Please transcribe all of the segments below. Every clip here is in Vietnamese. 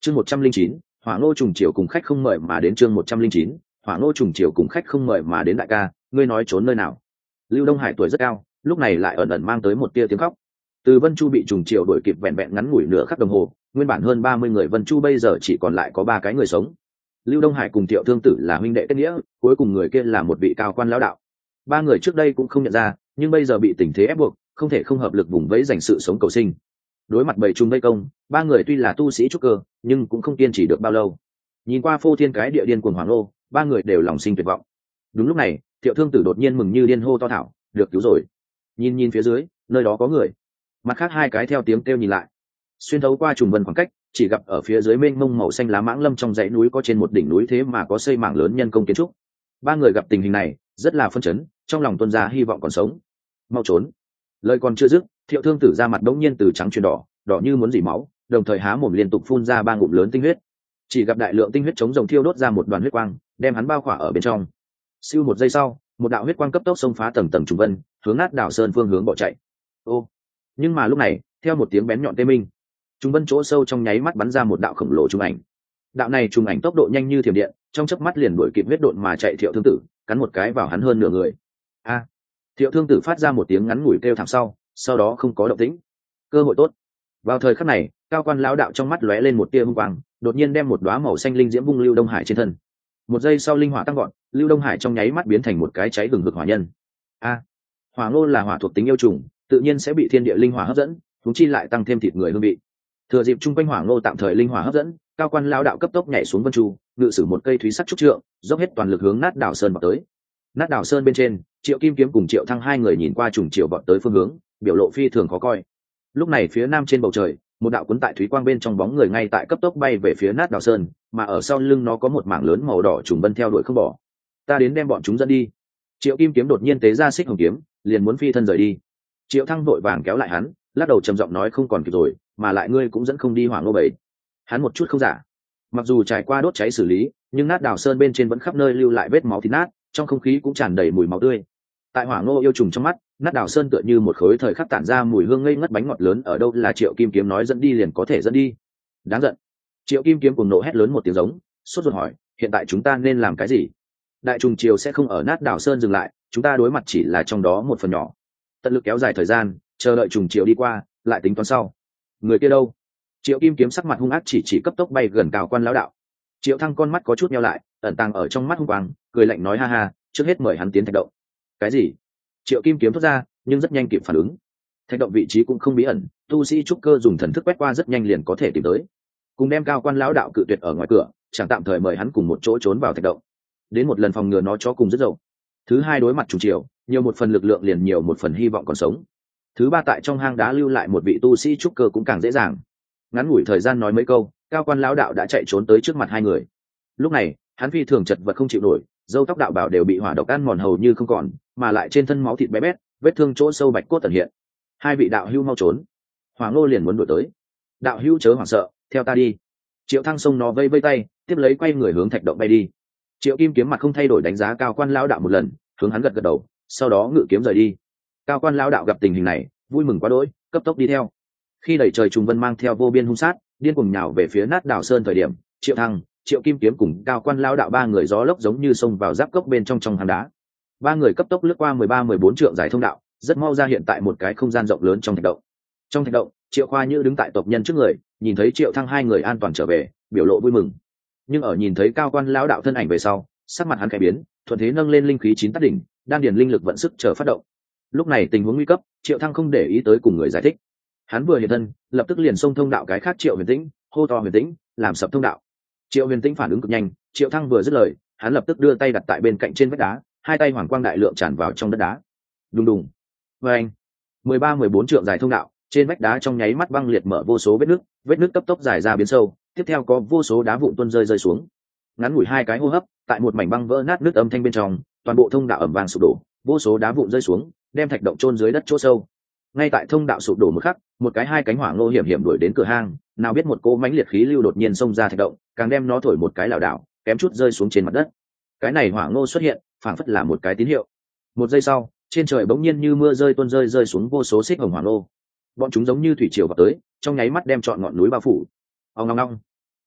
Chương 109, Hỏa Ngô trùng triều cùng khách không mời mà đến. Chương 109, Hỏa Ngô trùng triều cùng khách không mời mà đến. Đại ca, ngươi nói trốn nơi nào? Lưu Đông Hải tuổi rất cao, lúc này lại ẩn ẩn mang tới một tia tiếng khóc. Từ Vân Chu bị trùng triều đuổi kịp vẹn vẹn ngắn ngủi nửa khắc đồng hồ, nguyên bản hơn 30 người Vân Chu bây giờ chỉ còn lại có 3 cái người sống. Lưu Đông Hải cùng Thiệu Thương Tử là huynh đệ kết nghĩa, cuối cùng người kia là một vị cao quan lão đạo. 3 người trước đây cũng không nhận ra, nhưng bây giờ bị tình thế ép buộc, không thể không hợp lực vùng vẫy giành sự sống cầu sinh. Đối mặt bầy trùng vây công, 3 người tuy là tu sĩ trúc cơ, nhưng cũng không kiên trì được bao lâu. Nhìn qua phô thiên cái địa điên cuồng Hoàng Lô, 3 người đều lòng sinh tuyệt vọng. Đúng lúc này, Thiệu Thương Tử đột nhiên mừng như điên hô to thảo, được cứu rồi. Nhìn phía dưới, nơi đó có người. Mặt khác 2 cái theo tiếng kêu nhìn lại. Xuyên thấu qua trùng vân khoảng cách, chỉ gặp ở phía dưới mênh mông màu xanh lá mãng lâm trong dãy núi có trên một đỉnh núi thế mà có xây mảng lớn nhân công kiến trúc. 3 người gặp tình hình này, rất là phân chấn, trong lòng tuôn ra hy vọng còn sống. Mau trốn. Lời còn chưa dứt, Thiệu Thương Tử ra mặt đống nhiên từ trắng chuyển đỏ, đỏ như muốn rỉ máu, đồng thời há mồm liên tục phun ra 3 ngụm lớn tinh huyết. Chỉ gặp đại lượng tinh huyết chống rồng thiêu đốt ra một đoàn huyết quang, đem hắn bao khỏa ở bên trong. Siêu một giây sau, một đạo huyết quang cấp tốc xông phá tầng tầng trùng vân, hướng Nát Đảo Sơn phương hướng bỏ chạy. Ô! Nhưng mà lúc này, theo một tiếng bén nhọn tê minh, trùng vân chỗ sâu trong nháy mắt bắn ra một đạo khổng lồ trùng ảnh. Đạo này trùng ảnh tốc độ nhanh như thiểm điện, trong chớp mắt liền đuổi kịp huyết độn mà chạy Thiệu Thương Tử, cắn một cái vào hắn hơn nửa người. A! Thiệu Thương Tử phát ra một tiếng ngắn ngủi kêu thảm sau đó không có động tĩnh. Cơ hội tốt. Vào thời khắc này, cao quan lão đạo trong mắt lóe lên một tia hung quang, đột nhiên đem một đóa màu xanh linh diễm vung Lưu Đông Hải trên thân. Một giây sau linh hỏa tăng gọn, Lưu Đông Hải trong nháy mắt biến thành một cái cháy hừng hực hỏa nhân. A! Hỏa ngô là hỏa thuộc tính yêu trùng, tự nhiên sẽ bị thiên địa linh hỏa hấp dẫn, chúng chi lại tăng thêm thịt người hương vị. Thừa dịp trung quanh hỏa ngô tạm thời linh hỏa hấp dẫn, cao quan lão đạo cấp tốc nhảy xuống vân chu, ngự sử một cây thúy sắc trúc trượng, dốc hết toàn lực hướng Nát Đảo Sơn vọt tới. Nát Đảo Sơn bên trên, Triệu Kim Kiếm cùng Triệu Thăng 2 người nhìn qua trùng triều vọt tới phương hướng, biểu lộ phi thường khó coi. Lúc này phía nam trên bầu trời, một đạo cuốn tại thúy quang bên trong bóng người ngay tại cấp tốc bay về phía Nát Đảo Sơn, mà ở sau lưng nó có một mảng lớn màu đỏ trùng vân theo đuổi không bỏ. Ta đến đem bọn chúng dẫn đi. Triệu Kim Kiếm đột nhiên tế ra xích hồng kiếm, liền muốn phi thân rời đi. Triệu Thăng vội vàng kéo lại hắn, lắc đầu trầm giọng nói không còn kịp rồi, mà lại ngươi cũng dẫn không đi Hỏa Ngô bảy. Hắn một chút không giả. Mặc dù trải qua đốt cháy xử lý, nhưng Nát Đảo Sơn bên trên vẫn khắp nơi lưu lại vết máu thịt nát, trong không khí cũng tràn đầy mùi máu tươi. Tại Hỏa Ngô yêu trùng trong mắt, Nát Đảo Sơn tựa như một khối thời khắc tản ra mùi hương ngây ngất bánh ngọt lớn, ở đâu là Triệu Kim Kiếm nói dẫn đi liền có thể dẫn đi. Đáng giận. Triệu Kim Kiếm cùng nộ hét lớn một tiếng giống, sốt ruột hỏi, hiện tại chúng ta nên làm cái gì? Đại trùng triều sẽ không ở Nát Đảo Sơn dừng lại, chúng ta đối mặt chỉ là trong đó một phần nhỏ. Tận lực kéo dài thời gian, chờ đợi trùng triều đi qua, lại tính toán sau. Người kia đâu? Triệu Kim Kiếm sắc mặt hung ác chỉ cấp tốc bay gần cao quan lão đạo. Triệu Thăng con mắt có chút nheo lại, ẩn tàng ở trong mắt hung quang, cười lạnh nói ha ha, trước hết mời hắn tiến thạch động. Cái gì? Triệu Kim Kiếm thốt ra, nhưng rất nhanh kịp phản ứng. Thạch động vị trí cũng không bí ẩn, tu sĩ trúc cơ dùng thần thức quét qua rất nhanh liền có thể tìm tới. Cùng đem cao quan lão đạo cự tuyệt ở ngoài cửa, chẳng tạm thời mời hắn cùng một chỗ trốn vào thạch động. Đến một lần phòng ngừa nó cho cùng rất dậu. Thứ hai đối mặt trùng triều, nhiều một phần lực lượng liền nhiều một phần hy vọng còn sống. Thứ ba tại trong hang đá lưu lại một vị tu sĩ trúc cơ cũng càng dễ dàng. Ngắn ngủi thời gian nói mấy câu, cao quan lão đạo đã chạy trốn tới trước mặt 2 người. Lúc này, hắn phi thường chật vật không chịu nổi, râu tóc đạo bảo đều bị hỏa độc ăn mòn hầu như không còn, mà lại trên thân máu thịt bé bét, vết thương chỗ sâu bạch cốt tận hiện. 2 vị đạo hữu mau trốn. Hỏa Ngô liền muốn đuổi tới. Đạo hữu chớ hoảng sợ, theo ta đi. Triệu Thăng xông nó vây vây tay, tiếp lấy quay người hướng thạch động bay đi. Triệu Kim Kiếm mặt không thay đổi đánh giá cao quan lão đạo một lần, hướng hắn gật gật đầu, sau đó ngự kiếm rời đi. Cao quan lão đạo gặp tình hình này, vui mừng quá đỗi, cấp tốc đi theo. Khi đẩy trời trùng vân mang theo vô biên hung sát, điên cuồng nhào về phía Nát Đảo Sơn thời điểm, Triệu Thăng, Triệu Kim Kiếm cùng cao quan lão đạo 3 người gió lốc giống như xông vào giáp cốc bên trong hang đá. 3 người cấp tốc lướt qua 13-14 trượng dài thông đạo, rất mau ra hiện tại một cái không gian rộng lớn trong thạch động. Trong thạch động, Triệu Khoa Như đứng tại tộc nhân trước người, nhìn thấy Triệu Thăng 2 người an toàn trở về, biểu lộ vui mừng. Nhưng ở nhìn thấy cao quan lão đạo thân ảnh về sau, sắc mặt hắn khẽ biến, thuận thế nâng lên linh khí 9 tát đỉnh, đan điền linh lực vận sức chờ phát động. Lúc này tình huống nguy cấp, Triệu Thăng không để ý tới cùng người giải thích. Hắn vừa hiện thân, lập tức liền xông thông đạo cái khác Triệu Huyền Tĩnh, hô to Huyền Tĩnh, làm sập thông đạo. Triệu Huyền Tĩnh phản ứng cực nhanh, Triệu Thăng vừa dứt lời, hắn lập tức đưa tay đặt tại bên cạnh trên vách đá, 2 tay hoàng quang đại lượng tràn vào trong đất đá. Đùng đùng. Oeng. 13-14 trượng dài thông đạo, trên vách đá trong nháy mắt băng liệt mở vô số vết nứt cấp tốc dài ra biến sâu, tiếp theo có vô số đá vụn tuôn rơi xuống. Ngắn ngủi 2 cái hô hấp, tại một mảnh băng vỡ nát nước âm thanh bên trong, toàn bộ thông đạo ầm vang sụp đổ, vô số đá vụn rơi xuống, đem thạch động chôn dưới đất chỗ sâu. Ngay tại thông đạo sụp đổ một khắc, một cái 2 cánh hỏa ngô hiểm hiểm đuổi đến cửa hang, nào biết một cỗ mãnh liệt khí lưu đột nhiên xông ra thạch động, càng đem nó thổi một cái lảo đảo, kém chút rơi xuống trên mặt đất. Cái này hỏa ngô xuất hiện, phảng phất là một cái tín hiệu. Một giây sau, trên trời bỗng nhiên như mưa rơi tuôn rơi xuống vô số xích hồng hỏa ngô. Bọn chúng giống như thủy triều vào tới, trong nháy mắt đem trọn ngọn núi bao phủ. Ong ong ong.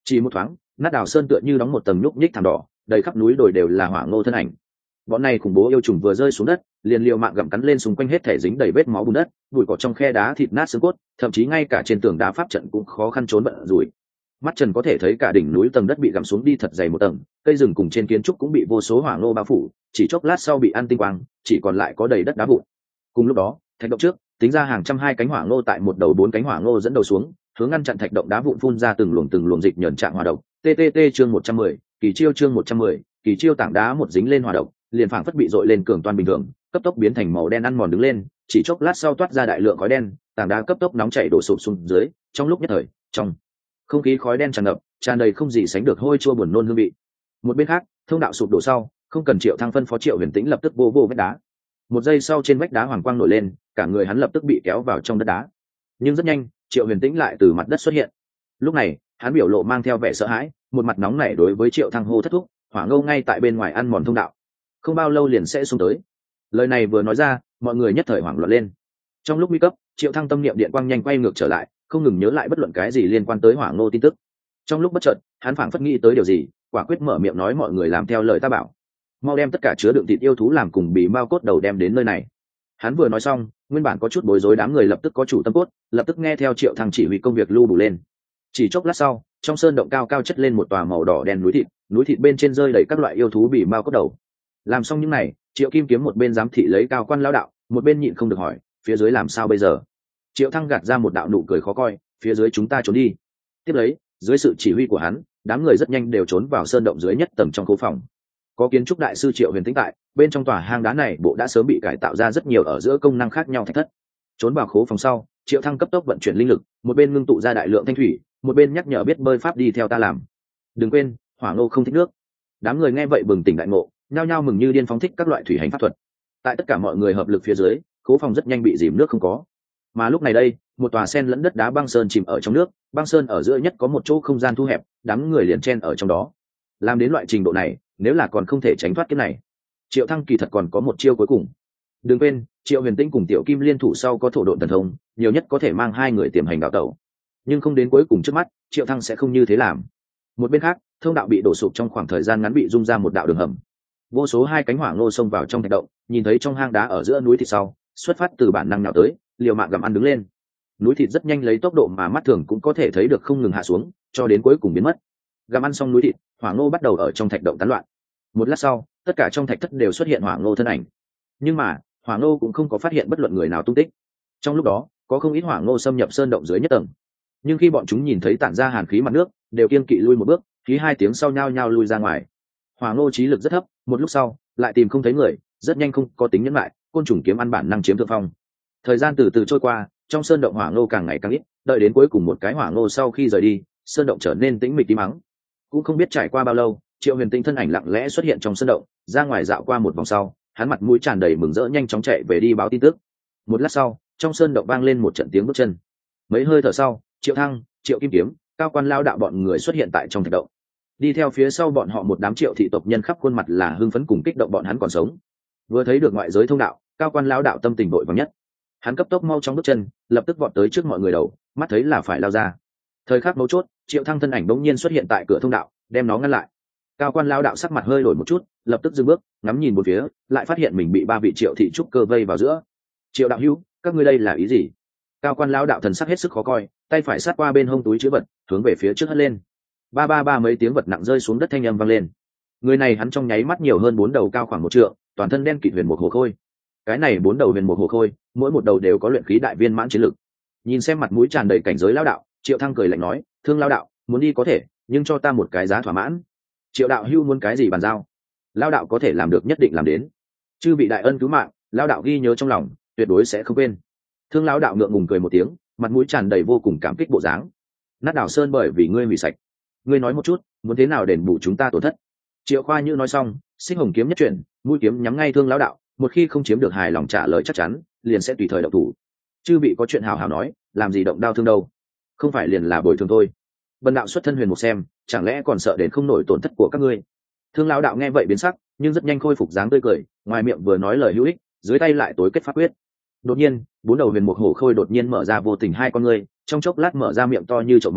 Chỉ một thoáng, nát đào sơn tựa như đóng một tầng nhúc nhích thảm đỏ, đầy khắp núi đồi đều là hỏa ngô thân ảnh. Bọn này khủng bố yêu trùng vừa rơi xuống đất, liền liều mạng gặm cắn lên xung quanh hết thể dính đầy vết máu bùn đất, bụi cỏ trong khe đá thịt nát xương cốt, thậm chí ngay cả trên tường đá pháp trận cũng khó khăn trốn bận rủi. Mắt Trần có thể thấy cả đỉnh núi tầng đất bị gặm xuống đi thật dày một tầng, cây rừng cùng trên kiến trúc cũng bị vô số hỏa ngô bao phủ, chỉ chốc lát sau bị ăn tinh quang, chỉ còn lại có đầy đất đá vụn. Cùng lúc đó, thạch động trước, tính ra hàng trăm hai cánh hỏa ngô tại một đầu bốn cánh hỏa ngô dẫn đầu xuống, hướng ngăn chặn thạch động đá vụn phun ra từng luồng dịch nhẫn trạng hỏa độc. TTT chương 110, kỳ chiêu chương 110, kỳ chiêu tảng đá một dính lên hỏa độc, liền phảng phất bị dội lên cường toan bình thường, cấp tốc biến thành màu đen ăn mòn đứng lên, chỉ chốc lát sau toát ra đại lượng khói đen, tảng đá cấp tốc nóng chảy đổ sụp xuống dưới, trong lúc nhất thời, trong không khí khói đen tràn ngập, tràn đầy không gì sánh được hôi chua buồn nôn hương vị. Một bên khác, thông đạo sụp đổ sau, không cần Triệu Thăng phân phó Triệu Huyền Tĩnh lập tức vô vách đá. Một giây sau trên vách đá hoàng quang nổi lên, cả người hắn lập tức bị kéo vào trong đất đá. Nhưng rất nhanh, Triệu Huyền Tĩnh lại từ mặt đất xuất hiện. Lúc này, hắn biểu lộ mang theo vẻ sợ hãi, một mặt nóng nảy đối với Triệu Thăng hô thất thúc, hỏa ngâu ngay tại bên ngoài ăn mòn thông đạo, không bao lâu liền sẽ xuống tới. Lời này vừa nói ra, mọi người nhất thời hoảng loạn lên. Trong lúc nguy cấp, Triệu Thăng tâm niệm điện quang nhanh quay ngược trở lại, không ngừng nhớ lại bất luận cái gì liên quan tới hỏa ngô tin tức. Trong lúc bất chợt, hắn phảng phất nghĩ tới điều gì, quả quyết mở miệng nói mọi người làm theo lời ta bảo, mau đem tất cả chứa đựng thịt yêu thú làm cùng bì mao cốt đầu đem đến nơi này. Hắn vừa nói xong, nguyên bản có chút bối rối đám người lập tức có chủ tâm cốt, lập tức nghe theo Triệu Thăng chỉ huy công việc lưu đủ lên. Chỉ chốc lát sau, trong sơn động cao cao chất lên một tòa màu đỏ đen núi thịt bên trên rơi đầy các loại yêu thú bì mao cốt đầu. Làm xong những này, Triệu Kim Kiếm một bên giám thị lấy Cao Quan lão đạo, một bên nhịn không được hỏi, phía dưới làm sao bây giờ? Triệu Thăng gạt ra một đạo nụ cười khó coi, phía dưới chúng ta trốn đi. Tiếp lấy, dưới sự chỉ huy của hắn, đám người rất nhanh đều trốn vào sơn động dưới nhất tầng trong khu phòng. Có kiến trúc đại sư Triệu Huyền Tĩnh tại, bên trong tòa hang đá này bộ đã sớm bị cải tạo ra rất nhiều ở giữa công năng khác nhau thạch thất. Trốn vào khố phòng sau, Triệu Thăng cấp tốc vận chuyển linh lực, một bên ngưng tụ ra đại lượng thanh thủy, một bên nhắc nhở biết bơi pháp đi theo ta làm. Đừng quên, hỏa ngô không thích nước. Đám người nghe vậy bừng tỉnh đại ngộ, nhao nhao mừng như điên phóng thích các loại thủy hành pháp thuật. Tại tất cả mọi người hợp lực phía dưới, khố phòng rất nhanh bị dìm nước không có. Mà lúc này đây, một tòa sen lẫn đất đá băng sơn chìm ở trong nước, băng sơn ở giữa nhất có một chỗ không gian thu hẹp, đám người liền chen ở trong đó. Làm đến loại trình độ này, nếu là còn không thể tránh thoát cái này, Triệu Thăng kỳ thật còn có một chiêu cuối cùng. Đừng quên, Triệu Huyền Tĩnh cùng Tiểu Kim liên thủ sau có thổ độn thần thông, nhiều nhất có thể mang hai người tiềm hành đào tẩu. Nhưng không đến cuối cùng trước mắt, Triệu Thăng sẽ không như thế làm. Một bên khác, thông đạo bị đổ sụp trong khoảng thời gian ngắn bị rung ra một đạo đường hầm. Vô số hai cánh hỏa ngô xông vào trong thạch động, nhìn thấy trong hang đá ở giữa núi thịt sau, xuất phát từ bản năng nhào tới, liều mạng gặm ăn đứng lên. Núi thịt rất nhanh lấy tốc độ mà mắt thường cũng có thể thấy được không ngừng hạ xuống, cho đến cuối cùng biến mất. Gặm ăn xong núi thịt, hỏa ngô bắt đầu ở trong thạch động tán loạn. Một lát sau, tất cả trong thạch thất đều xuất hiện hỏa ngô thân ảnh. Nhưng mà, hỏa ngô cũng không có phát hiện bất luận người nào tung tích. Trong lúc đó, có không ít hỏa ngô xâm nhập sơn động dưới nhất tầng. Nhưng khi bọn chúng nhìn thấy tản ra hàn khí mặt nước, đều kiên kỵ lui một bước, khí hai tiếng sau nhao nhao lui ra ngoài. Hỏa ngô trí lực rất thấp, một lúc sau lại tìm không thấy người, rất nhanh không có tính nhẫn lại, côn trùng kiếm ăn bản năng chiếm thượng phong. Thời gian từ từ trôi qua, trong sơn động hỏa ngô càng ngày càng ít, đợi đến cuối cùng một cái hỏa ngô sau khi rời đi, sơn động trở nên tĩnh mịch im ắng. Cũng không biết trải qua bao lâu, Triệu Huyền Tĩnh thân ảnh lặng lẽ xuất hiện trong sơn động, ra ngoài dạo qua một vòng sau, hắn mặt mũi tràn đầy mừng rỡ nhanh chóng chạy về đi báo tin tức. Một lát sau, trong sơn động vang lên một trận tiếng bước chân. Mấy hơi thở sau, Triệu Thăng, Triệu Kim Kiếm, Cao Quan lao đạo bọn người xuất hiện tại trong thạch động. Đi theo phía sau bọn họ một đám Triệu thị tộc nhân khắp khuôn mặt là hưng phấn cùng kích động bọn hắn còn sống. Vừa thấy được ngoại giới thông đạo, Cao Quan lao đạo tâm tình vội vàng nhất. Hắn cấp tốc mau trong bước chân, lập tức vọt tới trước mọi người đầu, mắt thấy là phải lao ra. Thời khắc mấu chốt, Triệu Thăng thân ảnh bỗng nhiên xuất hiện tại cửa thông đạo, đem nó ngăn lại. Cao Quan lao đạo sắc mặt hơi đổi một chút, lập tức dừng bước, ngắm nhìn một phía, lại phát hiện mình bị ba vị Triệu thị trúc cơ vây vào giữa. Triệu đạo hữu, các ngươi đây là ý gì? Cao Quan lao đạo thần sắc hết sức khó coi, tay phải sát qua bên hông túi chứa vật, hướng về phía trước hất lên. Ba ba ba mấy tiếng vật nặng rơi xuống đất thanh âm vang lên. Người này hắn trong nháy mắt nhiều hơn 4 đầu cao khoảng 1 trượng, toàn thân đen kịt huyền một hồ khôi. Cái này 4 đầu huyền một hồ khôi, mỗi một đầu đều có luyện khí đại viên mãn chiến lực. Nhìn xem mặt mũi tràn đầy cảnh giới lao đạo, Triệu Thăng cười lạnh nói, thương lao đạo, muốn đi có thể, nhưng cho ta một cái giá thỏa mãn. Triệu đạo hưu muốn cái gì bàn giao? Lao đạo có thể làm được nhất định làm đến. Chư bị đại ân cứu mạng, lao đạo ghi nhớ trong lòng, tuyệt đối sẽ không quên. Thương lao đạo ngượng ngùng cười một tiếng, mặt mũi tràn đầy vô cùng cảm kích bộ dáng. Nát đảo sơn bởi vì ngươi hủy sạch, ngươi nói một chút, muốn thế nào đền bù chúng ta tổn thất? Triệu Khoa Như nói xong, xích hồng kiếm nhất chuyển, mũi kiếm nhắm ngay thương lão đạo, một khi không chiếm được hài lòng trả lời chắc chắn, liền sẽ tùy thời động thủ. Chư bị có chuyện hào hào nói, làm gì động đao thương đâu? Không phải liền là bồi thường thôi. Bần đạo xuất thân huyền một xem, chẳng lẽ còn sợ đến không nổi tổn thất của các ngươi? Thương lão đạo nghe vậy biến sắc, nhưng rất nhanh khôi phục dáng tươi cười, ngoài miệng vừa nói lời hữu ích, dưới tay lại tối kết pháp quyết. Đột nhiên, 4 đầu huyền một hổ khôi đột nhiên mở ra vô tình hai con ngươi, trong chốc lát mở ra miệng to như chậu máu,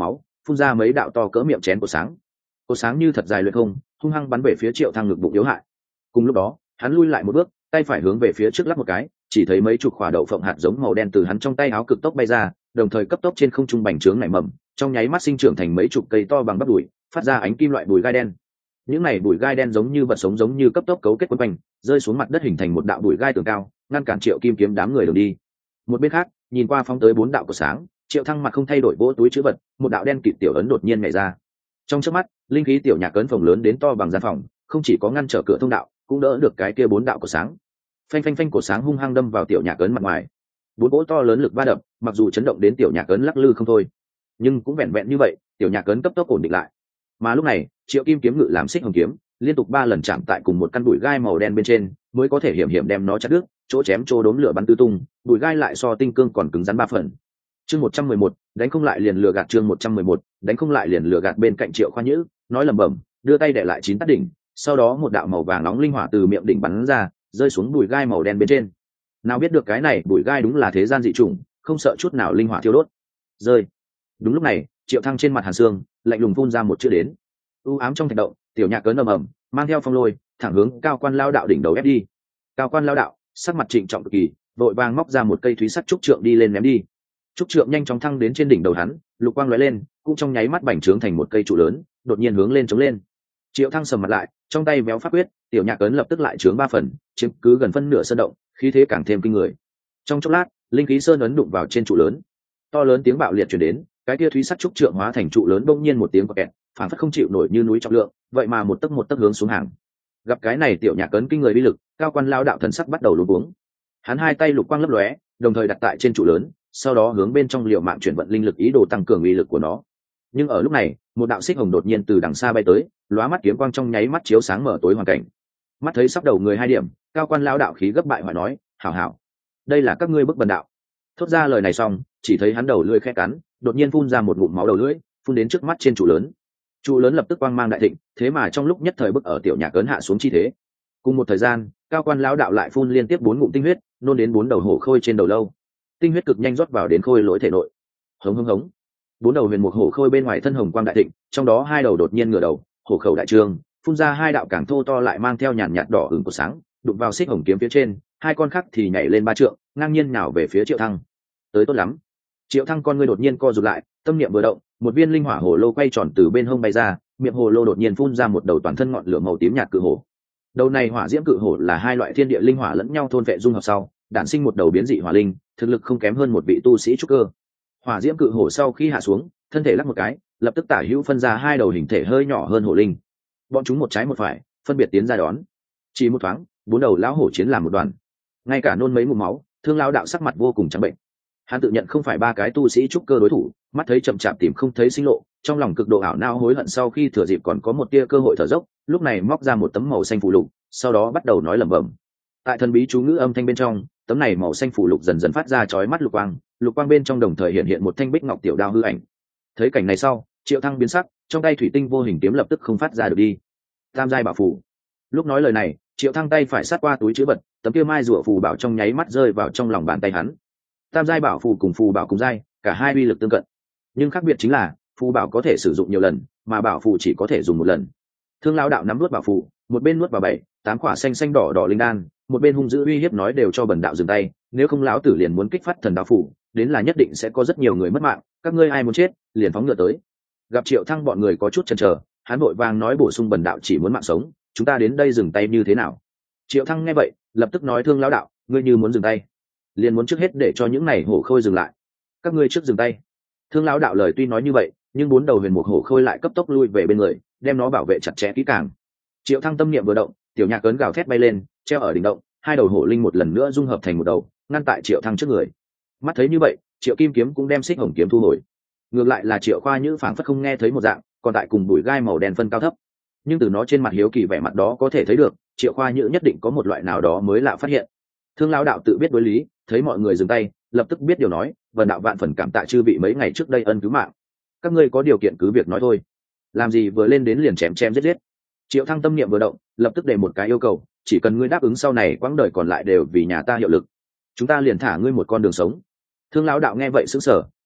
phun ra mấy đạo to cỡ miệng chén của sáng. Cột sáng như thật dài luyện không, hung hăng bắn về phía Triệu Thăng ngực bụng yếu hại. Cùng lúc đó, hắn lui lại một bước, tay phải hướng về phía trước lắp một cái, chỉ thấy mấy chục quả đậu phộng hạt giống màu đen từ hắn trong tay áo cực tốc bay ra, đồng thời cấp tốc trên không trung bành trướng nảy mầm, trong nháy mắt sinh trưởng thành mấy chục cây to bằng bắp đùi, phát ra ánh kim loại bùi gai đen. Những này bùi gai đen giống như vật sống giống như cấp tốc cấu kết quấn quanh, rơi xuống mặt đất hình thành một đạo bùi gai tường cao, ngăn cản Triệu Kim Kiếm đám người đường đi. Một bên khác, nhìn qua phóng tới 4 đạo của sáng, Triệu Thăng mặt không thay đổi vỗ túi trữ vật, một đạo đen kịt tiểu ấn đột nhiên nhảy ra. Trong chớp mắt, linh khí tiểu nhạc ấn phòng lớn đến to bằng gian phòng, không chỉ có ngăn trở cửa thông đạo, cũng đỡ được cái kia 4 đạo của sáng. Phanh phanh phanh của sáng hung hăng đâm vào tiểu nhạc ấn mặt ngoài. 4 cỗ to lớn lực va đập, mặc dù chấn động đến tiểu nhạc ấn lắc lư không thôi, nhưng cũng vẹn vẹn như vậy, tiểu nhạc ấn cấp tốc ổn định lại. Mà lúc này, Triệu Kim Kiếm ngự làm xích hồng kiếm, liên tục 3 lần chạm tại cùng một căn bụi gai màu đen bên trên, mới có thể hiểm hiểm đem nó chặt đứt, chỗ chém chỗ đốm lửa bắn tứ tung, bụi gai lại so tinh cương còn cứng rắn 3 phần. Chương 111, đánh không lại liền lừa gạt. Chương 111, đánh không lại liền lừa gạt. Bên cạnh Triệu Khoa Nhữ nói lẩm bẩm, đưa tay để lại 9 tát đỉnh, sau đó một đạo màu vàng nóng linh hỏa từ miệng đỉnh bắn ra, rơi xuống bụi gai màu đen bên trên. Nào biết được cái này bụi gai đúng là thế gian dị chủng, không sợ chút nào linh hỏa thiêu đốt. Rơi. Đúng lúc này, Triệu Thăng trên mặt hàn xương, lạnh lùng phun ra một chữ đến. U ám trong thạch động, tiểu nhạc cấn ầm ầm, mang theo phong lôi, thẳng hướng Cao Quan Lao đạo đỉnh đầu ép đi. Cao Quan Lao đạo, sắc mặt trịnh trọng cực kỳ, vội vàng móc ra một cây thúy sắt trúc trượng đi lên ném đi. Trúc trượng nhanh chóng thăng đến trên đỉnh đầu hắn, lục quang lóe lên, cũng trong nháy mắt bành trướng thành một cây trụ lớn, đột nhiên hướng lên chống lên. Triệu Thăng sầm mặt lại, trong tay véo pháp quyết, tiểu nhạc ấn lập tức lại trướng 3 phần, chiếm cứ gần phân nửa sơn động, khí thế càng thêm kinh người. Trong chốc lát, linh khí sơn ấn đụng vào trên trụ lớn, to lớn tiếng bạo liệt truyền đến, cái kia thúy sắt trúc trượng hóa thành trụ lớn bỗng nhiên một tiếng kẹt, phản phất không chịu nổi như núi trọng lượng, vậy mà một tấc hướng xuống hàng. Gặp cái này tiểu nhạc ấn kinh người uy lực, Cao Quan Lao đạo thần sắc bắt đầu luống cuống. Hắn hai tay lục quang lấp lóe, đồng thời đặt tại trên trụ lớn, sau đó hướng bên trong liều mạng chuyển vận linh lực ý đồ tăng cường uy lực của nó. Nhưng ở lúc này, một đạo xích hồng đột nhiên từ đằng xa bay tới, lóa mắt kiếm quang trong nháy mắt chiếu sáng mở tối hoàn cảnh. Mắt thấy sắp đầu người 2 điểm, Cao Quan Lao đạo khí gấp bại hỏi nói, hảo hảo, đây là các ngươi bức bần đạo. Thốt ra lời này xong, chỉ thấy hắn đầu lưỡi khẽ cắn, đột nhiên phun ra một ngụm máu đầu lưỡi, phun đến trước mắt trên trụ lớn. Trụ lớn lập tức quang mang đại thịnh, thế mà trong lúc nhất thời bức ở tiểu nhạc ấn hạ xuống chi thế. Cùng một thời gian, Cao Quan Lão đạo lại phun liên tiếp 4 ngụm tinh huyết, nôn đến 4 đầu hổ khôi trên đầu lâu. Tinh huyết cực nhanh rót vào đến khôi lỗi thể nội. Hống hống hống. 4 đầu huyền mục hổ khôi bên ngoài thân hồng quang đại thịnh, trong đó 2 đầu đột nhiên ngửa đầu, hổ khẩu đại trương, phun ra 2 đạo càng thô to lại mang theo nhàn nhạt đỏ ửng của sáng, đụng vào xích hồng kiếm phía trên, 2 con khác thì nhảy lên 3 trượng, ngang nhiên nào về phía Triệu Thăng. Tới tốt lắm. Triệu Thăng con ngươi đột nhiên co rụt lại, tâm niệm vừa động, một viên linh hỏa hồ lô quay tròn từ bên hông bay ra, miệng hồ lô đột nhiên phun ra một đầu toàn thân ngọn lửa màu tím nhạt cự hổ. Đầu này hỏa diễm cự hổ là 2 loại thiên địa linh hỏa lẫn nhau thôn vệ dung hợp sau, đản sinh một đầu biến dị hỏa linh, thực lực không kém hơn một vị tu sĩ trúc cơ. Hỏa diễm cự hổ sau khi hạ xuống, thân thể lắc một cái, lập tức tả hữu phân ra 2 đầu hình thể hơi nhỏ hơn hổ linh. Bọn chúng một trái một phải, phân biệt tiến ra đón. Chỉ một thoáng, 4 đầu lão hổ chiến làm một đoàn. Ngay cả nôn mấy ngụm máu, Thương lão đạo sắc mặt vô cùng trắng bệnh. Hắn tự nhận không phải 3 cái tu sĩ trúc cơ đối thủ, mắt thấy chậm chạp tìm không thấy sinh lộ, trong lòng cực độ ảo não hối hận sau khi thừa dịp còn có một tia cơ hội thở dốc, lúc này móc ra một tấm màu xanh phù lục, sau đó bắt đầu nói lẩm bẩm. Tại thần bí chú ngữ âm thanh bên trong, tấm này màu xanh phù lục dần dần phát ra chói mắt lục quang bên trong đồng thời hiện hiện một thanh bích ngọc tiểu đao hư ảnh. Thấy cảnh này sau, Triệu Thăng biến sắc, trong tay thủy tinh vô hình kiếm lập tức không phát ra được đi. Tam giai bảo phù. Lúc nói lời này, Triệu Thăng tay phải sát qua túi trữ vật, tấm kia mai rùa phù bảo trong nháy mắt rơi vào trong lòng bàn tay hắn. Tam giai bảo phù cùng phù bảo cùng giai, cả hai uy lực tương cận, nhưng khác biệt chính là phù bảo có thể sử dụng nhiều lần, mà bảo phù chỉ có thể dùng một lần. Thương lão đạo nắm nuốt bảo phù, một bên nuốt vào 7-8 quả xanh xanh đỏ đỏ linh đan, một bên hung dữ uy hiếp nói đều cho bần đạo dừng tay, nếu không lão tử liền muốn kích phát thần đạo phù, đến là nhất định sẽ có rất nhiều người mất mạng, các ngươi ai muốn chết, liền phóng ngựa tới. Gặp Triệu Thăng bọn người có chút chần chờ, hắn vội vàng nói bổ sung bần đạo chỉ muốn mạng sống, chúng ta đến đây dừng tay như thế nào? Triệu Thăng nghe vậy, lập tức nói Thương lão đạo, ngươi như muốn dừng tay, liền muốn trước hết để cho những này hổ khôi dừng lại. Các ngươi trước dừng tay. Thương lão đạo lời tuy nói như vậy, nhưng 4 đầu huyền mục hổ khôi lại cấp tốc lui về bên người, đem nó bảo vệ chặt chẽ kỹ càng. Triệu Thăng tâm niệm vừa động, tiểu nhạc cấn gào thét bay lên, treo ở đỉnh động, 2 đầu hổ linh một lần nữa dung hợp thành một đầu, ngăn tại Triệu Thăng trước người. Mắt thấy như vậy, Triệu Kim Kiếm cũng đem xích hồng kiếm thu hồi. Ngược lại là Triệu Khoa Nhữ phảng phất không nghe thấy một dạng, còn tại cùng bụi gai màu đen phân cao thấp. Nhưng từ nó trên mặt hiếu kỳ vẻ mặt đó có thể thấy được, Triệu Khoa Nhữ nhất định có một loại nào đó mới lạ phát hiện. Thương lão đạo tự biết đối lý, thấy mọi người dừng tay, lập tức biết điều nói, vần đạo vạn phần cảm tạ chư vị mấy ngày trước đây ân cứu mạng, các ngươi có điều kiện cứ việc nói thôi, làm gì vừa lên đến liền chém giết giết. Triệu Thăng tâm niệm vừa động, lập tức đề một cái yêu cầu, chỉ cần ngươi đáp ứng sau này quãng đời còn lại đều vì nhà ta hiệu lực, chúng ta liền thả ngươi một con đường sống. Thương lão đạo nghe vậy sững sờ,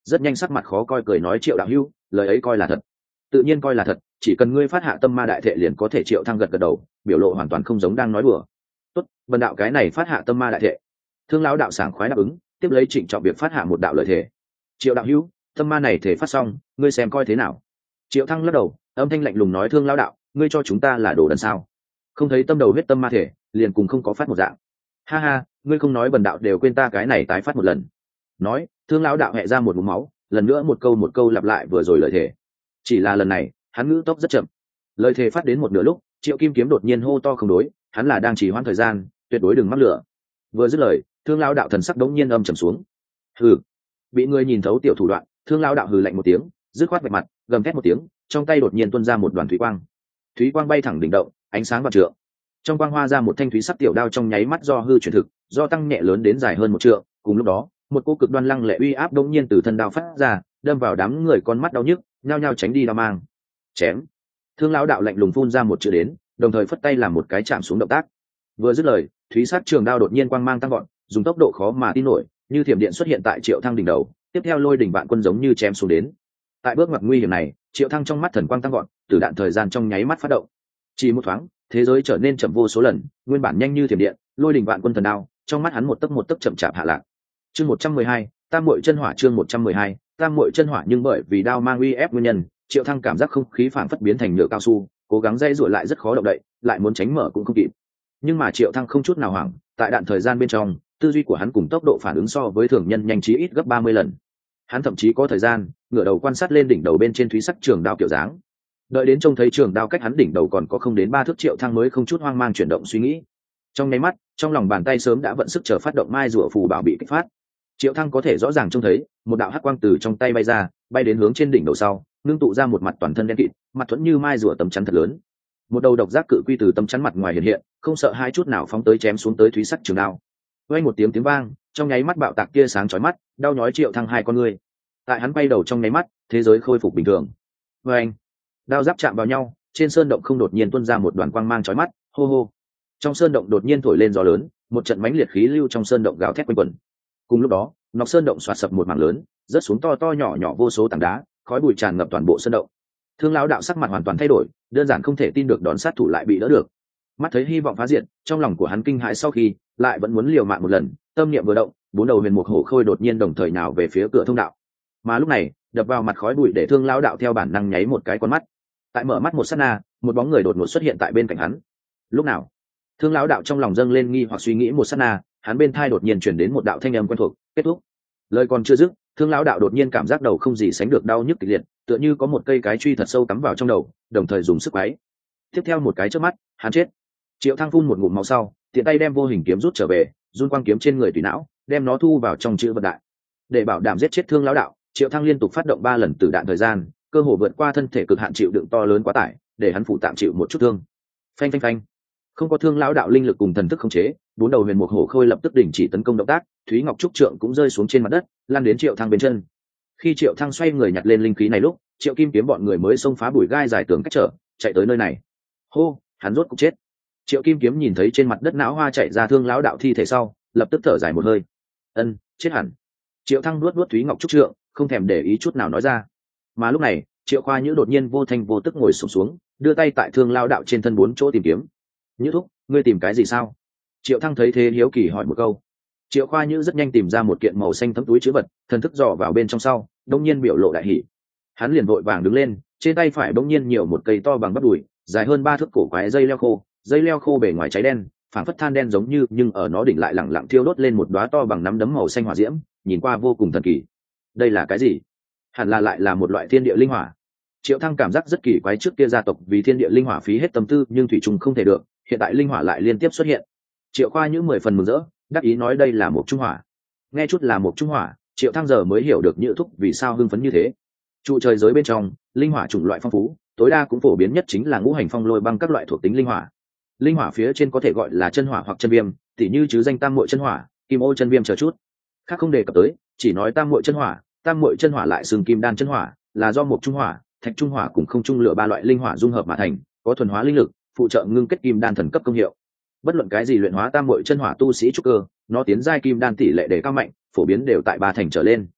rất nhanh sắc mặt khó coi cười nói Triệu đạo hữu, lời ấy coi là thật. Tự nhiên coi là thật, chỉ cần ngươi phát hạ tâm ma đại thệ liền có thể. Triệu Thăng gật gật đầu, biểu lộ hoàn toàn không giống đang nói đùa. Tốt, bần đạo cái này phát hạ tâm ma đại thệ. Thương lão đạo sảng khoái đáp ứng, tiếp lấy trịnh trọng việc phát hạ một đạo lời thề. Triệu đạo hữu, tâm ma này thể phát xong, ngươi xem coi thế nào. Triệu Thăng lắc đầu, âm thanh lạnh lùng nói Thương lão đạo, ngươi cho chúng ta là đồ đần sao? Không thấy tâm đầu huyết tâm ma thể, liền cùng không có phát một dạng. Ha ha, ngươi không nói bần đạo đều quên ta cái này tái phát một lần. Nói, Thương lão đạo hẹ ra một ngụm máu, lần nữa một câu lặp lại vừa rồi lời thề. Chỉ là lần này, hắn ngữ tốc rất chậm. Lời thề phát đến một nửa lúc, Triệu Kim Kiếm đột nhiên hô to không đối, hắn là đang trì hoãn thời gian, tuyệt đối đừng mắc lửa. Vừa dứt lời, Thương lão đạo thần sắc đống nhiên âm trầm xuống. Hừ, bị người nhìn thấu tiểu thủ đoạn, Thương lão đạo hừ lạnh một tiếng, dứt khoát vạch mặt, gầm thét một tiếng, trong tay đột nhiên tuôn ra một đoàn thủy quang. Thủy quang bay thẳng đỉnh động, ánh sáng vạn trượng. Trong quang hoa ra một thanh thúy sắc tiểu đao trong nháy mắt do hư chuyển thực, do tăng nhẹ lớn đến dài hơn một trượng. Cùng lúc đó, một cô cực đoan lăng lệ uy áp đống nhiên từ thân đao phát ra, đâm vào đám người con mắt đau nhức, nhao nhao tránh đi đao mang. Chém. Thương lão đạo lạnh lùng phun ra một chữ đến, đồng thời phất tay làm một cái chạm xuống động tác. Vừa dứt lời, thúy sát trường đao đột nhiên quang mang tăng vọt, dùng tốc độ khó mà tin nổi, như thiểm điện xuất hiện tại Triệu Thăng đỉnh đầu, tiếp theo lôi đỉnh vạn quân giống như chém xuống đến. Tại bước ngoặt nguy hiểm này, Triệu Thăng trong mắt thần quang tăng vọt, tử đạn thời gian trong nháy mắt phát động. Chỉ một thoáng, thế giới trở nên chậm vô số lần, nguyên bản nhanh như thiểm điện, lôi đỉnh vạn quân thần đao, trong mắt hắn một tấc chậm chạp hạ lạc. Chương 112, Tam Muội chân hỏa. Chương 112, Tam Muội chân hỏa. Nhưng bởi vì đao mang uy ép nguyên nhân, Triệu Thăng cảm giác không khí phảng phất biến thành nhựa cao su, cố gắng dây dụa lại rất khó động đậy, lại muốn tránh mở cũng không kịp. Nhưng mà Triệu Thăng không chút nào hoảng, tại đạn thời gian bên trong, tư duy của hắn cùng tốc độ phản ứng so với thường nhân nhanh chí ít gấp 30 lần. Hắn thậm chí có thời gian ngửa đầu quan sát lên đỉnh đầu bên trên thúy sắc trường đao kiểu dáng. Đợi đến trông thấy trường đao cách hắn đỉnh đầu còn có không đến 3 thước, Triệu Thăng mới không chút hoang mang chuyển động suy nghĩ. Trong nháy mắt, trong lòng bàn tay sớm đã vận sức chờ phát động mai rùa phù bảo bị kích phát. Triệu Thăng có thể rõ ràng trông thấy một đạo hắc quang từ trong tay bay ra, bay đến hướng trên đỉnh đầu sau, ngưng tụ ra một mặt toàn thân đen kịt, mặt thuẫn như mai rùa tấm chắn thật lớn. Một đầu độc giác cự quy từ tấm chắn mặt ngoài hiện hiện, không sợ hai chút nào phóng tới chém xuống tới thúy sắc trường đao. Vang một tiếng vang, trong nháy mắt bạo tạc kia sáng chói mắt, đau nhói Triệu Thăng hai con ngươi. Tại hắn bay đầu trong nháy mắt, thế giới khôi phục bình thường. Vang, đao giáp chạm vào nhau, trên sơn động không đột nhiên tuôn ra một đoàn quang mang chói mắt, hô hô. Trong sơn động đột nhiên thổi lên gió lớn, một trận mãnh liệt khí lưu trong sơn động gào thét quanh quẩn. Cùng lúc đó, nóc sơn động xoạt sập một mảng lớn, rớt xuống to nhỏ nhỏ vô số tảng đá, khói bụi tràn ngập toàn bộ sơn động. Thương lão đạo sắc mặt hoàn toàn thay đổi, đơn giản không thể tin được đòn sát thủ lại bị đỡ được. Mắt thấy hy vọng phá diệt, trong lòng của hắn kinh hãi sau khi lại vẫn muốn liều mạng một lần, tâm niệm vừa động, 4 đầu huyền mục hổ khôi đột nhiên đồng thời nào về phía cửa thông đạo. Mà lúc này, đập vào mặt khói bụi để Thương lão đạo theo bản năng nháy một cái con mắt. Tại mở mắt một sát na, một bóng người đột ngột xuất hiện tại bên cạnh hắn. Lúc nào? Thương lão đạo trong lòng dâng lên nghi hoặc suy nghĩ một sát na, hắn bên tai đột nhiên truyền đến một đạo thanh âm quen thuộc, kết thúc. Lời còn chưa dứt, Thương lão đạo đột nhiên cảm giác đầu không gì sánh được đau nhức kịch liệt, tựa như có một cây cái truy thật sâu cắm vào trong đầu, đồng thời dùng sức quấy. Tiếp theo một cái chớp mắt, hắn chết. Triệu Thăng phun một ngụm máu sau, tiện tay đem vô hình kiếm rút trở về, run quang kiếm trên người tùy não, đem nó thu vào trong chữ vật đại. Để bảo đảm giết chết Thương lão đạo, Triệu Thăng liên tục phát động 3 lần tử đạn thời gian, cơ hồ vượt qua thân thể cực hạn chịu đựng to lớn quá tải, để hắn phụ tạm chịu một chút thương. Phanh phanh phanh. Không có Thương lão đạo linh lực cùng thần thức khống chế, 4 đầu huyền mục hổ khôi lập tức đình chỉ tấn công động tác, Thúy Ngọc trúc trượng cũng rơi xuống trên mặt đất, lan đến Triệu Thăng bên chân. Khi Triệu Thăng xoay người nhặt lên linh khí này lúc, Triệu Kim Kiếm bọn người mới xông phá bụi gai dài tường cách trở, chạy tới nơi này. Hô, hắn rốt cục chết. Triệu Kim Kiếm nhìn thấy trên mặt đất não hoa chạy ra Thương lão đạo thi thể sau, lập tức thở dài một hơi. Ân, chết hẳn. Triệu Thăng nuốt Thúy Ngọc trúc trượng, không thèm để ý chút nào nói ra. Mà lúc này, Triệu Khoa Nhữ đột nhiên vô thanh vô tức ngồi xổm xuống, đưa tay tại Thương lão đạo trên thân 4 chỗ tìm kiếm. Nhữ thúc, ngươi tìm cái gì sao? Triệu Thăng thấy thế hiếu kỳ hỏi một câu. Triệu Khoa Nhữ rất nhanh tìm ra một kiện màu xanh thấm túi trữ vật, thần thức dò vào bên trong sau, đông nhiên biểu lộ đại hỉ. Hắn liền vội vàng đứng lên, trên tay phải đông nhiên nhiều một cây to bằng bắp đùi, dài hơn 3 thước cổ quái dây leo khô bề ngoài cháy đen, phảng phất than đen giống như, nhưng ở nó đỉnh lại lẳng lặng thiêu đốt lên một đóa to bằng nắm đấm màu xanh hỏa diễm, nhìn qua vô cùng thần kỳ. Đây là cái gì? Hẳn là lại là một loại thiên địa linh hỏa. Triệu Thăng cảm giác rất kỳ quái, trước kia gia tộc vì thiên địa linh hỏa phí hết tâm tư nhưng thủy trùng không thể được, hiện tại linh hỏa lại liên tiếp xuất hiện. Triệu Khoa Nhữ 10 phần mừng rỡ, đắc ý nói đây là một trung hỏa. Nghe chút là một trung hỏa, Triệu Thăng giờ mới hiểu được Nhữ thúc vì sao hưng phấn như thế. Trụ trời giới bên trong, linh hỏa chủng loại phong phú, tối đa cũng phổ biến nhất chính là ngũ hành phong lôi băng các loại thuộc tính linh hỏa. Linh hỏa phía trên có thể gọi là chân hỏa hoặc chân viêm, tỉ như chứ danh tam muội chân hỏa, kim ô chân viêm chờ chút. Khác không đề cập tới, chỉ nói tam muội chân hỏa lại xưng kim đan chân hỏa, là do một trung hỏa, thạch trung hỏa cùng không trung lửa 3 loại linh hỏa dung hợp mà thành, có thuần hóa linh lực, phụ trợ ngưng kết kim đan thần cấp công hiệu. Bất luận cái gì luyện hóa tam muội chân hỏa tu sĩ trúc cơ, nó tiến giai kim đan tỷ lệ đề cao mạnh, phổ biến đều tại 3 thành trở lên.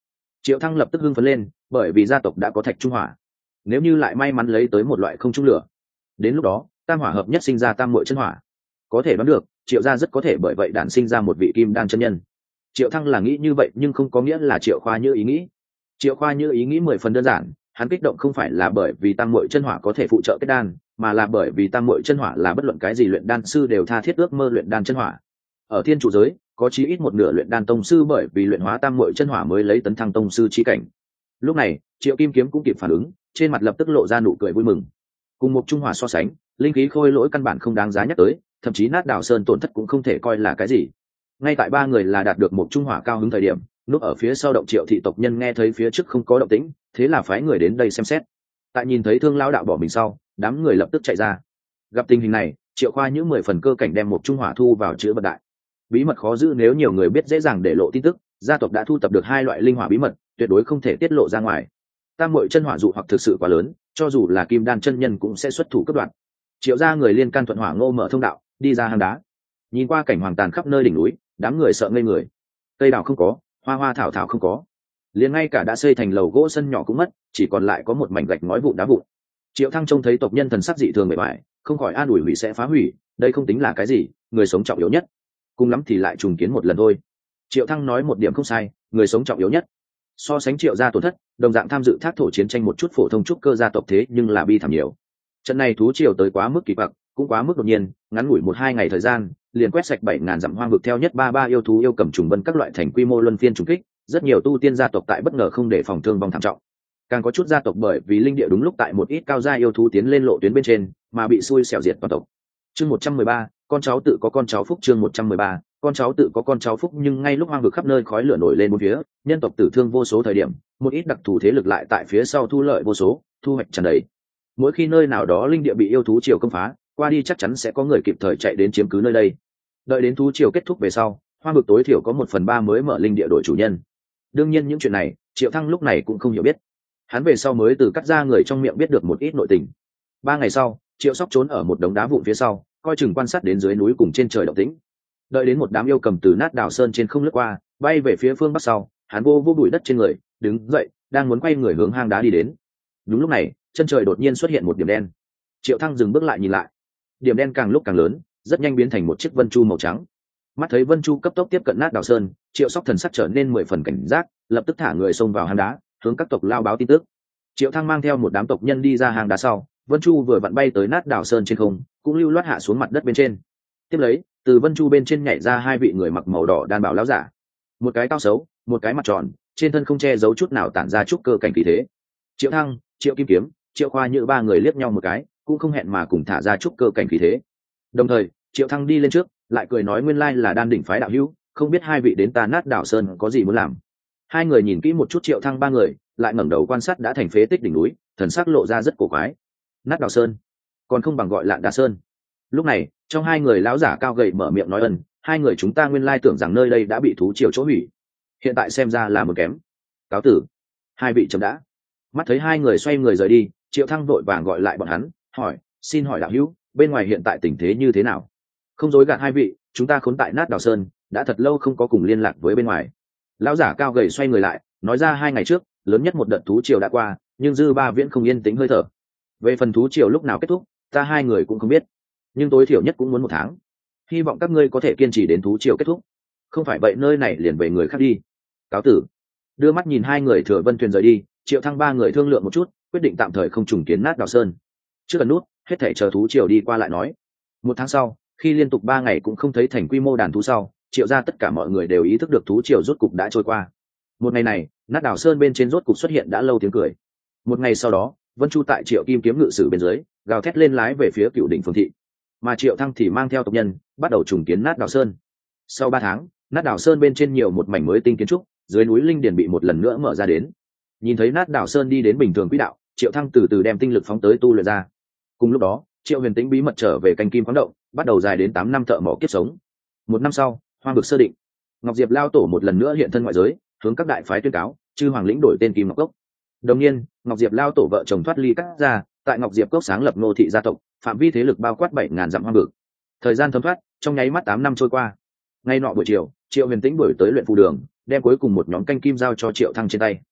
Triệu Thăng lập tức hưng phấn lên, bởi vì gia tộc đã có thạch trung hỏa. Nếu như lại may mắn lấy tới một loại không trung lửa, đến lúc đó tam hỏa hợp nhất sinh ra tam muội chân hỏa, có thể đoán được Triệu gia rất có thể bởi vậy đản sinh ra một vị kim đan chân nhân. Triệu Thăng là nghĩ như vậy nhưng không có nghĩa là Triệu Khoa Như ý nghĩ. Triệu Khoa Như ý nghĩ 10 phần đơn giản, hắn kích động không phải là bởi vì tam muội chân hỏa có thể phụ trợ kết đan, mà là bởi vì tam muội chân hỏa là bất luận cái gì luyện đan sư đều tha thiết ước mơ luyện đan chân hỏa. Ở thiên trụ giới, có chí ít một nửa luyện đan tông sư bởi vì luyện hóa tam muội chân hỏa mới lấy tấn thăng tông sư chi cảnh. Lúc này, Triệu Kim Kiếm cũng kịp phản ứng, trên mặt lập tức lộ ra nụ cười vui mừng. Cùng một trung hỏa so sánh, linh khí khôi lỗi căn bản không đáng giá nhắc tới, thậm chí nát đảo sơn tổn thất cũng không thể coi là cái gì. Ngay tại ba người là đạt được một trung hỏa cao hứng thời điểm, núp ở phía sau động Triệu thị tộc nhân nghe thấy phía trước không có động tĩnh, thế là phái người đến đây xem xét. Tại nhìn thấy Thương lão đạo bỏ mình sau, đám người lập tức chạy ra. Gặp tình hình này, Triệu Khoa những 10 phần cơ cảnh đem một trung hỏa thu vào chứa vật đại. Bí mật khó giữ, nếu nhiều người biết dễ dàng để lộ tin tức, gia tộc đã thu tập được 2 loại linh hỏa bí mật, tuyệt đối không thể tiết lộ ra ngoài. Tam muội chân hỏa dụ hoặc thực sự quá lớn, cho dù là kim đan chân nhân cũng sẽ xuất thủ cắt đoạn. Triệu gia người liên can thuận hỏa ngô mở thông đạo, đi ra hang đá. Nhìn qua cảnh hoàng tàn khắp nơi đỉnh núi, đám người sợ ngây người. Cây đào không có, hoa hoa thảo thảo không có, liền ngay cả đã xây thành lầu gỗ sân nhỏ cũng mất, chỉ còn lại có một mảnh gạch ngói vụn đá vụn. Triệu Thăng trông thấy tộc nhân thần sắc dị thường bề bại, không khỏi an ủi hủy sẽ phá hủy, đây không tính là cái gì, người sống trọng yếu nhất, cùng lắm thì lại trùng kiến một lần thôi. Triệu Thăng nói một điểm không sai, người sống trọng yếu nhất. So sánh Triệu gia tổn thất, đồng dạng tham dự thác thổ chiến tranh một chút phổ thông trúc cơ gia tộc thế nhưng là bi thảm nhiều. Trận này thú triều tới quá mức kỳ quặc, cũng quá mức đột nhiên, ngắn ngủi 1-2 ngày thời gian, liền quét sạch 7000 dặm hoang vực theo nhất ba yêu thú yêu cầm trùng vân các loại thành quy mô luân phiên trùng kích, rất nhiều tu tiên gia tộc tại bất ngờ không để phòng thương vong thảm trọng. Càng có chút gia tộc bởi vì linh địa đúng lúc tại một ít cao gia yêu thú tiến lên lộ tuyến bên trên, mà bị xui xẻo diệt toàn tộc. Chương 113, con cháu tự có con cháu phúc. Chương 113, con cháu tự có con cháu phúc. Nhưng ngay lúc hoang vực khắp nơi khói lửa nổi lên bốn phía, nhân tộc tử thương vô số thời điểm, một ít đặc thù thế lực lại tại phía sau thu lợi vô số, thu hoạch tràn đầy. Mỗi khi nơi nào đó linh địa bị yêu thú triều công phá, qua đi chắc chắn sẽ có người kịp thời chạy đến chiếm cứ nơi đây. Đợi đến thú triều kết thúc về sau, hoang vực tối thiểu có 1/3 mới mở linh địa đổi chủ nhân. Đương nhiên những chuyện này, Triệu Thăng lúc này cũng không hiểu biết. Hắn về sau mới từ cắt ra người trong miệng biết được một ít nội tình. 3 ngày sau, Triệu Sóc trốn ở một đống đá vụn phía sau, coi chừng quan sát đến dưới núi cùng trên trời động tĩnh. Đợi đến một đám yêu cầm từ nát đảo sơn trên không lướt qua, bay về phía phương bắc sau, hắn vô bụi đất trên người, đứng dậy, đang muốn quay người hướng hang đá đi đến. Đúng lúc này, chân trời đột nhiên xuất hiện một điểm đen. Triệu Thăng dừng bước lại nhìn lại. Điểm đen càng lúc càng lớn, rất nhanh biến thành một chiếc vân chu màu trắng. Mắt thấy vân chu cấp tốc tiếp cận nát đảo sơn, Triệu Sóc thần sắc trở nên 10 phần cảnh giác, lập tức thả người xông vào hang đá, hướng các tộc lao báo tin tức. Triệu Thăng mang theo một đám tộc nhân đi ra hang đá sau, vân chu vừa vặn bay tới nát đảo sơn trên không, cũng lưu loát hạ xuống mặt đất bên trên. Tiếp lấy, từ vân chu bên trên nhảy ra 2 vị người mặc màu đỏ đan bảo lão giả, một cái cao xấu, một cái mặt tròn, trên thân không che giấu chút nào tản ra chút cơ cảnh khí thế. Triệu Thăng, Triệu Kim Kiếm, Triệu Khoa như 3 người liếc nhau một cái, cũng không hẹn mà cùng thả ra chút cơ cảnh khí thế. Đồng thời, Triệu Thăng đi lên trước, lại cười nói nguyên lai là đan đỉnh phái đạo hữu, không biết 2 vị đến ta nát đảo sơn có gì muốn làm. 2 người nhìn kỹ một chút Triệu Thăng 3 người, lại ngẩng đầu quan sát đã thành phế tích đỉnh núi, thần sắc lộ ra rất cổ quái. Nát đảo sơn, còn không bằng gọi Lạn Đá sơn. Lúc này, trong 2 người lão giả cao gầy mở miệng nói ân, 2 người chúng ta nguyên lai tưởng rằng nơi đây đã bị thú triều chỗ hủy, hiện tại xem ra là một kém. Cáo tử. 2 vị chấm đã. Mắt thấy 2 người xoay người rời đi, Triệu Thăng vội vàng gọi lại bọn hắn, hỏi, xin hỏi đạo hữu, bên ngoài hiện tại tình thế như thế nào? Không dối gạt 2 vị, chúng ta khốn tại nát đảo sơn, đã thật lâu không có cùng liên lạc với bên ngoài. Lão giả cao gầy xoay người lại, nói ra 2 ngày trước, lớn nhất một đợt thú triều đã qua, nhưng dư ba viễn không yên tĩnh hơi thở. Về phần thú triều lúc nào kết thúc, ta 2 người cũng không biết, nhưng tối thiểu nhất cũng muốn 1 tháng. Hy vọng các ngươi có thể kiên trì đến thú triều kết thúc, không phải vậy nơi này liền về người khác đi. Cáo tử. Đưa mắt nhìn 2 người thừa vân thuyền rời đi, Triệu Thăng 3 người thương lượng một chút, quyết định tạm thời không trùng kiến nát đảo sơn. Trước cần nút, hết thảy chờ thú triều đi qua lại nói. 1 tháng sau, khi liên tục 3 ngày cũng không thấy thành quy mô đàn thú sau, Triệu ra tất cả mọi người đều ý thức được thú triều rốt cục đã trôi qua. Một ngày này, nát đảo sơn bên trên rốt cục xuất hiện đã lâu tiếng cười. Một ngày sau đó, Vân Chu tại Triệu Kim Kiếm ngự sử bên dưới, gào thét lên lái về phía Cựu Đỉnh Phương thị, mà Triệu Thăng thì mang theo tộc nhân bắt đầu trùng kiến nát đảo sơn. Sau 3 tháng, nát đảo sơn bên trên nhiều một mảnh mới tinh kiến trúc, dưới núi linh điền bị một lần nữa mở ra đến. Nhìn thấy nát đảo sơn đi đến bình thường quỹ đạo, Triệu Thăng từ từ đem tinh lực phóng tới tu luyện ra. Cùng lúc đó, Triệu Huyền Tĩnh bí mật trở về canh kim khoáng động, bắt đầu dài đến 8 năm thợ mỏ kiếp sống. 1 năm sau, hoang vực sơ định, Ngọc Diệp lao tổ một lần nữa hiện thân ngoại giới, hướng các đại phái tuyên cáo, chư hoàng lĩnh đổi tên Kim Ngọc Cốc. Đồng nhiên, Ngọc Diệp lao tổ vợ chồng thoát ly cắt ra, tại Ngọc Diệp Cốc sáng lập Ngô thị gia tộc, phạm vi thế lực bao quát 7000 dặm hoang vực. Thời gian thấm thoát, trong nháy mắt 8 năm trôi qua. Ngay nọ buổi chiều, Triệu Huyền Tĩnh đuổi tới luyện phù đường, đem cuối cùng một nhóm canh kim giao cho Triệu Thăng trên tay.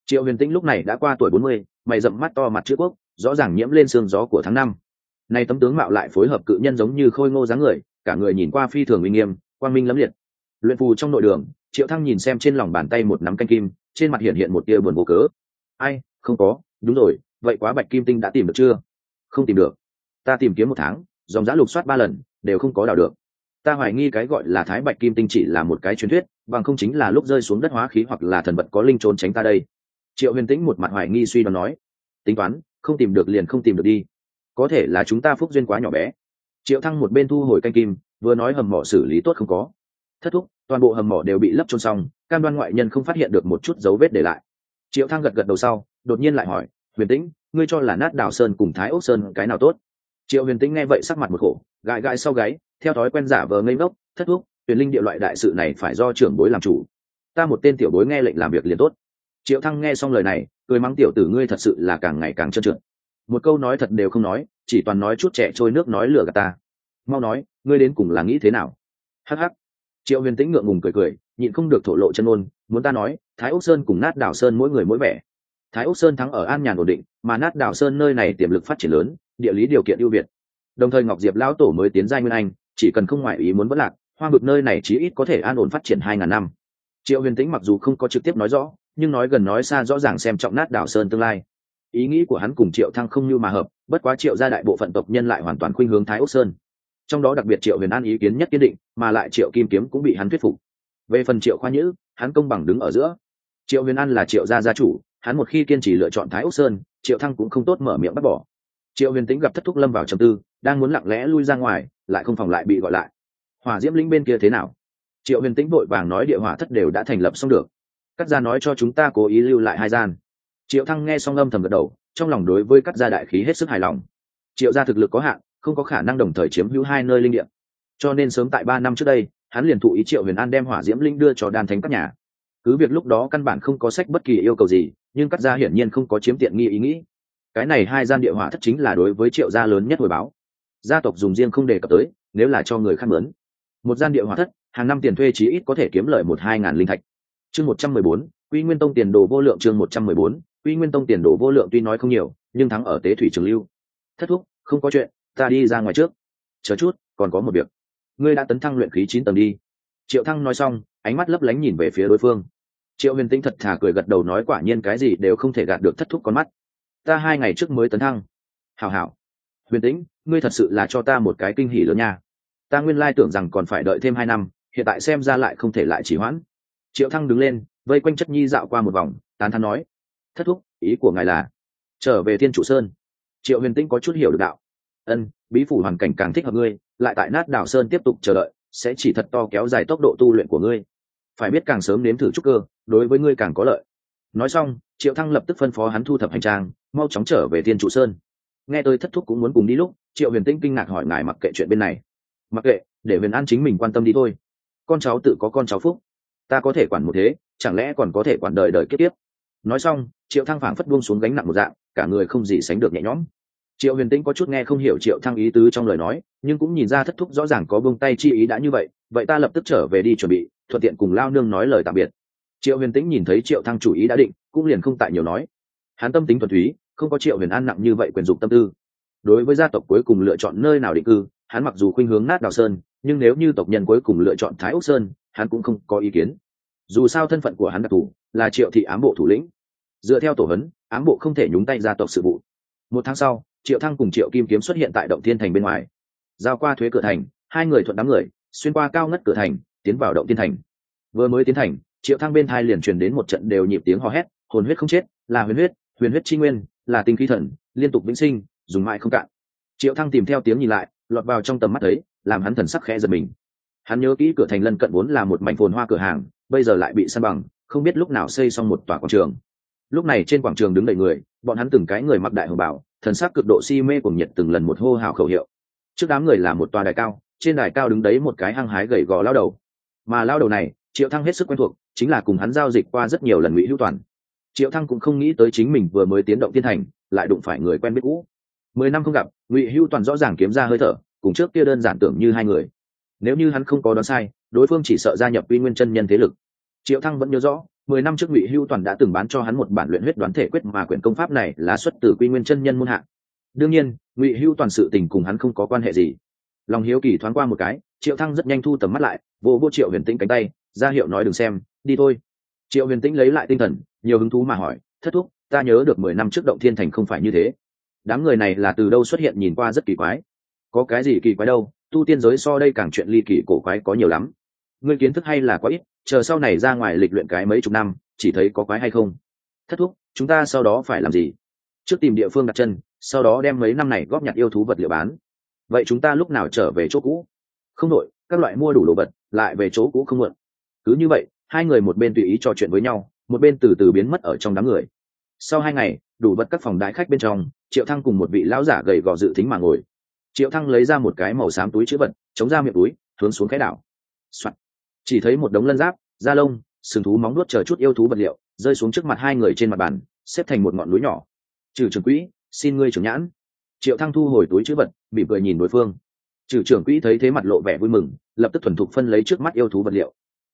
Triệu Huyền Tĩnh lúc này đã qua tuổi 40, mày rậm mắt to mặt chữ quốc, rõ ràng nhiễm lên sương gió của tháng năm. Này tấm tướng mạo lại phối hợp cự nhân giống như khôi ngô dáng người, cả người nhìn qua phi thường uy nghiêm, quang minh lẫm liệt. Luyện phù trong nội đường, Triệu Thăng nhìn xem trên lòng bàn tay một nắm canh kim, trên mặt hiện một tia buồn vô cớ. Ai, không có, đúng rồi, vậy quá bạch kim tinh đã tìm được chưa? Không tìm được. Ta tìm kiếm 1 tháng, dòng dã lục soát 3 lần, đều không có đào được. Ta hoài nghi cái gọi là thái bạch kim tinh chỉ là một cái truyền thuyết, bằng không chính là lúc rơi xuống đất hóa khí hoặc là thần vật có linh trốn tránh ta đây. Triệu Huyền Tĩnh một mặt hoài nghi suy đoán nói, tính toán, không tìm được liền không tìm được đi, có thể là chúng ta phúc duyên quá nhỏ bé. Triệu Thăng một bên thu hồi canh kim, vừa nói hầm mỏ xử lý tốt không có. Thất thúc, toàn bộ hầm mỏ đều bị lấp chôn xong, cam đoan ngoại nhân không phát hiện được một chút dấu vết để lại. Triệu Thăng gật gật đầu sau, đột nhiên lại hỏi, Huyền Tĩnh, ngươi cho là Nát Đào Sơn cùng Thái Ốc Sơn cái nào tốt? Triệu Huyền Tĩnh nghe vậy sắc mặt một khổ, gãi gãi sau gáy, theo thói quen giả vờ ngây ngốc, thất thúc, Huyền Linh địa loại đại sự này phải do trưởng bối làm chủ, ta một tên tiểu bối nghe lệnh làm việc liền tốt. Triệu Thăng nghe xong lời này, cười mắng tiểu tử ngươi thật sự là càng ngày càng trơn trượt, một câu nói thật đều không nói, chỉ toàn nói chút trẻ trôi nước nói lừa gạt ta. Mau nói, ngươi đến cùng là nghĩ thế nào? Hắc hắc. Triệu Huyền Tĩnh ngượng ngùng cười cười, nhịn không được thổ lộ chân ngôn, muốn ta nói, Thái Ốc Sơn cùng Nát Đào Sơn mỗi người mỗi vẻ. Thái Ốc Sơn thắng ở an nhàn ổn định, mà Nát Đào Sơn nơi này tiềm lực phát triển lớn, địa lý điều kiện ưu việt. Đồng thời Ngọc Diệp lão tổ mới tiến giai nguyên anh, chỉ cần không ngoại ý muốn bất lạc, Hoa Vực nơi này chí ít có thể an ổn phát triển 2000 năm. Triệu Huyền Tĩnh mặc dù không có trực tiếp nói rõ, nhưng nói gần nói xa rõ ràng xem trọng Nát Đào Sơn tương lai. Ý nghĩ của hắn cùng Triệu Thăng không như mà hợp, bất quá Triệu gia đại bộ phận tộc nhân lại hoàn toàn khuynh hướng Thái Ốc Sơn. Trong đó đặc biệt Triệu Huyền An ý kiến nhất kiên định, mà lại Triệu Kim Kiếm cũng bị hắn thuyết phục. Về phần Triệu Khoa Nhữ, hắn công bằng đứng ở giữa. Triệu Huyền An là Triệu gia gia chủ, hắn một khi kiên trì lựa chọn Thái Ốc Sơn, Triệu Thăng cũng không tốt mở miệng bắt bỏ. Triệu Huyền Tĩnh gặp thất thúc lâm vào trầm tư, đang muốn lặng lẽ lui ra ngoài, lại không phòng lại bị gọi lại. Hỏa Diễm Lĩnh bên kia thế nào? Triệu Huyền Tĩnh vội vàng nói địa hỏa thất đều đã thành lập xong được, Cắt gia nói cho chúng ta cố ý lưu lại 2 gian. Triệu Thăng nghe xong âm thầm gật đầu, trong lòng đối với Cắt gia đại khí hết sức hài lòng. Triệu gia thực lực có hạn, không có khả năng đồng thời chiếm hữu 2 nơi linh địa, cho nên sớm tại 3 năm trước đây, hắn liền thụ ý Triệu Huyền An đem Hỏa Diễm Linh đưa cho Đan Thánh các nhà. Cứ việc lúc đó căn bản không có sách bất kỳ yêu cầu gì, nhưng Cắt gia hiển nhiên không có chiếm tiện nghi ý nghĩ. Cái này 2 gian địa hỏa thất chính là đối với Triệu gia lớn nhất hồi báo. Gia tộc dùng riêng không đề cập tới, nếu là cho người khác mướn, một gian địa hỏa thất, hàng năm tiền thuê chí ít có thể kiếm lợi 1-2 ngàn linh thạch. Chương 114, Quy Nguyên Tông tiền đồ vô lượng. Chương 114, Quy Nguyên Tông tiền đồ vô lượng tuy nói không nhiều, nhưng thắng ở tế thủy trường lưu. Thất thúc, không có chuyện, ta đi ra ngoài trước. Chờ chút, còn có một việc. Ngươi đã tấn thăng luyện khí 9 tầng đi. Triệu Thăng nói xong, ánh mắt lấp lánh nhìn về phía đối phương. Triệu Huyền Tĩnh thật thà cười gật đầu nói quả nhiên cái gì đều không thể gạt được thất thúc con mắt. Ta 2 ngày trước mới tấn thăng. Hảo hảo. Huyền Tĩnh, ngươi thật sự là cho ta một cái kinh hỉ lớn nha. Ta nguyên lai tưởng rằng còn phải đợi thêm 2 năm, hiện tại xem ra lại không thể lại trì hoãn. Triệu Thăng đứng lên, vây quanh Chất Nhi dạo qua một vòng, tán thán nói: "Thất thúc, ý của ngài là trở về Thiên Trụ Sơn?" Triệu Huyền Tĩnh có chút hiểu được đạo. "Ân, bí phủ hoàn cảnh càng thích hợp ngươi, lại tại Nát Đảo Sơn tiếp tục chờ đợi, sẽ chỉ thật to kéo dài tốc độ tu luyện của ngươi. Phải biết càng sớm nếm thử trúc cơ, đối với ngươi càng có lợi." Nói xong, Triệu Thăng lập tức phân phó hắn thu thập hành trang, mau chóng trở về Thiên Trụ Sơn. Nghe tôi thất thúc cũng muốn cùng đi lúc, Triệu Huyền Tĩnh kinh ngạc hỏi ngài mặc kệ chuyện bên này. Mặc kệ, để Huyền An chính mình quan tâm đi thôi. Con cháu tự có con cháu phúc, ta có thể quản một thế, chẳng lẽ còn có thể quản đời đời kiếp kiếp. Nói xong, Triệu Thăng phảng phất buông xuống gánh nặng một dạng, cả người không gì sánh được nhẹ nhõm. Triệu Huyền Tĩnh có chút nghe không hiểu Triệu Thăng ý tứ trong lời nói, nhưng cũng nhìn ra thất thúc rõ ràng có buông tay chi ý đã như vậy, vậy ta lập tức trở về đi chuẩn bị, thuận tiện cùng lao nương nói lời tạm biệt. Triệu Huyền Tĩnh nhìn thấy Triệu Thăng chủ ý đã định, cũng liền không tại nhiều nói. Hắn tâm tính thuần túy, không có Triệu Huyền An nặng như vậy quyền dục tâm tư. Đối với gia tộc cuối cùng lựa chọn nơi nào định cư, hắn mặc dù khuynh hướng Nát Đào Sơn, nhưng nếu như tộc nhân cuối cùng lựa chọn Thái Ốc Sơn, hắn cũng không có ý kiến. Dù sao thân phận của hắn đặc thù, là Triệu thị ám bộ thủ lĩnh. Dựa theo tổ huấn, ám bộ không thể nhúng tay gia tộc sự vụ. 1 tháng sau, Triệu Thăng cùng Triệu Kim Kiếm xuất hiện tại Động Thiên Thành bên ngoài. Giao qua thuế cửa thành, 2 người thuận đám người, xuyên qua cao ngất cửa thành, tiến vào Động Thiên Thành. Vừa mới tiến thành, Triệu Thăng bên thai liền truyền đến một trận đều nhịp tiếng hò hét, hồn huyết không chết, là huyền huyết chi nguyên, là tinh khí thần, liên tục vĩnh sinh, dùng mãi không cạn. Triệu Thăng tìm theo tiếng nhìn lại, lọt vào trong tầm mắt thấy, làm hắn thần sắc khẽ giật mình. Hắn nhớ kỹ cửa thành lân cận vốn là một mảnh phồn hoa cửa hàng, bây giờ lại bị san bằng, không biết lúc nào xây xong một tòa quảng trường. Lúc này trên quảng trường đứng đầy người, bọn hắn từng cái người mặc đại hồng bào, thần sắc cực độ si mê cùng nhiệt từng lần một hô hào khẩu hiệu. Trước đám người là một tòa đài cao, trên đài cao đứng đấy một cái hăng hái gầy gò lao đầu. Mà lao đầu này, Triệu Thăng hết sức quen thuộc, chính là cùng hắn giao dịch qua rất nhiều lần Ngụy Hữu Toàn. Triệu Thăng cũng không nghĩ tới chính mình vừa mới tiến Động Thiên Thành, lại đụng phải người quen biết cũ. 10 năm không gặp, Ngụy Hữu Toàn rõ ràng kiếm ra hơi thở, cùng trước kia đơn giản tưởng như 2 người. Nếu như hắn không có đoán sai, đối phương chỉ sợ gia nhập Quy Nguyên chân nhân thế lực. Triệu Thăng vẫn nhớ rõ, 10 năm trước Ngụy Hưu Toàn đã từng bán cho hắn một bản luyện huyết đoán thể quyết, mà quyển công pháp này là xuất từ Quy Nguyên chân nhân môn hạ. Đương nhiên Ngụy Hưu Toàn sự tình cùng hắn không có quan hệ gì. Lòng hiếu kỳ thoáng qua một cái, Triệu Thăng rất nhanh thu tầm mắt lại, vô Triệu Huyền Tĩnh cánh tay ra hiệu nói đừng xem, đi thôi. Triệu Huyền Tĩnh lấy lại tinh thần, nhiều hứng thú mà hỏi, thất thúc, ta nhớ được 10 năm trước Động Thiên Thành không phải như thế. Đám người này là từ đâu xuất hiện, nhìn qua rất kỳ quái. Có cái gì kỳ quái đâu, tu tiên giới so đây càng chuyện ly kỳ cổ quái có nhiều lắm. Ngươi kiến thức hay là quá ít, chờ sau này ra ngoài lịch luyện cái mấy chục năm, chỉ thấy có quái hay không. Thất thúc, chúng ta sau đó phải làm gì? Trước tìm địa phương đặt chân, sau đó đem mấy năm này góp nhặt yêu thú vật liệu bán. Vậy chúng ta lúc nào trở về chỗ cũ? Không đội, các loại mua đủ đồ vật lại về chỗ cũ không muộn. Cứ như vậy, hai người một bên tùy ý trò chuyện với nhau, một bên từ từ biến mất ở trong đám người. Sau 2 ngày, đủ vật các phòng đại khách bên trong, Triệu Thăng cùng một vị lão giả gầy gò dự tính mà ngồi. Triệu Thăng lấy ra một cái màu xám túi chữ vật, chống ra miệng túi, hướng xuống cái đảo. Soạn. Chỉ thấy một đống lân giáp, da lông, sừng thú, móng nuốt chờ chút yêu thú vật liệu rơi xuống trước mặt hai người trên mặt bàn, xếp thành một ngọn núi nhỏ. Trừ trưởng quỹ, xin ngươi trưởng nhãn. Triệu Thăng thu hồi túi chữ vật, mỉm cười nhìn đối phương. Trừ trưởng quỹ thấy thế mặt lộ vẻ vui mừng, lập tức thuần thục phân lấy trước mắt yêu thú vật liệu.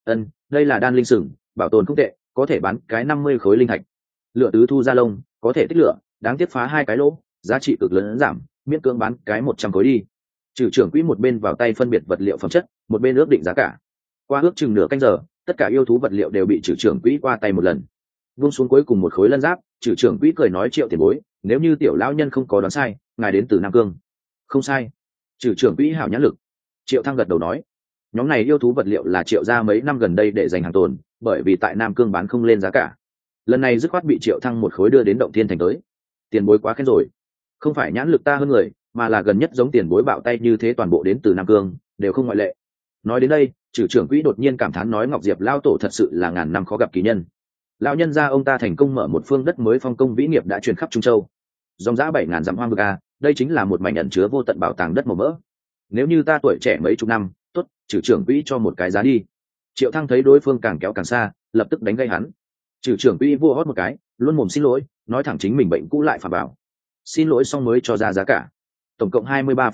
Đây là đan linh sừng, bảo tồn không tệ, có thể bán cái 50 khối linh thạch. Lửa tứ thu da lông, có thể tích lửa, đáng tiếc phá 2 cái lỗ, giá trị cực lớn giảm, miễn cưỡng bán cái 100 khối đi. Trừ trưởng quỹ một bên vào tay phân biệt vật liệu phẩm chất, một bên ước định giá cả. Qua ước chừng nửa canh giờ, tất cả yêu thú vật liệu đều bị trừ trưởng quỹ qua tay một lần. Vung xuống cuối cùng một khối lân giáp, trừ trưởng quỹ cười nói, Triệu tiền bối, nếu như tiểu lão nhân không có đoán sai, ngài đến từ Nam Cương. Không sai. Trừ trưởng quỹ hảo nhãn lực. Triệu Thăng gật đầu nói, nhóm này yêu thú vật liệu là Triệu gia mấy năm gần đây để dành hàng tồn, bởi vì tại Nam Cương bán không lên giá cả. Lần này dứt khoát bị Triệu Thăng một khối đưa đến Động Thiên Thành tới. Tiền bối quá khen rồi. Không phải nhãn lực ta hơn người, mà là gần nhất giống tiền bối bạo tay như thế toàn bộ đến từ Nam Cương, đều không ngoại lệ. Nói đến đây, trừ trưởng quỹ đột nhiên cảm thán nói, Ngọc Diệp lao tổ thật sự là ngàn năm khó gặp kỳ nhân. Lão nhân gia ông ta thành công mở một phương đất mới, phong công vĩ nghiệp đã truyền khắp Trung Châu. Dòng dã 7.000 dặm hoang vực a, đây chính là một mảnh ẩn chứa vô tận bảo tàng đất màu mỡ. Nếu như ta tuổi trẻ mấy chục năm, tốt, trừ trưởng quỹ cho một cái giá đi. Triệu Thăng thấy đối phương càng kéo càng xa, lập tức đánh gây hắn. Trừ trưởng quỹ vua hót một cái, luôn mồm xin lỗi, nói thẳng chính mình bệnh cũ lại phạm bảo. Xin lỗi xong mới cho ra giá cả. Tổng cộng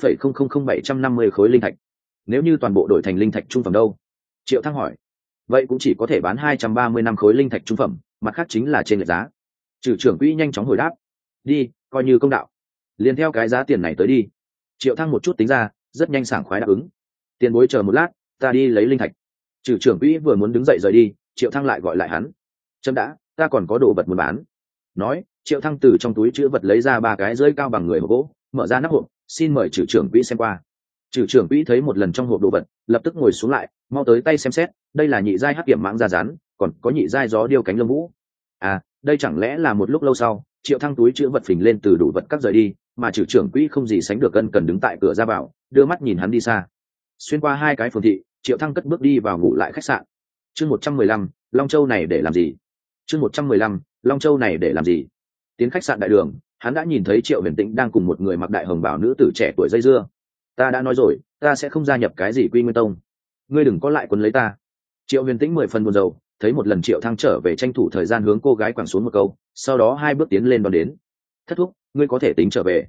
23,000750 khối linh thạch. Nếu như toàn bộ đổi thành linh thạch trung phẩm đâu? Triệu Thăng hỏi. Vậy cũng chỉ có thể bán 235 khối linh thạch trung phẩm, mặt khác chính là trên lệch giá. Trừ trưởng quỹ nhanh chóng hồi đáp. Đi, coi như công đạo. Liền theo cái giá tiền này tới đi. Triệu Thăng một chút tính ra, rất nhanh sảng khoái đáp ứng. Tiền bối chờ một lát, ta đi lấy linh thạch. Trừ trưởng quỹ vừa muốn đứng dậy rời đi, Triệu Thăng lại gọi lại hắn. Chấm đã, ta còn có đồ vật muốn bán. Nói, Triệu Thăng từ trong túi chữ vật lấy ra 3 cái rơi cao bằng người hộp gỗ, mở ra nắp hộp, xin mời trừ trưởng quỹ xem qua. Trừ trưởng quỹ thấy một lần trong hộp đồ vật, lập tức ngồi xuống lại, mau tới tay xem xét. Đây là nhị giai hắc kiểm mãng da rắn, còn có nhị giai gió điêu cánh lông vũ. À, đây chẳng lẽ là một lúc lâu sau, Triệu Thăng túi chữ vật phình lên từ đủ vật các rời đi, mà trừ trưởng quỹ không gì sánh được ân cần đứng tại cửa ra vào, đưa mắt nhìn hắn đi xa. Xuyên qua 2 cái phường thị, Triệu Thăng cất bước đi vào ngủ lại khách sạn. Chương 115, Long Châu này để làm gì? Chương 115, Long Châu này để làm gì? Tiến khách sạn đại đường, hắn đã nhìn thấy Triệu Huyền Tĩnh đang cùng một người mặc đại hồng bào nữ tử trẻ tuổi dây dưa. Ta đã nói rồi, ta sẽ không gia nhập cái gì Quy Nguyên Tông, ngươi đừng có lại quấn lấy ta. Triệu Huyền Tĩnh 10 phần buồn rầu, thấy một lần Triệu Thăng trở về tranh thủ thời gian hướng cô gái quẳng xuống một câu, sau đó 2 bước tiến lên đón đến. Thất thúc, ngươi có thể tính trở về.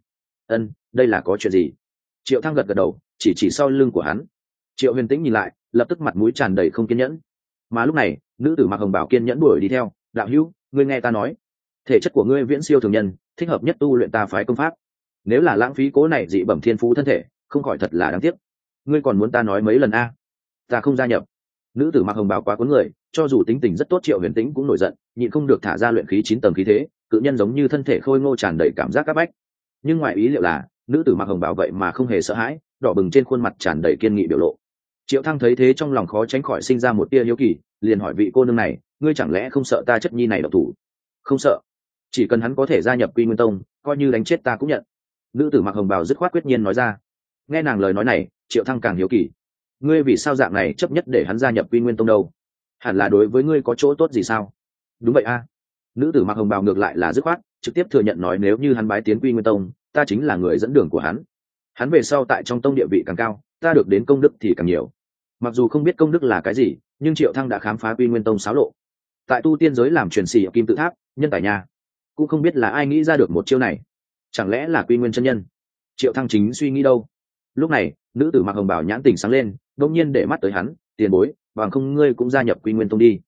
Đây là có chuyện gì? Triệu Thăng gật gật đầu, chỉ sau lưng của hắn. Triệu Huyền Tĩnh nhìn lại, lập tức mặt mũi tràn đầy không kiên nhẫn. Mà lúc này, nữ tử mặc hồng bào kiên nhẫn đuổi đi theo. Đạo hữu, ngươi nghe ta nói, thể chất của ngươi viễn siêu thường nhân, thích hợp nhất tu luyện ta phái công pháp. Nếu là lãng phí cố này dị bẩm thiên phú thân thể, không khỏi thật là đáng tiếc. Ngươi còn muốn ta nói mấy lần a? Ta không gia nhập. Nữ tử mặc hồng bào quá cuốn người, cho dù tính tình rất tốt, Triệu Huyền Tĩnh cũng nổi giận, nhịn không được thả ra luyện khí 9 tầng khí thế, cự nhân giống như thân thể khôi ngô tràn đầy cảm giác áp bách. Nhưng ngoài ý liệu là, nữ tử mặc hồng bào vậy mà không hề sợ hãi, đỏ bừng trên khuôn mặt tràn đầy kiên nghị biểu lộ. Triệu Thăng thấy thế trong lòng khó tránh khỏi sinh ra một tia hiếu kỳ, liền hỏi vị cô nương này, ngươi chẳng lẽ không sợ ta chất nhi này độc thủ? Không sợ, chỉ cần hắn có thể gia nhập Quy Nguyên Tông, coi như đánh chết ta cũng nhận. Nữ tử mặc hồng bào dứt khoát quyết nhiên nói ra. Nghe nàng lời nói này, Triệu Thăng càng hiếu kỳ. Ngươi vì sao dạng này chấp nhất để hắn gia nhập Quy Nguyên Tông đâu? Hẳn là đối với ngươi có chỗ tốt gì sao? Đúng vậy a. Nữ tử mặc hồng bào ngược lại là dứt khoát, trực tiếp thừa nhận nói, nếu như hắn bái tiến Quy Nguyên Tông, ta chính là người dẫn đường của hắn. Hắn về sau tại trong tông địa vị càng cao, ta được đến công đức thì càng nhiều. Mặc dù không biết công đức là cái gì, nhưng Triệu Thăng đã khám phá Quy Nguyên Tông xáo lộ. Tại tu tiên giới làm truyền xỉ kim tự tháp, nhân tài nhà, cũng không biết là ai nghĩ ra được một chiêu này. Chẳng lẽ là Quy Nguyên chân nhân? Triệu Thăng chính suy nghĩ đâu. Lúc này, nữ tử mặc hồng bào nhãn tỉnh sáng lên, đột nhiên để mắt tới hắn, tiền bối, bằng không ngươi cũng gia nhập Quy Nguyên Tông đi.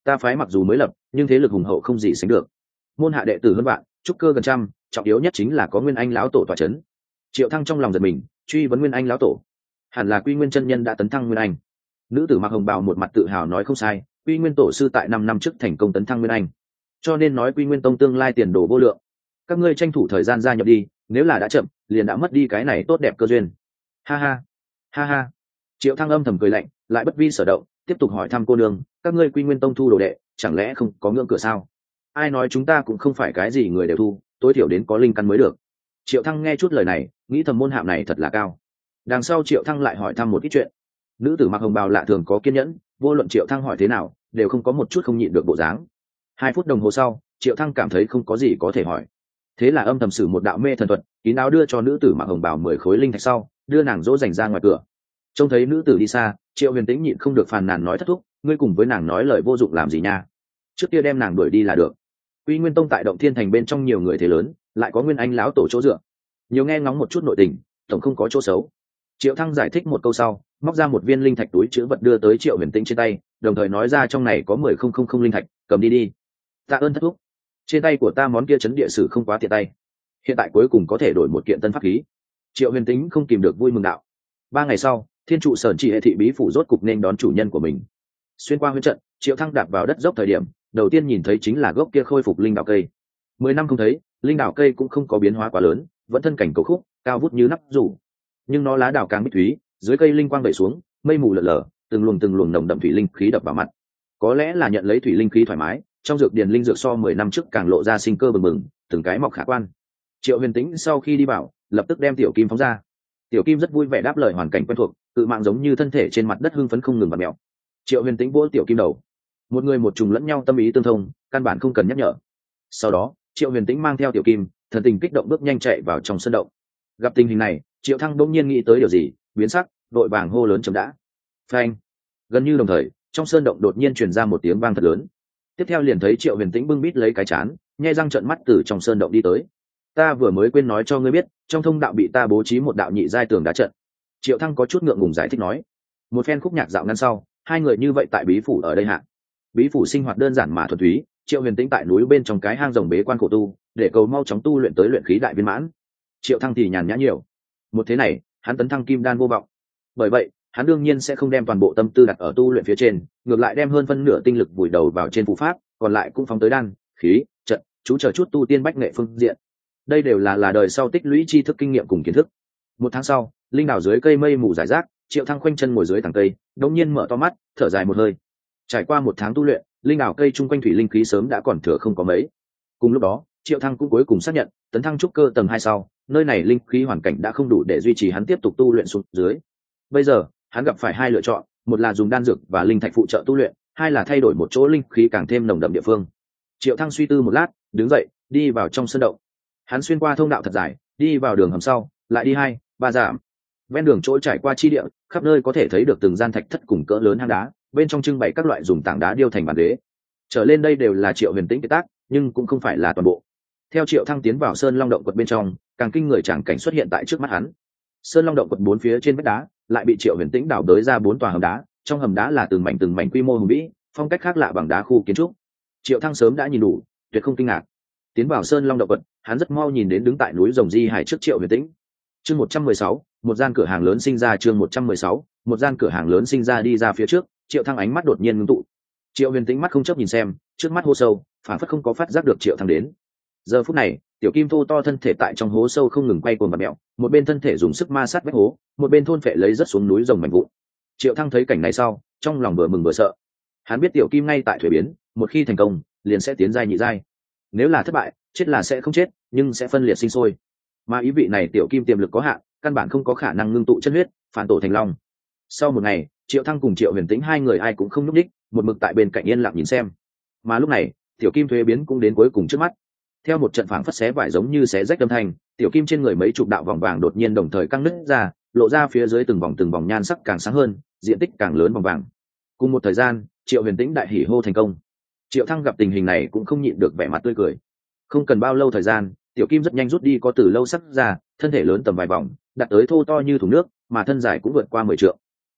Ta phái mặc dù mới lập nhưng thế lực hùng hậu không gì sánh được, môn hạ đệ tử hơn vạn, trúc cơ gần trăm, trọng yếu nhất chính là có nguyên anh lão tổ tọa c h ấ n. Triệu Thăng trong lòng giật mình, truy vấn nguyên anh lão tổ, hẳn là Quy Nguyên chân nhân đã tấn thăng nguyên anh. Nữ tử mặc hồng bào một mặt tự hào nói không sai, Quy Nguyên tổ sư tại 5 năm trước thành công tấn thăng nguyên anh, cho nên nói Quy Nguyên tông tương lai tiền đồ vô lượng. Các ngươi tranh thủ thời gian gia nhập đi, nếu là đã chậm liền đã mất đi cái này tốt đẹp cơ duyên. Ha ha, ha ha. Triệu Thăng âm thầm cười lạnh, lại bất vi sở động, tiếp tục hỏi thăm cô nương, các ngươi Quy Nguyên tông thu đồ đệ chẳng lẽ không có ngưỡng cửa sao? Ai nói chúng ta cũng không phải cái gì người đều thu, tối thiểu đến có linh căn mới được. Triệu Thăng nghe chút lời này, nghĩ thầm môn hạm này thật là cao. Đằng sau Triệu Thăng lại hỏi thăm một ít chuyện. Nữ tử mặc hồng bào lạ thường có kiên nhẫn, vô luận Triệu Thăng hỏi thế nào đều không có một chút không nhịn được bộ dáng. 2 phút đồng hồ sau, Triệu Thăng cảm thấy không có gì có thể hỏi, thế là âm thầm sử một đạo mê thần thuật, kín áo đưa cho nữ tử mặc hồng bào 10 khối linh thạch sau, đưa nàng dỗ dành ra ngoài cửa. Trông thấy nữ tử đi xa, Triệu Huyền Tĩnh nhịn không được phàn nàn nói thất thúc, ngươi cùng với nàng nói lời vô dụng làm gì nha, trước kia đem nàng đuổi đi là được. Quy Nguyên tông tại Động Thiên thành bên trong nhiều người thế lớn, lại có nguyên anh lão tổ chỗ dựa, nhiều nghe ngóng một chút nội tình, tổng không có chỗ xấu. Triệu Thăng giải thích một câu sau, móc ra một viên linh thạch túi chứa vật đưa tới Triệu Huyền Tĩnh trên tay, đồng thời nói ra trong này có 10,000 linh thạch, cầm đi đi. Tạ ơn thất thúc, trên tay của ta món kia chấn địa sử không quá tiện tay, hiện tại cuối cùng có thể đổi một kiện tân pháp khí. Triệu Huyền Tĩnh không kìm được vui mừng đạo. 3 ngày sau, Thiên trụ Sở Chỉ hệ thị bí phủ rốt cục nên đón chủ nhân của mình. Xuyên qua huyễn trận, Triệu Thăng đạp vào đất dốc thời điểm, đầu tiên nhìn thấy chính là gốc kia khôi phục linh đạo cây. 10 năm không thấy, linh đạo cây cũng không có biến hóa quá lớn, vẫn thân cảnh cầu khúc, cao vút như nắp rủ. Nhưng nó lá đào càng bích thúy, dưới cây linh quang vẩy xuống, mây mù lờ lờ, từng luồng nồng đậm thủy linh khí đập vào mặt. Có lẽ là nhận lấy thủy linh khí thoải mái, trong dược điển linh dược so 10 năm trước càng lộ ra sinh cơ bừng bừng, từng cái mọc khả quan. Triệu Huyền Tĩnh sau khi đi vào, lập tức đem tiểu kim phóng ra. Tiểu kim rất vui vẻ đáp lời hoàn cảnh quen thuộc, tự mạng giống như thân thể trên mặt đất hưng phấn không ngừng vặn mèo. Triệu Huyền Tĩnh vỗ tiểu kim đầu, một người một trùng lẫn nhau tâm ý tương thông, căn bản không cần nhắc nhở. Sau đó Triệu Huyền Tĩnh mang theo tiểu kim, thần tình kích động bước nhanh chạy vào trong sân động. Gặp tình hình này, Triệu Thăng bỗng nhiên nghĩ tới điều gì, biến sắc, đội vàng hô lớn chấm đã. Phanh! Gần như đồng thời, trong sơn động đột nhiên truyền ra một tiếng vang thật lớn. Tiếp theo liền thấy Triệu Huyền Tĩnh bưng bít lấy cái chán, nhe răng trợn mắt từ trong sơn động đi tới. Ta vừa mới quên nói cho ngươi biết, trong thông đạo bị ta bố trí một đạo nhị giai tường đá trận. Triệu Thăng có chút ngượng ngùng giải thích nói. Một phen khúc nhạc dạo ngăn sau, hai người như vậy tại bí phủ ở đây hạ. Bí phủ sinh hoạt đơn giản mà thuần túy, Triệu Huyền Tĩnh tại núi bên trong cái hang rồng bế quan khổ tu, để cầu mau chóng tu luyện tới luyện khí đại viên mãn. Triệu Thăng thì nhàn nhã nhiều. Một thế này, hắn tấn thăng kim đan vô vọng. Bởi vậy, hắn đương nhiên sẽ không đem toàn bộ tâm tư đặt ở tu luyện phía trên, ngược lại đem hơn phân nửa tinh lực vùi đầu vào trên phù pháp, còn lại cũng phóng tới đan, khí, trận, chú chờ chút tu tiên bách nghệ phương diện. Đây đều là đời sau tích lũy tri thức kinh nghiệm cùng kiến thức. 1 tháng sau, linh đảo dưới cây mây mù rải rác, Triệu Thăng khoanh chân ngồi dưới tàng cây, đột nhiên mở to mắt, thở dài một hơi. Trải qua 1 tháng tu luyện, linh đảo cây chung quanh thủy linh khí sớm đã còn thừa không có mấy. Cùng lúc đó, Triệu Thăng cũng cuối cùng xác nhận, tấn thăng trúc cơ tầng 2 sau, nơi này linh khí hoàn cảnh đã không đủ để duy trì hắn tiếp tục tu luyện xuống dưới. Bây giờ, hắn gặp phải 2 lựa chọn, một là dùng đan dược và linh thạch phụ trợ tu luyện, hai là thay đổi một chỗ linh khí càng thêm nồng đậm địa phương. Triệu Thăng suy tư một lát, đứng dậy, đi vào trong sân động. Hắn xuyên qua thông đạo thật dài, đi vào đường hầm sau, lại đi 2-3 dặm. Ven đường chỗ trải qua chi địa, khắp nơi có thể thấy được từng gian thạch thất cùng cỡ lớn hang đá, bên trong trưng bày các loại dùng tảng đá điêu thành bàn ghế. Trở lên đây đều là Triệu Huyền Tĩnh kế tác, nhưng cũng không phải là toàn bộ. Theo Triệu Thăng tiến vào sơn long động quật bên trong, càng kinh người tràng cảnh xuất hiện tại trước mắt hắn. Sơn long động quật 4 phía trên vách đá lại bị Triệu Huyền Tĩnh đào đới ra 4 tòa hầm đá, trong hầm đá là từng mảnh quy mô hùng vĩ, phong cách khác lạ bằng đá khu kiến trúc. Triệu Thăng sớm đã nhìn đủ, tuyệt không kinh ngạc. Tiến vào sơn long động quật, hắn rất mau nhìn đến đứng tại núi rồng di hải trước Triệu Huyền Tĩnh. Chương 116, một gian cửa hàng lớn sinh ra. Chương 116, một gian cửa hàng lớn sinh ra. Đi ra phía trước, Triệu Thăng ánh mắt đột nhiên ngưng tụ. Triệu Huyền Tĩnh mắt không chớp nhìn xem, trước mắt hố sâu, phản phất không có phát giác được Triệu Thăng đến. Giờ phút này, tiểu kim thô to thân thể tại trong hố sâu không ngừng quay cuồng và mèo, một bên thân thể dùng sức ma sát vách hố, một bên thôn phệ lấy rất xuống núi rồng mảnh vụn. Triệu Thăng thấy cảnh này sau, trong lòng vừa mừng vừa sợ. Hắn biết tiểu kim ngay tại thuế biến, một khi thành công, liền sẽ tiến giai nhị giai. Nếu là thất bại, chết là sẽ không chết, nhưng sẽ phân liệt sinh sôi. Mà ý vị này tiểu kim tiềm lực có hạn, căn bản không có khả năng ngưng tụ chân huyết, phản tổ thành long. Sau một ngày, Triệu Thăng cùng Triệu Huyền Tĩnh hai người ai cũng không nhúc nhích, một mực tại bên cạnh yên lặng nhìn xem. Mà lúc này, tiểu kim thuế biến cũng đến cuối cùng trước mắt. Theo một trận phảng phất xé vải giống như xé rách âm thanh, tiểu kim trên người mấy chục đạo vòng vàng đột nhiên đồng thời căng nứt ra, lộ ra phía dưới từng vòng nhan sắc càng sáng hơn, diện tích càng lớn vòng vàng. Cùng một thời gian, Triệu Huyền Tĩnh đại hỉ hô thành công. Triệu Thăng gặp tình hình này cũng không nhịn được vẻ mặt tươi cười. Không cần bao lâu thời gian, tiểu kim rất nhanh rút đi có từ lâu sắc ra, thân thể lớn tầm vài vòng, đặt tới thô to như thùng nước, mà thân dài cũng vượt qua 10 trượng.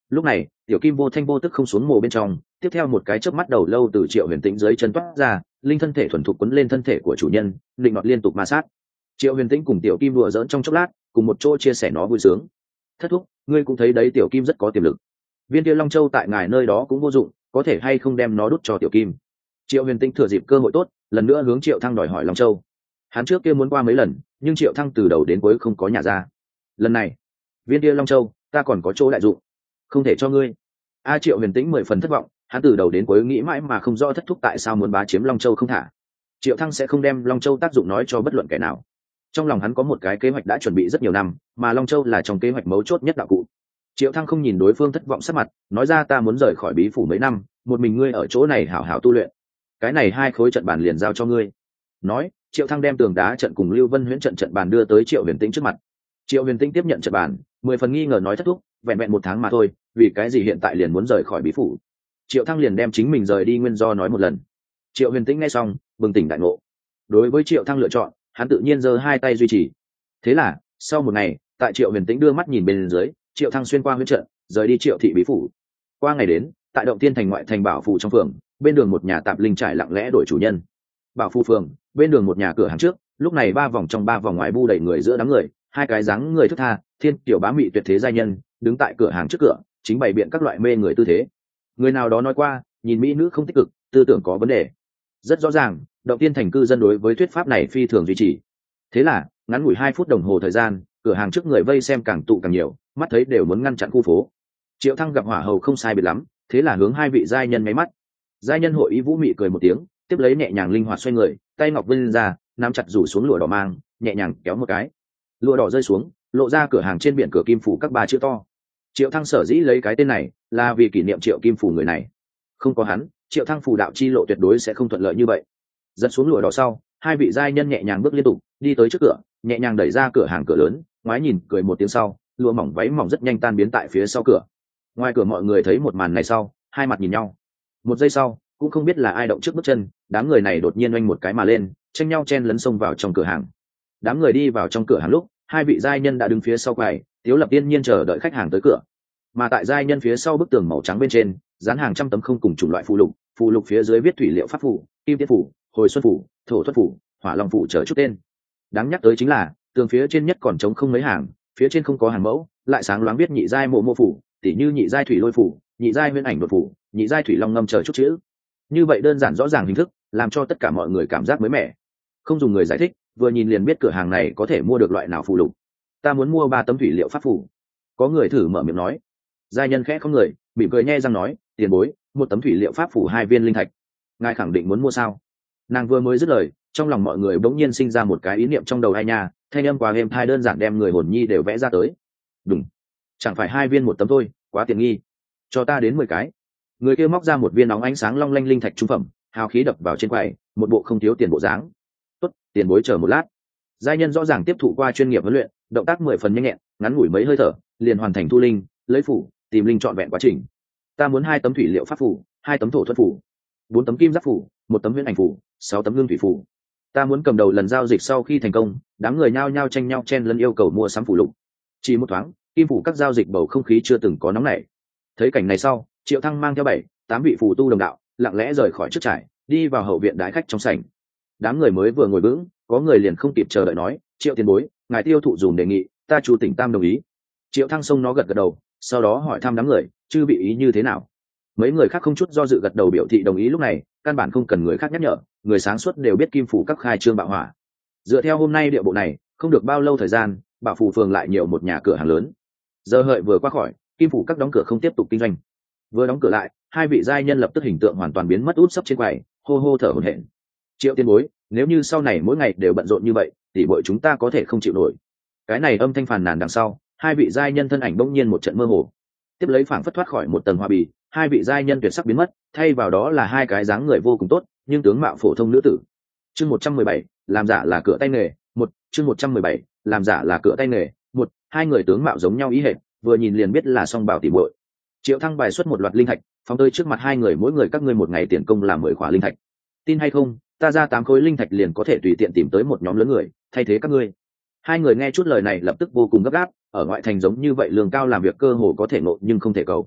Lúc này tiểu kim vô thanh vô tức không xuống mồ bên trong, tiếp theo một cái chớp mắt đầu lâu từ Triệu Huyền Tĩnh dưới chân toát ra, linh thân thể thuần thục quấn lên thân thể của chủ nhân, định nọt liên tục ma sát. Triệu Huyền Tĩnh cùng tiểu kim đùa giỡn trong chốc lát, cùng một chỗ chia sẻ nó vui sướng. Thất thúc, ngươi cũng thấy đấy, tiểu kim rất có tiềm lực. Viên kia Long Châu tại ngài nơi đó cũng vô dụng, có thể hay không đem nó đút cho tiểu kim? Triệu Huyền Tĩnh thừa dịp cơ hội tốt, lần nữa hướng Triệu Thăng đòi hỏi Long Châu. Hắn trước kia muốn qua mấy lần, nhưng Triệu Thăng từ đầu đến cuối không có nhà ra. Lần này, viên kia Long Châu, ta còn có chỗ đại dụng, không thể cho ngươi. Triệu Huyền Tĩnh 10 phần thất vọng, hắn từ đầu đến cuối nghĩ mãi mà không rõ thất thúc tại sao muốn bá chiếm Long Châu không thả. Triệu Thăng sẽ không đem Long Châu tác dụng nói cho bất luận kẻ nào. Trong lòng hắn có một cái kế hoạch đã chuẩn bị rất nhiều năm, mà Long Châu là trong kế hoạch mấu chốt nhất đạo cụ. Triệu Thăng không nhìn đối phương thất vọng sắc mặt, nói ra ta muốn rời khỏi bí phủ mấy năm, một mình ngươi ở chỗ này hảo hảo tu luyện. Cái này 2 khối trận bàn liền giao cho ngươi. Nói, Triệu Thăng đem tường đá trận cùng Lưu Vân Huyễn trận bàn đưa tới Triệu Huyền Tĩnh trước mặt. Triệu Huyền Tĩnh tiếp nhận trận bàn, 10 phần nghi ngờ nói thất thúc, vẹn vẹn 1 tháng mà thôi, vì cái gì hiện tại liền muốn rời khỏi bí phủ? Triệu Thăng liền đem chính mình rời đi nguyên do nói một lần. Triệu Huyền Tĩnh nghe xong, bừng tỉnh đại ngộ. Đối với Triệu Thăng lựa chọn, hắn tự nhiên giơ 2 tay duy trì. Thế là, sau một ngày, tại Triệu Huyền Tĩnh đưa mắt nhìn bên dưới, Triệu Thăng xuyên qua huyễn trận, rời đi Triệu thị bí phủ. Qua ngày đến, tại động tiên thành ngoại thành bảo phủ trong phường, bên đường một nhà tạp linh trải lặng lẽ đổi chủ nhân. Bảo phủ phường, bên đường một nhà cửa hàng trước, lúc này 3 vòng trong 3 vòng ngoài bu đầy người giữa đám người, 2 cái dáng người thức tha, thiên tiểu bá mị tuyệt thế giai nhân, đứng tại cửa hàng trước cửa, chính bày biện các loại mê người tư thế. Người nào đó nói qua, nhìn mỹ nữ không tích cực, tư tưởng có vấn đề. Rất rõ ràng, động tiên thành cư dân đối với thuyết pháp này phi thường duy trì. Thế là, ngắn ngủi 2 phút đồng hồ thời gian, cửa hàng trước người vây xem càng tụ càng nhiều, mắt thấy đều muốn ngăn chặn khu phố. Triệu Thăng gặp hỏa hầu không sai biệt lắm, thế là hướng 2 vị giai nhân máy mắt. Giai nhân hội ý vũ mị cười một tiếng, tiếp lấy nhẹ nhàng linh hoạt xoay người, tay ngọc vươn ra, nắm chặt rủ xuống lụa đỏ mang, nhẹ nhàng kéo một cái. Lụa đỏ rơi xuống, lộ ra cửa hàng trên biển cửa kim phủ các 3 chữ to. Triệu Thăng sở dĩ lấy cái tên này, là vì kỷ niệm Triệu Kim phủ người này. Không có hắn, Triệu Thăng phủ đạo chi lộ tuyệt đối sẽ không thuận lợi như vậy. Dẫn xuống lụa đỏ sau, 2 vị giai nhân nhẹ nhàng bước liên tục, đi tới trước cửa, nhẹ nhàng đẩy ra cửa hàng cửa lớn, ngoái nhìn cười một tiếng sau, lụa mỏng váy mỏng rất nhanh tan biến tại phía sau cửa. Ngoài cửa mọi người thấy một màn này sau, 2 mặt nhìn nhau. Một giây sau, cũng không biết là ai động trước bước chân, đám người này đột nhiên oanh một cái mà lên, tranh nhau chen lấn xông vào trong cửa hàng. Đám người đi vào trong cửa hàng lúc, 2 vị giai nhân đã đứng phía sau quầy, Tiếu Lập tiên nhiên chờ đợi khách hàng tới cửa. Mà tại giai nhân phía sau bức tường màu trắng bên trên, dán hàng trăm tấm không cùng chủng loại phù lục phía dưới viết thủy liệu pháp phù, kim tiết phù, hồi xuân phù, thổ thuật phù, hỏa long phù chờ chút tên. Đáng nhắc tới chính là, tường phía trên nhất còn trống không mấy hàng, phía trên không có hàng mẫu, lại sáng loáng viết nhị giai mộ phù, tỉ như nhị giai thủy lôi phù, nhị giai nguyên ảnh đột phù, nhị giai thủy long ngâm chờ chút chữ. Như vậy đơn giản rõ ràng hình thức, làm cho tất cả mọi người cảm giác mới mẻ. Không dùng người giải thích, vừa nhìn liền biết cửa hàng này có thể mua được loại nào phù lục. Ta muốn mua 3 tấm thủy liệu pháp phù. Có người thử mở miệng nói. Giai nhân khẽ không người, mỉm cười nhe răng nói, tiền bối, 1 tấm thủy liệu pháp phù 2 viên linh thạch. Ngài khẳng định muốn mua sao? Nàng vừa mới dứt lời, trong lòng mọi người bỗng nhiên sinh ra một cái ý niệm trong đầu ai nha, thanh âm quá êm thai đơn giản đem người hồn nhi đều vẽ ra tới. Đúng, chẳng phải 2 viên 1 tấm thôi, quá tiện nghi. Cho ta đến 10 cái. Người kia móc ra một viên nóng ánh sáng long lanh linh thạch trung phẩm, hào khí đập vào trên quầy, một bộ không thiếu tiền bộ dáng. Tốt, tiền bối chờ một lát. Giai nhân rõ ràng tiếp thụ qua chuyên nghiệp huấn luyện, động tác 10 phần nhanh nhẹn, ngắn ngủi mấy hơi thở, liền hoàn thành thu linh, lấy phủ, tìm linh trọn vẹn quá trình. Ta muốn 2 tấm thủy liệu pháp phủ, 2 tấm thổ thuật phủ, 4 tấm kim giáp phủ, 1 tấm huyễn ảnh phủ, 6 tấm ngưng thủy phủ. Ta muốn cầm đầu lần giao dịch sau khi thành công, đám người nhao nhao tranh nhau chen lấn yêu cầu mua sắm phủ lục. Chỉ một thoáng, kim phủ các giao dịch bầu không khí chưa từng có nóng nảy. Thấy cảnh này sau, Triệu Thăng mang theo 7-8 vị phù tu đồng đạo, lặng lẽ rời khỏi trước trại, đi vào hậu viện đái khách trong sảnh. Đám người mới vừa ngồi vững, có người liền không kịp chờ đợi nói, Triệu tiền bối, ngài tiêu thụ dùm đề nghị, ta chủ tỉnh tam đồng ý. Triệu Thăng xông nó gật gật đầu, sau đó hỏi thăm đám người, chư bị ý như thế nào? Mấy người khác không chút do dự gật đầu biểu thị đồng ý. Lúc này căn bản không cần người khác nhắc nhở, người sáng suốt đều biết kim phủ các khai trương bạo hỏa. Dựa theo hôm nay địa bộ này, không được bao lâu thời gian, bảo phủ phường lại nhiều một nhà cửa hàng lớn. Giờ hợi vừa qua khỏi, kim phủ các đóng cửa không tiếp tục kinh doanh. Vừa đóng cửa lại, 2 vị giai nhân lập tức hình tượng hoàn toàn biến mất út sấp trên quầy, hô hô thở hổn hển. Triệu tiên bối, nếu như sau này mỗi ngày đều bận rộn như vậy, tỷ muội chúng ta có thể không chịu nổi. Cái này âm thanh phàn nàn đằng sau, 2 vị giai nhân thân ảnh bỗng nhiên một trận mơ hồ. Tiếp lấy phảng phất thoát khỏi một tầng hoa bì, 2 vị giai nhân tuyệt sắc biến mất, thay vào đó là 2 cái dáng người vô cùng tốt, nhưng tướng mạo phổ thông nữ tử. Chương 117, làm giả là cửa tay nghề, 1, chương 117, làm giả là cửa tay nghề, 1, 2 người tướng mạo giống nhau ý hệt, vừa nhìn liền biết là song bảo tỷ muội. Triệu Thăng bài xuất một loạt linh thạch, phóng tới trước mặt 2 người, mỗi người các ngươi một ngày tiền công là 10 khỏa linh thạch. Tin hay không, ta ra 8 khối linh thạch liền có thể tùy tiện tìm tới một nhóm lớn người, thay thế các ngươi. 2 người nghe chút lời này lập tức vô cùng gấp gáp, ở ngoại thành giống như vậy lương cao làm việc cơ hồ có thể nộp nhưng không thể cầu.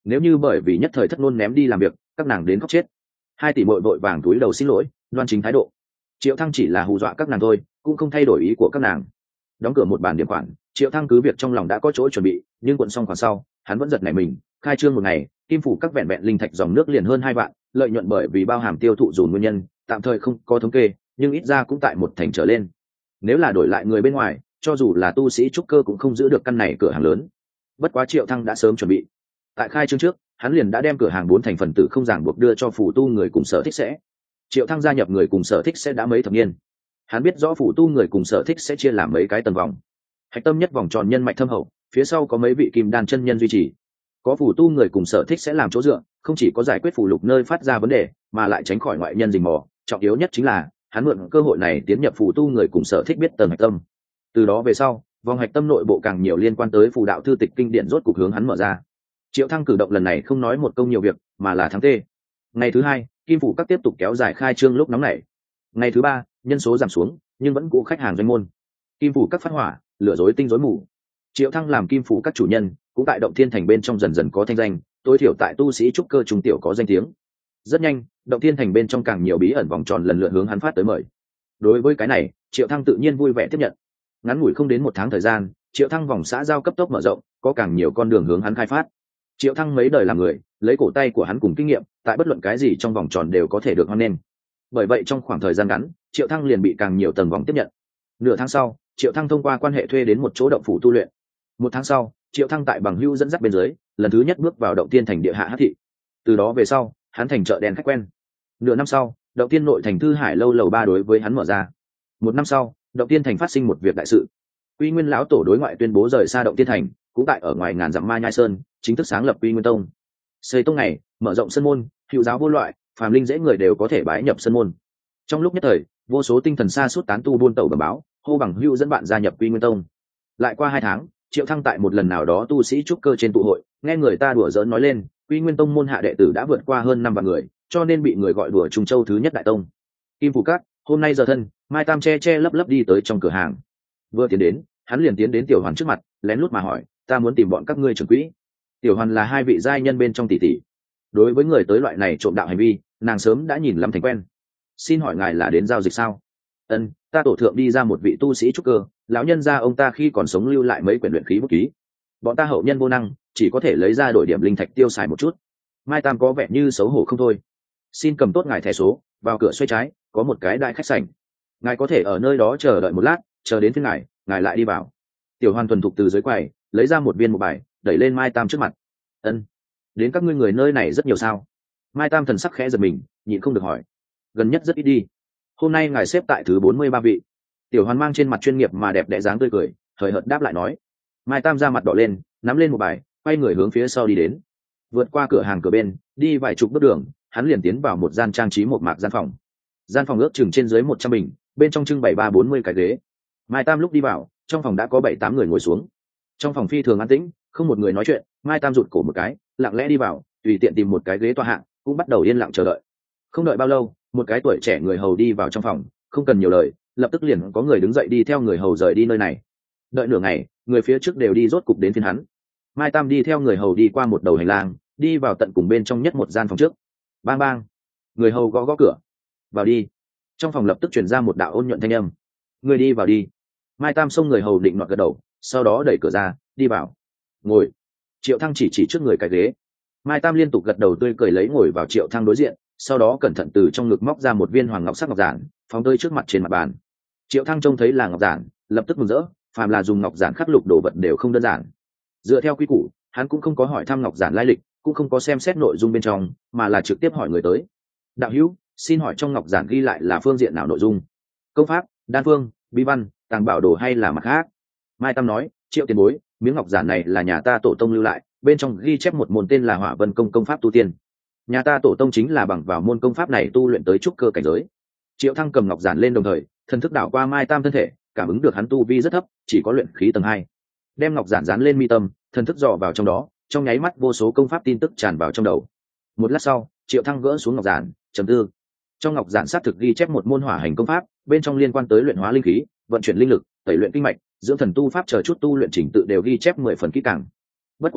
nếu như bởi vì nhất thời thất ngôn ném đi làm việc, các nàng đến khóc chết. Hai tỷ muội vội vàng túi đầu xin lỗi, đoan chính thái độ. Triệu Thăng chỉ là hù dọa các nàng thôi, cũng không thay đổi ý của các nàng. Đóng cửa một bàn điểm khoản, Triệu Thăng cứ việc trong lòng đã có chỗ chuẩn bị, nhưng cuộn xong khoản sau, hắn vẫn giật nảy mình. Khai trương một ngày, kim phủ các vẹn vẹn linh thạch dòng nước liền hơn 2 vạn, lợi nhuận bởi vì bao hàm tiêu thụ dùn nguyên nhân, tạm thời không có thống kê, nhưng ít ra cũng tại 1 thành trở lên. Nếu là đổi lại người bên ngoài, cho dù là tu sĩ trúc cơ cũng không giữ được căn này cửa hàng lớn. Bất quá Triệu Thăng đã sớm chuẩn bị. Tại khai trương trước, hắn liền đã đem cửa hàng 4 thành phần tử không ràng buộc đưa cho phủ tu người cùng sở thích sẽ. Triệu Thăng gia nhập người cùng sở thích sẽ đã mấy thập niên. Hắn biết rõ phủ tu người cùng sở thích sẽ chia làm mấy cái tầng vòng. Hạch tâm nhất vòng tròn nhân mạch thâm hậu, phía sau có mấy vị kim đan chân nhân duy trì. Có phủ tu người cùng sở thích sẽ làm chỗ dựa, không chỉ có giải quyết phủ lục nơi phát ra vấn đề, mà lại tránh khỏi ngoại nhân rình mò. Trọng yếu nhất chính là hắn mượn cơ hội này tiến nhập phủ tu người cùng sở thích biết tầng hạch tâm. Từ đó về sau, vòng hạch tâm nội bộ càng nhiều liên quan tới phù đạo thư tịch kinh điển rốt cục hướng hắn mở ra. Triệu Thăng cử động lần này không nói một công nhiều việc, mà là thắng tê. Ngày thứ hai, kim phủ các tiếp tục kéo dài khai trương lúc nóng nảy. Ngày thứ ba, nhân số giảm xuống, nhưng vẫn cũ khách hàng doanh môn. Kim phủ các phát hỏa, lửa rối tinh rối mù. Triệu Thăng làm kim phủ các chủ nhân, cũng tại động thiên thành bên trong dần dần có thanh danh, tối thiểu tại tu sĩ trúc cơ trung tiểu có danh tiếng. Rất nhanh, động thiên thành bên trong càng nhiều bí ẩn vòng tròn lần lượt hướng hắn phát tới mời. Đối với cái này, Triệu Thăng tự nhiên vui vẻ tiếp nhận. Ngắn ngủi không đến 1 tháng thời gian, Triệu Thăng vòng xã giao cấp tốc mở rộng, có càng nhiều con đường hướng hắn khai phát. Triệu Thăng mấy đời làm người, lấy cổ tay của hắn cùng kinh nghiệm, tại bất luận cái gì trong vòng tròn đều có thể được hoan nghênh. Bởi vậy trong khoảng thời gian ngắn, Triệu Thăng liền bị càng nhiều tầng vòng tiếp nhận. Nửa tháng sau, Triệu Thăng thông qua quan hệ thuê đến một chỗ động phủ tu luyện. 1 tháng sau, Triệu Thăng tại bằng hữu dẫn dắt bên dưới, lần thứ nhất bước vào động tiên thành địa hạ hắc thị. Từ đó về sau, hắn thành chợ đen khách quen. Nửa năm sau, động tiên nội thành Thư Hải lâu lầu 3 đối với hắn mở ra. 1 năm sau, động tiên thành phát sinh một việc đại sự. Quy Nguyên lão tổ đối ngoại tuyên bố rời xa động tiên thành, cũng tại ở ngoài ngàn dặm Ma Nhai Sơn, chính thức sáng lập Quy Nguyên Tông. Xây tông này, mở rộng sơn môn, hữu giáo vô loại, phàm linh dễ người đều có thể bái nhập sơn môn. Trong lúc nhất thời, vô số tinh thần xa suốt tán tu buôn tẩu bẩm báo, hô bằng hữu dẫn bạn gia nhập Quy Nguyên Tông. Lại qua 2 tháng, Triệu Thăng tại một lần nào đó tu sĩ trúc cơ trên tụ hội, nghe người ta đùa giỡn nói lên, Quy Nguyên Tông môn hạ đệ tử đã vượt qua hơn 5 vạn người, cho nên bị người gọi đùa Trung Châu thứ nhất đại tông. Kim Phủ Các, hôm nay giờ thân, Mai Tam che lấp lấp đi tới trong cửa hàng. Vừa tiến đến, hắn liền tiến đến Tiểu Hoàn trước mặt, lén lút mà hỏi, ta muốn tìm bọn các ngươi trưởng quỹ. Tiểu Hoàn là 2 vị giai nhân bên trong tỷ tỷ. Đối với người tới loại này trộm đạo hành vi, nàng sớm đã nhìn lắm thành quen. Xin hỏi ngài là đến giao dịch sao? Ân, ta tổ thượng đi ra một vị tu sĩ trúc cơ, lão nhân gia ông ta khi còn sống lưu lại mấy quyển luyện khí bút ký. Bọn ta hậu nhân vô năng, chỉ có thể lấy ra đổi điểm linh thạch tiêu xài một chút. Mai Tam có vẻ như xấu hổ không thôi. Xin cầm tốt ngài thẻ số, vào cửa xoay trái, có một cái đại khách sảnh. Ngài có thể ở nơi đó chờ đợi một lát, chờ đến phía ngài lại đi vào. Tiểu Hoàn thuần thục từ dưới quầy lấy ra một viên một bài, đẩy lên Mai Tam trước mặt. Ân, đến các ngươi người nơi này rất nhiều sao? Mai Tam thần sắc khẽ giật mình, nhịn không được hỏi. Gần nhất rất ít đi. Hôm nay ngài xếp tại thứ 43 vị. Tiểu Hoàn mang trên mặt chuyên nghiệp mà đẹp đẽ dáng tươi cười, hời hợt đáp lại nói. Mai Tam ra mặt đỏ lên, nắm lên một bài, quay người hướng phía sau đi đến. Vượt qua cửa hàng cửa bên, đi vài chục bước đường, hắn liền tiến vào một gian trang trí một mạc gian phòng. Gian phòng ước chừng trên dưới 100 bình, bên trong trưng bày 30-40 cái ghế. Mai Tam lúc đi vào, trong phòng đã có 7-8 người ngồi xuống. Trong phòng phi thường an tĩnh, không một người nói chuyện. Mai Tam rụt cổ một cái, lặng lẽ đi vào, tùy tiện tìm một cái ghế tọa hạng, cũng bắt đầu yên lặng chờ đợi. Không đợi bao lâu, một cái tuổi trẻ người hầu đi vào trong phòng, không cần nhiều lời, lập tức liền có người đứng dậy đi theo người hầu rời đi nơi này. Đợi nửa ngày, người phía trước đều đi rốt cục đến phiên hắn. Mai Tam đi theo người hầu đi qua một đầu hành lang, đi vào tận cùng bên trong nhất một gian phòng trước. Bang bang, người hầu gõ gõ cửa. Vào đi. Trong phòng lập tức truyền ra một đạo ôn nhuận thanh âm. Người đi vào đi. Mai Tam xông người hầu định nọt gật đầu, sau đó đẩy cửa ra, đi vào. Ngồi. Triệu Thăng chỉ trước người cái ghế. Mai Tam liên tục gật đầu tươi cười lấy ngồi vào Triệu Thăng đối diện, sau đó cẩn thận từ trong ngực móc ra một viên hoàng ngọc sắc ngọc giản, phóng tới trước mặt trên mặt bàn. Triệu Thăng trông thấy là ngọc giản, lập tức mừng rỡ, phàm là dùng ngọc giản khắc lục đồ vật đều không đơn giản. Dựa theo quy củ, hắn cũng không có hỏi thăm ngọc giản lai lịch, cũng không có xem xét nội dung bên trong, mà là trực tiếp hỏi người tới. Đạo hữu, xin hỏi trong ngọc giản ghi lại là phương diện nào nội dung? Công pháp, đan phương, bí văn, tàng bảo đồ hay là mặt khác? Mai Tam nói, Triệu tiền bối, miếng ngọc giản này là nhà ta tổ tông lưu lại, bên trong ghi chép một môn tên là Hỏa Vân công công pháp tu tiên. Nhà ta tổ tông chính là bằng vào môn công pháp này tu luyện tới trúc cơ cảnh giới. Triệu Thăng cầm ngọc giản lên đồng thời, thần thức đảo qua Mai Tam thân thể, cảm ứng được hắn tu vi rất thấp, chỉ có luyện khí tầng 2. Đem ngọc giản dán lên mi tâm, thần thức dò vào trong đó, trong nháy mắt vô số công pháp tin tức tràn vào trong đầu. Một lát sau, Triệu Thăng gỡ xuống ngọc giản, trầm tư. Trong ngọc giản xác thực ghi chép một môn hỏa hành công pháp, bên trong liên quan tới luyện hóa linh khí, vận chuyển linh lực, tẩy luyện kinh mạch, dưỡng thần tu pháp chờ chút tu luyện trình tự đều ghi chép 10 phần kỹ càng. Bất quá,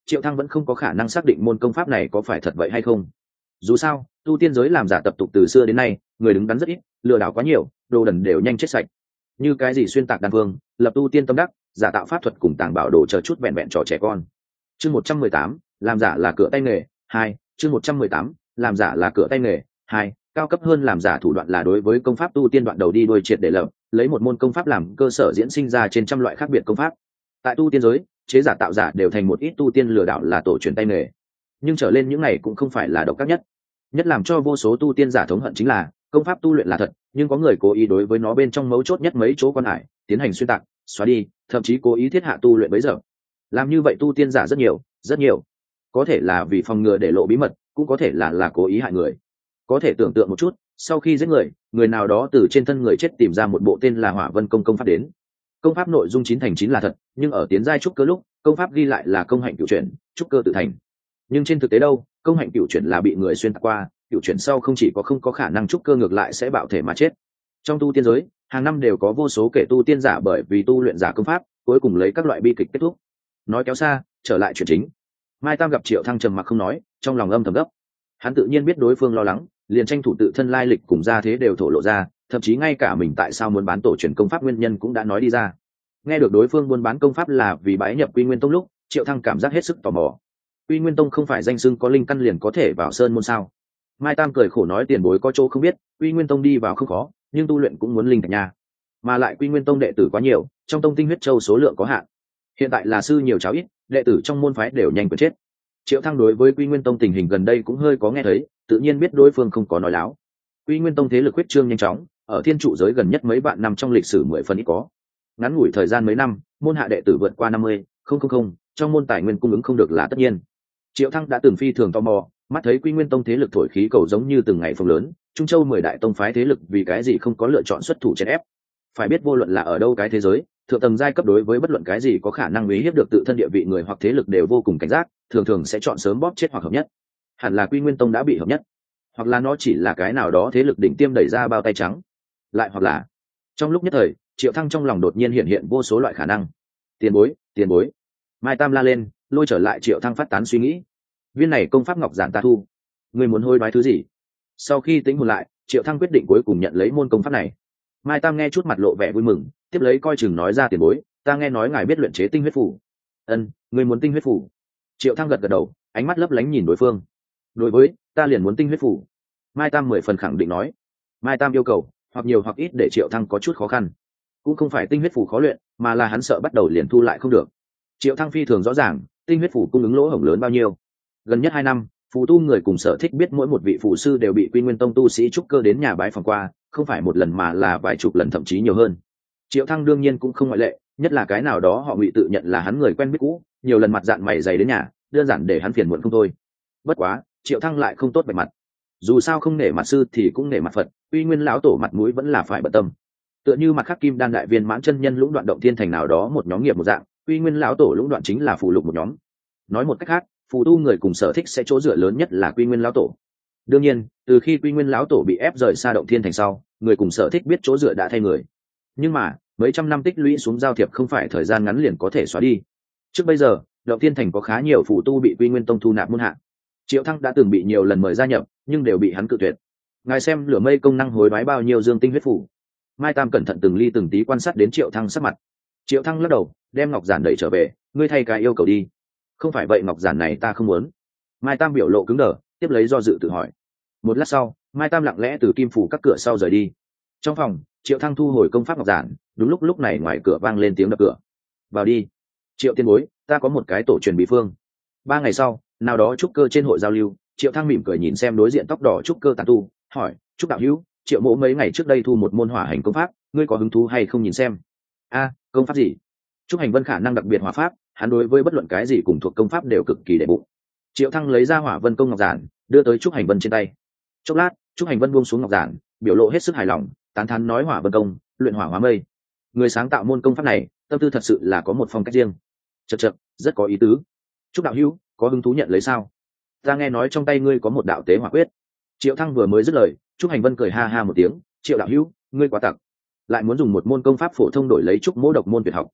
Triệu Thăng vẫn không có khả năng xác định môn công pháp này có phải thật vậy hay không. Dù sao tu tiên giới làm giả tập tục từ xưa đến nay, người đứng đắn rất ít, lừa đảo quá nhiều, đồ đần đều nhanh chết sạch. Như cái gì xuyên tạc đan phương, lập tu tiên tâm đắc, giả tạo pháp thuật cùng tàng bảo đồ chờ chút vẹn vẹn trò trẻ con. Chương 118, làm giả là cửa tay nghề 2. Chương 118, làm giả là cửa tay nghề 2. Cao cấp hơn làm giả thủ đoạn là đối với công pháp tu tiên đoạn đầu đi đuôi triệt để lập, lấy một môn công pháp làm cơ sở diễn sinh ra trên trăm loại khác biệt công pháp. Tại tu tiên giới, chế giả tạo giả đều thành một ít tu tiên lừa đảo là tổ truyền tay nghề. Nhưng trở lên những này cũng không phải là độc ác nhất. Nhất làm cho vô số tu tiên giả thống hận chính là công pháp tu luyện là thật, nhưng có người cố ý đối với nó bên trong mấu chốt nhất mấy chỗ quan hải tiến hành xuyên tạc, xóa đi, thậm chí cố ý thiết hạ tu luyện bấy giờ. Làm như vậy tu tiên giả rất nhiều, rất nhiều. Có thể là vì phòng ngừa để lộ bí mật, cũng có thể là cố ý hại người. Có thể tưởng tượng một chút, sau khi giết người, người nào đó từ trên thân người chết tìm ra một bộ tên là Hỏa Vân công công pháp đến. Công pháp nội dung 9/9 là thật, nhưng ở tiến giai trúc cơ lúc, công pháp ghi lại là công hạnh cửu chuyển, trúc cơ tự thành. Nhưng trên thực tế đâu, công hạnh cửu chuyển là bị người xuyên tạc qua, cửu chuyển sau không chỉ có không có khả năng trúc cơ, ngược lại sẽ bạo thể mà chết. Trong tu tiên giới, hàng năm đều có vô số kẻ tu tiên giả bởi vì tu luyện giả công pháp, cuối cùng lấy các loại bi kịch kết thúc. Nói kéo xa, trở lại chuyện chính. Mai Tam gặp Triệu Thăng trầm mặc không nói, trong lòng âm thầm gấp. Hắn tự nhiên biết đối phương lo lắng, liền tranh thủ tự thân lai lịch cùng gia thế đều thổ lộ ra, thậm chí ngay cả mình tại sao muốn bán tổ truyền công pháp nguyên nhân cũng đã nói đi ra. Nghe được đối phương buôn bán công pháp là vì bái nhập Quy Nguyên Tông lúc, Triệu Thăng cảm giác hết sức tò mò. Quy Nguyên Tông không phải danh xưng có linh căn liền có thể vào sơn môn sao? Mai Tam cười khổ nói tiền bối có chỗ không biết, Quy Nguyên Tông đi vào không khó, nhưng tu luyện cũng muốn linh thạch nha. Mà lại Quy Nguyên Tông đệ tử quá nhiều, trong tông tinh huyết châu số lượng có hạn. Hiện tại là sư nhiều cháu ít, đệ tử trong môn phái đều nhanh quên chết. Triệu Thăng đối với Quy Nguyên Tông tình hình gần đây cũng hơi có nghe thấy, tự nhiên biết đối phương không có nói láo. Quy Nguyên Tông thế lực huyết trương nhanh chóng, ở thiên trụ giới gần nhất mấy vạn năm trong lịch sử 10 phần ít có. Ngắn ngủi thời gian mấy năm, môn hạ đệ tử vượt qua 50, trong môn tài nguyên cung ứng không được là tất nhiên. Triệu Thăng đã từng phi thường tò mò, mắt thấy Quy Nguyên Tông thế lực thổi khí cầu giống như từng ngày phồng lớn, Trung Châu 10 đại tông phái thế lực vì cái gì không có lựa chọn xuất thủ chèn ép. Phải biết vô luận là ở đâu cái thế giới, thượng tầng giai cấp đối với bất luận cái gì có khả năng uy hiếp được tự thân địa vị người hoặc thế lực đều vô cùng cảnh giác, thường thường sẽ chọn sớm bóp chết hoặc hợp nhất. Hẳn là Quy Nguyên Tông đã bị hợp nhất, hoặc là nó chỉ là cái nào đó thế lực đỉnh tiêm đẩy ra bao tay trắng, lại hoặc là trong lúc nhất thời, Triệu Thăng trong lòng đột nhiên hiện vô số loại khả năng. Tiền bối, tiền bối! Mai Tam la lên, lôi trở lại Triệu Thăng phát tán suy nghĩ. Viên này công pháp ngọc giản ta thu, ngươi muốn hối đoái thứ gì? Sau khi tính hồn lại, Triệu Thăng quyết định cuối cùng nhận lấy môn công pháp này. Mai Tam nghe chút mặt lộ vẻ vui mừng, tiếp lấy coi chừng nói ra tiền bối, ta nghe nói ngài biết luyện chế tinh huyết phủ. Ngươi muốn tinh huyết phủ? Triệu Thăng gật gật đầu, ánh mắt lấp lánh nhìn đối phương. Đối với, ta liền muốn tinh huyết phủ. Mai Tam 10 phần khẳng định nói. Mai Tam yêu cầu, hoặc nhiều hoặc ít để Triệu Thăng có chút khó khăn. Cũng không phải tinh huyết phủ khó luyện, mà là hắn sợ bắt đầu liền thu lại không được. Triệu Thăng phi thường rõ ràng, tinh huyết phủ cung ứng lỗ hổng lớn bao nhiêu. Gần nhất 2 năm, phù tu người cùng Sở Thích biết mỗi một vị phù sư đều bị Quy Nguyên Tông tu sĩ trúc cơ đến nhà bái phòng qua, không phải một lần mà là vài chục lần thậm chí nhiều hơn. Triệu Thăng đương nhiên cũng không ngoại lệ, nhất là cái nào đó họ Ngụy tự nhận là hắn người quen biết cũ, nhiều lần mặt dạn mày dày đến nhà, đơn giản để hắn phiền muộn không thôi. Bất quá, Triệu Thăng lại không tốt bề mặt. Dù sao không nể mặt sư thì cũng nể mặt Phật, Uy Nguyên lão tổ mặt mũi vẫn là phải bận tâm. Tựa như mặt khắc Kim Đan đại viên mãn chân nhân lũng đoạn động thiên thành nào đó một nhóm nghiệp một dạng, Uy Nguyên lão tổ lũng đoạn chính là phù lục một nhóm. Nói một cách khác, phù tu người cùng Sở Thích sẽ chỗ dựa lớn nhất là Quy Nguyên lão tổ. Đương nhiên, từ khi Quy Nguyên lão tổ bị ép rời xa động thiên thành sau, người cùng Sở Thích biết chỗ dựa đã thay người. Nhưng mà, mấy trăm năm tích lũy xuống giao thiệp không phải thời gian ngắn liền có thể xóa đi. Trước bây giờ, động thiên thành có khá nhiều phù tu bị Quy Nguyên Tông thu nạp môn hạ. Triệu Thăng đã từng bị nhiều lần mời gia nhập, nhưng đều bị hắn cự tuyệt. Ngài xem lửa mây công năng hối đoái bao nhiêu dương tinh huyết phủ. Mai Tam cẩn thận từng ly từng tí quan sát đến Triệu Thăng sắc mặt. Triệu Thăng lắc đầu, đem ngọc giản đẩy trở về, ngươi thay cái yêu cầu đi. Không phải vậy ngọc giản này ta không muốn. Mai Tam biểu lộ cứng đờ, tiếp lấy do dự tự hỏi. Một lát sau, Mai Tam lặng lẽ từ kim phủ các cửa sau rời đi. Trong phòng, Triệu Thăng thu hồi công pháp ngọc giản, đúng lúc này ngoài cửa vang lên tiếng đập cửa. Vào đi. Triệu tiên bối, ta có một cái tổ truyền bí phương. 3 ngày sau, nào đó trúc cơ trên hội giao lưu, Triệu Thăng mỉm cười nhìn xem đối diện tóc đỏ trúc cơ tán tu, hỏi, trúc đạo hữu, Triệu mỗ mấy ngày trước đây thu một môn hỏa hành công pháp, ngươi có hứng thú hay không nhìn xem? Công pháp gì? Trúc Hành Vân khả năng đặc biệt hỏa pháp, hắn đối với bất luận cái gì cùng thuộc công pháp đều cực kỳ đệ bụng. Triệu Thăng lấy ra Hỏa Vân công ngọc giản, đưa tới Trúc Hành Vân trên tay. Chốc lát, Trúc Hành Vân buông xuống ngọc giản, biểu lộ hết sức hài lòng, tán thán nói Hỏa Vân công, luyện hỏa hóa mây. Người sáng tạo môn công pháp này, tâm tư thật sự là có một phong cách riêng. Chậc, rất có ý tứ. Trúc đạo hữu, có hứng thú nhận lấy sao? Ta nghe nói trong tay ngươi có một đạo tế hỏa quyết. Triệu Thăng vừa mới dứt lời, Trúc Hành Vân cười ha ha một tiếng, Triệu đạo hữu, ngươi quá tặc, lại muốn dùng một môn công pháp phổ thông đổi lấy Trúc mỗ độc môn tuyệt học.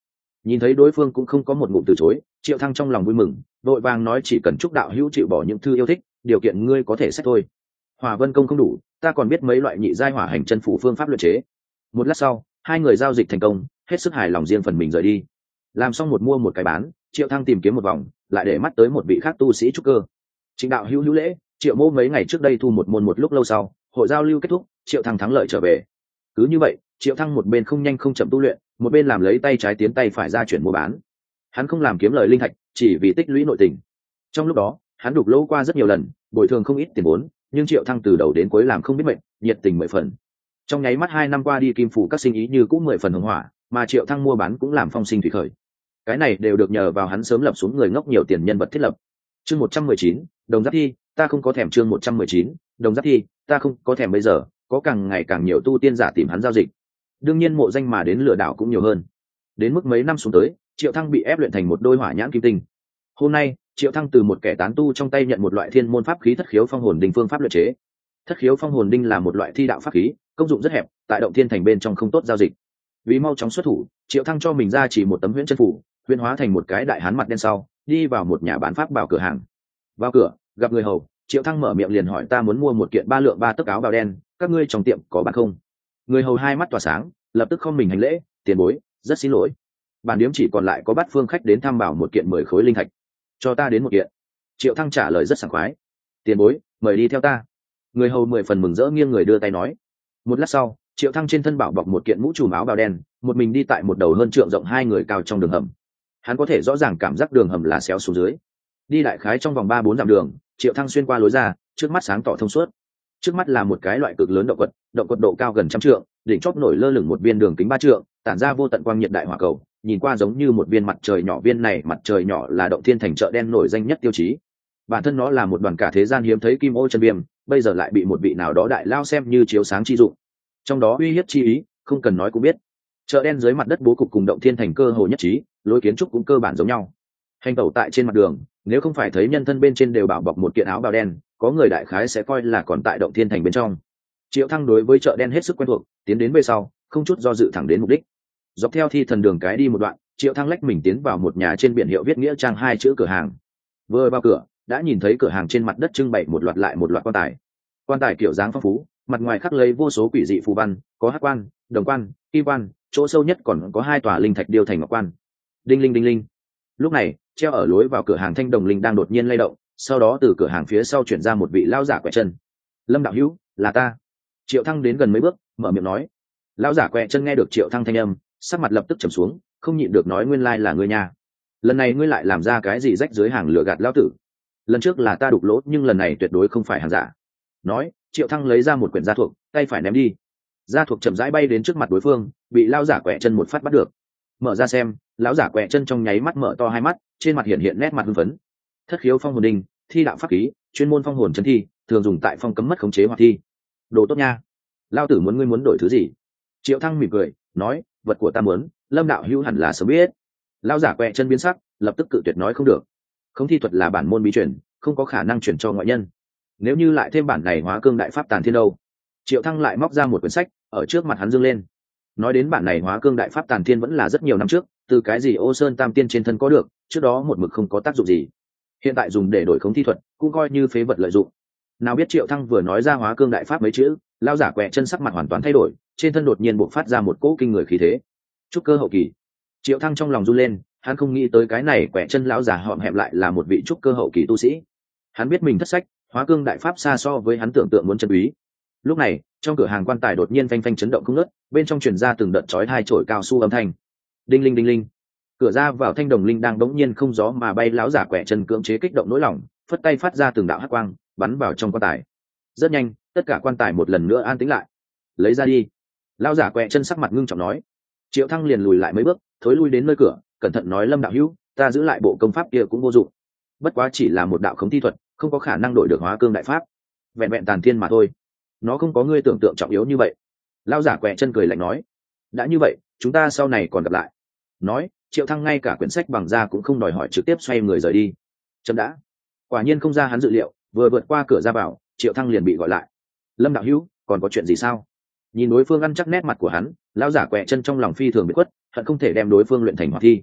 Nhìn thấy đối phương cũng không có một ngụm từ chối, Triệu Thăng trong lòng vui mừng, đội vàng nói chỉ cần chúc đạo hữu chịu bỏ những thư yêu thích, điều kiện ngươi có thể xét thôi. Hỏa vân công không đủ, ta còn biết mấy loại nhị giai hỏa hành chân phủ phương pháp luyện chế. Một lát sau, hai người giao dịch thành công, hết sức hài lòng riêng phần mình rời đi. Làm xong một mua một cái bán, Triệu Thăng tìm kiếm một vòng, lại để mắt tới một vị khác tu sĩ trúc cơ. Trịnh đạo hữu hữu lễ, Triệu mô mấy ngày trước đây thu một môn một lúc lâu sau, hội giao lưu kết thúc, Triệu Thăng thắng lợi trở về. Cứ như vậy, Triệu Thăng một bên không nhanh không chậm tu luyện, một bên làm lấy tay trái tiến tay phải ra chuyển mua bán. Hắn không làm kiếm lời linh thạch, chỉ vì tích lũy nội tình. Trong lúc đó, hắn đục lỗ qua rất nhiều lần, bồi thường không ít tiền vốn, nhưng Triệu Thăng từ đầu đến cuối làm không biết mệnh, nhiệt tình mười phần. Trong nháy mắt 2 năm qua đi, kim phủ các sinh ý như cũng 10 phần hồng hỏa, mà Triệu Thăng mua bán cũng làm phong sinh thủy khởi. Cái này đều được nhờ vào hắn sớm lập xuống người ngốc nhiều tiền nhân vật thiết lập. Chương 119, đồng giáp thi, ta không có thèm. Chương 119, đồng giáp thi, ta không có thèm. Bây giờ có càng ngày càng nhiều tu tiên giả tìm hắn giao dịch, đương nhiên mộ danh mà đến lừa đảo cũng nhiều hơn. Đến mức mấy năm xuống tới, Triệu Thăng bị ép luyện thành một đôi hỏa nhãn kim tinh. Hôm nay, Triệu Thăng từ một kẻ tán tu trong tay nhận một loại thiên môn pháp khí thất khiếu phong hồn đinh phương pháp luyện chế. Thất khiếu phong hồn đinh là một loại thi đạo pháp khí, công dụng rất hẹp, tại động thiên thành bên trong không tốt giao dịch. Vì mau chóng xuất thủ, Triệu Thăng cho mình ra chỉ một tấm huyễn chân phủ, huyễn hóa thành một cái đại hán mặt đen sau, đi vào một nhà bán pháp bảo cửa hàng. Vào cửa, gặp người hầu, Triệu Thăng mở miệng liền hỏi: ta muốn mua một kiện 3 lượng 3 tấc áo bào đen, các ngươi trong tiệm có bán không? Người hầu hai mắt tỏa sáng, lập tức không mình hành lễ: tiền bối, rất xin lỗi, bản điếm chỉ còn lại có bắt phương khách đến thăm bảo một kiện 10 khối linh thạch, cho ta đến một kiện. Triệu Thăng trả lời rất sảng khoái: tiền bối, mời đi theo ta. Người hầu 10 phần mừng rỡ nghiêng người đưa tay nói. Một lát sau, Triệu Thăng trên thân bảo bọc một kiện mũ trùm áo bào đen, một mình đi tại một đầu hơn trượng rộng 2 người cao trong đường hầm. Hắn có thể rõ ràng cảm giác đường hầm là xéo xuống dưới. Đi đại khái trong vòng 3-4 dặm đường, Triệu Thăng xuyên qua lối ra, trước mắt sáng tỏ thông suốt. Trước mắt là một cái loại cực lớn động quật độ cao gần 100 trượng, đỉnh chóp nổi lơ lửng một viên đường kính 3 trượng, tản ra vô tận quang nhiệt đại hỏa cầu, nhìn qua giống như một viên mặt trời nhỏ. Viên này mặt trời nhỏ là động thiên thành chợ đen nổi danh nhất tiêu chí. Bản thân nó là một đoàn cả thế gian hiếm thấy kim ô chân viêm, bây giờ lại bị một vị nào đó đại lao xem như chiếu sáng chi dụng. Trong đó uy hiếp chi ý, không cần nói cũng biết. Chợ đen dưới mặt đất bố cục cùng động thiên thành cơ hồ nhất trí, lối kiến trúc cũng cơ bản giống nhau. Hành tẩu tại trên mặt đường, nếu không phải thấy nhân thân bên trên đều bảo bọc một kiện áo bào đen, có người đại khái sẽ coi là còn tại động thiên thành bên trong. Triệu Thăng đối với chợ đen hết sức quen thuộc, tiến đến về sau, không chút do dự thẳng đến mục đích. Dọc theo thi thần đường cái đi một đoạn, Triệu Thăng lách mình tiến vào một nhà trên biển hiệu viết nghĩa trang 2 chữ cửa hàng. Vừa vào cửa, đã nhìn thấy cửa hàng trên mặt đất trưng bày một loạt quan tài. Quan tài kiểu dáng phong phú, mặt ngoài khắc lấy vô số quỷ dị phù văn, có hắc quan, đồng quan, kim quan, chỗ sâu nhất còn có 2 tòa linh thạch điêu thành ngọc quan. Đinh linh đinh linh. Lúc này, treo ở lối vào cửa hàng thanh đồng linh đang đột nhiên lay động, sau đó từ cửa hàng phía sau chuyển ra một vị lão giả quẹ chân. Lâm đạo hữu, là ta. Triệu Thăng đến gần mấy bước, mở miệng nói. Lão giả quẹ chân nghe được Triệu Thăng thanh âm, sắc mặt lập tức trầm xuống, không nhịn được nói: nguyên lai là ngươi nha. Lần này ngươi lại làm ra cái gì rách dưới hàng lừa gạt lão tử? Lần trước là ta đục lỗ, nhưng lần này tuyệt đối không phải hàng giả. Nói, Triệu Thăng lấy ra một quyển gia thuộc, tay phải ném đi. Gia thuộc chậm rãi bay đến trước mặt đối phương, bị lão giả quẹ chân một phát bắt được. Mở ra xem, lão giả quẹ chân trong nháy mắt mở to 2 mắt, trên mặt hiện nét mặt hưng phấn. Thất khiếu phong hồn đinh, thi đạo pháp khí, chuyên môn phong hồn chân thi, thường dùng tại phong cấm mất khống chế hoặc thi. Đồ tốt nha. Lão tử muốn, ngươi muốn đổi thứ gì? Triệu Thăng mỉm cười, nói: vật của ta muốn, Lâm đạo hữu hẳn là sớm biết. Lão giả quẹ chân biến sắc, lập tức cự tuyệt nói: không được. Khống thi thuật là bản môn bí truyền, không có khả năng truyền cho ngoại nhân. Nếu như lại thêm bản này hóa cương đại pháp tàn thiên đâu? Triệu Thăng lại móc ra một quyển sách, ở trước mặt hắn dương lên. Nói đến bản này hóa cương đại pháp tàn thiên vẫn là rất nhiều năm trước, từ cái gì Ô Sơn Tam Tiên trên thân có được, trước đó một mực không có tác dụng gì. Hiện tại dùng để đổi khống thi thuật, cũng coi như phế vật lợi dụng. Nào biết Triệu Thăng vừa nói ra hóa cương đại pháp mấy chữ, lao giả quẹ chân sắc mặt hoàn toàn thay đổi, trên thân đột nhiên bộc phát ra một cỗ kinh người khí thế. Trúc cơ hậu kỳ. Triệu Thăng trong lòng run lên, hắn không nghĩ tới cái này quẹ chân lão giả họm hẹm lại là một vị trúc cơ hậu kỳ tu sĩ. Hắn biết mình thất sách, hóa cương đại pháp xa so với hắn tưởng tượng muốn chân quý. Lúc này, trong cửa hàng quan tài đột nhiên phanh phanh chấn động không ngớt, bên trong truyền ra từng đợt chói hai chổi cao su âm thanh. Đinh linh đinh linh. Cửa ra vào thanh đồng linh đang bỗng nhiên không gió mà bay, lão giả quẹ chân cưỡng chế kích động nỗi lòng, phất tay phát ra từng đạo hắc quang, bắn vào trong quan tài. Rất nhanh, tất cả quan tài một lần nữa an tĩnh lại. Lấy ra đi. Lão giả quẹ chân sắc mặt ngưng trọng nói. Triệu Thăng liền lùi lại mấy bước, thối lui đến nơi cửa, cẩn thận nói: Lâm đạo hữu, ta giữ lại bộ công pháp kia cũng vô dụng, bất quá chỉ là một đạo khống thi thuật, không có khả năng đổi được hóa cương đại pháp, vẹn vẹn tàn thiên mà thôi, nó không có ngươi tưởng tượng trọng yếu như vậy. Lão giả quẹ chân cười lạnh nói: đã như vậy, chúng ta sau này còn gặp lại. Nói, Triệu Thăng ngay cả quyển sách bằng da cũng không đòi hỏi, trực tiếp xoay người rời đi. Chấm đã. Quả nhiên không ra hắn dự liệu, vừa vượt qua cửa ra vào, Triệu Thăng liền bị gọi lại. Lâm đạo hữu, còn có chuyện gì sao? Nhìn đối phương ăn chắc nét mặt của hắn, lão giả quẹ chân trong lòng phi thường bị khuất, hận không thể đem đối phương luyện thành hỏa thi,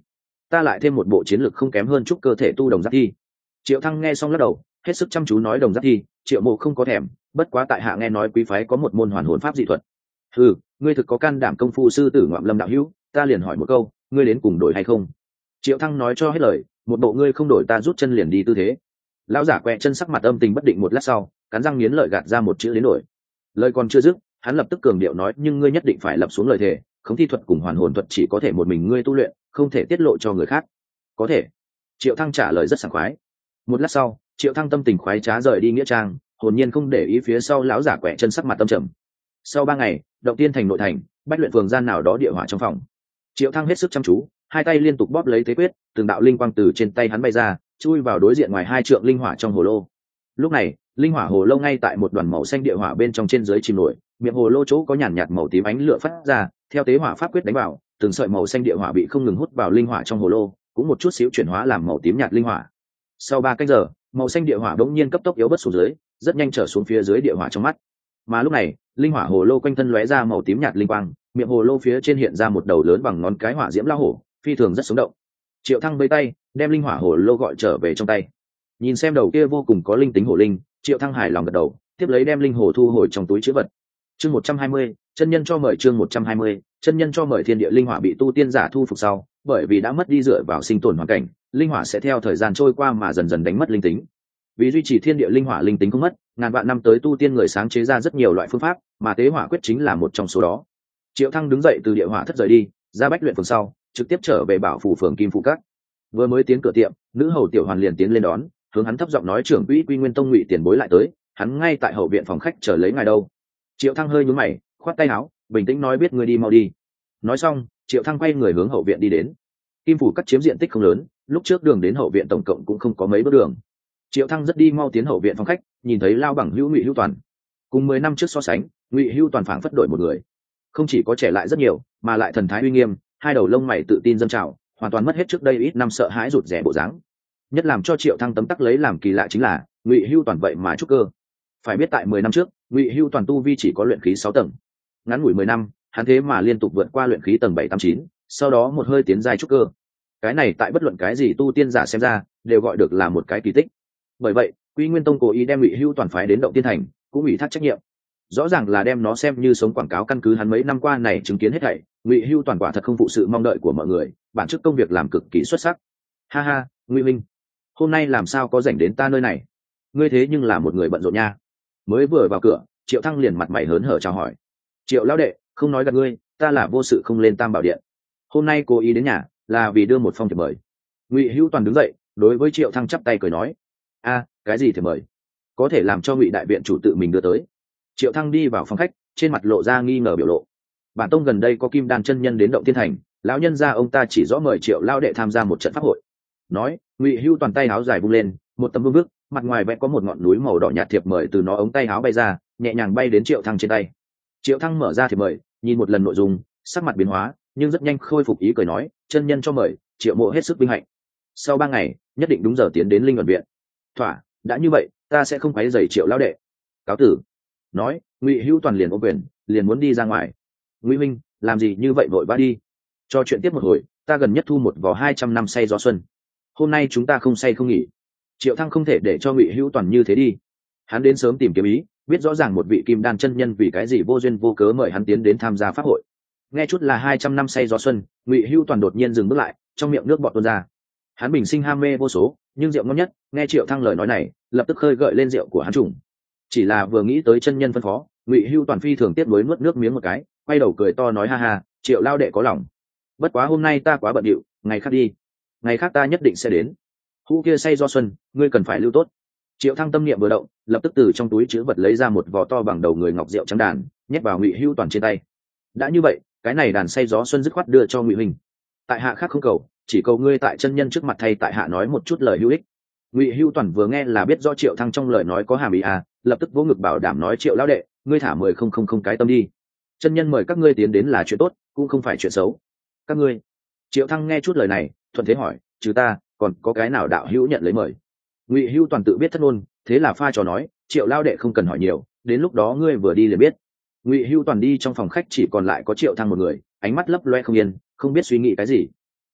ta lại thêm một bộ chiến lược không kém hơn chút cơ thể tu đồng giáp thi. Triệu Thăng nghe xong lắc đầu, hết sức chăm chú nói đồng giáp thi. Triệu Mộ không có thèm, bất quá tại hạ nghe nói quý phái có một môn hoàn hồn pháp dị thuật. Ừ, ngươi thực có can đảm công phu sư tử Ngoạm Lâm đạo hữu, ta liền hỏi một câu, ngươi đến cùng đổi hay không? Triệu Thăng nói cho hết lời, một bộ ngươi không đổi ta rút chân liền đi tư thế. Lão giả quẹ chân sắc mặt âm tình bất định một lát sau, cắn răng nghiến lợi gạt ra một chữ đến đổi. Lời còn chưa dứt, hắn lập tức cường điệu nói, nhưng ngươi nhất định phải lập xuống lời thề, khống thi thuật cùng hoàn hồn thuật chỉ có thể một mình ngươi tu luyện, không thể tiết lộ cho người khác. Có thể. Triệu Thăng trả lời rất sảng khoái. Một lát sau, Triệu Thăng tâm tình khoái trá rời đi nghĩa trang, hồn nhiên không để ý phía sau lão giả quẹ chân sắc mặt tâm trầm. Sau 3 ngày, động tiên thành nội thành, bách luyện phường gian nào đó địa hỏa trong phòng. Triệu Thăng hết sức chăm chú, hai tay liên tục bóp lấy thế quyết, từng đạo linh quang từ trên tay hắn bay ra, chui vào đối diện ngoài 2 trượng linh hỏa trong hồ lô. Lúc này, linh hỏa hồ lô ngay tại một đoàn màu xanh địa hỏa bên trong trên dưới chìm nổi, miệng hồ lô chỗ có nhàn nhạt màu tím ánh lửa phát ra, theo tế hỏa pháp quyết đánh vào, từng sợi màu xanh địa hỏa bị không ngừng hút vào linh hỏa trong hồ lô, cũng một chút xíu chuyển hóa làm màu tím nhạt linh hỏa. Sau 3 canh giờ, màu xanh địa hỏa bỗng nhiên cấp tốc yếu bớt xuống dưới, rất nhanh trở xuống phía dưới địa hỏa trong mắt. Mà lúc này, linh hỏa hồ lô quanh thân lóe ra màu tím nhạt linh quang, miệng hồ lô phía trên hiện ra một đầu lớn bằng ngón cái hỏa diễm lao hổ, phi thường rất sống động. Triệu Thăng vây tay, đem linh hỏa hồ lô gọi trở về trong tay. Nhìn xem đầu kia vô cùng có linh tính hổ linh, Triệu Thăng hài lòng gật đầu, tiếp lấy đem linh hồ thu hồi trong túi trữ vật. Chương 120, chân nhân cho mời. Chương 120, chân nhân cho mời. Thiên địa linh hỏa bị tu tiên giả thu phục sau, bởi vì đã mất đi dựa vào sinh tồn hoàn cảnh, linh hỏa sẽ theo thời gian trôi qua mà dần dần đánh mất linh tính. Vì duy trì thiên địa linh hỏa linh tính không mất, ngàn vạn năm tới tu tiên người sáng chế ra rất nhiều loại phương pháp, mà tế hỏa quyết chính là một trong số đó. Triệu Thăng đứng dậy từ địa hỏa thất rời đi, ra bách luyện phường sau, trực tiếp trở về bảo phủ phường Kim Phụ Các. Vừa mới tiến cửa tiệm, nữ hầu tiểu hoàn liền tiến lên đón, hướng hắn thấp giọng nói, trưởng quỹ Quy Nguyên Tông Ngụy tiền bối lại tới, hắn ngay tại hậu viện phòng khách chờ lấy ngài đâu. Triệu Thăng hơi nhướng mày, khoát tay áo, bình tĩnh nói, biết người đi mau đi. Nói xong, Triệu Thăng quay người hướng hậu viện đi đến. Kim Phủ Các chiếm diện tích không lớn, lúc trước đường đến hậu viện tổng cộng cũng không có mấy bước đường. Triệu Thăng rất đi mau tiến hậu viện phòng khách, nhìn thấy lao bằng hữu Ngụy Hữu Toàn. Cùng 10 năm trước so sánh, Ngụy Hữu Toàn phảng phất đổi một người, không chỉ có trẻ lại rất nhiều, mà lại thần thái uy nghiêm, hai đầu lông mày tự tin dâng trào, hoàn toàn mất hết trước đây ít năm sợ hãi rụt rè bộ dáng. Nhất làm cho Triệu Thăng tấm tắc lấy làm kỳ lạ chính là Ngụy Hữu Toàn vậy mà trúc cơ. Phải biết tại 10 năm trước, Ngụy Hữu Toàn tu vi chỉ có luyện khí 6 tầng, ngắn ngủi 10 năm, hắn thế mà liên tục vượt qua luyện khí tầng 7, 8, 9, sau đó một hơi tiến giai trúc cơ. Cái này tại bất luận cái gì tu tiên giả xem ra đều gọi được là một cái kỳ tích. Bởi vậy, Quy Nguyên Tông cố ý đem Ngụy Hữu Toàn phái đến Động Tiên Thành, cũng ủy thác trách nhiệm. Rõ ràng là đem nó xem như sống quảng cáo, căn cứ hắn mấy năm qua này chứng kiến hết thảy, Ngụy Hữu Toàn quả thật không phụ sự mong đợi của mọi người, bản chức công việc làm cực kỳ xuất sắc. Ha ha, Ngụy huynh, hôm nay làm sao có rảnh đến ta nơi này? Ngươi thế nhưng là một người bận rộn nha. Mới vừa vào cửa, Triệu Thăng liền mặt mày hớn hở chào hỏi. Triệu lão đệ, không nói gạt ngươi, ta là vô sự không lên Tam Bảo Điện. Hôm nay cố ý đến nhà, là vì đưa một phong thiệp mời. Ngụy Hữu Toàn đứng dậy, đối với Triệu Thăng chắp tay cười nói, a, cái gì thiệp mời? Có thể làm cho Ngụy đại viện chủ tự mình đưa tới. Triệu Thăng đi vào phòng khách, trên mặt lộ ra nghi ngờ biểu lộ. Bản tông gần đây có Kim Đan chân nhân đến Động Tiên Thành, lão nhân gia ông ta chỉ rõ mời Triệu lão đệ tham gia một trận pháp hội. Nói, Ngụy Hữu Toàn tay áo dài vung lên, một tấm vương vức, mặt ngoài vẽ có một ngọn núi màu đỏ nhạt, thiệp mời từ nó ống tay áo bay ra, nhẹ nhàng bay đến Triệu Thăng trên tay. Triệu Thăng mở ra thiệp mời, nhìn một lần nội dung, sắc mặt biến hóa, nhưng rất nhanh khôi phục ý cười nói, chân nhân cho mời, Triệu mộ hết sức vinh hạnh. Sau 3 ngày, nhất định đúng giờ tiến đến Linh Ẩn viện. Thỏa, đã như vậy, ta sẽ không quấy rầy Triệu lão đệ. Cáo tử. Nói, Ngụy Hữu Toàn liền ôm quyền, liền muốn đi ra ngoài. Ngụy huynh, làm gì như vậy vội vã đi? Cho chuyện tiếp một hồi, ta gần nhất thu một vò 200 năm say gió xuân. Hôm nay chúng ta không say không nghỉ. Triệu Thăng không thể để cho Ngụy Hữu Toàn như thế đi. Hắn đến sớm tìm kiếm ý, biết rõ ràng một vị Kim Đan chân nhân vì cái gì vô duyên vô cớ mời hắn tiến đến tham gia pháp hội. Nghe chút là 200 năm say gió xuân, Ngụy Hữu Toàn đột nhiên dừng bước lại, trong miệng nước bọt tuôn ra. Hắn bình sinh ham mê vô số, nhưng rượu ngon nhất, nghe Triệu Thăng lời nói này, lập tức khơi gợi lên rượu của hắn trùng. Chỉ là vừa nghĩ tới chân nhân phân phó, Ngụy Hữu Toàn phi thường tiếc nuối nuốt nước miếng một cái, quay đầu cười to nói, ha ha, Triệu lao đệ có lòng. Bất quá hôm nay ta quá bận rộn, ngày khác đi. Ngày khác ta nhất định sẽ đến. Hũ kia say do xuân, ngươi cần phải lưu tốt. Triệu Thăng tâm niệm vừa động, lập tức từ trong túi trữ vật lấy ra một vò to bằng đầu người ngọc rượu trắng đàn, nhét vào Ngụy Hữu Toàn trên tay. Đã như vậy, cái này đàn say gió xuân dứt khoát đưa cho Ngụy huynh. Tại hạ khác không cầu, chỉ cầu ngươi tại chân nhân trước mặt thay tại hạ nói một chút lời hữu ích. Ngụy Hữu Toàn vừa nghe là biết rõ Triệu Thăng trong lời nói có hàm ý à, lập tức vỗ ngực bảo đảm nói, Triệu lão đệ, ngươi thả 10,000 cái tâm đi. Chân nhân mời các ngươi tiến đến là chuyện tốt, cũng không phải chuyện xấu. Các ngươi. Triệu Thăng nghe chút lời này, thuận thế hỏi, trừ ta, còn có cái nào đạo hữu nhận lấy mời? Ngụy Hữu Toàn tự biết thất ngôn, thế là pha trò nói, Triệu lão đệ không cần hỏi nhiều, đến lúc đó ngươi vừa đi liền biết. Ngụy Hữu Toàn đi trong phòng khách chỉ còn lại có Triệu Thăng một người, ánh mắt lấp loe không yên, không biết suy nghĩ cái gì.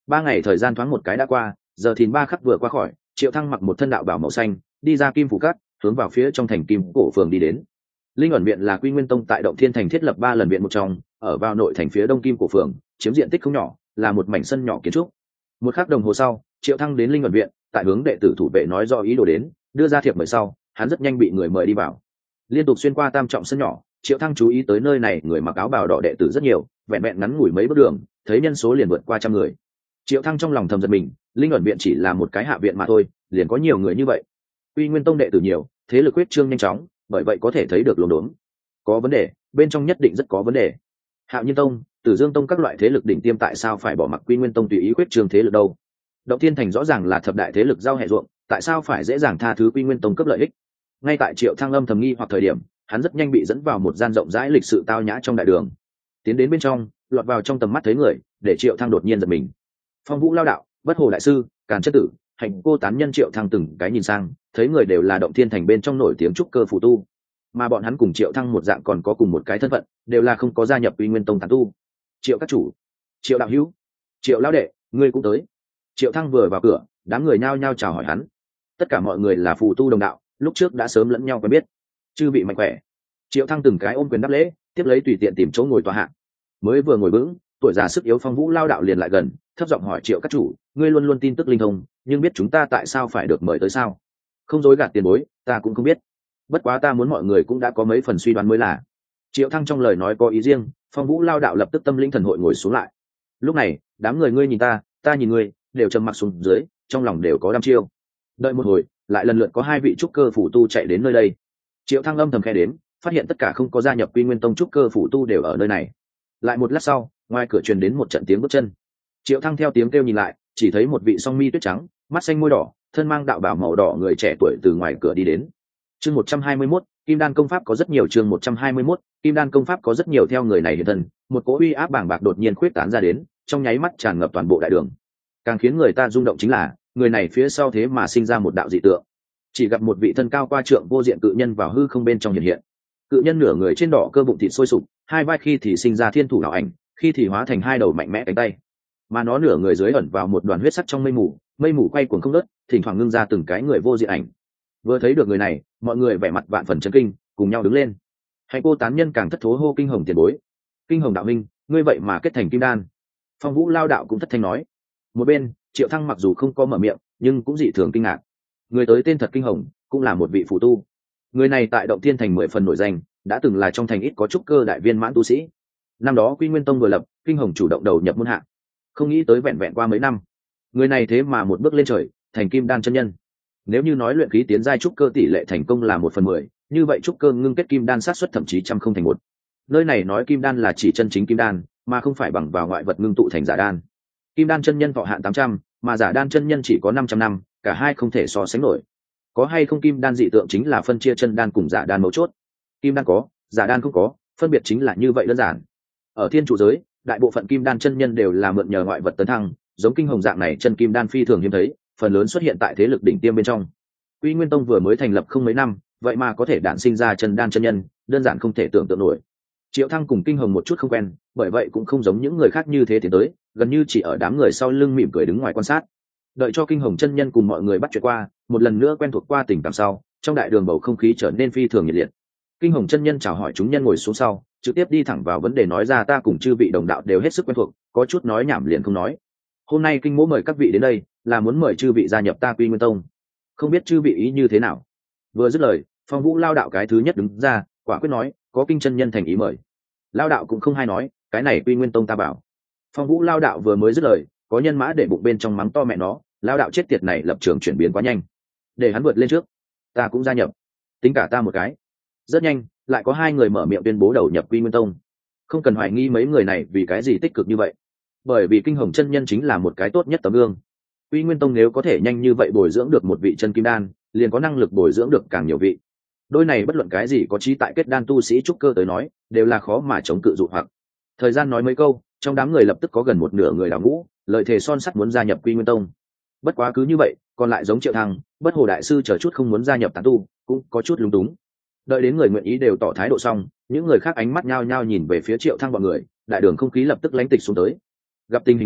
3 ngày thời gian thoáng một cái đã qua, giờ thìn 3 khắc vừa qua khỏi, Triệu Thăng mặc một thân đạo bào màu xanh, đi ra Kim Phủ Các, hướng vào phía trong thành Kim Cổ phường đi đến. Linh ẩn viện là Quy Nguyên Tông tại Động Thiên thành thiết lập 3 lần viện một trong, ở vào nội thành phía đông Kim Cổ phường, chiếm diện tích không nhỏ, là một mảnh sân nhỏ kiến trúc. Một khắc đồng hồ sau, Triệu Thăng đến Linh ẩn viện, tại hướng đệ tử thủ vệ nói rõ ý đồ đến, đưa ra thiệp mời sau, hắn rất nhanh bị người mời đi vào. Liên tục xuyên qua tam trọng sân nhỏ, Triệu Thăng chú ý tới nơi này người mặc áo bào đỏ đệ tử rất nhiều, vẹn vẹn ngắn ngủi mấy bước đường, thấy nhân số liền vượt qua trăm người. Triệu Thăng trong lòng thầm giật mình, Linh ẩn viện chỉ là một cái hạ viện mà thôi, liền có nhiều người như vậy. Quy Nguyên Tông đệ tử nhiều, thế lực huyết trương nhanh chóng, bởi vậy có thể thấy được luống đốn. Có vấn đề, bên trong nhất định rất có vấn đề. Hạo Nhiên Tông, Tử Dương Tông các loại thế lực đỉnh tiêm tại sao phải bỏ mặc Quy Nguyên Tông tùy ý huyết trương thế lực đâu? Động Thiên thành rõ ràng là thập đại thế lực giao hệ ruộng, tại sao phải dễ dàng tha thứ Quy Nguyên Tông cấp lợi ích? Ngay tại Triệu Thăng âm thầm nghi hoặc thời điểm, hắn rất nhanh bị dẫn vào một gian rộng rãi lịch sự tao nhã trong đại đường. Tiến đến bên trong, lọt vào trong tầm mắt thấy người, để Triệu Thăng đột nhiên giật mình. Phong Vũ Lao đạo, Bất Hồ đại sư, Càn Chất tử, Hạnh Cô tán nhân Triệu Thăng từng cái nhìn sang, thấy người đều là Động Thiên thành bên trong nổi tiếng trúc cơ phù tu, mà bọn hắn cùng Triệu Thăng một dạng còn có cùng một cái thân phận, đều là không có gia nhập Quy Nguyên Tông tán tu. Triệu các chủ, Triệu đạo hữu, Triệu lão đệ, ngươi cũng tới. Triệu Thăng vừa vào cửa, đám người nhao nhao chào hỏi hắn. Tất cả mọi người là phù tu đồng đạo, lúc trước đã sớm lẫn nhau quen biết. Chư vị mạnh khỏe. Triệu Thăng từng cái ôm quyền đáp lễ, tiếp lấy tùy tiện tìm chỗ ngồi tọa hạ. Mới vừa ngồi vững, tuổi già sức yếu Phong Vũ Lao đạo liền lại gần, thấp giọng hỏi Triệu các chủ, ngươi luôn luôn tin tức linh thông, nhưng biết chúng ta tại sao phải được mời tới sao? Không dối gạt tiền bối, ta cũng không biết. Bất quá ta muốn mọi người cũng đã có mấy phần suy đoán mới là. Triệu Thăng trong lời nói có ý riêng, Phong Vũ Lao đạo lập tức tâm linh thần hội ngồi xuống lại. Lúc này, đám người ngươi nhìn ta nhìn ngươi, đều trầm mặc xuống dưới, trong lòng đều có đăm chiêu. Đợi một hồi, lại lần lượt có 2 vị trúc cơ phủ tu chạy đến nơi đây. Triệu Thăng âm thầm khe đến, phát hiện tất cả không có gia nhập Quy Nguyên Tông trúc cơ phủ tu đều ở nơi này. Lại một lát sau, ngoài cửa truyền đến một trận tiếng bước chân. Triệu Thăng theo tiếng kêu nhìn lại, chỉ thấy một vị song mi tuyết trắng, mắt xanh môi đỏ, thân mang đạo bào màu đỏ người trẻ tuổi từ ngoài cửa đi đến. Chương 121, Kim Đan công pháp có rất nhiều. Chương 121, Kim Đan công pháp có rất nhiều. Theo người này hiện thân, một cỗ uy áp bàng bạc đột nhiên khuyết tán ra đến, trong nháy mắt tràn ngập toàn bộ đại đường. Càng khiến người ta rung động chính là, người này phía sau thế mà sinh ra một đạo dị tượng. Chỉ gặp một vị thân cao qua trượng vô diện cự nhân vào hư không bên trong hiện hiện. Cự nhân nửa người trên đỏ cơ bụng thịt sôi sục, hai vai khi thì sinh ra thiên thủ đạo ảnh, khi thì hóa thành 2 đầu mạnh mẽ cánh tay. Mà nó nửa người dưới ẩn vào một đoàn huyết sắc trong mây mù quay cuồng không ngớt, thỉnh thoảng ngưng ra từng cái người vô diện ảnh. Vừa thấy được người này, mọi người vẻ mặt vạn phần chấn kinh, cùng nhau đứng lên. Hạnh Cô tán nhân càng thất thố hô kinh hồng tiền bối. Kinh hồng đạo minh, ngươi vậy mà kết thành kim đan. Phong Vũ Lao đạo cũng thất thanh nói. Một bên, Triệu Thăng mặc dù không có mở miệng, nhưng cũng dị thường kinh ngạc. Người tới tên thật kinh hồng, cũng là một vị phù tu. Người này tại Động Thiên thành 10 phần nổi danh, đã từng là trong thành ít có trúc cơ đại viên mãn tu sĩ. Năm đó Quy Nguyên Tông vừa lập, kinh hồng chủ động đầu nhập môn hạ. Không nghĩ tới vẹn vẹn qua mấy năm, người này thế mà một bước lên trời, thành kim đan chân nhân. Nếu như nói luyện khí tiến giai trúc cơ tỷ lệ thành công là 1/10, như vậy trúc cơ ngưng kết kim đan sát suất thậm chí trăm không thành một. Nơi này nói kim đan là chỉ chân chính kim đan, mà không phải bằng vào ngoại vật ngưng tụ thành giả đan. Kim đan chân nhân thọ hạn 800, mà giả đan chân nhân chỉ có 500 năm, cả hai không thể so sánh nổi. Có hay không kim đan dị tượng chính là phân chia chân đan cùng giả đan mấu chốt. Kim đan có, giả đan không có, phân biệt chính là như vậy đơn giản. Ở thiên trụ giới, đại bộ phận kim đan chân nhân đều là mượn nhờ ngoại vật tấn thăng, giống kinh hồng dạng này chân kim đan phi thường hiếm thấy, phần lớn xuất hiện tại thế lực đỉnh tiêm bên trong. Quy Nguyên Tông vừa mới thành lập không mấy năm, vậy mà có thể đản sinh ra chân đan chân nhân, đơn giản không thể tưởng tượng nổi. Triệu Thăng cùng kinh hồng một chút không quen, bởi vậy cũng không giống những người khác như thế tiến tới, gần như chỉ ở đám người sau lưng mỉm cười đứng ngoài quan sát. Đợi cho kinh hồng chân nhân cùng mọi người bắt chuyện qua, một lần nữa quen thuộc qua tình cảm sau, trong đại đường bầu không khí trở nên phi thường nhiệt liệt. Kinh hồng chân nhân chào hỏi chúng nhân ngồi xuống sau, trực tiếp đi thẳng vào vấn đề nói ra ta cùng chư vị đồng đạo đều hết sức quen thuộc, có chút nói nhảm liền không nói. Hôm nay kinh mỗ mời các vị đến đây, là muốn mời chư vị gia nhập ta Quy Nguyên Tông. Không biết chư vị ý như thế nào? Vừa dứt lời, Phong Vũ Lao đạo cái thứ nhất đứng ra, quả quyết nói, có kinh chân nhân thành ý mời. Lao đạo cũng không hay nói, cái này Quy Nguyên Tông ta bảo. Phong Vũ Lao đạo vừa mới dứt lời, có nhân mã để bụng bên trong mắng to mẹ nó, Lao đạo chết tiệt này lập trường chuyển biến quá nhanh, để hắn vượt lên trước, ta cũng gia nhập, tính cả ta một cái. Rất nhanh, lại có 2 người mở miệng tuyên bố đầu nhập Quy Nguyên Tông. Không cần hoài nghi mấy người này vì cái gì tích cực như vậy, bởi vì kinh hồng chân nhân chính là một cái tốt nhất tấm gương. Quy Nguyên Tông nếu có thể nhanh như vậy bồi dưỡng được một vị chân kim đan, liền có năng lực bồi dưỡng được càng nhiều vị. Đôi này bất luận cái gì có trí tại kết đan tu sĩ trúc cơ tới nói, đều là khó mà chống cự dụ hoặc. Thời gian nói mấy câu, trong đám người lập tức có gần một nửa người đào ngũ, lợi thề son sắt muốn gia nhập Quy Nguyên Tông. Bất quá cứ như vậy, còn lại giống Triệu Thăng, Bất Hồ đại sư chờ chút không muốn gia nhập tán tu, cũng có chút lúng túng. Đợi đến người nguyện ý đều tỏ thái độ xong, những người khác ánh mắt nhao nhao nhìn về phía Triệu Thăng bọn người, đại đường không khí lập tức lánh tịch xuống tới. Gặp tình hình này,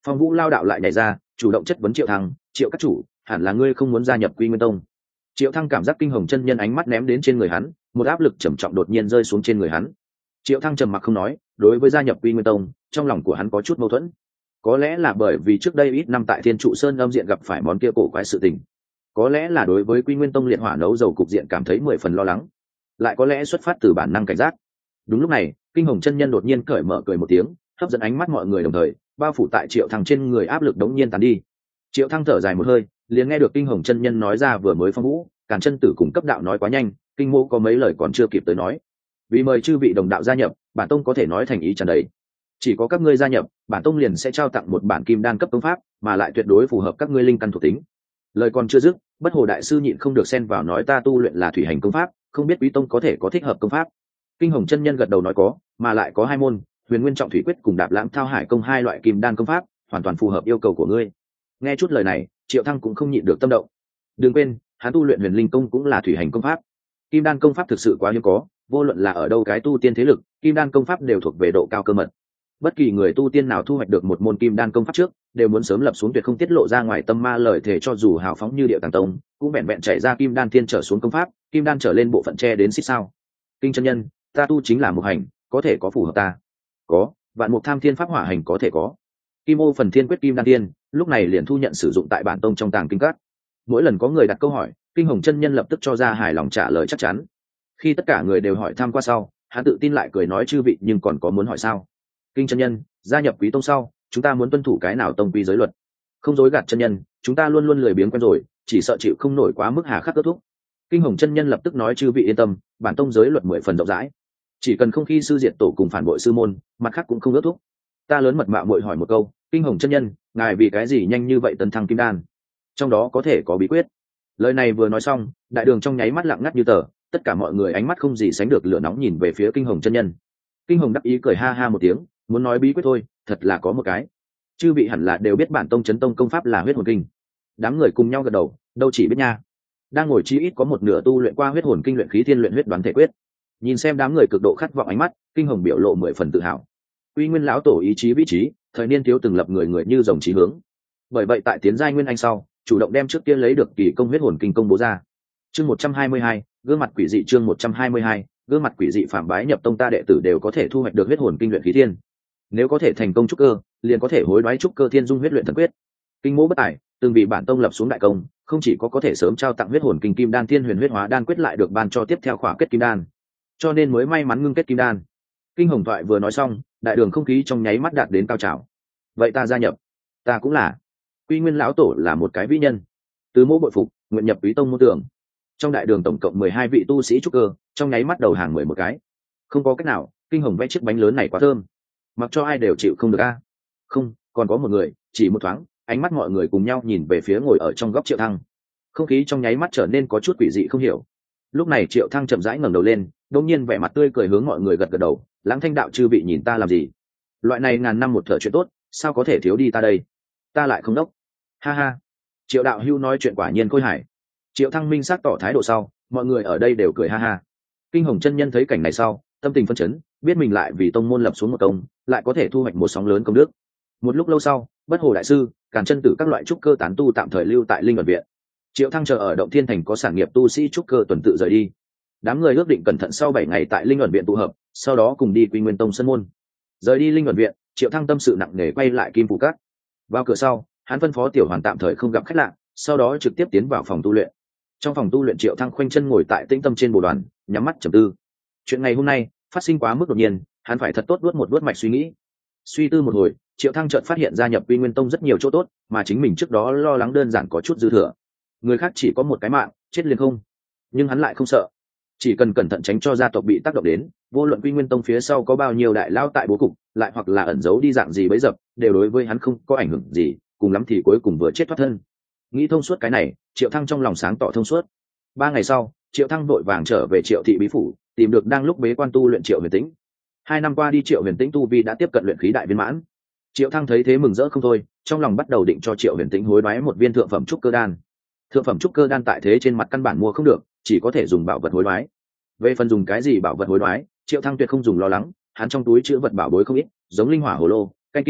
Phong Vũ lao đạo lại nhảy ra chủ động chất vấn Triệu Thăng, Triệu các chủ, hẳn là ngươi không muốn gia nhập Quy Nguyên Tông. Triệu Thăng cảm giác Kinh Hồng chân nhân ánh mắt ném đến trên người hắn, một áp lực trầm trọng đột nhiên rơi xuống trên người hắn. Triệu Thăng trầm mặc không nói, đối với gia nhập Quy Nguyên Tông, trong lòng của hắn có chút mâu thuẫn. Có lẽ là bởi vì trước đây ít năm tại Thiên Trụ Sơn âm diện gặp phải món kia cổ quái sự tình, có lẽ là đối với Quy Nguyên Tông liệt hỏa nấu dầu cục diện cảm thấy 10 phần lo lắng, lại có lẽ xuất phát từ bản năng cảnh giác. Đúng lúc này, Kinh Hồng chân nhân đột nhiên cởi mở cười một tiếng, hấp dẫn ánh mắt mọi người đồng thời, bao phủ tại Triệu Thăng trên người áp lực đống nhiên tàn đi. Triệu Thăng thở dài một hơi, liền nghe được Kinh Hồng chân nhân nói ra vừa mới Phong Vũ, Càn chân tử cùng cấp đạo nói quá nhanh, Kinh Mô có mấy lời còn chưa kịp tới nói. Vì mời chư vị đồng đạo gia nhập, bản tông có thể nói thành ý tràn đầy. Chỉ có các ngươi gia nhập, bản tông liền sẽ trao tặng một bản kim đan cấp công pháp, mà lại tuyệt đối phù hợp các ngươi linh căn thuộc tính. Lời còn chưa dứt, Bất Hồ đại sư nhịn không được xen vào nói ta tu luyện là thủy hành công pháp, không biết quý tông có thể có thích hợp công pháp. Kinh Hồng chân nhân gật đầu nói có, mà lại có 2 môn, Huyền Nguyên Trọng Thủy Quyết cùng Đạp Lãng Thao Hải Công 2 loại kim đan công pháp, hoàn toàn phù hợp yêu cầu của ngươi. Nghe chút lời này, Triệu Thăng cũng không nhịn được tâm động. Đừng quên, hắn tu luyện Huyền Linh Công cũng là thủy hành công pháp. Kim đan công pháp thực sự quá hiếm có, vô luận là ở đâu cái tu tiên thế lực, kim đan công pháp đều thuộc về độ cao cơ mật. Bất kỳ người tu tiên nào thu hoạch được một môn kim đan công pháp trước, đều muốn sớm lập xuống tuyệt không tiết lộ ra ngoài tâm ma lời thề, cho dù hào phóng như Điệu Tàng Tông, cũng vẹn vẹn chạy ra kim đan thiên trở xuống công pháp, kim đan trở lên bộ phận che đến xích sao. Kinh chân nhân, ta tu chính là một hành, có thể có phù hợp ta? Có, Vạn Mục Tham Thiên Pháp Hỏa Hành có thể có. Kim Ô Phần Thiên Quyết Kim Đan Tiên, lúc này liền thu nhận sử dụng tại bản tông trong tàng kinh các. Mỗi lần có người đặt câu hỏi, Kinh Hồng chân nhân lập tức cho ra hài lòng trả lời chắc chắn. Khi tất cả người đều hỏi thăm qua sau, hắn tự tin lại cười nói chư vị nhưng còn có muốn hỏi sao? Kinh chân nhân, gia nhập quý tông sau, chúng ta muốn tuân thủ cái nào tông quy giới luật? Không dối gạt chân nhân, chúng ta luôn luôn lười biếng quen rồi, chỉ sợ chịu không nổi quá mức hà khắc kết thúc. Kinh Hồng chân nhân lập tức nói chư vị yên tâm, bản tông giới luật 10 phần rộng rãi, chỉ cần không khi sư diệt tổ cùng phản bội sư môn, mặt khác cũng không ước thúc. Ta lớn mật mạo muội hỏi một câu, Kinh Hồng chân nhân, ngài vì cái gì nhanh như vậy tấn thăng kim đan? Trong đó có thể có bí quyết. Lời này vừa nói xong, đại đường trong nháy mắt lặng ngắt như tờ, tất cả mọi người ánh mắt không gì sánh được lửa nóng nhìn về phía Kinh Hồng chân nhân. Kinh Hồng đắc ý cười ha ha một tiếng, muốn nói bí quyết thôi, thật là có một cái. Chư vị hẳn là đều biết bản tông chấn tông công pháp là huyết hồn kinh. Đám người cùng nhau gật đầu, đâu chỉ biết nha. Đang ngồi chi ít có một nửa tu luyện qua huyết hồn kinh luyện khí thiên luyện huyết đoán thể quyết. Nhìn xem đám người cực độ khát vọng ánh mắt, Kinh Hồng biểu lộ 10 phần tự hào. Uy Nguyên lão tổ ý chí vị trí, thời niên thiếu từng lập người người như rồng chí hướng. Bởi vậy tại tiến giai nguyên anh sau, chủ động đem trước kia lấy được kỳ công huyết hồn kinh công bố ra. Chương 122, gương mặt quỷ dị chương 122, gương mặt quỷ dị phạm bái nhập tông ta đệ tử đều có thể thu hoạch được huyết hồn kinh luyện khí thiên. Nếu có thể thành công trúc cơ, liền có thể hối đoái trúc cơ thiên dung huyết luyện thần quyết. Kinh Mỗ bất tài, từng bị bản tông lập xuống đại công, không chỉ có thể sớm trao tặng huyết hồn kinh kim đan thiên huyền huyết hóa đan quyết lại được ban cho tiếp theo khóa kết kim đan, cho nên mới may mắn ngưng kết kim đan. Kinh Hồng thoại vừa nói xong, đại đường không khí trong nháy mắt đạt đến cao trào. Vậy ta gia nhập. Ta cũng là. Quy Nguyên lão tổ là một cái vĩ nhân, từ mỗ bội phục, nguyện nhập quý tông môn tưởng. Trong đại đường tổng cộng 12 vị tu sĩ trúc cơ, trong nháy mắt đầu hàng 11 cái. Không có cách nào, Kinh Hồng vẽ chiếc bánh lớn này quá thơm, mặc cho ai đều chịu không được a. Không, còn có một người, chỉ một thoáng, ánh mắt mọi người cùng nhau nhìn về phía ngồi ở trong góc Triệu Thăng. Không khí trong nháy mắt trở nên có chút quỷ dị không hiểu. Lúc này Triệu Thăng chậm rãi ngẩng đầu lên, đột nhiên vẻ mặt tươi cười hướng mọi người gật gật đầu, Lãng Thanh đạo chư vị nhìn ta làm gì? Loại này ngàn năm một thở chuyện tốt, sao có thể thiếu đi ta đây? Ta lại không đốc. Ha ha. Triệu đạo hưu nói chuyện quả nhiên khôi hài. Triệu Thăng minh xác tỏ thái độ sau, mọi người ở đây đều cười ha ha. Kinh Hồng chân nhân thấy cảnh này sau, tâm tình phấn chấn, biết mình lại vì tông môn lập xuống một công, lại có thể thu hoạch một sóng lớn công đức. Một lúc lâu sau, Bất Hồ đại sư, Càn chân tử các loại trúc cơ tán tu tạm thời lưu tại linh ẩn viện. Triệu Thăng chờ ở Động Thiên thành có sản nghiệp tu sĩ trúc cơ tuần tự rời đi. Đám người ước định cẩn thận sau 7 ngày tại linh ẩn viện tụ hợp, sau đó cùng đi Quy Nguyên tông sân môn. Rời đi linh ẩn viện, Triệu Thăng tâm sự nặng nề quay lại Kim Phủ Các. Vào cửa sau, hắn phân phó Tiểu Hoàn tạm thời không gặp khách lạ, sau đó trực tiếp tiến vào phòng tu luyện. Trong phòng tu luyện, Triệu Thăng khoanh chân ngồi tại tĩnh tâm trên bồ đoàn, nhắm mắt trầm tư. Chuyện ngày hôm nay phát sinh quá mức đột nhiên, hắn phải thật tốt vuốt mạch suy nghĩ. Suy tư một hồi, Triệu Thăng chợt phát hiện gia nhập Quy Nguyên tông rất nhiều chỗ tốt, mà chính mình trước đó lo lắng đơn giản có chút dư thừa. Người khác chỉ có một cái mạng, chết liền không, nhưng hắn lại không sợ. Chỉ cần cẩn thận tránh cho gia tộc bị tác động đến, vô luận Quy Nguyên tông phía sau có bao nhiêu đại lao tại bố cục, lại hoặc là ẩn giấu đi dạng gì bấy dập, đều đối với hắn không có ảnh hưởng gì, cùng lắm thì cuối cùng vừa chết thoát thân. Nghĩ thông suốt cái này, Triệu Thăng trong lòng sáng tỏ thông suốt. 3 ngày sau, Triệu Thăng vội vàng trở về Triệu thị bí phủ, tìm được đang lúc bế quan tu luyện Triệu Huyền Tĩnh. 2 năm qua đi, Triệu Huyền Tĩnh tu vi đã tiếp cận luyện khí đại viên mãn. Triệu Thăng thấy thế mừng rỡ không thôi, trong lòng bắt đầu định cho Triệu Huyền Tĩnh hối đoái một viên thượng phẩm trúc cơ đan. Thượng phẩm trúc cơ đan tại thế trên mặt căn bản mua không được, chỉ có thể dùng bảo vật hối đoái. Về phần dùng cái gì bảo vật hối đoái, Triệu Thăng tuyệt không dùng lo lắng, hắn trong túi chứa vật bảo bối không ít, giống linh hỏa hồ lô, canh kim,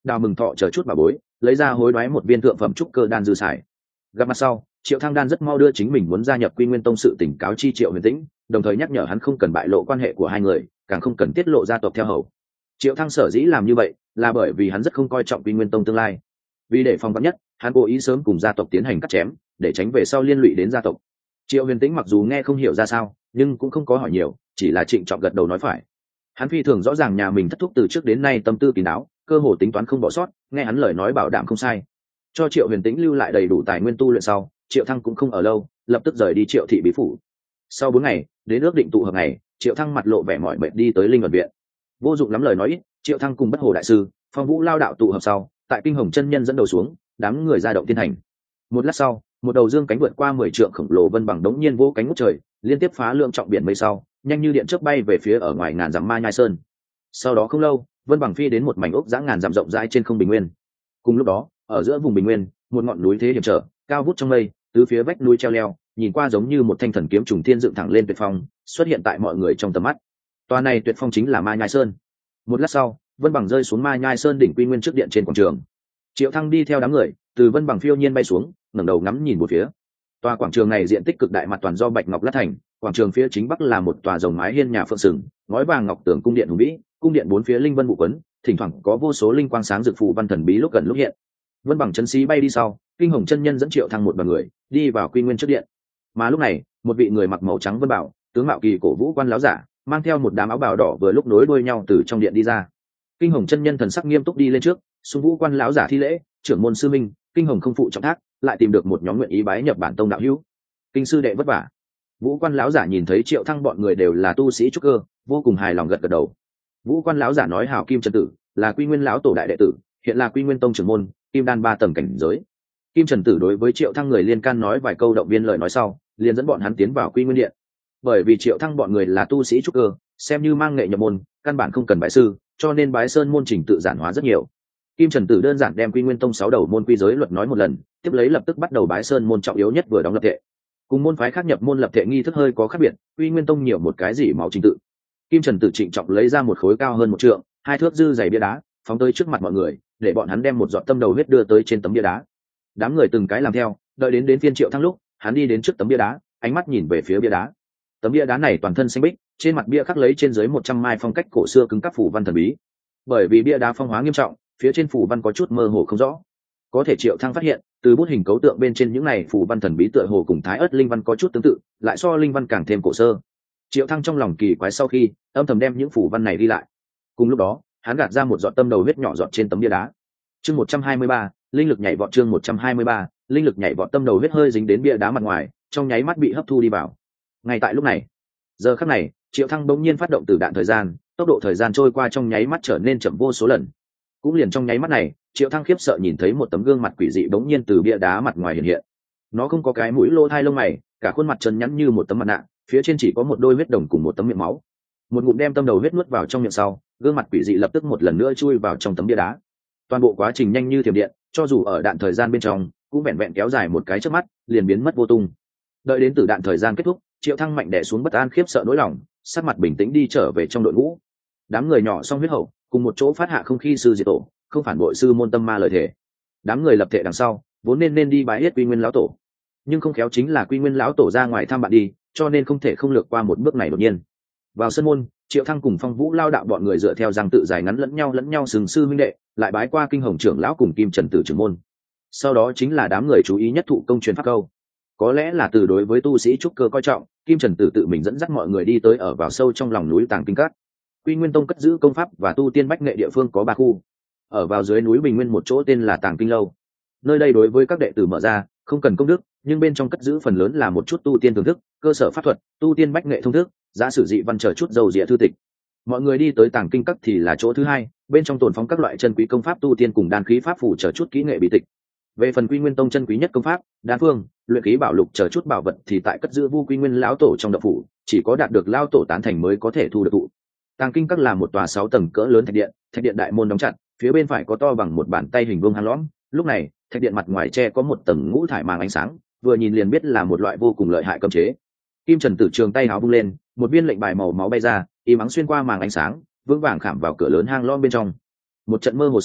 đào mừng thọ chờ chút bà bối, lấy ra hối đoái một viên thượng phẩm trúc cơ đan dư xài. Gặp mặt sau, Triệu Thăng Đan rất mau đưa chính mình muốn gia nhập Quy Nguyên Tông sự tỉnh cáo chi Triệu Huyền Tĩnh, đồng thời nhắc nhở hắn không cần bại lộ quan hệ của hai người, càng không cần tiết lộ gia tộc theo hầu. Triệu Thăng sở dĩ làm như vậy, là bởi vì hắn rất không coi trọng Quy Nguyên Tông tương lai. Vì để phòng vắn nhất, hắn cố ý sớm cùng gia tộc tiến hành cắt chém, để tránh về sau liên lụy đến gia tộc. Triệu Huyền Tĩnh mặc dù nghe không hiểu ra sao, nhưng cũng không có hỏi nhiều, chỉ là trịnh trọng gật đầu nói phải. Hắn phi thường rõ ràng nhà mình thất thúc từ trước đến nay tâm tư kín đáo, cơ hồ tính toán không bỏ sót, nghe hắn lời nói bảo đảm không sai. Cho Triệu Huyền Tĩnh lưu lại đầy đủ tài nguyên tu luyện sau, Triệu Thăng cũng không ở lâu, lập tức rời đi Triệu thị bí phủ. Sau 4 ngày, đến ước định tụ hợp ngày, Triệu Thăng mặt lộ vẻ mỏi mệt đi tới Linh Ẩn viện. Vô dụng lắm lời nói ít, Triệu Thăng cùng Bất Hồ đại sư, Phong Vũ lao đạo tụ hợp sau, tại Kinh Hồng chân nhân dẫn đầu xuống, đám người ra động tiên hành. Một lát sau, một đầu dương cánh vượt qua 10 trượng khổng lồ vân bằng đống nhiên vỗ cánh ngút trời, liên tiếp phá lượng trọng biển mây sau, nhanh như điện chớp bay về phía ở ngoài ngàn dặm Ma Nhai Sơn. Sau đó không lâu, vân bằng phi đến một mảnh ốc dã ngàn dặm rộng rãi trên không bình nguyên. Cùng lúc đó, ở giữa vùng bình nguyên, một ngọn núi thế hiểm trở, cao vút trong mây, tứ phía vách núi treo leo, nhìn qua giống như một thanh thần kiếm trùng thiên dựng thẳng lên tuyệt phong, xuất hiện tại mọi người trong tầm mắt. Tòa này tuyệt phong chính là Ma Nhai Sơn. Một lát sau, vân bằng rơi xuống Ma Nhai Sơn đỉnh Quy Nguyên trước điện trên quảng trường. Triệu Thăng đi theo đám người, từ vân bằng phiêu nhiên bay xuống, ngẩng đầu ngắm nhìn một phía. Tòa quảng trường này diện tích cực đại, mặt toàn do bạch ngọc lát thành, quảng trường phía chính bắc là một tòa rồng mái hiên nhà phượng sừng, ngói vàng ngọc tường cung điện hùng vĩ, cung điện bốn phía linh vân vụ quấn, thỉnh thoảng có vô số linh quang sáng rực phù văn thần bí lúc gần lúc hiện. Vân bằng chân sĩ bay đi sau, Kinh Hồng chân nhân dẫn Triệu Thăng một đoàn người đi vào Quy Nguyên trước điện. Mà lúc này, một vị người mặc màu trắng vân bảo, tướng mạo kỳ cổ vũ quan lão giả, mang theo một đám áo bào đỏ vừa lúc nối đuôi nhau từ trong điện đi ra. Kinh Hồng chân nhân thần sắc nghiêm túc đi lên trước, xung vũ quan lão giả thi lễ, trưởng môn sư minh, Kinh Hồng không phụ trọng thác, lại tìm được một nhóm nguyện ý bái nhập bản tông đạo hữu. Kinh sư đệ vất vả. Vũ quan lão giả nhìn thấy Triệu Thăng bọn người đều là tu sĩ trúc cơ, vô cùng hài lòng gật gật đầu. Vũ quan lão giả nói hảo Kim Trần Tử là Quy Nguyên lão tổ đại đệ tử, hiện là Quy Nguyên tông trưởng môn, kim đan 3 tầng cảnh giới. Kim Trần Tử đối với Triệu Thăng người liên can nói vài câu động viên lời nói sau, liền dẫn bọn hắn tiến vào Quy Nguyên điện. Bởi vì Triệu Thăng bọn người là tu sĩ trúc cơ, xem như mang nghệ nhập môn, căn bản không cần bái sư, cho nên bái sơn môn trình tự giản hóa rất nhiều. Kim Trần Tử đơn giản đem Quy Nguyên tông 6 đầu môn quy giới luật nói một lần, tiếp lấy lập tức bắt đầu bái sơn môn trọng yếu nhất vừa đóng lập thệ. Cùng môn phái khác nhập môn lập thệ nghi thức hơi có khác biệt, Quy Nguyên tông nhiều một cái gì máu trình tự. Kim Trần Tử trịnh trọng lấy ra một khối cao hơn 1 trượng, 2 thước dư dày bia đá, phóng tới trước mặt mọi người, để bọn hắn đem một giọt tâm đầu huyết đưa tới trên tấm bia đá. Đám người từng cái làm theo, đợi đến phiên Triệu Thăng lúc, hắn đi đến trước tấm bia đá, ánh mắt nhìn về phía bia đá. Tấm bia đá này toàn thân xanh bích, trên mặt bia khắc lấy trên dưới 100 mai phong cách cổ xưa cứng cáp phù văn thần bí. Bởi vì bia đá phong hóa nghiêm trọng, phía trên phù văn có chút mơ hồ không rõ. Có thể Triệu Thăng phát hiện, từ bút hình cấu tượng bên trên những này phù văn thần bí tựa hồ cùng thái ớt linh văn có chút tương tự, lại so linh văn càng thêm cổ sơ. Triệu Thăng trong lòng kỳ quái sau khi âm thầm đem những phù văn này ghi lại. Cùng lúc đó, hắn gạt ra một giọt tâm đầu huyết nhỏ giọt trên tấm bia đá. Chương 123, linh lực nhảy vọt. Chương 123, linh lực nhảy vọt. Tâm đầu huyết hơi dính đến bia đá mặt ngoài, trong nháy mắt bị hấp thu đi vào. Ngay tại lúc này, giờ khắc này, Triệu Thăng bỗng nhiên phát động từ đạn thời gian, tốc độ thời gian trôi qua trong nháy mắt trở nên chậm vô số lần. Cũng liền trong nháy mắt này, Triệu Thăng khiếp sợ nhìn thấy một tấm gương mặt quỷ dị bỗng nhiên từ bia đá mặt ngoài hiện hiện. Nó không có cái mũi lỗ thai lông mày, cả khuôn mặt trần nhẵn như một tấm mặt nạ, phía trên chỉ có một đôi huyết đồng cùng một tấm miệng máu. Một ngụm đem tâm đầu huyết nuốt vào trong miệng sau, gương mặt quỷ dị lập tức một lần nữa chui vào trong tấm bia đá. Toàn bộ quá trình nhanh như thiểm điện, cho dù ở đạn thời gian bên trong, cũng vẹn vẹn kéo dài một cái chớp mắt, liền biến mất vô tung. Đợi đến từ đạn thời gian kết thúc, Triệu Thăng mạnh đè xuống bất an khiếp sợ nỗi lòng, sắc mặt bình tĩnh đi trở về trong đội ngũ. Đám người nhỏ song huyết hậu, cùng một chỗ phát hạ không khi sư diệt tổ, không phản bội sư môn tâm ma lời thề. Đám người lập thệ đằng sau, vốn nên đi bái yết Quy Nguyên lão tổ, nhưng không khéo chính là Quy Nguyên lão tổ ra ngoài thăm bạn đi, cho nên không thể không lược qua một bước này đột nhiên. Vào sân môn, Triệu Thăng cùng Phong Vũ lao đạo bọn người dựa theo ràng tự dài ngắn lẫn nhau sừng sư huynh đệ, lại bái qua Kinh Hồng trưởng lão cùng Kim Trần Tử trưởng môn. Sau đó chính là đám người chú ý nhất thụ công truyền pháp câu. Có lẽ là từ đối với tu sĩ trúc cơ coi trọng, Kim Trần Tử tự mình dẫn dắt mọi người đi tới ở vào sâu trong lòng núi Tàng Kinh Các. Quy Nguyên tông cất giữ công pháp và tu tiên bách nghệ địa phương có 3 khu. Ở vào dưới núi bình nguyên một chỗ tên là Tàng Kinh lâu. Nơi đây đối với các đệ tử mở ra, không cần công đức, nhưng bên trong cất giữ phần lớn là một chút tu tiên thưởng thức, cơ sở pháp thuật, tu tiên bách nghệ thông thức, giả sử dị văn trở chút dầu dịa thư tịch. Mọi người đi tới Tàng Kinh Các thì là chỗ thứ hai, bên trong tồn phóng các loại chân quý công pháp tu tiên cùng đan khí pháp phù trở chút kỹ nghệ bí tịch. Về phần Quy Nguyên tông chân quý nhất công pháp, đan phương, luyện khí bảo lục trở chút bảo vật thì tại cất giữ Vu Quy Nguyên lão tổ trong động phủ, chỉ có đạt được lão tổ tán thành mới có thể thu được thụ. Tàng Kinh Các là một tòa 6 tầng cỡ lớn thạch điện đại môn đóng chặt, phía bên phải có to bằng một bàn tay hình vuông hang lõm. Lúc này, thạch điện mặt ngoài che có một tầng ngũ thải màng ánh sáng, vừa nhìn liền biết là một loại vô cùng lợi hại cấm chế. Kim Trần Tử trường tay áo vung lên, một viên lệnh bài màu máu bay ra, y mắng xuyên qua màng ánh sáng, vững vàng khảm vào cửa lớn hang lõm bên trong. Một trận mơ hồ sau,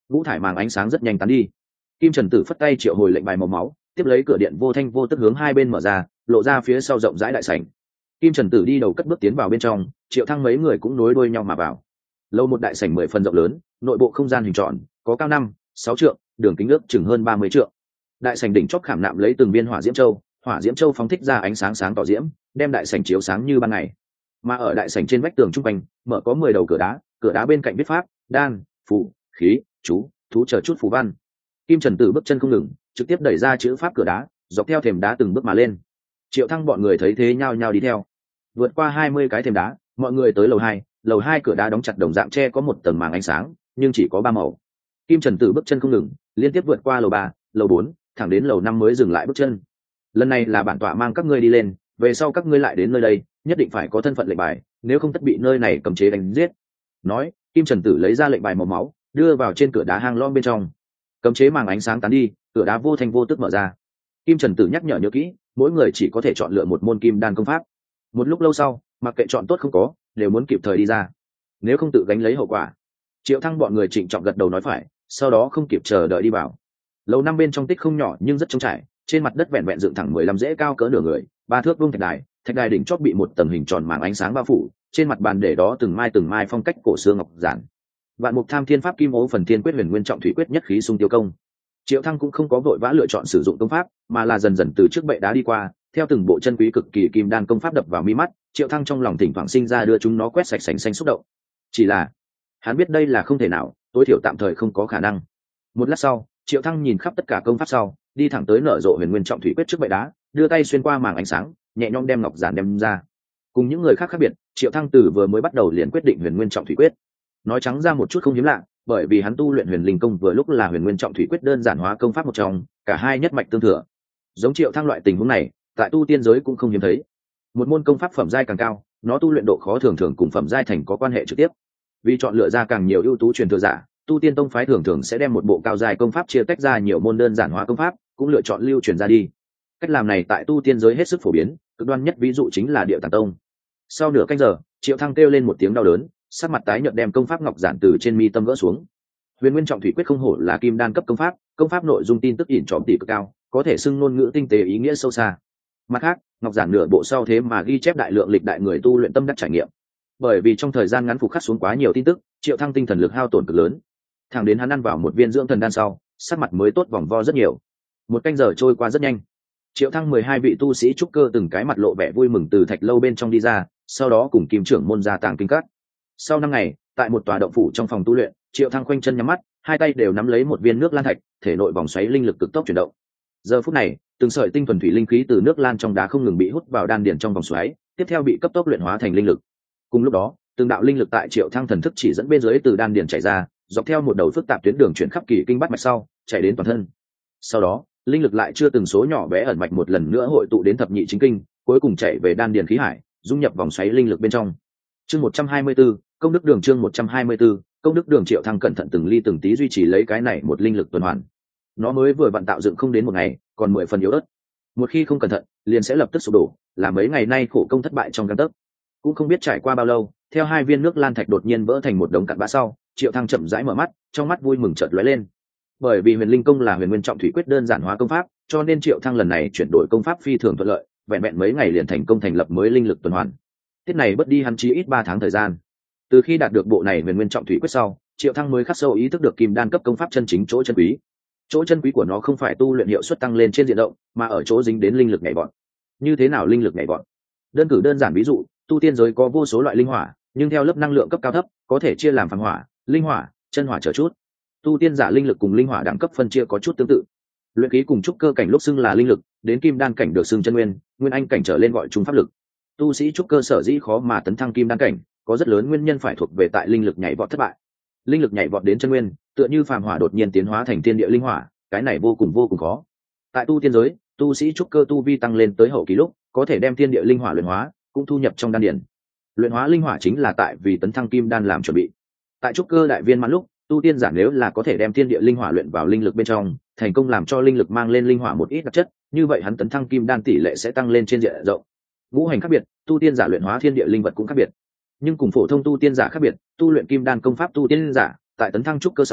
ngũ thải màng ánh sáng rất nhanh tán đi. Kim Trần Tử phất tay triệu hồi lệnh bài màu máu, tiếp lấy cửa điện vô thanh vô tức hướng hai bên mở ra, lộ ra phía sau rộng rãi đại sảnh. Kim Trần Tử đi đầu cất bước tiến vào bên trong, Triệu Thăng mấy người cũng nối đuôi nhau mà vào. Lâu một đại sảnh 10 phần rộng lớn, nội bộ không gian hình tròn, có cao 5-6 trượng, đường kính ước chừng hơn 30 trượng. Đại sảnh đỉnh chóp khảm nạm lấy từng viên hỏa diễm châu phóng thích ra ánh sáng sáng tỏ diễm, đem đại sảnh chiếu sáng như ban ngày. Mà ở đại sảnh trên vách tường trung quanh, mở có 10 đầu cửa đá bên cạnh viết pháp, đan, phù, khí, chú, thú chờ chút phù văn. Kim Trần Tử bước chân không ngừng, trực tiếp đẩy ra chữ pháp cửa đá, dọc theo thềm đá từng bước mà lên. Triệu Thăng bọn người thấy thế nhao nhao đi theo. Vượt qua 20 cái thềm đá, mọi người tới lầu hai cửa đá đóng chặt đồng dạng che có một tầng màng ánh sáng, nhưng chỉ có 3 màu. Kim Trần Tử bước chân không ngừng, liên tiếp vượt qua lầu 3, lầu 4, thẳng đến lầu 5 mới dừng lại bước chân. Lần này là bản tọa mang các ngươi đi lên, về sau các ngươi lại đến nơi đây, nhất định phải có thân phận lệnh bài, nếu không tất bị nơi này cấm chế đánh giết. Nói, Kim Trần Tử lấy ra lệnh bài màu máu, đưa vào trên cửa đá hang lõm bên trong. Cấm chế màng ánh sáng tán đi, cửa đá vô thanh vô tức mở ra. Kim Trần Tử nhắc nhở nhớ kỹ, mỗi người chỉ có thể chọn lựa một môn kim đan công pháp. Một lúc lâu sau, mặc kệ chọn tốt không có, đều muốn kịp thời đi ra, nếu không tự gánh lấy hậu quả. Triệu Thăng bọn người trịnh trọng gật đầu nói phải, sau đó không kịp chờ đợi đi vào. Lầu 5 bên trong tích không nhỏ nhưng rất trống trải, trên mặt đất vẹn vẹn dựng thẳng 15 rễ cao cỡ nửa người, 3 thước vuông thạch đài đỉnh chót bị một tầng hình tròn màng ánh sáng bao phủ, trên mặt bàn để đó từng mai phong cách cổ xưa ngọc giản. Vạn Mục Tham Thiên Pháp Kim Ố Phần Thiên Quyết Huyền Nguyên Trọng Thủy Quyết Nhất Khí Xung Tiêu Công. Triệu Thăng cũng không có vội vã lựa chọn sử dụng công pháp, mà là dần dần từ trước bệ đá đi qua, theo từng bộ chân quý cực kỳ kim đan công pháp đập vào mi mắt, Triệu Thăng trong lòng thỉnh thoảng sinh ra đưa chúng nó quét sạch sành xanh xúc động. Chỉ là, hắn biết đây là không thể nào, tối thiểu tạm thời không có khả năng. Một lát sau, Triệu Thăng nhìn khắp tất cả công pháp sau, đi thẳng tới nở rộ Huyền Nguyên Trọng Thủy Quyết trước bệ đá, đưa tay xuyên qua màng ánh sáng, nhẹ nhõm đem ngọc giản đem ra. Cùng những người khác khác biệt, Triệu Thăng từ vừa mới bắt đầu liền quyết định Huyền Nguyên Trọng Thủy Quyết. Nói trắng ra một chút không hiếm lạ, bởi vì hắn tu luyện Huyền Linh Công vừa lúc là Huyền Nguyên Trọng Thủy Quyết đơn giản hóa công pháp một trong, cả hai nhất mạch tương thừa. Giống Triệu Thăng loại tình huống này, tại tu tiên giới cũng không hiếm thấy. Một môn công pháp phẩm giai càng cao, nó tu luyện độ khó thường thường cùng phẩm giai thành có quan hệ trực tiếp. Vì chọn lựa ra càng nhiều ưu tú truyền thừa giả, tu tiên tông phái thường thường sẽ đem một bộ cao giai công pháp chia tách ra nhiều môn đơn giản hóa công pháp, cũng lựa chọn lưu truyền ra đi. Cách làm này tại tu tiên giới hết sức phổ biến, cực đoan nhất ví dụ chính là Điệu Tàng Tông. Sau nửa canh giờ, Triệu Thăng kêu lên một tiếng đau đớn, sắc mặt tái nhợt đem công pháp ngọc giản từ trên mi tâm gỡ xuống. Huyền Nguyên Trọng Thủy Quyết không hổ là kim đan cấp công pháp nội dung tin tức ỉn trọm tỷ cực cao, có thể xưng ngôn ngữ tinh tế ý nghĩa sâu xa. Mặt khác, ngọc giản nửa bộ sau thế mà ghi chép đại lượng lịch đại người tu luyện tâm đắc trải nghiệm. Bởi vì trong thời gian ngắn phục khắc xuống quá nhiều tin tức, Triệu Thăng tinh thần lực hao tổn cực lớn. Thẳng đến hắn ăn vào một viên dưỡng thần đan sau, sắc mặt mới tốt vòng vo rất nhiều. Một canh giờ trôi qua rất nhanh. Triệu Thăng 12 vị tu sĩ trúc cơ từng cái mặt lộ vẻ vui mừng từ thạch lâu bên trong đi ra, sau đó cùng Kim trưởng môn ra tàng kinh các. Sau 5 ngày, tại một tòa động phủ trong phòng tu luyện, Triệu Thăng khoanh chân nhắm mắt, hai tay đều nắm lấy một viên nước lan thạch, thể nội vòng xoáy linh lực cực tốc chuyển động. Giờ phút này, từng sợi tinh thuần thủy linh khí từ nước lan trong đá không ngừng bị hút vào đan điền trong vòng xoáy, tiếp theo bị cấp tốc luyện hóa thành linh lực. Cùng lúc đó, từng đạo linh lực tại Triệu Thăng thần thức chỉ dẫn bên dưới từ đan điền chảy ra, dọc theo một đầu phức tạp tuyến đường chuyển khắp kỳ kinh bát mạch sau, chạy đến toàn thân. Sau đó, linh lực lại chưa từng số nhỏ bé ẩn mạch một lần nữa hội tụ đến thập nhị chính kinh, cuối cùng chạy về đan điền khí hải, dung nhập vòng xoáy linh lực bên trong. Chương 124, công đức đường chương 124, công đức đường. Triệu Thăng cẩn thận từng ly từng tí duy trì lấy cái này một linh lực tuần hoàn. Nó mới vừa vận tạo dựng không đến một ngày, còn 10 phần yếu ớt. Một khi không cẩn thận, liền sẽ lập tức sụp đổ, làm mấy ngày nay khổ công thất bại trong gang tấc. Cũng không biết trải qua bao lâu, theo hai viên nước lan thạch đột nhiên vỡ thành một đống cặn bã sau, Triệu Thăng chậm rãi mở mắt, trong mắt vui mừng chợt lóe lên. Bởi vì Huyền Linh Công là Huyền Nguyên Trọng Thủy Quyết đơn giản hóa công pháp, cho nên Triệu Thăng lần này chuyển đổi công pháp phi thường thuận lợi, vẹn vẹn mấy ngày liền thành công thành lập mới linh lực tuần hoàn. Tiết này bất đi hắn chí ít 3 tháng thời gian. Từ khi đạt được bộ này Huyền Nguyên Trọng Thủy Quyết sau, Triệu Thăng mới khắc sâu ý thức được kim đan cấp công pháp chân chính chỗ chân quý. Chỗ chân quý của nó không phải tu luyện hiệu suất tăng lên trên diện rộng, mà ở chỗ dính đến linh lực nhảy vọt. Như thế nào linh lực nhảy vọt? Đơn cử đơn giản ví dụ, tu tiên giới có vô số loại linh hỏa, nhưng theo lớp năng lượng cấp cao thấp, có thể chia làm phàm hỏa, linh hỏa, chân hỏa chờ chút. Tu tiên giả linh lực cùng linh hỏa đẳng cấp phân chia có chút tương tự. Luyện khí cùng trúc cơ cảnh lúc xưng là linh lực, đến kim đan cảnh được xưng chân nguyên, nguyên anh cảnh trở lên gọi trung pháp lực. Tu sĩ trúc cơ sở dĩ khó mà tấn thăng kim đan cảnh, có rất lớn nguyên nhân phải thuộc về tại linh lực nhảy vọt thất bại. Linh lực nhảy vọt đến chân nguyên, tựa như phàm hỏa đột nhiên tiến hóa thành thiên địa linh hỏa, cái này vô cùng khó. Tại tu tiên giới, tu sĩ trúc cơ tu vi tăng lên tới hậu kỳ lúc, có thể đem thiên địa linh hỏa luyện hóa, cũng thu nhập trong đan điển. Luyện hóa linh hỏa chính là tại vì tấn thăng kim đan làm chuẩn bị. Tại trúc cơ đại viên mãn lúc, tu tiên giả nếu là có thể đem thiên địa linh hỏa luyện vào linh lực bên trong, thành công làm cho linh lực mang lên linh hỏa một ít đặc chất, như vậy hắn tấn thăng kim đan tỷ lệ sẽ tăng lên trên diện rộng. Ngũ hành khác biệt, tu tiên giả luyện hóa thiên địa linh vật cũng khác biệt. Nhưng cùng phổ thông tu tiên giả khác biệt, tu luyện kim đan công pháp tu tiên giả, tại tấn thăng trúc cơ sau,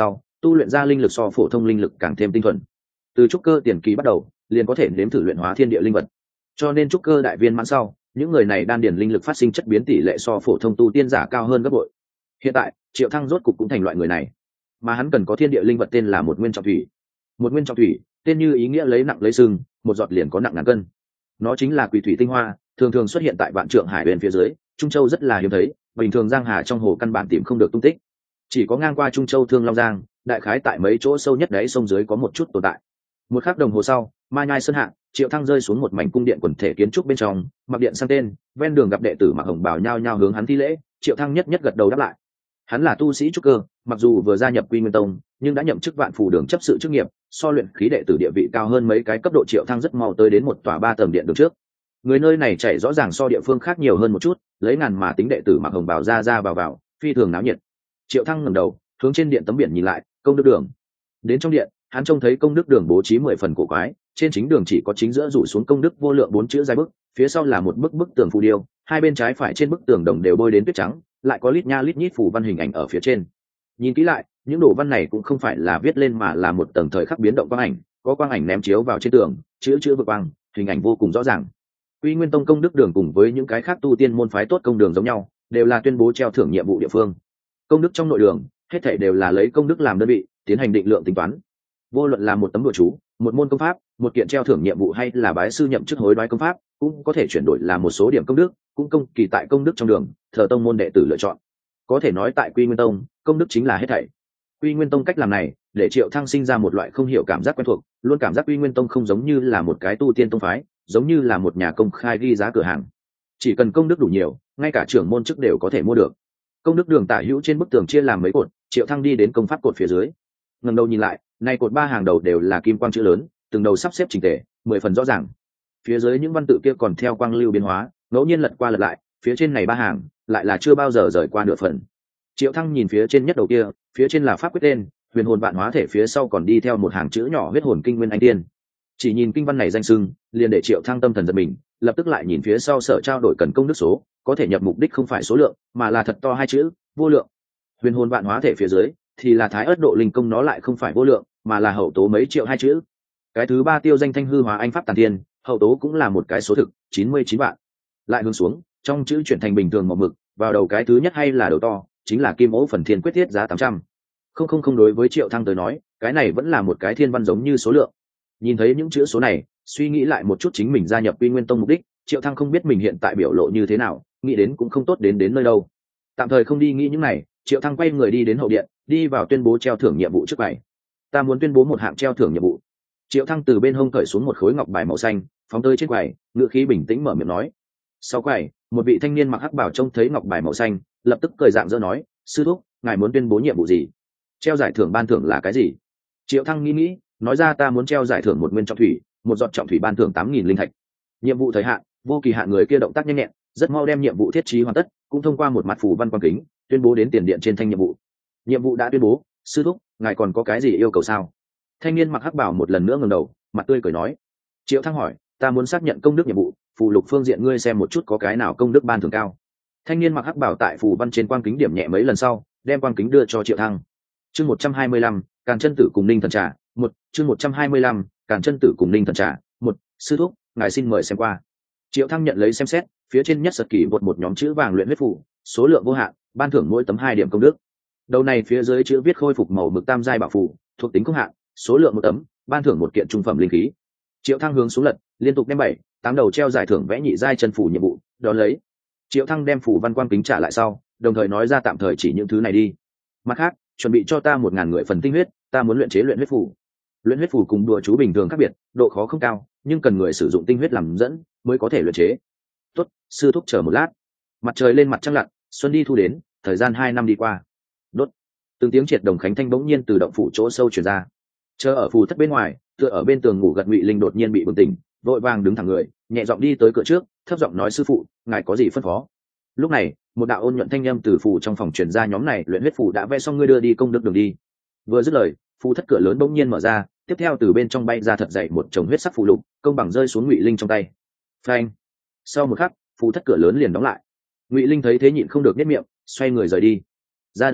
tu luyện ra linh lực so phổ thông linh lực càng thêm tinh thuần. Từ trúc cơ tiền kỳ bắt đầu liền có thể nếm thử luyện hóa thiên địa linh vật, cho nên trúc cơ đại viên mãn sau những người này đan điền linh lực phát sinh chất biến tỷ lệ so phổ thông tu tiên giả cao hơn gấp bội. Hiện tại Triệu Thăng rốt cục cũng thành loại người này, mà hắn cần có thiên địa linh vật tên là một nguyên trọng thủy. Một nguyên trọng thủy tên như ý nghĩa lấy nặng lấy sừng, một giọt liền có nặng ngàn cân. Nó chính là quỷ thủy tinh hoa, thường thường xuất hiện tại vạn trượng hải bên phía dưới, Trung Châu rất là hiếm thấy, bình thường giang hà trong hồ căn bản tìm không được tung tích, chỉ có ngang qua Trung Châu Thương Long Giang, đại khái tại mấy chỗ sâu nhất đáy sông dưới có một chút tồn tại. Một khắc đồng hồ sau, ma nhai sơn hạ, Triệu Thăng rơi xuống một mảnh cung điện quần thể kiến trúc bên trong, mặc điện sang tên, ven đường gặp đệ tử mặc hồng bào nhao nhao hướng hắn thi lễ. Triệu Thăng nhất nhất gật đầu đáp lại. Hắn là tu sĩ trúc cơ, mặc dù vừa gia nhập Quy Nguyên Tông, nhưng đã nhậm chức Vạn Phù Đường chấp sự chức nghiệp, so luyện khí đệ tử địa vị cao hơn mấy cái cấp độ. Triệu Thăng rất mau tới đến một tòa 3 tầng điện đường trước. Người nơi này chảy rõ ràng so địa phương khác nhiều hơn một chút, lấy ngàn mà tính đệ tử mặc hồng bào ra ra vào, phi thường náo nhiệt. Triệu Thăng ngẩng đầu, hướng trên điện tấm biển nhìn lại, công đức đường. Đến trong điện, hắn trông thấy công đức đường bố trí 10 phần cổ quái, trên chính đường chỉ có chính giữa rủ xuống công đức vô lượng 4 chữ dài bức, phía sau là một bức tường phù điêu, hai bên trái phải trên bức tường đồng đều bôi đến tuyết trắng, lại có lít nha lít nhít phù văn hình ảnh ở phía trên. Nhìn kỹ lại, những đồ văn này cũng không phải là viết lên mà là một tầng thời khắc biến động quang ảnh, có quang ảnh ném chiếu vào trên tường, chữ vượt quang, hình ảnh vô cùng rõ ràng. Quy Nguyên Tông công đức đường cùng với những cái khác tu tiên môn phái tốt công đường giống nhau, đều là tuyên bố treo thưởng nhiệm vụ địa phương. Công đức trong nội đường, hết thảy đều là lấy công đức làm đơn vị, tiến hành định lượng tính toán. Vô luận là một tấm đùa chú, một môn công pháp, một kiện treo thưởng nhiệm vụ hay là bái sư nhậm chức hối đoái công pháp, cũng có thể chuyển đổi là một số điểm công đức, cũng công kỳ tại công đức trong đường, thờ tông môn đệ tử lựa chọn. Có thể nói tại Quy Nguyên Tông, công đức chính là hết thảy. Quy Nguyên Tông cách làm này, để Triệu Thăng sinh ra một loại không hiểu cảm giác quen thuộc, luôn cảm giác Quy Nguyên Tông không giống như là một cái tu tiên tông phái, giống như là một nhà công khai ghi giá cửa hàng. Chỉ cần công đức đủ nhiều, ngay cả trưởng môn chức đều có thể mua được. Công đức đường tả hữu trên bức tường chia làm mấy cột, Triệu Thăng đi đến công pháp cột phía dưới. Ngẩng đầu nhìn lại, nay cột 3 hàng đầu đều là kim quang chữ lớn, từng đầu sắp xếp chỉnh tề, 10 phần rõ ràng. Phía dưới những văn tự kia còn theo quang lưu biến hóa, ngẫu nhiên lật qua lật lại, phía trên này 3 hàng lại là chưa bao giờ rời qua nửa phần. Triệu Thăng nhìn phía trên nhất đầu kia, phía trên là pháp quyết tên, huyền hồn vạn hóa thể, phía sau còn đi theo một hàng chữ nhỏ huyết hồn kinh nguyên anh tiên. Chỉ nhìn kinh văn này danh xưng, liền để Triệu Thăng tâm thần giật mình, lập tức lại nhìn phía sau sở trao đổi cần công đức số, có thể nhập mục đích không phải số lượng, mà là thật to 2 chữ, vô lượng. Huyền hồn vạn hóa thể phía dưới thì là thái ớt độ linh công, nó lại không phải vô lượng, mà là hậu tố mấy triệu 2 chữ. Cái thứ 3 tiêu danh thanh hư hóa anh pháp tàn thiên, hậu tố cũng là một cái số thực, 99 vạn. Lại hướng xuống, trong chữ chuyển thành bình thường màu mực, vào đầu cái thứ nhất hay là đầu to, chính là kim ố phần thiên quyết thiết giá 800. Không đối với Triệu Thăng tới nói, cái này vẫn là một cái thiên văn giống như số lượng. Nhìn thấy những chữ số này, suy nghĩ lại một chút chính mình gia nhập Quy Nguyên Tông mục đích, Triệu Thăng không biết mình hiện tại biểu lộ như thế nào, nghĩ đến cũng không tốt đến nơi đâu. Tạm thời không đi nghĩ những này, Triệu Thăng quay người đi đến hậu điện, đi vào tuyên bố treo thưởng nhiệm vụ trước bài. Ta muốn tuyên bố một hạng treo thưởng nhiệm vụ. Triệu Thăng từ bên hông cởi xuống một khối ngọc bài màu xanh, phóng tới trên quầy, ngựa khí bình tĩnh mở miệng nói. Sau quầy, một vị thanh niên mặc hắc bào trông thấy ngọc bài màu xanh, lập tức cười dạng dỡ nói, sư thúc, ngài muốn tuyên bố nhiệm vụ gì? Treo giải thưởng ban thưởng là cái gì? Triệu Thăng nghĩ, nói ra, ta muốn treo giải thưởng một nguyên trọng thủy, một giọt trọng thủy, ban thưởng 8.000 linh thạch. Nhiệm vụ thời hạn, vô kỳ hạn. Người kia động tác nhanh nhẹn, rất mau đem nhiệm vụ thiết trí hoàn tất, cũng thông qua một mặt phù văn quang kính, tuyên bố đến tiền điện trên thanh nhiệm vụ. Nhiệm vụ đã tuyên bố, sư thúc, ngài còn có cái gì yêu cầu sao? Thanh niên mặc hắc bảo một lần nữa ngẩng đầu, mặt tươi cười nói. Triệu Thăng hỏi, ta muốn xác nhận công đức nhiệm vụ, phù lục phương diện ngươi xem một chút có cái nào công đức ban thưởng cao. Thanh niên mặc hắc bảo tại phù văn trên quang kính điểm nhẹ mấy lần sau, đem quang kính đưa cho Triệu Thăng. Chương 125, Càn Chân Tử cùng Ninh Thần Trà, 1, chương 125, Càn Chân Tử cùng Ninh Thần Trà, 1, sư thúc, ngài xin mời xem qua. Triệu Thăng nhận lấy xem xét, phía trên nhất sật kỷ một nhóm chữ vàng luyện huyết phù, số lượng vô hạn, ban thưởng mỗi tấm 2 điểm công đức. Đầu này phía dưới chữ viết khôi phục màu mực tam giai bảo phù, thuộc tính không hạn, số lượng 1 tấm, ban thưởng 1 kiện trung phẩm linh khí. Triệu Thăng hướng xuống lật, liên tục đem 7, 8 đầu treo giải thưởng vẽ nhị giai chân phù nhiệm vụ, đón lấy. Triệu Thăng đem phù văn quang kính trả lại sau, đồng thời nói ra tạm thời chỉ những thứ này đi. Mặt khác, chuẩn bị cho ta 1000 người phần tinh huyết, ta muốn luyện chế luyện huyết phù. Luyện huyết phù cùng đùa chú bình thường khác biệt, độ khó không cao, nhưng cần người sử dụng tinh huyết làm dẫn mới có thể luyện chế. Tốt, sư thúc chờ một lát. Mặt trời lên mặt trăng lặn, xuân đi thu đến, thời gian 2 năm đi qua. Đốt. Từng tiếng triệt đồng khánh thanh bỗng nhiên từ động phủ chỗ sâu truyền ra. Chờ ở phù thất bên ngoài, tựa ở bên tường ngủ gật Ngụy Linh đột nhiên bị bừng tỉnh, vội vàng đứng thẳng người, nhẹ giọng đi tới cửa trước, thấp giọng nói, sư phụ, ngài có gì phân phó? Lúc này, một đạo ôn nhuận thanh âm từ phù trong phòng truyền ra, nhóm này luyện huyết phù đã vẽ xong, ngươi đưa đi công đức đường đi. Vừa dứt lời, phù thất cửa lớn bỗng nhiên mở ra, tiếp theo từ bên trong bay ra thật dậy một chồng huyết sắc phù lục, công bằng rơi xuống Ngụy Linh trong tay. Phanh! Sau một khắc, phù thất cửa lớn liền đóng lại. Ngụy Linh thấy thế nhịn không được nhếch miệng, xoay người rời đi. Ra động phủ,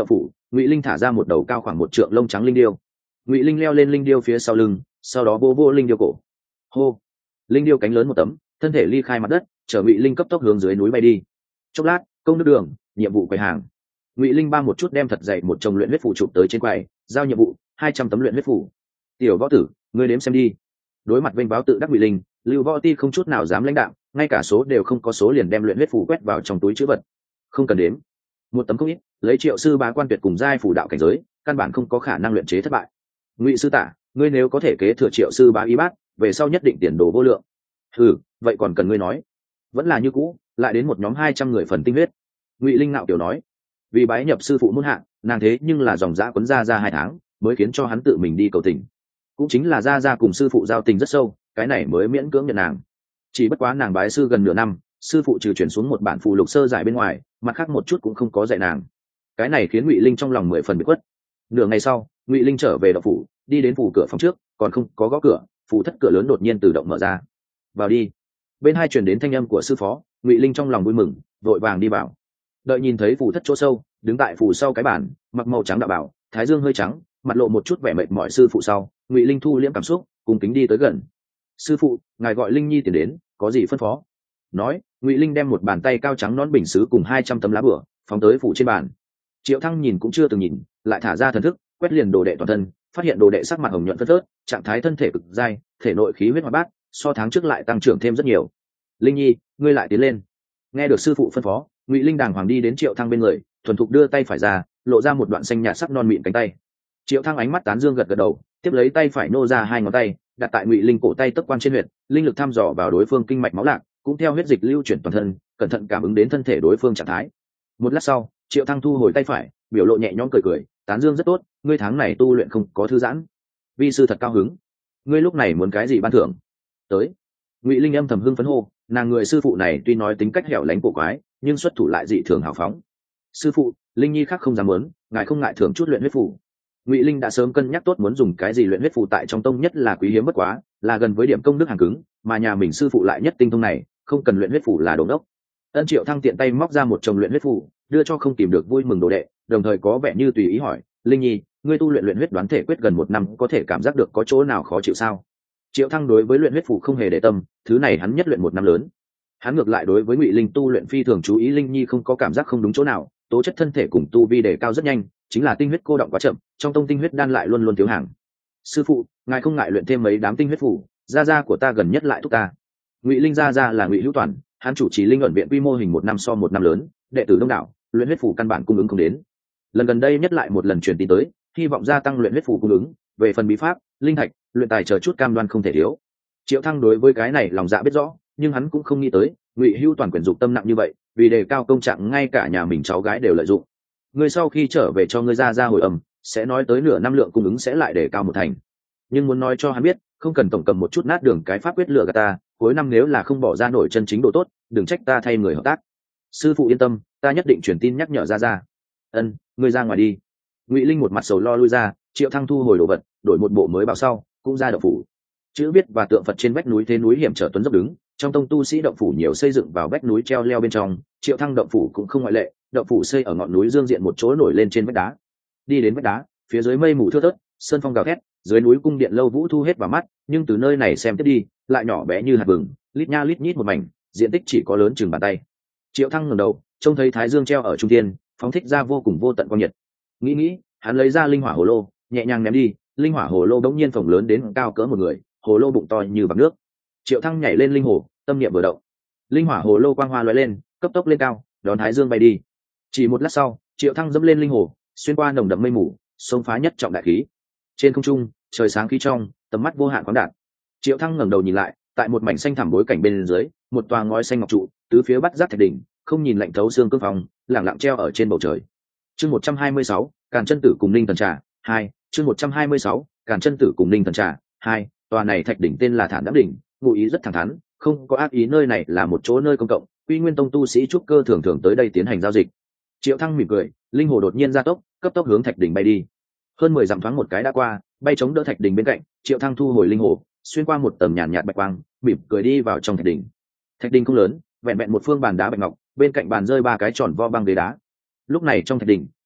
Ngụy Linh thả ra một đầu cao khoảng 1 trượng lông trắng linh điêu. Ngụy Linh leo lên linh điêu phía sau lưng, sau đó vô vô linh điêu cổ. Hô! Linh điêu cánh lớn một tấm, thân thể ly khai mặt đất, chở Ngụy Linh cấp tốc hướng dưới núi bay đi. Chốc lát, công đức đường, nhiệm vụ quầy hàng. Ngụy Linh ba một chút đem thật dày một chồng luyện huyết phù chụp tới trên quầy, giao nhiệm vụ 200 tấm luyện huyết phù. Tiểu võ tử, ngươi đếm xem đi. Đối mặt vênh báo tự đắc Ngụy Linh, Lưu Võ Ti không chút nào dám lãnh đạo, ngay cả số đều không có số liền đem luyện huyết phù quét vào trong túi trữ vật. Không cần đếm, một tấm không ít, lấy Triệu sư bá quan tuyệt cùng giai phù đạo cảnh giới, căn bản không có khả năng luyện chế thất bại. Ngụy sư tả, ngươi nếu có thể kế thừa Triệu sư bá y bát, về sau nhất định tiền đồ vô lượng. Vậy còn cần ngươi nói? Vẫn là như cũ, lại đến một nhóm 200 người phần tinh huyết. Ngụy Linh ngạo kiểu nói, vì bái nhập sư phụ muôn hạng, nàng thế nhưng là dòng dã quấn ra 2 tháng mới khiến cho hắn tự mình đi cầu tình. Cũng chính là ra cùng sư phụ giao tình rất sâu, cái này mới miễn cưỡng nhận nàng. Chỉ bất quá nàng bái sư gần nửa năm, sư phụ trừ chuyển xuống một bản phù lục sơ giải bên ngoài, mặt khác một chút cũng không có dạy nàng. Cái này khiến Ngụy Linh trong lòng 10 phần bị khuất. Nửa ngày sau, Ngụy Linh trở về đạo phủ, đi đến phủ cửa phòng trước, còn không có gõ cửa, phủ thất cửa lớn đột nhiên tự động mở ra. Vào đi. Bên hai truyền đến thanh âm của sư phó, Ngụy Linh trong lòng vui mừng, vội vàng đi vào. Đợi nhìn thấy phủ thất chỗ sâu, đứng tại phủ sau cái bàn, mặc màu trắng đạo bảo, thái dương hơi trắng, mặt lộ một chút vẻ mệt mỏi sư phụ sau, Ngụy Linh thu liễm cảm xúc, cùng kính đi tới gần. Sư phụ, ngài gọi Linh nhi tiền đến, có gì phân phó? Nói, Ngụy Linh đem một bàn tay cao trắng nón bình sứ cùng 200 tấm lá bửa phóng tới phủ trên bàn. Triệu Thăng nhìn cũng chưa từng nhìn, lại thả ra thần thức, quét liền đồ đệ toàn thân, phát hiện đồ đệ sắc mặt hồng nhuận phớt phớt, trạng thái thân thể cực dai, thể nội khí huyết hoạt bát, so tháng trước lại tăng trưởng thêm rất nhiều. Linh nhi, ngươi lại tiến lên. Nghe được sư phụ phân phó, Ngụy Linh đàng hoàng đi đến Triệu Thăng bên người, thuần thục đưa tay phải ra, lộ ra một đoạn xanh nhạt sắc non mịn cánh tay. Triệu Thăng ánh mắt tán dương gật gật đầu, tiếp lấy tay phải nô ra 2 ngón tay, đặt tại Ngụy Linh cổ tay tấc quan trên huyệt, linh lực thăm dò vào đối phương kinh mạch máu lạc, cũng theo huyết dịch lưu chuyển toàn thân, cẩn thận cảm ứng đến thân thể đối phương trạng thái. Một lát sau, Triệu Thăng thu hồi tay phải, biểu lộ nhẹ nhõm cười cười, tán dương rất tốt, ngươi tháng này tu luyện không có thư giãn. Vi sư thật cao hứng. Ngươi lúc này muốn cái gì ban thưởng? Tới. Ngụy Linh âm thầm hưng phấn hô, nàng người sư phụ này tuy nói tính cách hẻo lánh cổ quái, nhưng xuất thủ lại dị thường hào phóng. Sư phụ, Linh nhi khác không dám muốn, ngài không ngại thưởng chút luyện huyết phù. Ngụy Linh đã sớm cân nhắc tốt muốn dùng cái gì luyện huyết phù tại trong tông nhất là quý hiếm bất quá, là gần với điểm công đức hàng cứng, mà nhà mình sư phụ lại nhất tinh thông này, không cần luyện huyết phù là đống đốc. Ân Triệu Thăng tiện tay móc ra một chồng luyện huyết phù, đưa cho không tìm được vui mừng đồ đệ, đồng thời có vẻ như tùy ý hỏi, Linh nhi, ngươi tu luyện huyết đoán thể quyết gần 1 năm, có thể cảm giác được có chỗ nào khó chịu sao? Triệu Thăng đối với luyện huyết phù không hề để tâm, thứ này hắn nhất luyện 1 năm lớn. Hắn ngược lại đối với Ngụy Linh tu luyện phi thường chú ý, Linh nhi không có cảm giác không đúng chỗ nào, tố chất thân thể cùng tu vi đề cao rất nhanh, chính là tinh huyết cô động quá chậm, trong tông tinh huyết đan lại luôn luôn thiếu hàng. Sư phụ, ngài không ngại luyện thêm mấy đám tinh huyết phù, gia của ta gần nhất lại thúc ta. Ngụy Linh gia là Ngụy Hữu Toàn, hắn chủ trì linh ẩn viện quy mô hình 1 năm so 1 năm lớn, đệ tử đông đảo, luyện huyết phù căn bản cung ứng không đến. Lần gần đây nhất lại một lần truyền tin tới, hy vọng gia tăng luyện huyết phù cung ứng, về phần bí pháp, linh thạch, luyện tài chờ chút cam đoan không thể thiếu. Triệu Thăng đối với cái này lòng dạ biết rõ, nhưng hắn cũng không nghĩ tới, Ngụy Hữu Toàn quyền dục tâm nặng như vậy, vì đề cao công trạng ngay cả nhà mình cháu gái đều lợi dụng. Ngươi sau khi trở về cho ngươi ra hồi âm, sẽ nói tới nửa năm lượng cung ứng sẽ lại đề cao 1 thành. Nhưng muốn nói cho hắn biết, không cần tổng cầm một chút nát đường cái pháp quyết lựa gạt ta, cuối năm nếu là không bỏ ra nổi chân chính độ tốt, đừng trách ta thay người hợp tác. Sư phụ yên tâm, ta nhất định truyền tin nhắc nhở ra. Ân, ngươi ra ngoài đi. Ngụy Linh một mặt sầu lo lui ra, Triệu Thăng thu hồi đồ vật, đổi một bộ mới vào sau, cũng ra động phủ. Chữ viết và tượng Phật trên vách núi thế núi hiểm trở tuấn dốc đứng, trong tông tu sĩ động phủ nhiều xây dựng vào vách núi treo leo bên trong, Triệu Thăng động phủ cũng không ngoại lệ, động phủ xây ở ngọn núi dương diện một chỗ nổi lên trên vách đá. Đi đến vách đá, phía dưới mây mù thưa thớt, sơn phong gào thét, dưới núi cung điện lâu vũ thu hết vào mắt, nhưng từ nơi này xem tiếp đi, lại nhỏ bé như hạt vừng, lít nha lít nhít một mảnh, diện tích chỉ có lớn chừng bàn tay. Triệu Thăng ngẩng đầu, trông thấy thái dương treo ở trung thiên, phóng thích ra vô cùng vô tận quang nhiệt. Nghĩ, hắn lấy ra linh hỏa hồ lô, nhẹ nhàng ném đi, linh hỏa hồ lô bỗng nhiên phồng lớn đến cao cỡ một người, hồ lô bụng to như vạc nước. Triệu Thăng nhảy lên linh hồ, tâm niệm vừa động, linh hỏa hồ lô quang hoa lóe lên, cấp tốc lên cao, đón thái dương bay đi. Chỉ một lát sau, Triệu Thăng dẫm lên linh hồ, xuyên qua nồng đậm mây mù, xông phá nhất trọng đại khí. Trên không trung, trời sáng khí trong, tầm mắt vô hạn khoáng đạt. Triệu Thăng ngẩng đầu nhìn lại, tại một mảnh xanh thẳm bối cảnh bên dưới, một tòa ngói xanh ngọc trụ, tứ phía bắt giác thạch đỉnh, không nhìn lạnh thấu xương cương phòng, lẳng lặng treo ở trên bầu trời. Chương 126, Càn Chân Tử cùng Ninh Thần Trà 2, chương 126, Càn Chân Tử cùng Ninh Thần Trà 2, tòa này thạch đỉnh tên là Thản Đãng đỉnh, ngụ ý rất thẳng thắn, không có ác ý, nơi này là một chỗ nơi công cộng, Quy Nguyên Tông tu sĩ trúc cơ thường thường tới đây tiến hành giao dịch. Triệu Thăng mỉm cười, linh hồ đột nhiên gia tốc, cấp tốc hướng thạch đỉnh bay đi. Hơn 10 dặm thoáng một cái đã qua, bay chống đỡ thạch đỉnh bên cạnh, Triệu Thăng thu hồi linh hồ, xuyên qua một tầng nhàn nhạt bạch quang, mỉm cười đi vào trong thạch đỉnh. Thạch đỉnh không lớn, vẹn vẹn một phương bàn đá bạch ngọc, bên cạnh bàn rơi 3 cái tròn vo băng ghế đá. Lúc này trong thạch đỉnh,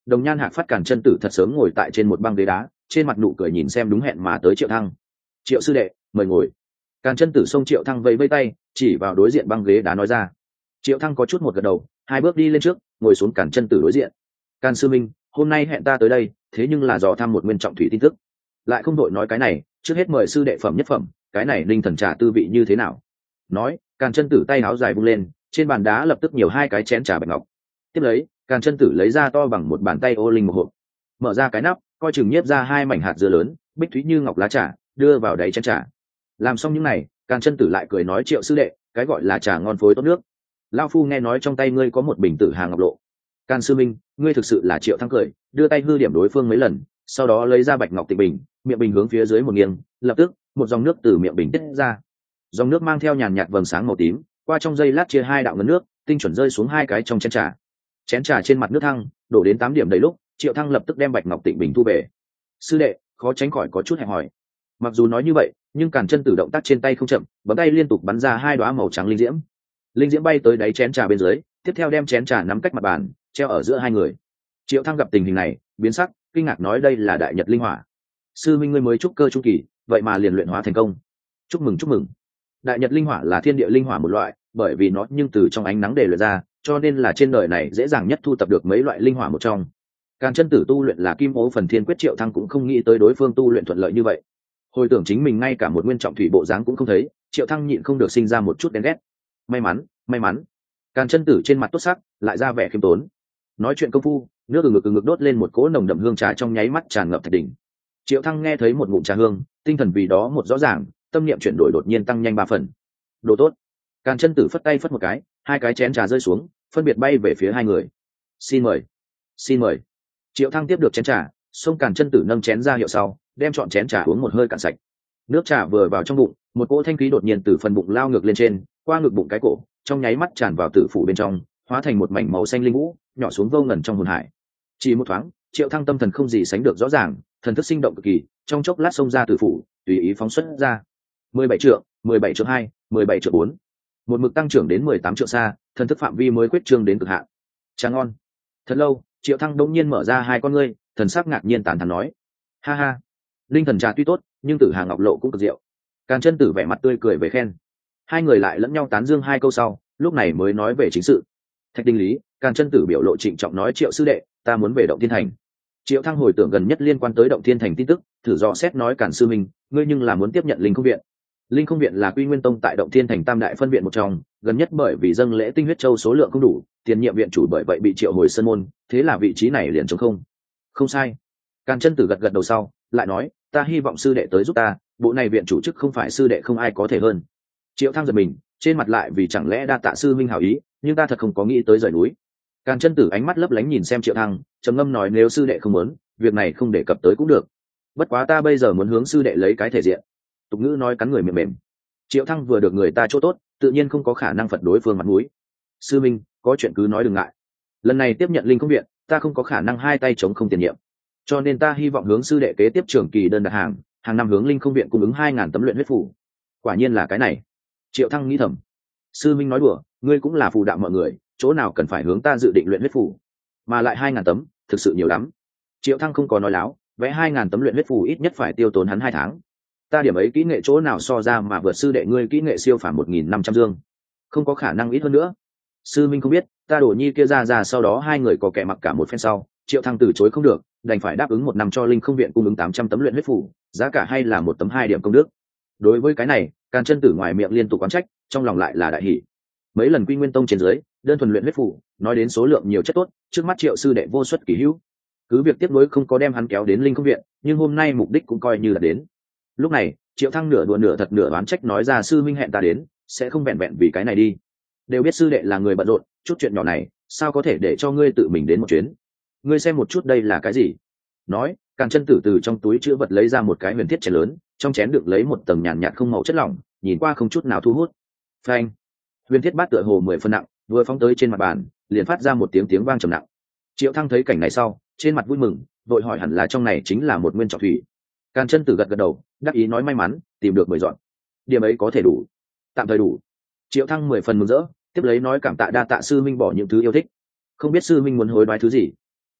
Đồng Nhan Hạc Phát Càn Chân Tử thật sớm ngồi tại trên một băng ghế đá, trên mặt nụ cười nhìn xem đúng hẹn mà tới Triệu Thăng. Triệu sư đệ, mời ngồi. Càn Chân Tử xông Triệu Thăng vẫy vẫy tay, chỉ vào đối diện băng ghế đá nói ra. Triệu Thăng có chút một gật đầu, hai bước đi lên trước, ngồi xuống Càn Chân Tử đối diện. Càn sư minh, hôm nay hẹn ta tới đây, thế nhưng là dò thăm một nguyên trọng thủy tin tức. Lại không đội nói cái này, trước hết mời sư đệ phẩm nhất phẩm, cái này linh thần trà tư vị như thế nào? Nói, Càn Chân Tử tay áo dài vung lên, trên bàn đá lập tức nhiều hai cái chén trà bạch ngọc. Tiếp lấy, Càn Chân Tử lấy ra to bằng một bàn tay ô linh một hộp, mở ra cái nắp, coi chừng nhiếp ra hai mảnh hạt dưa lớn, bích thúy như ngọc lá trà, đưa vào đáy chén trà. Làm xong những này, Càn Chân Tử lại cười nói Triệu sư đệ, cái gọi là trà ngon phối tốt nước. Lão phu nghe nói trong tay ngươi có một bình tử hà ngọc lộ. Càn sư minh, ngươi thực sự là Triệu Thăng cười, đưa tay hư điểm đối phương mấy lần, sau đó lấy ra bạch ngọc tịch bình, miệng bình hướng phía dưới một nghiêng, lập tức một dòng nước từ miệng bình tiết ra. Dòng nước mang theo nhàn nhạt vầng sáng màu tím, qua trong giây lát chia hai đạo ngấn nước, tinh chuẩn rơi xuống hai cái trong chén trà. Chén trà trên mặt nước thăng đổ đến 8 điểm đầy lúc, Triệu Thăng lập tức đem bạch ngọc tịnh bình thu về. Sư đệ, khó tránh khỏi có chút hẹp hòi. Mặc dù nói như vậy, nhưng Càn Chân Tử động tác trên tay không chậm, bấm tay liên tục bắn ra hai đóa màu trắng linh diễm. Linh diễm bay tới đáy chén trà bên dưới, tiếp theo đem chén trà nắm cách mặt bàn, treo ở giữa hai người. Triệu Thăng gặp tình hình này, biến sắc, kinh ngạc nói đây là đại nhật linh hỏa. Sư minh ngươi mới trúc cơ trung kỳ, vậy mà liền luyện hóa thành công. Chúc mừng chúc mừng. Đại nhật linh hỏa là thiên địa linh hỏa một loại, bởi vì nó nhưng từ trong ánh nắng để luyện ra, cho nên là trên đời này dễ dàng nhất thu tập được mấy loại linh hỏa một trong. Càn Chân Tử tu luyện là Kim Ô Phần Thiên Quyết, Triệu Thăng cũng không nghĩ tới đối phương tu luyện thuận lợi như vậy. Hồi tưởng chính mình ngay cả một nguyên trọng thủy bộ dáng cũng không thấy, Triệu Thăng nhịn không được sinh ra một chút ghen ghét. May mắn, may mắn. Càn Chân Tử trên mặt tốt sắc, lại ra vẻ khiêm tốn. Nói chuyện công phu, nước từ ngực đốt lên một cỗ nồng đậm hương trà trong nháy mắt tràn ngập thạch đỉnh. Triệu Thăng nghe thấy một ngụm trà hương, tinh thần vì đó một rõ ràng, tâm niệm chuyển đổi đột nhiên tăng nhanh 3 phần. Đồ tốt. Càn Chân Tử phất tay phất một cái, hai cái chén trà rơi xuống, phân biệt bay về phía hai người. Xin mời, xin mời. Triệu Thăng tiếp được chén trà, xông Càn Chân Tử nâng chén ra hiệu sau, đem trọn chén trà uống một hơi cạn sạch. Nước trà vừa vào trong bụng, một cỗ thanh khí đột nhiên từ phần bụng lao ngược lên trên, qua ngực bụng cái cổ, trong nháy mắt tràn vào tử phủ bên trong, hóa thành một mảnh màu xanh linh vũ, nhỏ xuống vô ngần trong hồn hải. Chỉ một thoáng, Triệu Thăng tâm thần không gì sánh được rõ ràng, thần thức sinh động cực kỳ, trong chốc lát xông ra tử phủ, tùy ý phóng xuất ra. 17 trượng, 17 trượng 2, 17 trượng 4. Một mực tăng trưởng đến 18 trượng xa, thần thức phạm vi mới quyết trương đến cực hạn. Trà ngon. Thật lâu, Triệu Thăng đột nhiên mở ra hai con ngươi, thần sắc ngạc nhiên tán thán nói: "Ha ha, linh thần trà tuy tốt, nhưng Tử Hà Ngọc Lộ cũng cực diệu." Càn Chân Tử vẻ mặt tươi cười về khen. Hai người lại lẫn nhau tán dương hai câu sau, lúc này mới nói về chính sự. Thạch Đinh Lý, Càn Chân Tử biểu lộ trịnh trọng nói: "Triệu sư đệ, ta muốn về Động Thiên Thành." Triệu Thăng hồi tưởng gần nhất liên quan tới Động Thiên Thành tin tức, thử dò xét nói: "Càn sư minh, ngươi nhưng là muốn tiếp nhận Linh Không Viện?" Linh Không Viện là Quy Nguyên Tông tại Động Thiên Thành tam đại phân viện một trong, gần nhất bởi vì dâng lễ tinh huyết châu số lượng không đủ, tiền nhiệm viện chủ bởi vậy bị triệu hồi sơn môn, thế là vị trí này liền trống không. Không sai. Càn Chân Tử gật gật đầu sau, lại nói: "Ta hy vọng sư đệ tới giúp ta, bộ này viện chủ chức không phải sư đệ không ai có thể hơn." Triệu Thăng giật mình, trên mặt lại vì chẳng lẽ đa tạ sư minh hảo ý, nhưng ta thật không có nghĩ tới rời núi. Càn Chân Tử ánh mắt lấp lánh nhìn xem Triệu Thăng, trầm ngâm nói: "Nếu sư đệ không muốn, việc này không đề cập tới cũng được. Bất quá ta bây giờ muốn hướng sư đệ lấy cái thể diện." Tục ngữ nói cắn người mềm mềm. Triệu Thăng vừa được người ta chỗ tốt, tự nhiên không có khả năng phật đối phương mặt mũi. "Sư minh, có chuyện cứ nói đừng ngại. Lần này tiếp nhận Linh Không Viện, ta không có khả năng hai tay chống không tiền nhiệm, cho nên ta hy vọng hướng sư đệ kế tiếp trưởng kỳ đơn đặt hàng năm hướng Linh Không Viện cung ứng 2000 tấm luyện huyết phù." Quả nhiên là cái này. Triệu Thăng nghĩ thầm. Sư minh nói đùa, ngươi cũng là phù đạo mọi người, chỗ nào cần phải hướng ta dự định luyện huyết phù, mà lại 2000 tấm, thực sự nhiều lắm. Triệu Thăng không có nói láo, vẽ 2000 tấm luyện huyết phù ít nhất phải tiêu tốn hắn 2 tháng. Ta điểm ấy kỹ nghệ chỗ nào so ra mà vượt sư đệ ngươi kỹ nghệ siêu phàm 1500 dương, không có khả năng ít hơn nữa. Sư minh không biết, ta đổ nhi kia ra sau đó hai người có kẻ mặc cả một phen sau, Triệu Thăng từ chối không được, đành phải đáp ứng 1 năm cho Linh Không Viện cung ứng 800 tấm luyện huyết phù, giá cả hay là 1 tấm 2 điểm công đức. Đối với cái này, Càn Chân Tử ngoài miệng liên tục oán trách, trong lòng lại là đại hỉ. Mấy lần Quy Nguyên Tông trên dưới, đơn thuần luyện huyết phù, nói đến số lượng nhiều chất tốt, trước mắt Triệu sư đệ vô xuất kỳ hữu. Cứ việc tiếp nối không có đem hắn kéo đến Linh Không Viện, nhưng hôm nay mục đích cũng coi như là đến. Lúc này, Triệu Thăng nửa đùa nửa thật nửa oán trách nói ra: "Sư minh hẹn ta đến, sẽ không vẹn vẹn vì cái này đi. Đều biết sư đệ là người bận rộn, chút chuyện nhỏ này, sao có thể để cho ngươi tự mình đến một chuyến? Ngươi xem một chút đây là cái gì?" Nói, Càn Chân Tử từ trong túi chữ vật lấy ra một cái huyền thiết chén lớn, trong chén được lấy một tầng nhàn nhạt không màu chất lỏng, nhìn qua không chút nào thu hút. Phanh! Huyền thiết bát tựa hồ 10 phân nặng, vừa phóng tới trên mặt bàn, liền phát ra một tiếng vang trầm nặng. Triệu Thăng thấy cảnh này sau, trên mặt vui mừng, vội hỏi hẳn là trong này chính là một nguyên trọng thủy. Càn Chân Tử gật gật đầu, đắc ý nói may mắn, tìm được 10 dọn. Điểm ấy có thể đủ. Tạm thời đủ. Triệu Thăng 10 phần mừng rỡ, tiếp lấy nói cảm tạ đa tạ sư minh bỏ những thứ yêu thích. Không biết sư minh muốn hối đoái thứ gì?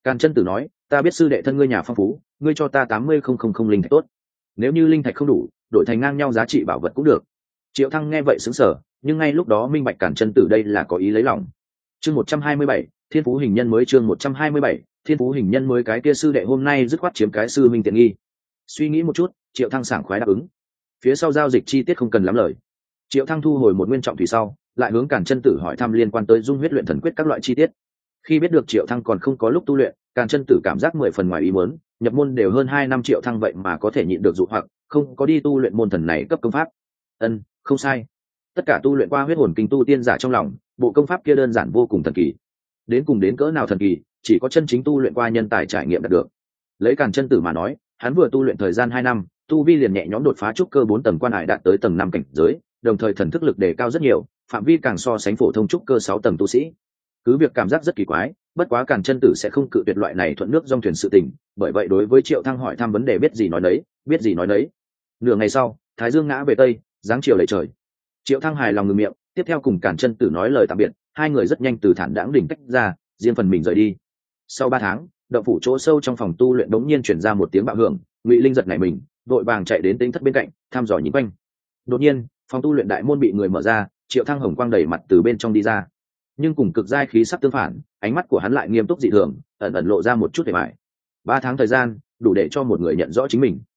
Càn Chân Tử nói, ta biết sư đệ thân ngươi nhà phong phú, ngươi cho ta 80,000 linh thạch tốt, nếu như linh thạch không đủ, đổi thành ngang nhau giá trị bảo vật cũng được. Triệu Thăng nghe vậy sững sờ, nhưng ngay lúc đó minh bạch Càn Chân Tử đây là có ý lấy lòng. Chương 127, Thiên Phú Hình Nhân mới. Chương 127, Thiên Phú Hình Nhân mới. Cái kia sư đệ hôm nay dứt khoát chiếm cái sư minh tiện nghi. Suy nghĩ một chút, Triệu Thăng sảng khoái đáp ứng. Phía sau giao dịch chi tiết không cần lắm lời. Triệu Thăng thu hồi một nguyên trọng thủy sau, lại hướng Càn Chân Tử hỏi thăm liên quan tới dung huyết luyện thần quyết các loại chi tiết. Khi biết được Triệu Thăng còn không có lúc tu luyện, Càn Chân Tử cảm giác 10 phần ngoài ý muốn, nhập môn đều hơn 2 năm Triệu Thăng vậy mà có thể nhịn được dụ hoặc, không có đi tu luyện môn thần này cấp công pháp. Không sai. Tất cả tu luyện qua huyết hồn kinh tu tiên giả trong lòng, bộ công pháp kia đơn giản vô cùng thần kỳ. Đến cùng đến cỡ nào thần kỳ, chỉ có chân chính tu luyện qua nhân tài trải nghiệm đạt được. Lấy Càn Chân Tử mà nói, hắn vừa tu luyện thời gian 2 năm, tu vi liền nhẹ nhõm đột phá trúc cơ 4 tầng quan hải đạt tới tầng 5 cảnh giới, đồng thời thần thức lực đề cao rất nhiều, phạm vi càng so sánh phổ thông trúc cơ 6 tầng tu sĩ. Cứ việc cảm giác rất kỳ quái, bất quá Càn Chân Tử sẽ không cự tuyệt loại này thuận nước dòng thuyền sự tình, bởi vậy đối với Triệu Thăng hỏi thăm vấn đề biết gì nói nấy. Nửa ngày sau, Thái Dương ngã về tây, dáng chiều lệ trời. Triệu Thăng hài lòng ngừng miệng, tiếp theo cùng Càn Chân Tử nói lời tạm biệt, hai người rất nhanh từ Thản Đãng đỉnh tách ra, riêng phần mình rời đi. Sau 3 tháng, động phủ chỗ sâu trong phòng tu luyện đống nhiên truyền ra một tiếng bạo hưởng, Ngụy Linh giật nảy mình, vội vàng chạy đến Tĩnh Thất bên cạnh, thăm dò nhìn quanh. Đột nhiên, phòng tu luyện đại môn bị người mở ra, Triệu Thăng hồng quang đầy mặt từ bên trong đi ra. Nhưng cùng cực giai khí sắc tương phản, ánh mắt của hắn lại nghiêm túc dị thường, ẩn ẩn lộ ra một chút vẻ bại. 3 tháng thời gian, đủ để cho một người nhận rõ chính mình.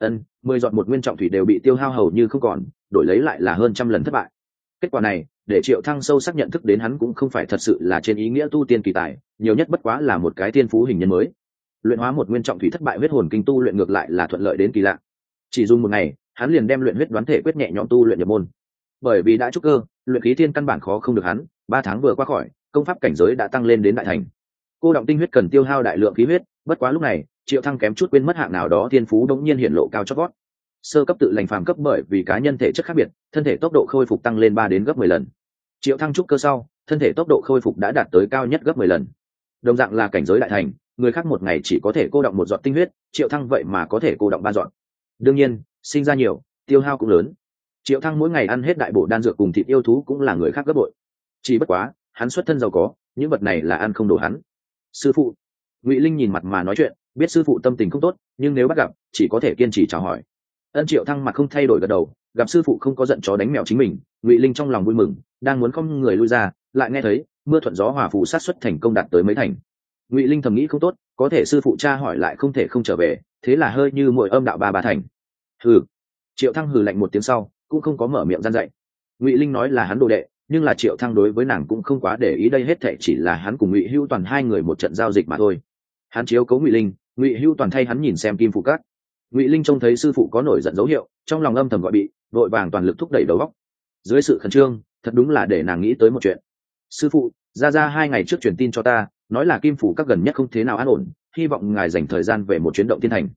10 giọt một nguyên trọng thủy đều bị tiêu hao hầu như không còn, đổi lấy lại là hơn trăm lần thất bại. Kết quả này, để Triệu Thăng sâu sắc nhận thức đến hắn cũng không phải thật sự là trên ý nghĩa tu tiên kỳ tài, nhiều nhất bất quá là một cái thiên phú hình nhân mới. Luyện hóa một nguyên trọng thủy thất bại huyết hồn kinh tu luyện ngược lại là thuận lợi đến kỳ lạ. Chỉ dùng một ngày, hắn liền đem luyện huyết đoán thể quyết nhẹ nhõm tu luyện nhập môn. Bởi vì đã trúc cơ, luyện khí thiên căn bản khó không được hắn, 3 tháng vừa qua khỏi, công pháp cảnh giới đã tăng lên đến đại thành. Cô động tinh huyết cần tiêu hao đại lượng khí huyết, bất quá lúc này, Triệu Thăng kém chút quên mất hạng nào đó thiên phú đống nhiên hiện lộ cao chót vót. Sơ cấp tự lành phàm cấp bởi vì cá nhân thể chất khác biệt, thân thể tốc độ khôi phục tăng lên 3 đến gấp 10 lần. Triệu Thăng trúc cơ sau, thân thể tốc độ khôi phục đã đạt tới cao nhất gấp 10 lần. Đồng dạng là cảnh giới đại thành, người khác một ngày chỉ có thể cô động 1 giọt tinh huyết, Triệu Thăng vậy mà có thể cô động 3 giọt. Đương nhiên, sinh ra nhiều, tiêu hao cũng lớn. Triệu Thăng mỗi ngày ăn hết đại bổ đan dược cùng thịt yêu thú cũng là người khác gấp bội. Chỉ bất quá, hắn xuất thân giàu có, những vật này là ăn không đủ hắn. Sư phụ. Ngụy Linh nhìn mặt mà nói chuyện, biết sư phụ tâm tình không tốt, nhưng nếu bắt gặp, chỉ có thể kiên trì chào hỏi. Triệu Thăng mặt không thay đổi gật đầu, gặp sư phụ không có giận chó đánh mèo chính mình, Ngụy Linh trong lòng vui mừng, đang muốn không người lui ra, lại nghe thấy mưa thuận gió hòa phù sát xuất thành công đạt tới mấy thành. Ngụy Linh thầm nghĩ không tốt, có thể sư phụ tra hỏi lại không thể không trở về, thế là hơi như muội âm đạo ba thành. Hừ. Triệu Thăng hừ lạnh một tiếng sau, cũng không có mở miệng gian dạy. Ngụy Linh nói là hắn đồ đệ, nhưng là Triệu Thăng đối với nàng cũng không quá để ý, đây hết thảy chỉ là hắn cùng Ngụy Hưu Toàn hai người một trận giao dịch mà thôi. Hắn chiếu cố Ngụy Linh, Ngụy Hưu Toàn thay hắn nhìn xem Kim Phủ Các. Ngụy Linh trông thấy sư phụ có nổi giận dấu hiệu, trong lòng âm thầm gọi bị, vội vàng toàn lực thúc đẩy đầu óc. Dưới sự khẩn trương, thật đúng là để nàng nghĩ tới một chuyện. Sư phụ, ra 2 ngày trước truyền tin cho ta, nói là Kim Phủ Các gần nhất không thế nào an ổn, hy vọng ngài dành thời gian về một chuyến động thiên thành.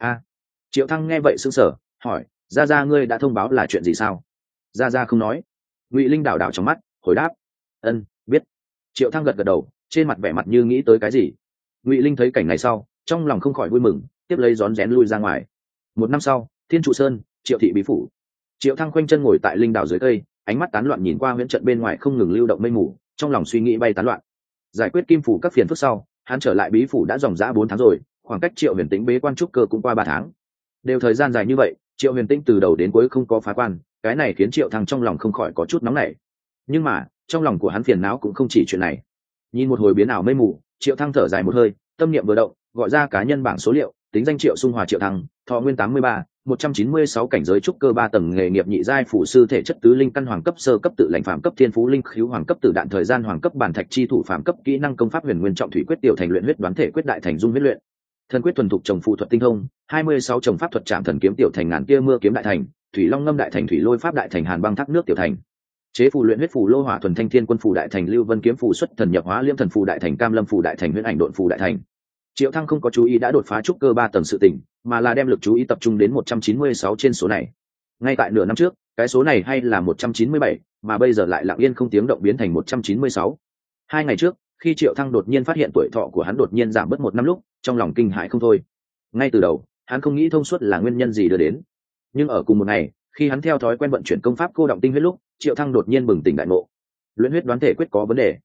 Triệu Thăng nghe vậy sững sờ, hỏi, ra ngươi đã thông báo là chuyện gì sao? Ra không nói. Ngụy Linh đảo trong mắt, hồi đáp, biết. Triệu Thăng gật đầu, trên mặt vẻ mặt như nghĩ tới cái gì. Ngụy Linh thấy cảnh này sau, trong lòng không khỏi vui mừng, tiếp lấy rón rén lui ra ngoài. 1 năm sau, Thiên Trụ Sơn, Triệu thị bí phủ. Triệu Thăng khoanh chân ngồi tại linh đảo dưới cây, ánh mắt tán loạn nhìn qua huyễn trận bên ngoài không ngừng lưu động mây mù, trong lòng suy nghĩ bay tán loạn. Giải quyết Kim Phủ Các phiền phức sau, hắn trở lại bí phủ đã dòng dã 4 tháng rồi, khoảng cách Triệu Huyền Tĩnh bế quan trúc cơ cũng qua 3 tháng. Đều thời gian dài như vậy, Triệu Huyền Tĩnh từ đầu đến cuối không có phá quan, cái này khiến Triệu Thăng trong lòng không khỏi có chút nóng nảy. Nhưng mà, trong lòng của hắn phiền não cũng không chỉ chuyện này. Nhìn một hồi biến ảo mây mù, Triệu Thăng thở dài một hơi, tâm niệm vừa động, gọi ra cá nhân bảng số liệu, tính danh Triệu Xung Hòa Triệu Thăng, thọ nguyên 83, 196 cảnh giới trúc cơ 3 tầng, nghề nghiệp nhị giai phủ sư, thể chất tứ linh căn hoàng cấp, sơ cấp tự lãnh phàm cấp, thiên phú linh khiếu hoàng cấp, tử đạn thời gian hoàng cấp, bản thạch chi thủ phàm cấp, kỹ năng công pháp huyền nguyên trọng thủy quyết, tiểu thành luyện huyết đoán thể quyết, đại thành dung huyết luyện thần quyết, thuần thục trồng phù thuật tinh thông, 26 trồng pháp thuật trảm thần kiếm tiểu thành, ngàn kia mưa kiếm đại thành, thủy long ngâm đại thành, thủy lôi pháp đại thành, hàn băng thác nước tiểu thành, chế phù luyện huyết phù lô hỏa thuần thanh thiên quân phù đại thành, lưu vân kiếm phù xuất thần nhập hóa liêm thần phù đại thành, cam lâm phù đại thành, huyễn ảnh độn phù đại thành. Triệu Thăng không có chú ý đã đột phá trúc cơ 3 tầng sự tỉnh, mà là đem lực chú ý tập trung đến 196 trên số này. Ngay tại nửa năm trước, cái số này hay là 197, mà bây giờ lại lặng yên không tiếng động biến thành 196. 2 ngày trước, khi Triệu Thăng đột nhiên phát hiện tuổi thọ của hắn đột nhiên giảm bớt 1 năm lúc, trong lòng kinh hãi không thôi. Ngay từ đầu, hắn không nghĩ thông suốt là nguyên nhân gì đưa đến. Nhưng ở cùng một ngày, khi hắn theo thói quen vận chuyển công pháp cô động tinh huyết lúc, Triệu Thăng đột nhiên bừng tỉnh đại ngộ. Luyện huyết đoán thể quyết có vấn đề.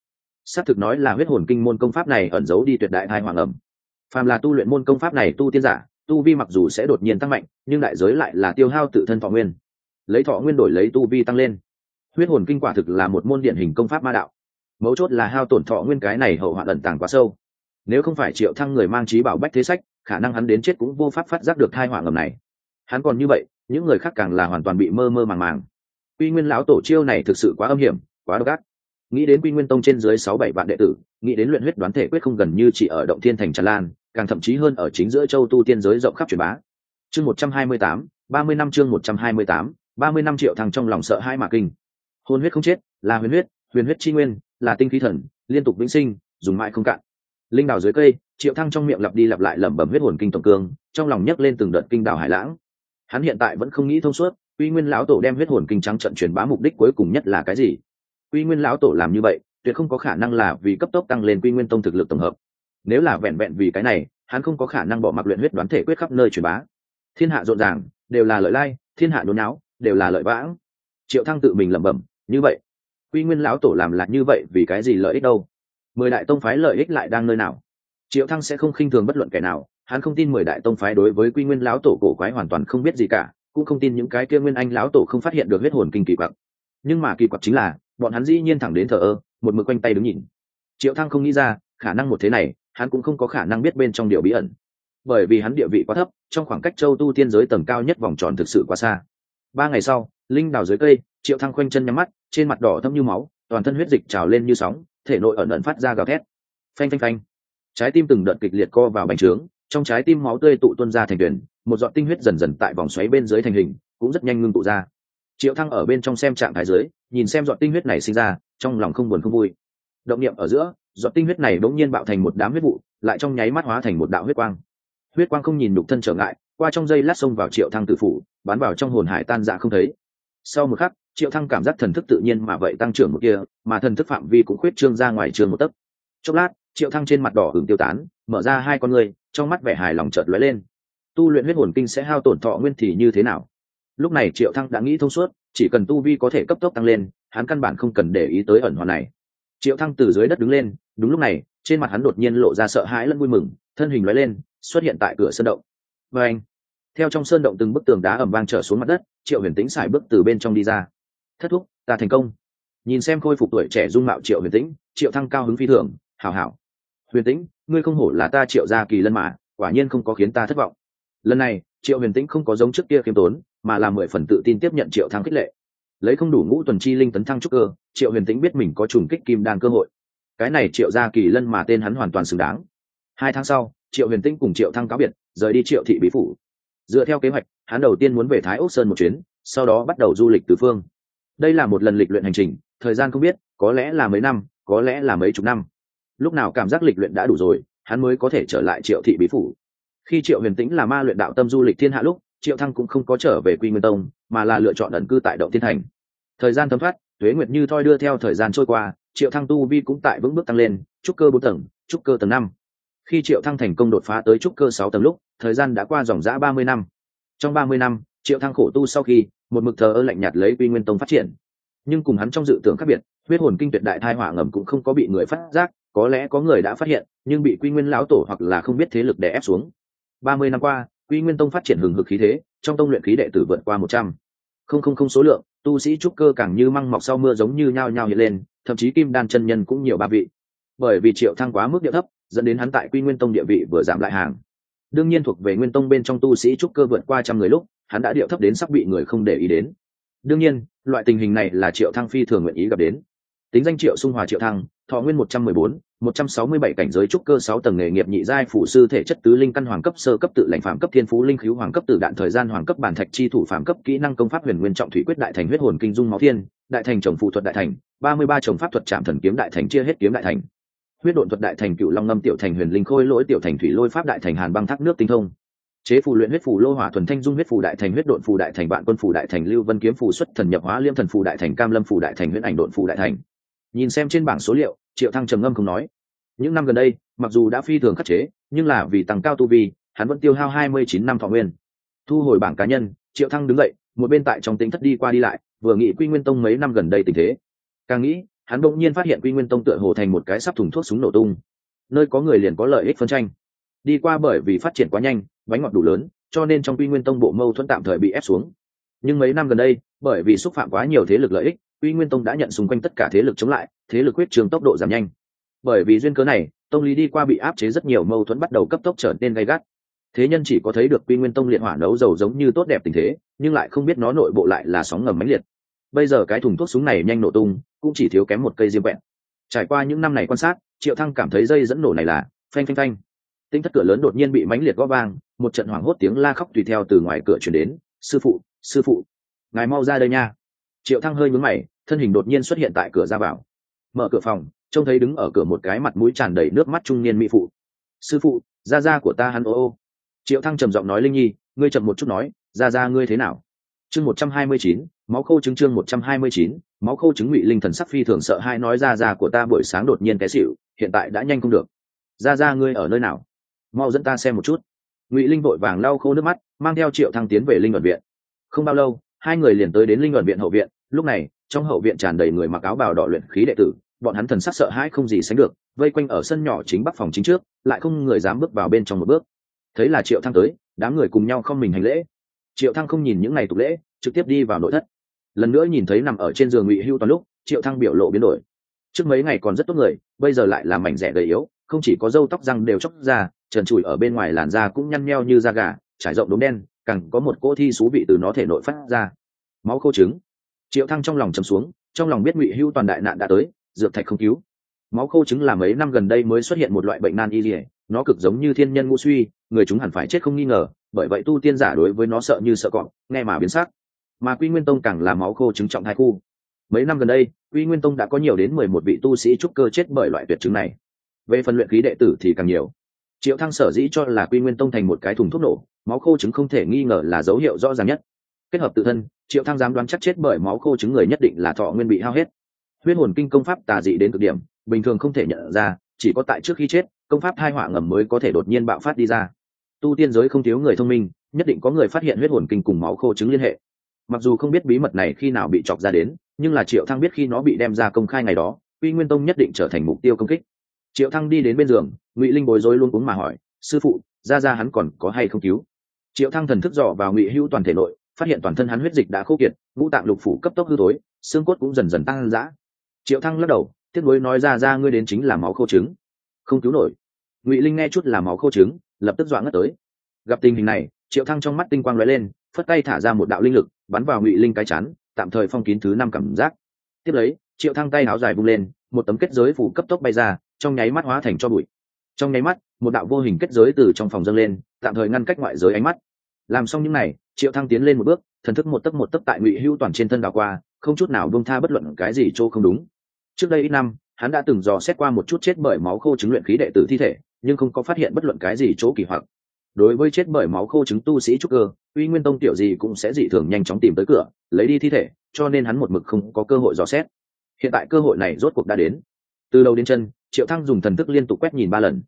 xác thực nói là huyết hồn kinh môn công pháp này ẩn giấu đi tuyệt đại thai hoàng ẩm. Phàm là tu luyện môn công pháp này tu tiên giả, tu vi mặc dù sẽ đột nhiên tăng mạnh, nhưng đại giới lại là tiêu hao tự thân thọ nguyên. Lấy thọ nguyên đổi lấy tu vi tăng lên. Huyết hồn kinh quả thực là một môn điển hình công pháp ma đạo. Mấu chốt là hao tổn thọ nguyên cái này hậu hoạn ẩn tàng quá sâu. Nếu không phải Triệu Thăng người mang trí bảo bách thế sách, khả năng hắn đến chết cũng vô pháp phát giác được thai họa ngầm này. Hắn còn như vậy, những người khác càng là hoàn toàn bị mơ mơ màng màng. Quy Nguyên lão tổ chiêu này thực sự quá âm hiểm, quá độc ác. Nghĩ đến Quy Nguyên tông trên dưới 6-7 vạn đệ tử, nghĩ đến luyện huyết đoán thể quyết không gần như chỉ ở động thiên thành tràn lan, càng thậm chí hơn ở chính giữa châu tu tiên giới rộng khắp truyền bá. Chương 128, 30 năm chương 128, 30 năm Triệu Thăng trong lòng sợ hãi mà kinh. Hồn huyết không chết, là huyền huyết chi nguyên, là tinh khí thần, liên tục vĩnh sinh, dùng mãi không cạn. Linh đảo dưới cây, Triệu Thăng trong miệng lặp đi lặp lại lẩm bẩm huyết hồn kinh tổng cương, trong lòng nhấc lên từng đợt kinh đảo hải lãng. Hắn hiện tại vẫn không nghĩ thông suốt, Quy Nguyên lão tổ đem huyết hồn kinh trắng trận truyền bá mục đích cuối cùng nhất là cái gì? Quy Nguyên lão tổ làm như vậy, tuyệt không có khả năng là vì cấp tốc tăng lên Quy Nguyên tông thực lực tổng hợp. Nếu là vẹn vẹn vì cái này, hắn không có khả năng bỏ mặc luyện huyết đoán thể quyết khắp nơi truyền bá. Thiên hạ rộn ràng, đều là lợi lai, thiên hạ nhốn nháo, đều là lợi vãng. Triệu Thăng tự mình lẩm bẩm, như vậy, Quy Nguyên lão tổ làm là như vậy vì cái gì lợi ích đâu? 10 đại tông phái lợi ích lại đang nơi nào? Triệu Thăng sẽ không khinh thường bất luận kẻ nào, hắn không tin 10 đại tông phái đối với Quy Nguyên lão tổ cổ quái hoàn toàn không biết gì cả, cũng không tin những cái kia Nguyên Anh lão tổ không phát hiện được huyết hồn kinh kỳ quặc. Nhưng mà kỳ quặc chính là, bọn hắn dĩ nhiên thẳng đến thờ ơ, một mực quanh tay đứng nhìn. Triệu Thăng không nghĩ ra, khả năng một thế này, hắn cũng không có khả năng biết bên trong điều bí ẩn. Bởi vì hắn địa vị quá thấp, trong khoảng cách châu tu tiên giới tầng cao nhất vòng tròn thực sự quá xa. 3 ngày sau, linh đào dưới cây, Triệu Thăng khoanh chân nhắm mắt, trên mặt đỏ thẫm như máu, toàn thân huyết dịch trào lên như sóng, thể nội ẩn ẩn phát ra gào thét. Phanh phanh phanh. Trái tim từng đợt kịch liệt co vào bành trướng, trong trái tim máu tươi tụ tuôn ra thành tuyển, một giọt tinh huyết dần dần tại vòng xoáy bên dưới thành hình, cũng rất nhanh ngưng tụ ra. Triệu Thăng ở bên trong xem trạng thái dưới, nhìn xem giọt tinh huyết này sinh ra, trong lòng không buồn không vui. Động niệm ở giữa, giọt tinh huyết này bỗng nhiên bạo thành một đám huyết vụ, lại trong nháy mắt hóa thành một đạo huyết quang. Huyết quang không nhìn nhục thân trở ngại, qua trong giây lát xông vào Triệu Thăng tử phủ, bắn vào trong hồn hải tan rã không thấy. Sau một khắc, Triệu Thăng cảm giác thần thức tự nhiên mà vậy tăng trưởng một kia, mà thần thức phạm vi cũng khuyết trương ra ngoài trường một tấc. Chốc lát, Triệu Thăng trên mặt đỏ ửng tiêu tán, mở ra hai con ngươi, trong mắt vẻ hài lòng chợt lóe lên. Tu luyện huyết hồn kinh sẽ hao tổn thọ nguyên thì như thế nào? Lúc này Triệu Thăng đã nghĩ thông suốt, chỉ cần tu vi có thể cấp tốc tăng lên, hắn căn bản không cần để ý tới ẩn hoàn này. Triệu Thăng từ dưới đất đứng lên, đúng lúc này, trên mặt hắn đột nhiên lộ ra sợ hãi lẫn vui mừng, thân hình lóe lên, xuất hiện tại cửa sơn động. Và anh, theo trong sơn động từng bức tường đá ầm vang trở xuống mặt đất, Triệu Huyền Tĩnh xài bước từ bên trong đi ra. Thất thúc, ta thành công. Nhìn xem khôi phục tuổi trẻ dung mạo Triệu Huyền Tĩnh, Triệu Thăng cao hứng phi thường, hảo hảo. Huyền Tĩnh, ngươi không hổ là ta Triệu gia kỳ lân mà, quả nhiên không có khiến ta thất vọng. Lần này, Triệu Huyền Tĩnh không có giống trước kia khiêm tốn, mà là 10 phần tự tin tiếp nhận Triệu Thăng khích lệ. Lấy không đủ ngũ tuần chi linh tấn thăng trúc cơ, Triệu Huyền Tĩnh biết mình có trùng kích kim đan cơ hội. Cái này Triệu gia kỳ lân mà tên hắn hoàn toàn xứng đáng. 2 tháng sau, Triệu Huyền Tĩnh cùng Triệu Thăng cáo biệt, rời đi Triệu thị bí phủ. Dựa theo kế hoạch, hắn đầu tiên muốn về Thái Ốc Sơn một chuyến, sau đó bắt đầu du lịch tứ phương. Đây là một lần lịch luyện hành trình, thời gian không biết, có lẽ là mấy năm, có lẽ là mấy chục năm. Lúc nào cảm giác lịch luyện đã đủ rồi, hắn mới có thể trở lại Triệu thị bí phủ. Khi Triệu Huyền Tĩnh là ma luyện đạo tâm du lịch thiên hạ lúc, Triệu Thăng cũng không có trở về Quy Nguyên tông, mà là lựa chọn ẩn cư tại động thiên thành. Thời gian thấm thoát, tuế nguyệt như thoi đưa theo thời gian trôi qua, Triệu Thăng tu vi cũng tại vững bước tăng lên, trúc cơ 4 tầng, trúc cơ tầng 5. Khi Triệu Thăng thành công đột phá tới trúc cơ 6 tầng lúc, thời gian đã qua dòng dã 30 năm. Trong 30 năm, Triệu Thăng khổ tu sau khi, một mực thờ ơ lạnh nhạt lấy Quy Nguyên tông phát triển. Nhưng cùng hắn trong dự tưởng khác biệt, huyết hồn kinh tuyệt đại thai hỏa ngầm cũng không có bị người phát giác, có lẽ có người đã phát hiện, nhưng bị Quy Nguyên lão tổ hoặc là không biết thế lực đè ép xuống. 30 năm qua, Quy Nguyên tông phát triển hừng hực khí thế, trong tông luyện khí đệ tử vượt qua 100. Không số lượng, tu sĩ trúc cơ càng như măng mọc sau mưa giống như nhao nhao hiện lên, thậm chí kim đan chân nhân cũng nhiều 3 vị. Bởi vì Triệu Thăng quá mức địa thấp, dẫn đến hắn tại Quy Nguyên tông địa vị vừa giảm lại hàng. Đương nhiên thuộc về Nguyên tông bên trong tu sĩ trúc cơ vượt qua 100 người lúc, hắn đã điệu thấp đến sắp bị người không để ý đến. Đương nhiên, loại tình hình này là Triệu Thăng phi thường nguyện ý gặp đến. Tính danh Triệu Sung Hòa Triệu Thăng, thọ nguyên 114, 167 cảnh giới trúc cơ 6 tầng nghề nghiệp nhị giai phủ sư thể chất tứ linh căn hoàng cấp sơ cấp tự lãnh phạm cấp thiên phú linh khiếu hoàng cấp tử đạn thời gian hoàng cấp bản thạch chi thủ phạm cấp kỹ năng công pháp huyền nguyên trọng thủy quyết đại thành huyết hồn kinh dung máu thiên đại thành trồng phụ thuật đại thành 33 trồng pháp thuật trảm thần kiếm đại thành chia hết kiếm đại thành huyết độn thuật đại thành cựu long ngâm tiểu thành huyền linh khôi lỗi tiểu thành thủy lôi pháp đại thành hàn băng thác nước tinh thông chế phù luyện huyết phù lô hỏa thuần thanh dung huyết phù đại thành huyết độn phù đại thành vạn quân phù đại thành lưu vân kiếm phù xuất thần nhập hóa liêm thần phù đại thành cam lâm phù đại thành huyễn ảnh độn phù đại thành. Nhìn xem trên bảng số liệu, Triệu Thăng trầm ngâm không nói. Những năm gần đây, mặc dù đã phi thường khắc chế, nhưng là vì tăng cao tu vi, hắn vẫn tiêu hao 29 năm thọ nguyên. Thu hồi bảng cá nhân, Triệu Thăng đứng dậy, một bên tại trong tính thất đi qua đi lại, vừa nghĩ Quy Nguyên tông mấy năm gần đây tình thế. Càng nghĩ, hắn bỗng nhiên phát hiện quy nguyên tông tựa hồ thành một cái sắp thùng thuốc súng nổ tung, nơi có người liền có lợi ích phân tranh. Đi qua bởi vì phát triển quá nhanh, bánh ngọt đủ lớn, cho nên trong quy nguyên tông bộ mâu thuẫn tạm thời bị ép xuống. Nhưng mấy năm gần đây, bởi vì xúc phạm quá nhiều thế lực lợi ích, quy nguyên tông đã nhận xung quanh tất cả thế lực chống lại, thế lực huyết trường tốc độ giảm nhanh. Bởi vì duyên cớ này, tông lý đi qua bị áp chế rất nhiều mâu thuẫn bắt đầu cấp tốc trở nên gay gắt. Thế nhân chỉ có thấy được quy nguyên tông liệt hỏa nấu dầu giống như tốt đẹp tình thế, nhưng lại không biết nó nội bộ lại là sóng ngầm mãnh liệt. Bây giờ cái thùng thuốc súng này nhanh nổ tung, cũng chỉ thiếu kém một cây diêm vẹn. Trải qua những năm này quan sát, Triệu Thăng cảm thấy dây dẫn nổ này là phanh phanh phanh. Tinh thất cửa lớn đột nhiên bị mãnh liệt gõ vang, một trận hoảng hốt tiếng la khóc tùy theo từ ngoài cửa truyền đến. Sư phụ, ngài mau ra đây nha. Triệu Thăng hơi nhướng mày, thân hình đột nhiên xuất hiện tại cửa ra vào. Mở cửa phòng, trông thấy đứng ở cửa một cái mặt mũi tràn đầy nước mắt trung niên mỹ phụ. Sư phụ, gia của ta hắn ô. Triệu Thăng trầm giọng nói, Linh Nhi, ngươi chậm một chút nói, gia ngươi thế nào? Chương 129, máu khô chứng. Chương 129, máu khô chứng. Ngụy Linh thần sắc phi thường sợ hãi nói, gia của ta buổi sáng đột nhiên té xỉu, hiện tại đã nhanh không được. Gia ngươi ở nơi nào? Mau dẫn ta xem một chút. Ngụy Linh vội vàng lau khô nước mắt, mang theo Triệu Thăng tiến về Linh Ẩn viện. Không bao lâu, hai người liền tới đến Linh Ẩn viện hậu viện. Lúc này, trong hậu viện tràn đầy người mặc áo bào đỏ luyện khí đệ tử, bọn hắn thần sắc sợ hãi không gì sánh được, vây quanh ở sân nhỏ chính bắc phòng chính trước, lại không người dám bước vào bên trong một bước. Thấy là Triệu Thăng tới, đám người cùng nhau không mình hành lễ. Triệu Thăng không nhìn những ngày tục lễ, trực tiếp đi vào nội thất. Lần nữa nhìn thấy nằm ở trên giường Ngụy Hưu Toàn lúc, Triệu Thăng biểu lộ biến đổi. Trước mấy ngày còn rất tốt người, bây giờ lại là mảnh rẻ gầy yếu, không chỉ có râu tóc răng đều chóc ra, trần trụi ở bên ngoài làn da cũng nhăn nheo như da gà, trải rộng đốm đen, càng có một cỗ thi xú vị từ nó thể nội phát ra. Máu khô trứng. Triệu Thăng trong lòng trầm xuống, trong lòng biết Ngụy Hưu Toàn đại nạn đã tới, dược thạch không cứu. Máu khô trứng là mấy năm gần đây mới xuất hiện một loại bệnh nan y liệt, nó cực giống như thiên nhân ngũ suy, người chúng hẳn phải chết không nghi ngờ, bởi vậy tu tiên giả đối với nó sợ như sợ cọp, nghe mà biến sắc. Mà Quy Nguyên Tông càng là máu khô trứng trọng thai khu. Mấy năm gần đây, Quy Nguyên Tông đã có nhiều đến 11 vị tu sĩ trúc cơ chết bởi loại tuyệt chứng này. Về phần luyện khí đệ tử thì càng nhiều. Triệu Thăng sở dĩ cho là Quy Nguyên Tông thành một cái thùng thuốc nổ, máu khô trứng không thể nghi ngờ là dấu hiệu rõ ràng nhất. Kết hợp tự thân, Triệu Thăng dám đoán chắc chết bởi máu khô trứng người nhất định là thọ nguyên bị hao hết. Huyết hồn kinh công pháp tà dị đến cực điểm, bình thường không thể nhận ra, chỉ có tại trước khi chết, công pháp thai họa ngầm mới có thể đột nhiên bạo phát đi ra. Tu tiên giới không thiếu người thông minh, nhất định có người phát hiện huyết hồn kinh cùng máu khô trứng liên hệ. Mặc dù không biết bí mật này khi nào bị chọc ra đến, nhưng là Triệu Thăng biết khi nó bị đem ra công khai ngày đó, Quy Nguyên Tông nhất định trở thành mục tiêu công kích. Triệu Thăng đi đến bên giường, Ngụy Linh bối rối luôn cuống mà hỏi, sư phụ, gia hắn còn có hay không cứu? Triệu Thăng thần thức dò vào Ngụy Hưu Toàn thể nội, phát hiện toàn thân hắn huyết dịch đã khô kiệt, ngũ tạng lục phủ cấp tốc hư thối, xương cốt cũng dần dần tăng dã. Triệu Thăng lắc đầu, tiếc nuối nói, gia ngươi đến chính là máu khô trứng, không cứu nổi. Ngụy Linh nghe chút là máu khô trứng, lập tức dọa ngất tới. Gặp tình hình này, Triệu Thăng trong mắt tinh quang lóe lên, phất tay thả ra một đạo linh lực, bắn vào Ngụy Linh cái chán, tạm thời phong kín thứ 5 cảm giác. Tiếp lấy, Triệu Thăng tay áo dài vung lên, một tấm kết giới phủ cấp tốc bay ra, trong nháy mắt hóa thành tro bụi. Trong nháy mắt, một đạo vô hình kết giới từ trong phòng dâng lên, tạm thời ngăn cách ngoại giới ánh mắt. Làm xong những này, Triệu Thăng tiến lên một bước, thần thức một tấc tại Ngụy Hưu Toàn trên thân đảo qua, không chút nào buông tha bất luận cái gì chỗ không đúng. Trước đây ít năm, hắn đã từng dò xét qua một chút chết bởi máu khô chứng luyện khí đệ tử thi thể, nhưng không có phát hiện bất luận cái gì chỗ kỳ hoặc. Đối với chết bởi máu khô chứng tu sĩ trúc cơ, Uy Nguyên Tông tiểu gì cũng sẽ dị thường nhanh chóng tìm tới cửa, lấy đi thi thể, cho nên hắn một mực không có cơ hội dò xét. Hiện tại cơ hội này rốt cuộc đã đến. Từ đầu đến chân, Triệu Thăng dùng thần thức liên tục quét nhìn 3 lần,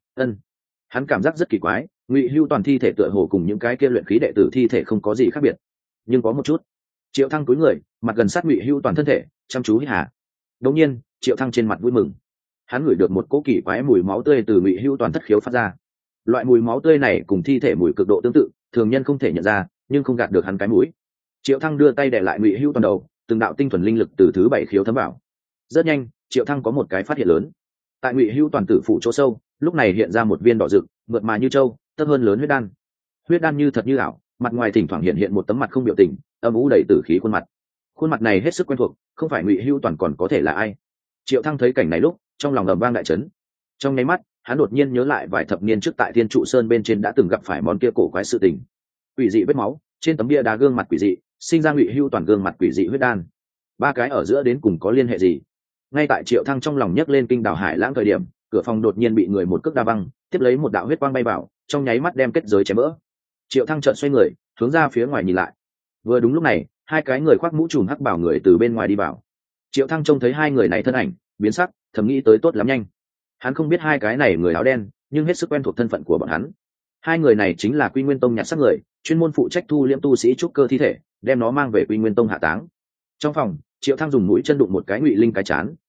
hắn cảm giác rất kỳ quái, Ngụy Hưu Toàn thi thể tựa hồ cùng những cái kia luyện khí đệ tử thi thể không có gì khác biệt, nhưng có một chút. Triệu Thăng cúi người, mặt gần sát Ngụy Hưu Toàn thân thể, chăm chú hít hà. Đột nhiên, Triệu Thăng trên mặt vui mừng, hắn ngửi được một cỗ kỳ quái mùi máu tươi từ Ngụy Hưu Toàn thất khiếu phát ra. Loại mùi máu tươi này cùng thi thể mùi cực độ tương tự, thường nhân không thể nhận ra, nhưng không gạt được hắn cái mũi. Triệu Thăng đưa tay đè lại Ngụy Hưu Toàn đầu, từng đạo tinh thuần linh lực từ thứ 7 khiếu thấm vào. Rất nhanh, Triệu Thăng có một cái phát hiện lớn. Tại Ngụy Hưu Toàn tử phủ chỗ sâu, lúc này hiện ra một viên đỏ rực, mượt mà như châu, tấp hơn lớn huyết đan. Huyết đan như thật như ảo, mặt ngoài thỉnh thoảng hiện một tấm mặt không biểu tình, âm u đầy tử khí khuôn mặt. Khuôn mặt này hết sức quen thuộc, không phải Ngụy Hưu Toàn còn có thể là ai? Triệu Thăng thấy cảnh này lúc, trong lòng ầm vang đại chấn. Trong nháy mắt, hắn đột nhiên nhớ lại vài thập niên trước tại Thiên Trụ Sơn bên trên đã từng gặp phải món kia cổ quái sự tình. Quỷ dị vết máu, trên tấm bia đá gương mặt quỷ dị, sinh ra Ngụy Hưu Toàn gương mặt quỷ dị huyết đan. 3 cái ở giữa đến cùng có liên hệ gì? Ngay tại Triệu Thăng trong lòng nhấc lên kinh đảo hải lãng thời điểm, cửa phòng đột nhiên bị người một cước đá văng, tiếp lấy một đạo huyết quang bay vào, trong nháy mắt đem kết giới chém vỡ. Triệu Thăng chợt xoay người, hướng ra phía ngoài nhìn lại. Vừa đúng lúc này, 2 cái người khoác mũ trùm hắc bảo người từ bên ngoài đi vào. Triệu Thăng trông thấy 2 người này thân ảnh, biến sắc, thầm nghĩ tới tốt lắm nhanh. Hắn không biết 2 cái này người áo đen, nhưng hết sức quen thuộc thân phận của bọn hắn. 2 người này chính là Quy Nguyên Tông nhặt xác người, chuyên môn phụ trách thu liễm tu sĩ trúc cơ thi thể, đem nó mang về Quy Nguyên Tông hạ táng. Trong phòng, Triệu Thăng dùng mũi chân đụng một cái Ngụy Linh cái chán,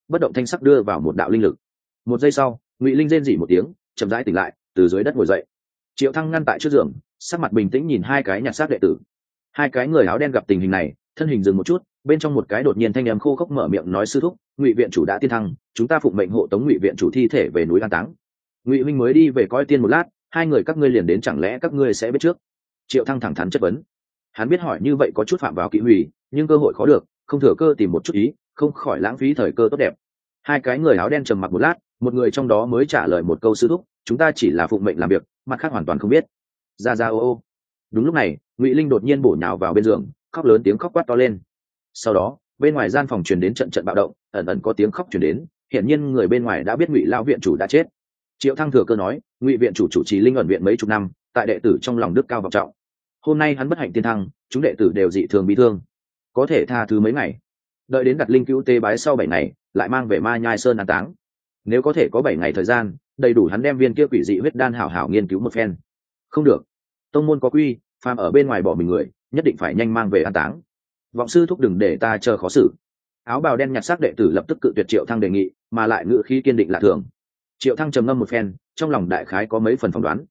bất động thanh sắc đưa vào một đạo linh lực. Một giây sau, Ngụy Linh rên rỉ một tiếng, chậm rãi tỉnh lại, từ dưới đất ngồi dậy. Triệu Thăng ngăn tại trước giường, sắc mặt bình tĩnh nhìn hai cái nhặt xác đệ tử. Hai cái người áo đen gặp tình hình này, thân hình dừng một chút, bên trong một cái đột nhiên thanh âm khô khốc mở miệng nói: sư thúc, Ngụy viện chủ đã tiên thăng, chúng ta phụng mệnh hộ tống Ngụy viện chủ thi thể về núi an táng. Ngụy huynh mới đi về coi tiên một lát, hai người các ngươi liền đến, chẳng lẽ các ngươi sẽ biết trước? Triệu Thăng thẳng thắn chất vấn. Hắn biết hỏi như vậy có chút phạm vào kỵ hủy, nhưng cơ hội khó được, không thừa cơ tìm một chút ý, không khỏi lãng phí thời cơ tốt đẹp. Hai cái người áo đen trầm mặc một lát, một người trong đó mới trả lời một câu: sư thúc, chúng ta chỉ là phụng mệnh làm việc, mặt khác hoàn toàn không biết. Ra ra ô ô. Đúng lúc này, Ngụy Linh đột nhiên bổ nhào vào bên giường, khóc lớn tiếng, khóc quát to lên. Sau đó, bên ngoài gian phòng truyền đến trận trận bạo động, ẩn ẩn có tiếng khóc truyền đến, hiển nhiên người bên ngoài đã biết Ngụy lão viện chủ đã chết. Triệu Thăng thừa cơ nói: Ngụy viện chủ chủ trì Linh ẩn viện mấy chục năm, tại đệ tử trong lòng đức cao vọng trọng. Hôm nay hắn bất hạnh tiên thăng, chúng đệ tử đều dị thường bị thương, có thể tha thứ mấy ngày, đợi đến đặt linh cứu tế bái sau 7 ngày, lại mang về Ma Nhai Sơn an táng. Nếu có thể có 7 ngày thời gian, đầy đủ hắn đem viên kia quỷ dị huyết đan hảo hảo nghiên cứu một phen. Không được, tông môn có quy, phàm ở bên ngoài bỏ mình người, nhất định phải nhanh mang về an táng. Vọng sư thúc đừng để ta chờ khó xử. Áo bào đen nhặt xác đệ tử lập tức cự tuyệt Triệu Thăng đề nghị, mà lại ngữ khí kiên định lạ thường. Triệu Thăng trầm ngâm một phen, trong lòng đại khái có mấy phần phỏng đoán.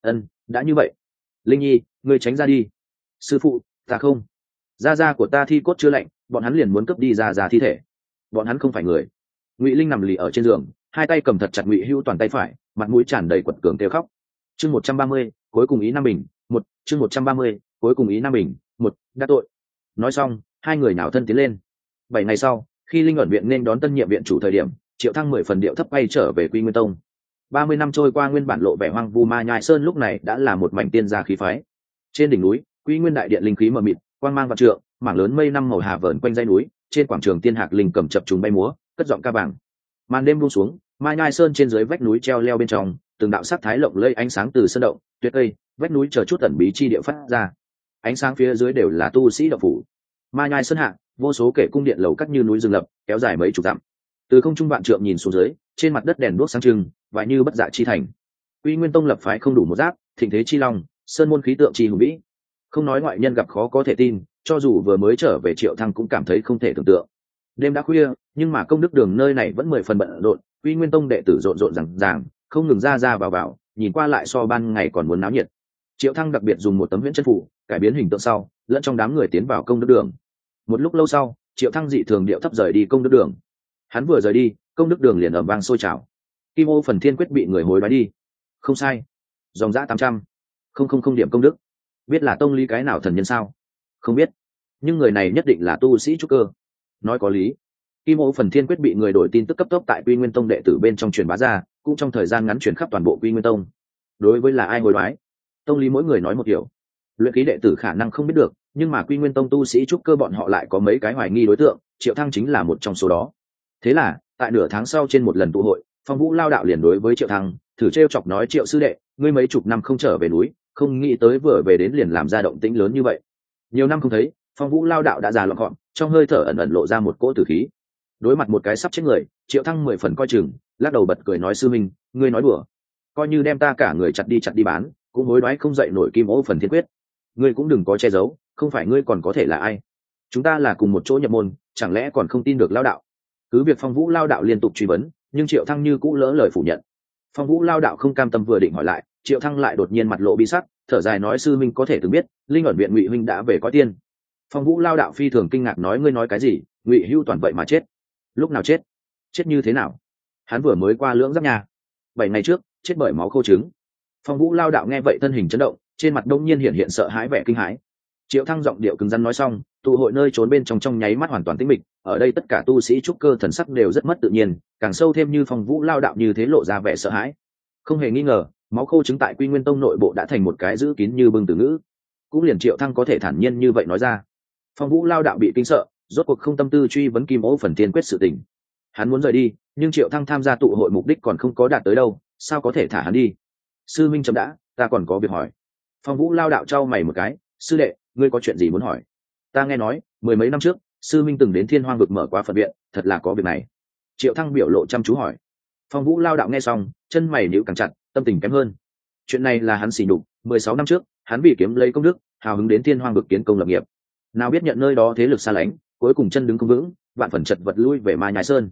Đã như vậy, Linh Nhi, ngươi tránh ra đi. Sư phụ, ta không. Gia của ta thi cốt chưa lạnh, bọn hắn liền muốn cướp đi gia thi thể. Bọn hắn không phải người. Ngụy Linh nằm lì ở trên giường, hai tay cầm thật chặt Ngụy Hưu toàn tay phải, mặt mũi tràn đầy quật cường kêu khóc. Chương 130, cuối cùng ý Nam Bình, chương 130, cuối cùng ý Nam Bình, đã tội. Nói xong, hai người nào thân tiến lên. 7 ngày sau, khi Linh ẩn viện nên đón tân nhiệm viện chủ thời điểm, Triệu Thăng 10 phần điệu thấp quay trở về Quy Nguyên Tông. 30 năm trôi qua, nguyên bản lộ vẻ hoang vu Ma Nhai Sơn lúc này đã là một mảnh tiên gia khí phái. Trên đỉnh núi, Quy Nguyên đại điện linh khí mờ mịt, quang mang vạn trượng, mảng lớn mây năm màu hà vờn quanh dãy núi, trên quảng trường tiên hạc linh cầm chập trùng bay múa, cất giọng ca vàng. Màn đêm buông xuống, Ma Nhai Sơn trên dưới vách núi treo leo bên trong, từng đạo sắc thái lộng lẫy ánh sáng từ sơn động, tuyết cây, vách núi chờ chút tẩn bí chi địa phát ra. Ánh sáng phía dưới đều là tu sĩ đạo phủ. Ma Nhai Sơn hạ, vô số kể cung điện lầu các như núi rừng lập, kéo dài mấy chục dặm. Từ không trung vạn trượng nhìn xuống dưới, trên mặt đất đèn đuốc sáng trưng, và như bất dạ chi thành. Quy Nguyên Tông lập phái không đủ một giáp, thịnh thế chi long, sơn môn khí tượng chi hùng vĩ. Không nói ngoại nhân gặp khó có thể tin, cho dù vừa mới trở về Triệu Thăng cũng cảm thấy không thể tưởng tượng. Đêm đã khuya, nhưng mà công đức đường nơi này vẫn 10 phần bận rộn, Quy Nguyên Tông đệ tử rộn rộn ràng, không ngừng ra vào, nhìn qua lại so ban ngày còn muốn náo nhiệt. Triệu Thăng đặc biệt dùng một tấm huyễn chân phủ, cải biến hình tượng sau, lẫn trong đám người tiến vào công đức đường. Một lúc lâu sau, Triệu Thăng dị thường điệu thấp rời đi công đức đường. Hắn vừa rời đi, công đức đường liền ầm vang sôi trào. Kim Ô Phần Thiên quyết bị người hối đoái đi. Không sai, dòng dã 800. Không điểm công đức. Biết là tông lý cái nào thần nhân sao? Không biết, nhưng người này nhất định là tu sĩ trúc cơ. Nói có lý. Kim Ô Phần Thiên quyết bị người đổi tin tức cấp tốc tại Quy Nguyên Tông đệ tử bên trong truyền bá ra, cũng trong thời gian ngắn truyền khắp toàn bộ Quy Nguyên Tông. Đối với là ai hối đoái, tông lý mỗi người nói một kiểu. Luyện khí đệ tử khả năng không biết được, nhưng mà Quy Nguyên Tông tu sĩ trúc cơ bọn họ lại có mấy cái hoài nghi đối tượng, Triệu Thăng chính là một trong số đó. Thế là, tại nửa tháng sau trên một lần tụ hội, Phong Vũ Lao đạo liền đối với Triệu Thăng thử trêu chọc nói: Triệu sư đệ, ngươi mấy chục năm không trở về núi, không nghĩ tới vừa về đến liền làm ra động tĩnh lớn như vậy. Nhiều năm không thấy, Phong Vũ Lao đạo đã già lọn gọn, trong hơi thở ẩn ẩn lộ ra một cỗ tử khí. Đối mặt một cái sắp chết người, Triệu Thăng 10 phần coi chừng, lắc đầu bật cười nói: sư minh, ngươi nói đùa, coi như đem ta cả người chặt đi bán, cũng hối đoái không dậy nổi Kim Ô Phần Thiên quyết. Ngươi cũng đừng có che giấu, không phải ngươi còn có thể là ai? Chúng ta là cùng một chỗ nhập môn, chẳng lẽ còn không tin được Lao đạo? Cứ việc Phong Vũ Lao đạo liên tục truy vấn, nhưng Triệu Thăng như cũ lỡ lời phủ nhận. Phong Vũ Lao đạo không cam tâm vừa định hỏi lại, Triệu Thăng lại đột nhiên mặt lộ bi sắc, thở dài nói: sư minh có thể từng biết, Linh ẩn viện Ngụy huynh đã về coi tiên. Phong Vũ Lao đạo phi thường kinh ngạc nói: ngươi nói cái gì? Ngụy Hưu toàn vậy mà chết? Lúc nào chết? Chết như thế nào? Hắn vừa mới qua lưỡng giáp nhà, 7 ngày trước, chết bởi máu khô trứng. Phong Vũ Lao đạo nghe vậy thân hình chấn động, trên mặt đông nhiên hiện sợ hãi vẻ kinh hãi. Triệu Thăng giọng điệu cứng rắn nói xong, tụ hội nơi trốn bên trong nháy mắt hoàn toàn tĩnh mịch, ở đây tất cả tu sĩ trúc cơ thần sắc đều rất mất tự nhiên, càng sâu thêm như Phong Vũ Lao đạo như thế lộ ra vẻ sợ hãi. Không hề nghi ngờ, máu khô trứng tại Quy Nguyên Tông nội bộ đã thành một cái giữ kín như bưng từ ngữ. Cũng liền Triệu Thăng có thể thản nhiên như vậy nói ra. Phong Vũ Lao đạo bị kinh sợ, rốt cuộc không tâm tư truy vấn Kim Ô Phần Thiên quyết sự tình. Hắn muốn rời đi, nhưng Triệu Thăng tham gia tụ hội mục đích còn không có đạt tới đâu, sao có thể thả hắn đi? Sư minh chấm đã, ta còn có việc hỏi. Phong Vũ Lao đạo trao mày một cái: sư đệ, ngươi có chuyện gì muốn hỏi? Ta nghe nói 10 mấy năm trước, sư minh từng đến Thiên Hoang vực mở qua Phật viện, thật là có việc này? Triệu Thăng biểu lộ chăm chú hỏi. Phong Vũ Lao đạo nghe xong, chân mày nhíu càng chặt, tâm tình kém hơn. Chuyện này là hắn xỉ nhục, 16 năm trước, hắn vì kiếm lấy công đức, hào hứng đến Thiên Hoang vực kiến công lập nghiệp. Nào biết nhận nơi đó thế lực xa lánh, cuối cùng chân đứng không vững, vạn phần chật vật lui về Ma Nhai Sơn.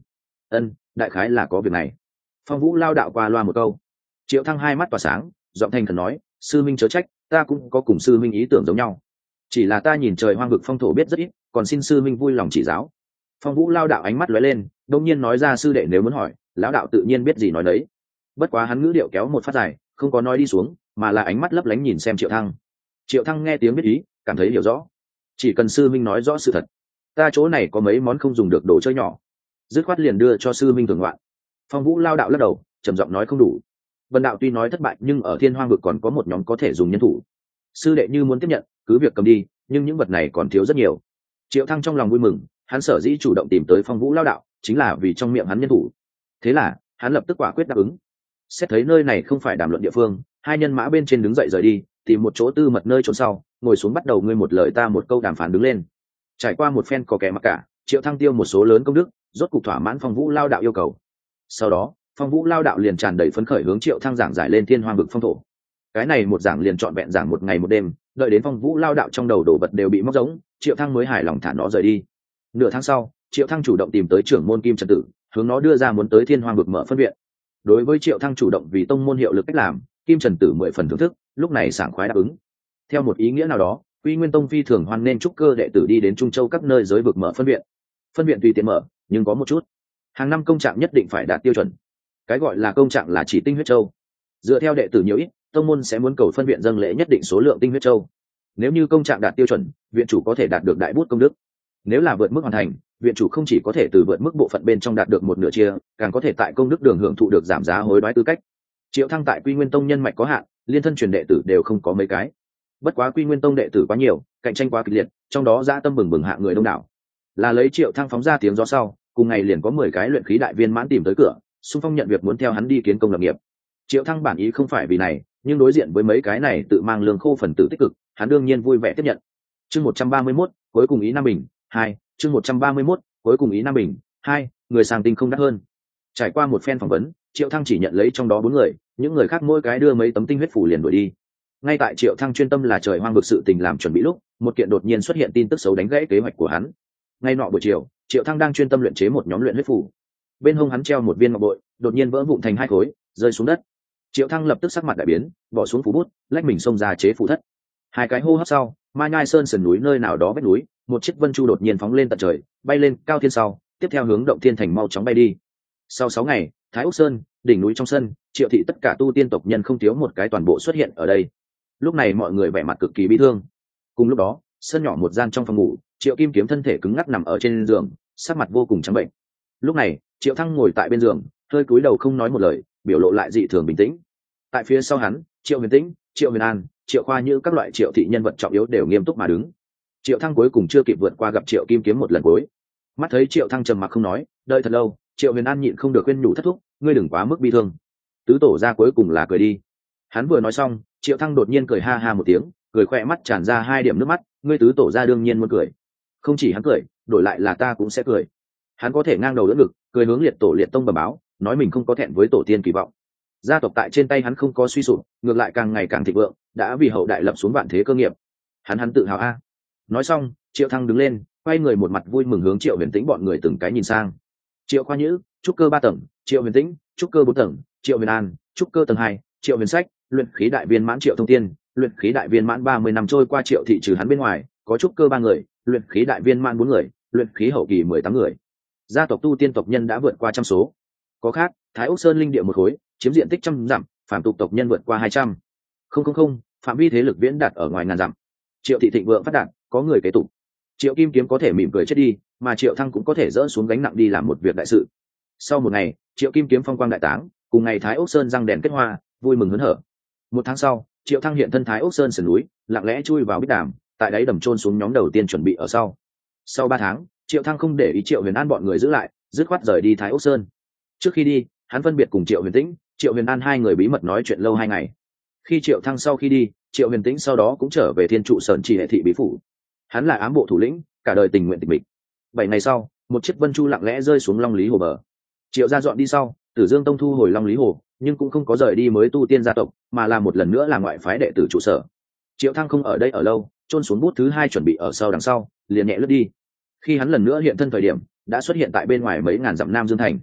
Ân, đại khái là có việc này. Phong Vũ lao đạo qua loa một câu. Triệu Thăng hai mắt tỏa sáng, giọng thành khẩn nói, sư minh chớ trách, ta cũng có cùng sư minh ý tưởng giống nhau, chỉ là ta nhìn trời hoang vực phong thổ biết rất ít, còn xin sư minh vui lòng chỉ giáo. Phong Vũ lao đạo ánh mắt lóe lên, đông nhiên nói ra, sư đệ nếu muốn hỏi, lão đạo tự nhiên biết gì nói đấy. Bất quá hắn ngữ điệu kéo một phát dài, không có nói đi xuống, mà là ánh mắt lấp lánh nhìn xem Triệu Thăng. Triệu Thăng nghe tiếng biết ý, cảm thấy hiểu rõ. Chỉ cần sư minh nói rõ sự thật, ta chỗ này có mấy món không dùng được đồ chơi nhỏ, dứt khoát liền đưa cho sư minh thưởng ngoạn. Phong Vũ lao đạo lắc đầu, trầm giọng nói không đủ. Vân đạo tuy nói thất bại, nhưng ở Thiên Hoang vực còn có một nhóm có thể dùng nhân thủ. Sư đệ như muốn tiếp nhận, cứ việc cầm đi, nhưng những vật này còn thiếu rất nhiều. Triệu Thăng trong lòng vui mừng, hắn sở dĩ chủ động tìm tới Phong Vũ lao đạo, chính là vì trong miệng hắn nhân thủ. Thế là, hắn lập tức quả quyết đáp ứng. Xét thấy nơi này không phải đàm luận địa phương, hai nhân mã bên trên đứng dậy rời đi, tìm một chỗ tư mật nơi trốn sau, ngồi xuống bắt đầu ngươi một lời ta một câu đàm phán đứng lên. Trải qua một phen có kẻ mặc cả, Triệu Thăng tiêu một số lớn công đức, rốt cục thỏa mãn Phong Vũ lao đạo yêu cầu. Sau đó, Phong Vũ lao đạo liền tràn đầy phấn khởi hướng Triệu Thăng giảng giải lên Thiên Hoang vực phong thổ. Cái này một giảng liền trọn vẹn giảng một ngày một đêm, đợi đến Phong Vũ lao đạo trong đầu đổ vật đều bị móc giống, Triệu Thăng mới hài lòng thả nó rời đi. Nửa tháng sau, Triệu Thăng chủ động tìm tới trưởng môn Kim Trần Tử, hướng nó đưa ra muốn tới Thiên Hoang vực mở phân viện. Đối với Triệu Thăng chủ động vì tông môn hiệu lực cách làm, Kim Trần Tử 10 phần thưởng thức, lúc này sảng khoái đáp ứng. Theo một ý nghĩa nào đó, Quy Nguyên Tông phi thường hoan nên trúc cơ đệ tử đi đến Trung Châu các nơi giới vực mở phân viện. Phân viện tùy tiện mở, nhưng có một chút, hàng năm công trạng nhất định phải đạt tiêu chuẩn. Cái gọi là công trạng là chỉ tinh huyết châu. Dựa theo đệ tử nhiều ít, tông môn sẽ muốn cầu phân viện dâng lễ nhất định số lượng tinh huyết châu. Nếu như công trạng đạt tiêu chuẩn, viện chủ có thể đạt được đại bút công đức. Nếu là vượt mức hoàn thành, viện chủ không chỉ có thể từ vượt mức bộ phận bên trong đạt được một nửa chia, càng có thể tại công đức đường hưởng thụ được giảm giá hối đoái tư cách. Triệu Thăng tại Quy Nguyên Tông nhân mạch có hạn, liên thân truyền đệ tử đều không có mấy cái. Bất quá Quy Nguyên Tông đệ tử quá nhiều, cạnh tranh quá kịch liệt, trong đó dã tâm bừng bừng hạ người đông đảo. Là lấy Triệu Thăng phóng ra tiếng gió sau, cùng ngày liền có 10 cái luyện khí đại viên mãn tìm tới cửa, xung phong nhận việc muốn theo hắn đi kiến công lập nghiệp. Triệu Thăng bản ý không phải vì này, nhưng đối diện với mấy cái này tự mang lương khô phần tử tích cực, hắn đương nhiên vui vẻ tiếp nhận. Chương 131, cuối cùng ý Nam Bình 2, chương 131, cuối cùng ý Nam Bình 2, người sang tinh không đắt hơn. Trải qua một phen phỏng vấn, Triệu Thăng chỉ nhận lấy trong đó 4 người, những người khác mỗi cái đưa mấy tấm tinh huyết phủ liền đuổi đi. Ngay tại Triệu Thăng chuyên tâm là trời hoang vực sự tình làm chuẩn bị lúc, một kiện đột nhiên xuất hiện tin tức xấu đánh gãy kế hoạch của hắn. Ngay nọ buổi chiều, Triệu Thăng đang chuyên tâm luyện chế một nhóm luyện huyết phủ. Bên hông hắn treo một viên ngọc bội, đột nhiên vỡ vụn thành 2 khối, rơi xuống đất. Triệu Thăng lập tức sắc mặt đại biến, bỏ xuống phù bút, lách mình xông ra chế phù thất. 2 cái hô hấp sau, Ma Nhai Sơn sườn núi nơi nào đó vách núi, một chiếc vân chu đột nhiên phóng lên tận trời, bay lên cao thiên sau, tiếp theo hướng động thiên thành mau chóng bay đi. Sau 6 ngày, Thái Úc Sơn, đỉnh núi trong sân, Triệu thị tất cả tu tiên tộc nhân không thiếu một cái toàn bộ xuất hiện ở đây. Lúc này mọi người vẻ mặt cực kỳ bi thương. Cùng lúc đó, sân nhỏ một gian trong phòng ngủ, Triệu Kim Kiếm thân thể cứng ngắc nằm ở trên giường, sắc mặt vô cùng trắng bệnh. Lúc này, Triệu Thăng ngồi tại bên giường, hơi cúi đầu không nói một lời, biểu lộ lại dị thường bình tĩnh. Tại phía sau hắn, Triệu Huyền Tĩnh, Triệu Huyền An, Triệu Khoa như các loại Triệu thị nhân vật trọng yếu đều nghiêm túc mà đứng. Triệu Thăng cuối cùng chưa kịp vượt qua gặp Triệu Kim Kiếm một lần cuối. Mắt thấy Triệu Thăng trầm mặc không nói, đợi thật lâu, Triệu Huyền An nhịn không được khuyên nhủ thất thúc, ngươi đừng quá mức bi thương. Tứ tổ ra cuối cùng là cười đi. Hắn vừa nói xong, Triệu Thăng đột nhiên cười ha ha một tiếng, cười khỏe mắt tràn ra 2 điểm nước mắt, ngươi tứ tổ ra đương nhiên muốn cười. Không chỉ hắn cười, đổi lại là ta cũng sẽ cười. Hắn có thể ngang đầu đỡ ngực, cười hướng liệt tổ liệt tông bẩm báo, nói mình không có thẹn với tổ tiên kỳ vọng. Gia tộc tại trên tay hắn không có suy sụp, ngược lại càng ngày càng thịnh vượng, đã vì hậu đại lập xuống vạn thế cơ nghiệp. Hắn tự hào a. Nói xong, Triệu Thăng đứng lên, quay người một mặt vui mừng hướng Triệu Huyền Tĩnh bọn người từng cái nhìn sang. Triệu Khoa Nhữ, trúc cơ 3 tầng, Triệu Huyền Tĩnh, trúc cơ 4 tầng, Triệu Huyền An, trúc cơ tầng 2, Triệu Huyền Sách, luyện khí đại viên mãn Triệu Thông Tiên, luyện khí đại viên mãn 30 năm trôi qua Triệu thị trừ hắn bên ngoài, có trúc cơ 3 người, luyện khí đại viên mãn 4 người, luyện khí hậu kỳ 18 người. Gia tộc tu tiên tộc nhân đã vượt qua trăm số. Có khác, Thái Úc Sơn linh địa một khối, chiếm diện tích trăm dặm, phàm tục tộc nhân vượt qua 200. Không, phạm vi thế lực viễn đạt ở ngoài ngàn dặm. Triệu thị thịnh vượng phát đạt, có người kế tục. Triệu Kim Kiếm có thể mỉm cười chết đi, mà Triệu Thăng cũng có thể dỡ xuống gánh nặng đi làm một việc đại sự. Sau một ngày, Triệu Kim Kiếm phong quang đại táng, cùng ngày Thái Úc Sơn răng đèn kết hoa, vui mừng hớn hở. Một tháng sau, Triệu Thăng hiện thân Thái Úc Sơn sườn núi, lặng lẽ chui vào bích đàm, tại đáy đầm chôn xuống nhóm đầu tiên chuẩn bị ở sau. Sau 3 tháng, Triệu Thăng không để ý Triệu Huyền An bọn người giữ lại, dứt khoát rời đi Thái Úc Sơn. Trước khi đi, hắn phân biệt cùng Triệu Huyền Tĩnh, Triệu Huyền An 2 người bí mật nói chuyện lâu 2 ngày. Khi Triệu Thăng sau khi đi, Triệu Huyền Tĩnh sau đó cũng trở về Thiên Trụ Sơn Chỉ hệ thị bí phủ. Hắn là ám bộ thủ lĩnh, cả đời tình nguyện tịch mịch. 7 ngày sau, một chiếc vân chu lặng lẽ rơi xuống Long Lý Hồ bờ. Triệu gia dọn đi sau, Tử Dương Tông thu hồi Long Lý Hồ, nhưng cũng không có rời đi mới tu tiên gia tộc, mà là một lần nữa là ngoại phái đệ tử trụ sở. Triệu Thăng không ở đây ở lâu, chôn xuống bút thứ 2 chuẩn bị ở sau đằng sau, liền nhẹ lướt đi. Khi hắn lần nữa hiện thân thời điểm, đã xuất hiện tại bên ngoài mấy ngàn dặm Nam Dương thành.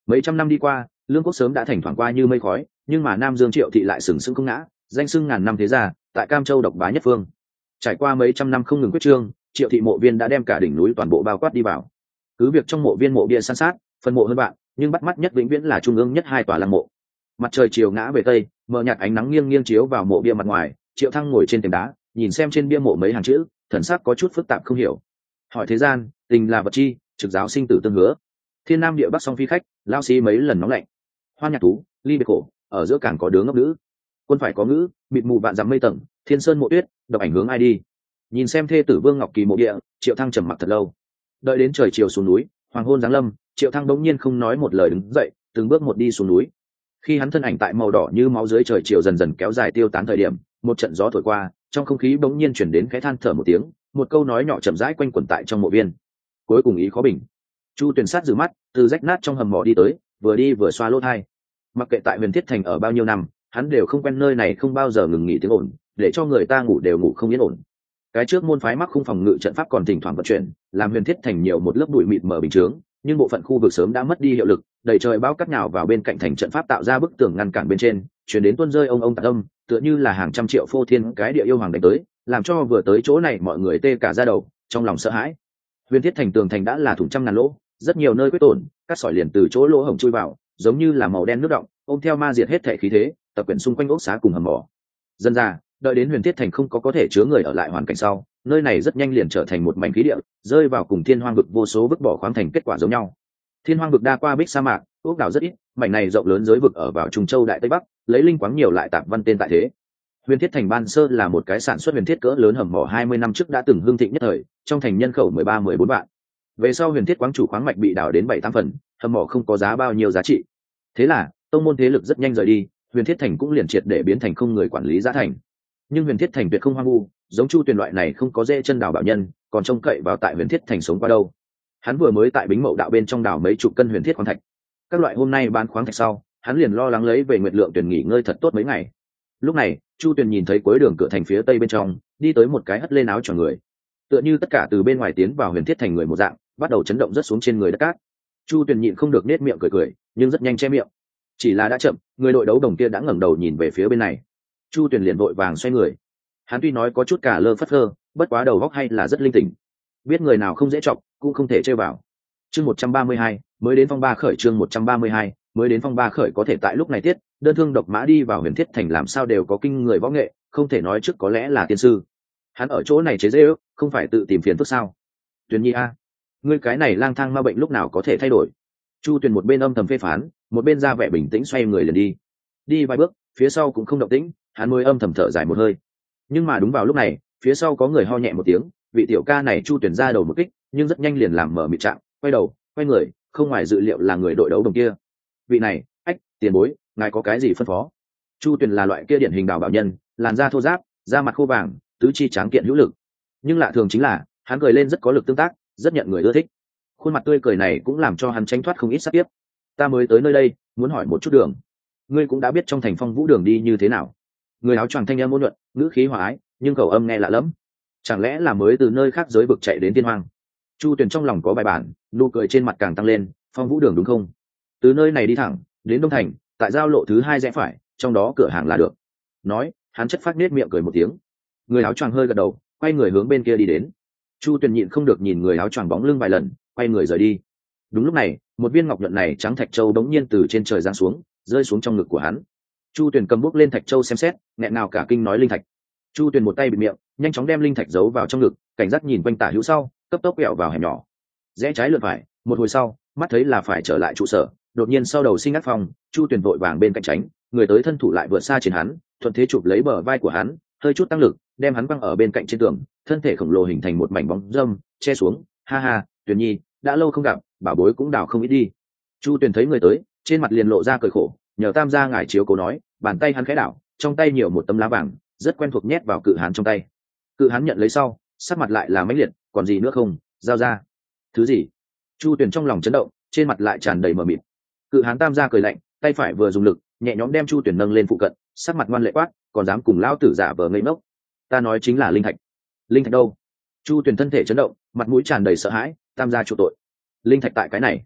Mấy trăm năm đi qua, lương quốc sớm đã thành thoảng qua như mây khói, nhưng mà Nam Dương Triệu thị lại sừng sững không ngã, danh xưng ngàn năm thế gia, tại Cam Châu độc bá nhất phương. Trải qua mấy trăm năm không ngừng quyết trương, Triệu thị mộ viên đã đem cả đỉnh núi toàn bộ bao quát đi vào. Cứ việc trong mộ viên mộ bia san sát, phân mộ hơn bạn, nhưng bắt mắt nhất vĩnh viễn là trung ương nhất hai tòa lăng mộ. Mặt trời chiều ngã về tây, mờ nhạt ánh nắng nghiêng nghiêng chiếu vào mộ bia mặt ngoài, Triệu Thăng ngồi trên thềm đá, nhìn xem trên bia mộ mấy hàng chữ, thần sắc có chút phức tạp không hiểu. Hỏi thế gian, tình là vật chi, trực giáo sinh tử tương hứa. Thiên Nam địa Bắc song phi khách, lao xí mấy lần nóng lạnh. Hoan nhạc tú, ly biệt khổ, ở giữa càng có đứa ngốc nữ. Quân phải có ngữ, mịt mù vạn dặm mây tầng, thiên sơn mộ tuyết, độc ảnh hướng ai đi. Nhìn xem thê tử Vương Ngọc Kỳ mộ địa, Triệu Thăng trầm mặc thật lâu. Đợi đến trời chiều xuống núi, hoàng hôn giáng lâm, Triệu Thăng bỗng nhiên không nói một lời đứng dậy, từng bước một đi xuống núi. Khi hắn thân ảnh tại màu đỏ như máu dưới trời chiều dần dần kéo dài tiêu tán thời điểm, một trận gió thổi qua, trong không khí bỗng nhiên chuyển đến cái than thở một tiếng, một câu nói nhỏ chậm rãi quanh quẩn tại trong mộ viên. Cuối cùng ý khó bình. Chu Tuyền sát giữ mắt, từ rách nát trong hầm mộ đi tới, vừa đi vừa xoa lỗ tai. Mặc kệ tại Huyền Thiết Thành ở bao nhiêu năm, hắn đều không quen nơi này không bao giờ ngừng nghỉ tiếng ồn, để cho người ta ngủ đều ngủ không yên ổn. Cái trước môn phái mắc khung phòng ngự trận pháp còn thỉnh thoảng vận chuyển, làm Huyền Thiết Thành nhiều một lớp bụi mịt mờ bình chướng, nhưng bộ phận khu vực sớm đã mất đi hiệu lực, đầy trời bão cát nhào vào bên cạnh thành trận pháp tạo ra bức tường ngăn cản bên trên, chuyển đến tuôn rơi ông tạc âm, tựa như là hàng trăm triệu phô thiên cái địa yêu hoàng đánh tới, làm cho vừa tới chỗ này mọi người tê cả da đầu, trong lòng sợ hãi. Huyền Thiết Thành tường thành đã là thủng trăm ngàn lỗ, rất nhiều nơi quyết tổn, cát sỏi liền từ chỗ lỗ hổng chui vào, giống như là màu đen nước động, ôm theo ma diệt hết thể khí thế, tập quyển xung quanh ốc xá cùng hầm mỏ. Dân ra, đợi đến Huyền Thiết Thành không có thể chứa người ở lại hoàn cảnh sau, nơi này rất nhanh liền trở thành một mảnh khí địa, rơi vào cùng Thiên Hoang vực vô số vứt bỏ khoáng thành kết quả giống nhau. Thiên Hoang vực đa qua bích sa mạc, ốc đảo rất ít, mảnh này rộng lớn giới vực ở vào Trung Châu đại tây bắc, lấy linh quáng nhiều lại tạp văn tên tại thế. Huyền Thiết Thành ban sơ là một cái sản xuất huyền thiết cỡ lớn hầm mỏ 20 năm trước đã từng hưng thịnh nhất thời, trong thành nhân khẩu 13-14 vạn. Về sau huyền thiết quáng chủ khoáng mạch bị đào đến 7-8 phần, hầm mỏ không có giá bao nhiêu giá trị. Thế là, tông môn thế lực rất nhanh rời đi, Huyền Thiết Thành cũng liền triệt để biến thành không người quản lý giá thành. Nhưng Huyền Thiết Thành tuyệt không hoang vu, giống Chu Tuyền loại này không có dễ chân đào bảo nhân, còn trông cậy vào tại Huyền Thiết Thành sống qua đâu. Hắn vừa mới tại Bính Mậu đạo bên trong đào mấy chục cân huyền thiết khoáng thạch. Các loại hôm nay bán khoáng thạch sau, hắn liền lo lắng lấy về Nguyệt Lượng Tuyển nghỉ ngơi thật tốt mấy ngày. Lúc này, Chu Tuyền nhìn thấy cuối đường cửa thành phía tây bên trong, đi tới một cái hất lên áo choàng người. Tựa như tất cả từ bên ngoài tiến vào Huyền Thiết Thành người một dạng, bắt đầu chấn động rất xuống trên người đất cát. Chu Tuyền nhịn không được nết miệng cười, nhưng rất nhanh che miệng. Chỉ là đã chậm, người đội đấu đồng kia đã ngẩng đầu nhìn về phía bên này. Chu Tuyền liền vội vàng xoay người. Hắn tuy nói có chút cả lơ phất lơ, bất quá đầu óc hay là rất linh tỉnh. Biết người nào không dễ chọc, cũng không thể chơi vào. Chương 132, mới đến phong ba khởi chương 132, mới đến phong ba khởi có thể tại lúc này tiết, đơn thương độc mã đi vào Huyền Thiết Thành làm sao đều có kinh người võ nghệ, không thể nói trước có lẽ là tiên sư. Hắn ở chỗ này chế giễu, không phải tự tìm phiền phức sao? Tuyền Nhi a, ngươi cái này lang thang ma bệnh lúc nào có thể thay đổi? Chu Tuyền một bên âm thầm phê phán, một bên ra vẻ bình tĩnh xoay người liền đi. Đi vài bước, phía sau cũng không động tĩnh, hắn mới âm thầm thở dài một hơi. Nhưng mà đúng vào lúc này, phía sau có người ho nhẹ một tiếng, vị tiểu ca này Chu Tuyền ra đầu một kích, nhưng rất nhanh liền làm mở mịt trạng, quay người, không ngoài dự liệu là người đội đấu đồng kia. Vị này, ách, tiền bối, ngài có cái gì phân phó? Chu Tuyền là loại kia điển hình đào bảo nhân, làn da thô ráp, da mặt khô vàng, tứ chi tráng kiện hữu lực. Nhưng lạ thường chính là, hắn cười lên rất có lực tương tác, rất nhận người ưa thích. Khuôn mặt tươi cười này cũng làm cho hắn tránh thoát không ít sát tiếp. Ta mới tới nơi đây, muốn hỏi một chút đường. Ngươi cũng đã biết trong thành Phong Vũ đường đi như thế nào? Người áo choàng thanh âm ôn nhuận, ngữ khí hòa ái, nhưng khẩu âm nghe lạ lẫm. Chẳng lẽ là mới từ nơi khác giới vực chạy đến Tiên Hoang? Chu Tuyền trong lòng có bài bản, nụ cười trên mặt càng tăng lên. Phong Vũ đường đúng không? Từ nơi này đi thẳng đến Đông Thành, tại giao lộ thứ 2 rẽ phải, trong đó cửa hàng là được. Nói, hắn chất phát nết miệng cười một tiếng. Người áo choàng hơi gật đầu, quay người hướng bên kia đi đến. Chu Tuyền nhịn không được nhìn người áo choàng bóng lưng vài lần, quay người rời đi. Đúng lúc này, một viên ngọc nhuận này trắng thạch châu đống nhiên từ trên trời giáng xuống, rơi xuống trong ngực của hắn. Chu Tuyền cầm bút lên thạch châu xem xét, nghẹn nào cả kinh nói linh thạch. Chu Tuyền một tay bịt miệng, nhanh chóng đem linh thạch giấu vào trong ngực, cảnh giác nhìn quanh tả hữu sau, cấp tốc quẹo vào hẻm nhỏ. Rẽ trái lượt phải, một hồi sau, mắt thấy là phải trở lại trụ sở, đột nhiên sau đầu sinh ác phong, Chu Tuyền vội vàng bên cạnh tránh, người tới thân thủ lại vượt xa trên hắn, thuận thế chụp lấy bờ vai của hắn, hơi chút tăng lực, đem hắn quăng ở bên cạnh trên tường, thân thể khổng lồ hình thành một mảnh bóng râm che xuống. Ha ha, Tuyền Nhi, đã lâu không gặp, bảo bối cũng đào không ít đi. Chu Tuyền thấy người tới, trên mặt liền lộ ra cười khổ, nhờ tam gia ngài chiếu cố nói, bàn tay hắn khẽ đảo, trong tay nhiều một tấm lá vàng, rất quen thuộc nhét vào cự hán trong tay. Cự hán nhận lấy sau, sắc mặt lại là mãnh liệt, còn gì nữa không, giao ra. Thứ gì? Chu Tuyền trong lòng chấn động, trên mặt lại tràn đầy mờ mịt. Cự hán tam gia cười lạnh, tay phải vừa dùng lực, nhẹ nhõm đem Chu Tuyền nâng lên phụ cận, sắc mặt ngoan lệ quát, còn dám cùng lão tử giả vờ ngây ngốc. Ta nói chính là linh thạch. Linh thạch đâu? Chu Tuyền thân thể chấn động, mặt mũi tràn đầy sợ hãi, tam gia chịu tội. Linh thạch tại cái này.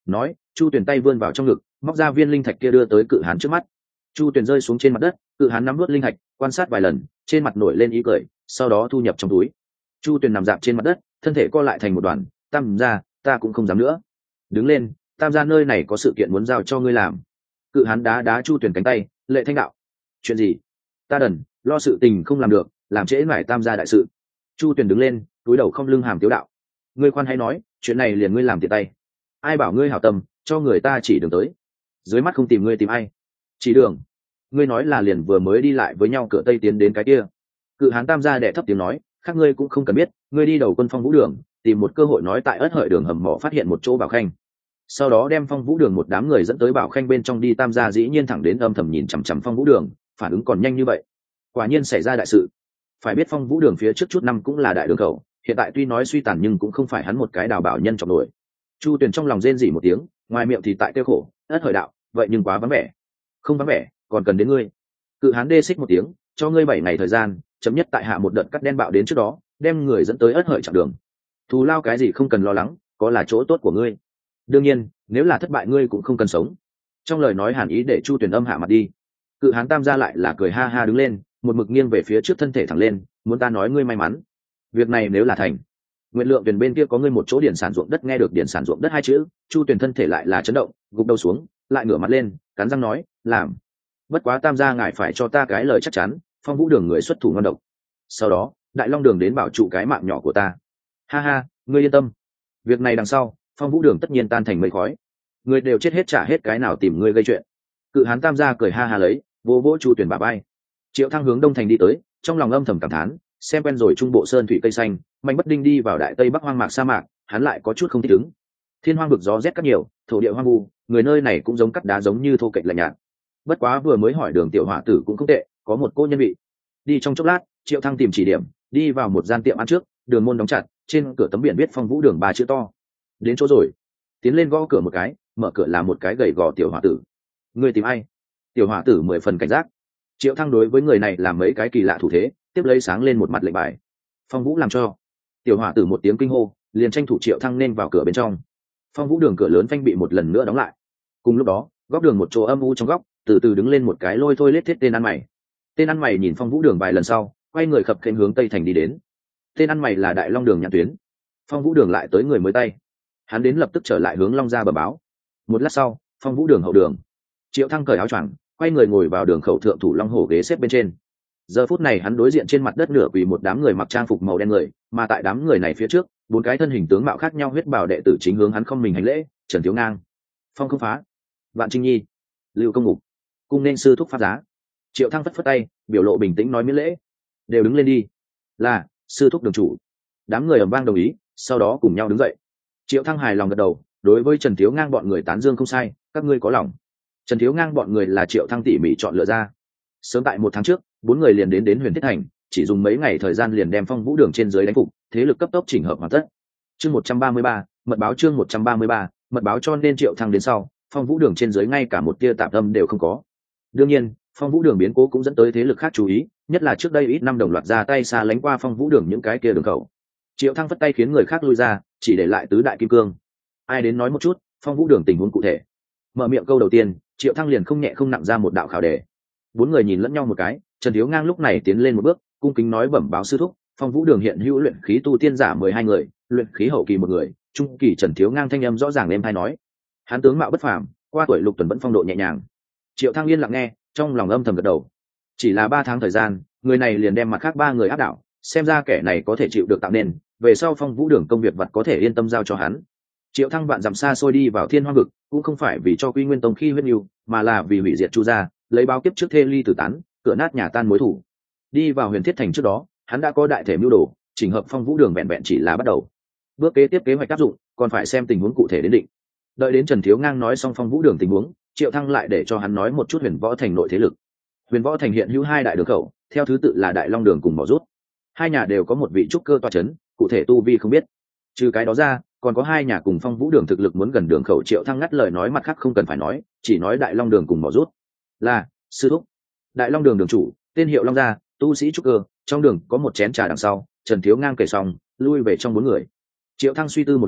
nói, Chu Tuyền tay vươn vào trong ngực, móc ra viên linh thạch kia đưa tới cự hán trước mắt. Chu Tuyền rơi xuống trên mặt đất, cự hán nắm vớt linh thạch, quan sát vài lần, trên mặt nổi lên ý cười, sau đó thu nhập trong túi. Chu Tuyền nằm dạp trên mặt đất, thân thể co lại thành một đoàn. Tam gia, ta cũng không dám nữa. Đứng lên, Tam gia, nơi này có sự kiện muốn giao cho ngươi làm. Cự hán đá đá Chu Tuyền cánh tay, Lệ Thanh đạo. Chuyện gì? Ta đần, lo sự tình không làm được, làm trễ mải Tam gia đại sự. Chu Tuyền đứng lên, cúi đầu không lưng hàm tiếu đạo. Ngươi khoan hay nói, chuyện này liền ngươi làm tiện tay. Ai bảo ngươi hảo tâm, cho người ta chỉ đường tới. Dưới mắt không tìm ngươi tìm ai? Chỉ đường? Ngươi nói là liền vừa mới đi lại với nhau cửa tây tiến đến cái kia. Cự hán Tam gia đệ thấp tiếng nói, khác ngươi cũng không cần biết, ngươi đi đầu quân Phong Vũ Đường, tìm một cơ hội nói tại ất hợi đường hầm mỏ phát hiện một chỗ bảo khanh, sau đó đem Phong Vũ Đường một đám người dẫn tới bảo khanh bên trong đi. Tam gia dĩ nhiên thẳng đến âm thầm nhìn chằm chằm Phong Vũ Đường, phản ứng còn nhanh như vậy, quả nhiên xảy ra đại sự. Phải biết Phong Vũ Đường phía trước chút năm cũng là đại đường khẩu, hiện tại tuy nói suy tàn nhưng cũng không phải hắn một cái đào bảo nhân trọng nổi. Chu Tuyền trong lòng rên rỉ một tiếng, ngoài miệng thì tại kêu khổ, ất hợi đạo, vậy nhưng quá vắng vẻ. Không vắng vẻ, còn cần đến ngươi. Cự hán đê xích một tiếng, cho ngươi 7 ngày thời gian, chấm nhất tại hạ một đợt cắt đen bạo đến trước đó, đem người dẫn tới ất hợi chặng đường. Thù lao cái gì không cần lo lắng, có là chỗ tốt của ngươi. Đương nhiên, nếu là thất bại ngươi cũng không cần sống. Trong lời nói hàn ý để Chu Tuyền âm hạ mặt đi. Cự hán Tam gia lại là cười ha ha đứng lên, một mực nghiêng về phía trước, thân thể thẳng lên, muốn ta nói ngươi may mắn. Việc này nếu là thành, Nguyện Lượng Tuyền bên kia có ngươi một chỗ điển sản ruộng đất. Nghe được điển sản ruộng đất hai chữ, Chu Tuyền thân thể lại là chấn động, gục đầu xuống, lại ngửa mặt lên, cắn răng nói, làm. Bất quá Tam gia ngài phải cho ta cái lời chắc chắn, Phong Vũ Đường người xuất thủ ngon độc, sau đó Đại Long Đường đến bảo trụ cái mạng nhỏ của ta. Ha ha, ngươi yên tâm, việc này đằng sau Phong Vũ Đường tất nhiên tan thành mây khói, ngươi đều chết hết trả hết, cái nào tìm ngươi gây chuyện. Cự hán Tam gia cười ha ha lấy, vô vỗ Chu Tuyền bả vai. Triệu Thăng hướng đông thành đi tới, trong lòng âm thầm cảm thán, xem quen rồi trung bộ sơn thủy cây xanh, mạnh bất đinh đi vào đại tây bắc hoang mạc sa mạc, hắn lại có chút không thích ứng. Thiên hoang vực gió rét cắt nhiều, thổ địa hoang vu, người nơi này cũng giống cắt đá, giống như thô kệch lạnh nhạt. Bất quá vừa mới hỏi đường tiểu hỏa tử cũng không tệ, có một cô nhân vị. Đi trong chốc lát, Triệu Thăng tìm chỉ điểm, đi vào một gian tiệm ăn trước, đường môn đóng chặt, trên cửa tấm biển viết Phong Vũ Đường 3 chữ to. Đến chỗ rồi. Tiến lên gõ cửa một cái, mở cửa là một cái gầy gò tiểu hỏa tử. Người tìm ai? Tiểu hỏa tử 10 phần cảnh giác. Triệu Thăng đối với người này làm mấy cái kỳ lạ thủ thế, tiếp lấy sáng lên một mặt lệnh bài. Phong Vũ làm cho. Tiểu hỏa tử một tiếng kinh hô, liền tranh thủ Triệu Thăng nên vào cửa bên trong. Phong Vũ Đường cửa lớn phanh bị một lần nữa đóng lại. Cùng lúc đó, góc đường một chỗ âm u trong góc, từ từ đứng lên một cái lôi thôi lết thiết tên ăn mày. Tên ăn mày nhìn Phong Vũ Đường vài lần sau, quay người khập khiễng hướng tây thành đi đến. Tên ăn mày là Đại Long Đường Nhãn Tuyến. Phong Vũ Đường lại tới người mới tay, hắn đến lập tức trở lại hướng Long gia bờ báo. Một lát sau, Phong Vũ Đường hậu đường, Triệu Thăng cởi áo choàng, quay người ngồi vào đường khẩu thượng thủ Long Hổ ghế xếp bên trên. Giờ phút này hắn đối diện trên mặt đất nửa quỳ một đám người mặc trang phục màu đen người, mà tại đám người này phía trước, 4 cái thân hình tướng mạo khác nhau huyết bào đệ tử chính hướng hắn không mình hành lễ. Trần Thiếu Ngang, Phong Không Phá, Vạn Trinh Nhi, Lưu Công Ngục, cung nên sư thúc pháp giá. Triệu Thăng phất phất tay, biểu lộ bình tĩnh nói miễn lễ. Đều đứng lên đi. Là sư thúc đường chủ. Đám người ầm vang đồng ý, sau đó cùng nhau đứng dậy. Triệu Thăng hài lòng gật đầu, đối với Trần Thiếu Ngang bọn người tán dương không sai, các ngươi có lòng. Trần Thiếu Ngang bọn người là Triệu Thăng tỉ mỉ chọn lựa ra. Sớm tại 1 tháng trước, 4 người liền đến Huyền Thiết Thành, chỉ dùng mấy ngày thời gian liền đem Phong Vũ Đường trên dưới đánh phục, thế lực cấp tốc chỉnh hợp hoàn tất. Chương 133, mật báo. Chương 133, mật báo. Cho nên Triệu Thăng đến sau, Phong Vũ Đường trên dưới ngay cả một tia tạp âm đều không có. Đương nhiên, Phong Vũ Đường biến cố cũng dẫn tới thế lực khác chú ý, nhất là trước đây ít năm đồng loạt ra tay xa lánh qua Phong Vũ Đường những cái kia đường khẩu. Triệu Thăng phất tay khiến người khác lui ra, chỉ để lại tứ đại kim cương. Ai đến nói một chút Phong Vũ Đường tình huống cụ thể. Mở miệng câu đầu tiên, Triệu Thăng liền không nhẹ không nặng ra một đạo khảo đề. 4 người nhìn lẫn nhau một cái, Trần Thiếu Ngang lúc này tiến lên một bước, cung kính nói bẩm báo sư thúc, Phong Vũ Đường hiện hữu luyện khí tu tiên giả 12 người, luyện khí hậu kỳ 1 người, trung kỳ. Trần Thiếu Ngang thanh âm rõ ràng êm tai nói. Hắn tướng mạo bất phàm, qua tuổi lục tuần vẫn phong độ nhẹ nhàng. Triệu Thăng yên lặng nghe, trong lòng âm thầm gật đầu. Chỉ là 3 tháng thời gian, người này liền đem mặt khác 3 người áp đảo, xem ra kẻ này có thể chịu được tạo nên, về sau Phong Vũ Đường công việc vật có thể yên tâm giao cho hắn. Triệu Thăng vạn dặm xa xôi đi vào Thiên Hoang vực, cũng không phải vì cho Quy Nguyên Tông khi huyết nhu, mà là vì hủy diệt Chu gia, lấy báo kiếp trước thê ly tử tán, cửa nát nhà tan mối thủ. Đi vào Huyền Thiết Thành trước đó, hắn đã có đại thể mưu đồ, chỉnh hợp Phong Vũ Đường vẹn vẹn chỉ là bắt đầu. Bước kế tiếp kế hoạch áp dụng, còn phải xem tình huống cụ thể đến định. Đợi đến Trần Thiếu Ngang nói xong Phong Vũ Đường tình huống, Triệu Thăng lại để cho hắn nói một chút Huyền Võ Thành nội thế lực. Huyền Võ Thành hiện hữu 2 đại đường khẩu, theo thứ tự là Đại Long Đường cùng Mỏ Rút. 2 nhà đều có một vị trúc cơ tọa chấn, cụ thể tu vi không biết. Trừ cái đó ra, còn có 2 nhà cùng Phong Vũ Đường thực lực muốn gần đường khẩu. Triệu Thăng ngắt lời nói mặt khác không cần phải nói, chỉ nói Đại Long Đường cùng Mỏ Rút. Là sư thúc. Đại Long Đường đường chủ, tên hiệu Long gia, tu sĩ trúc cơ, trong đường có một chén trà đằng sau. Trần Thiếu Ngang kể xong, lui về trong 4 người. Triệu Thăng suy tư một lát,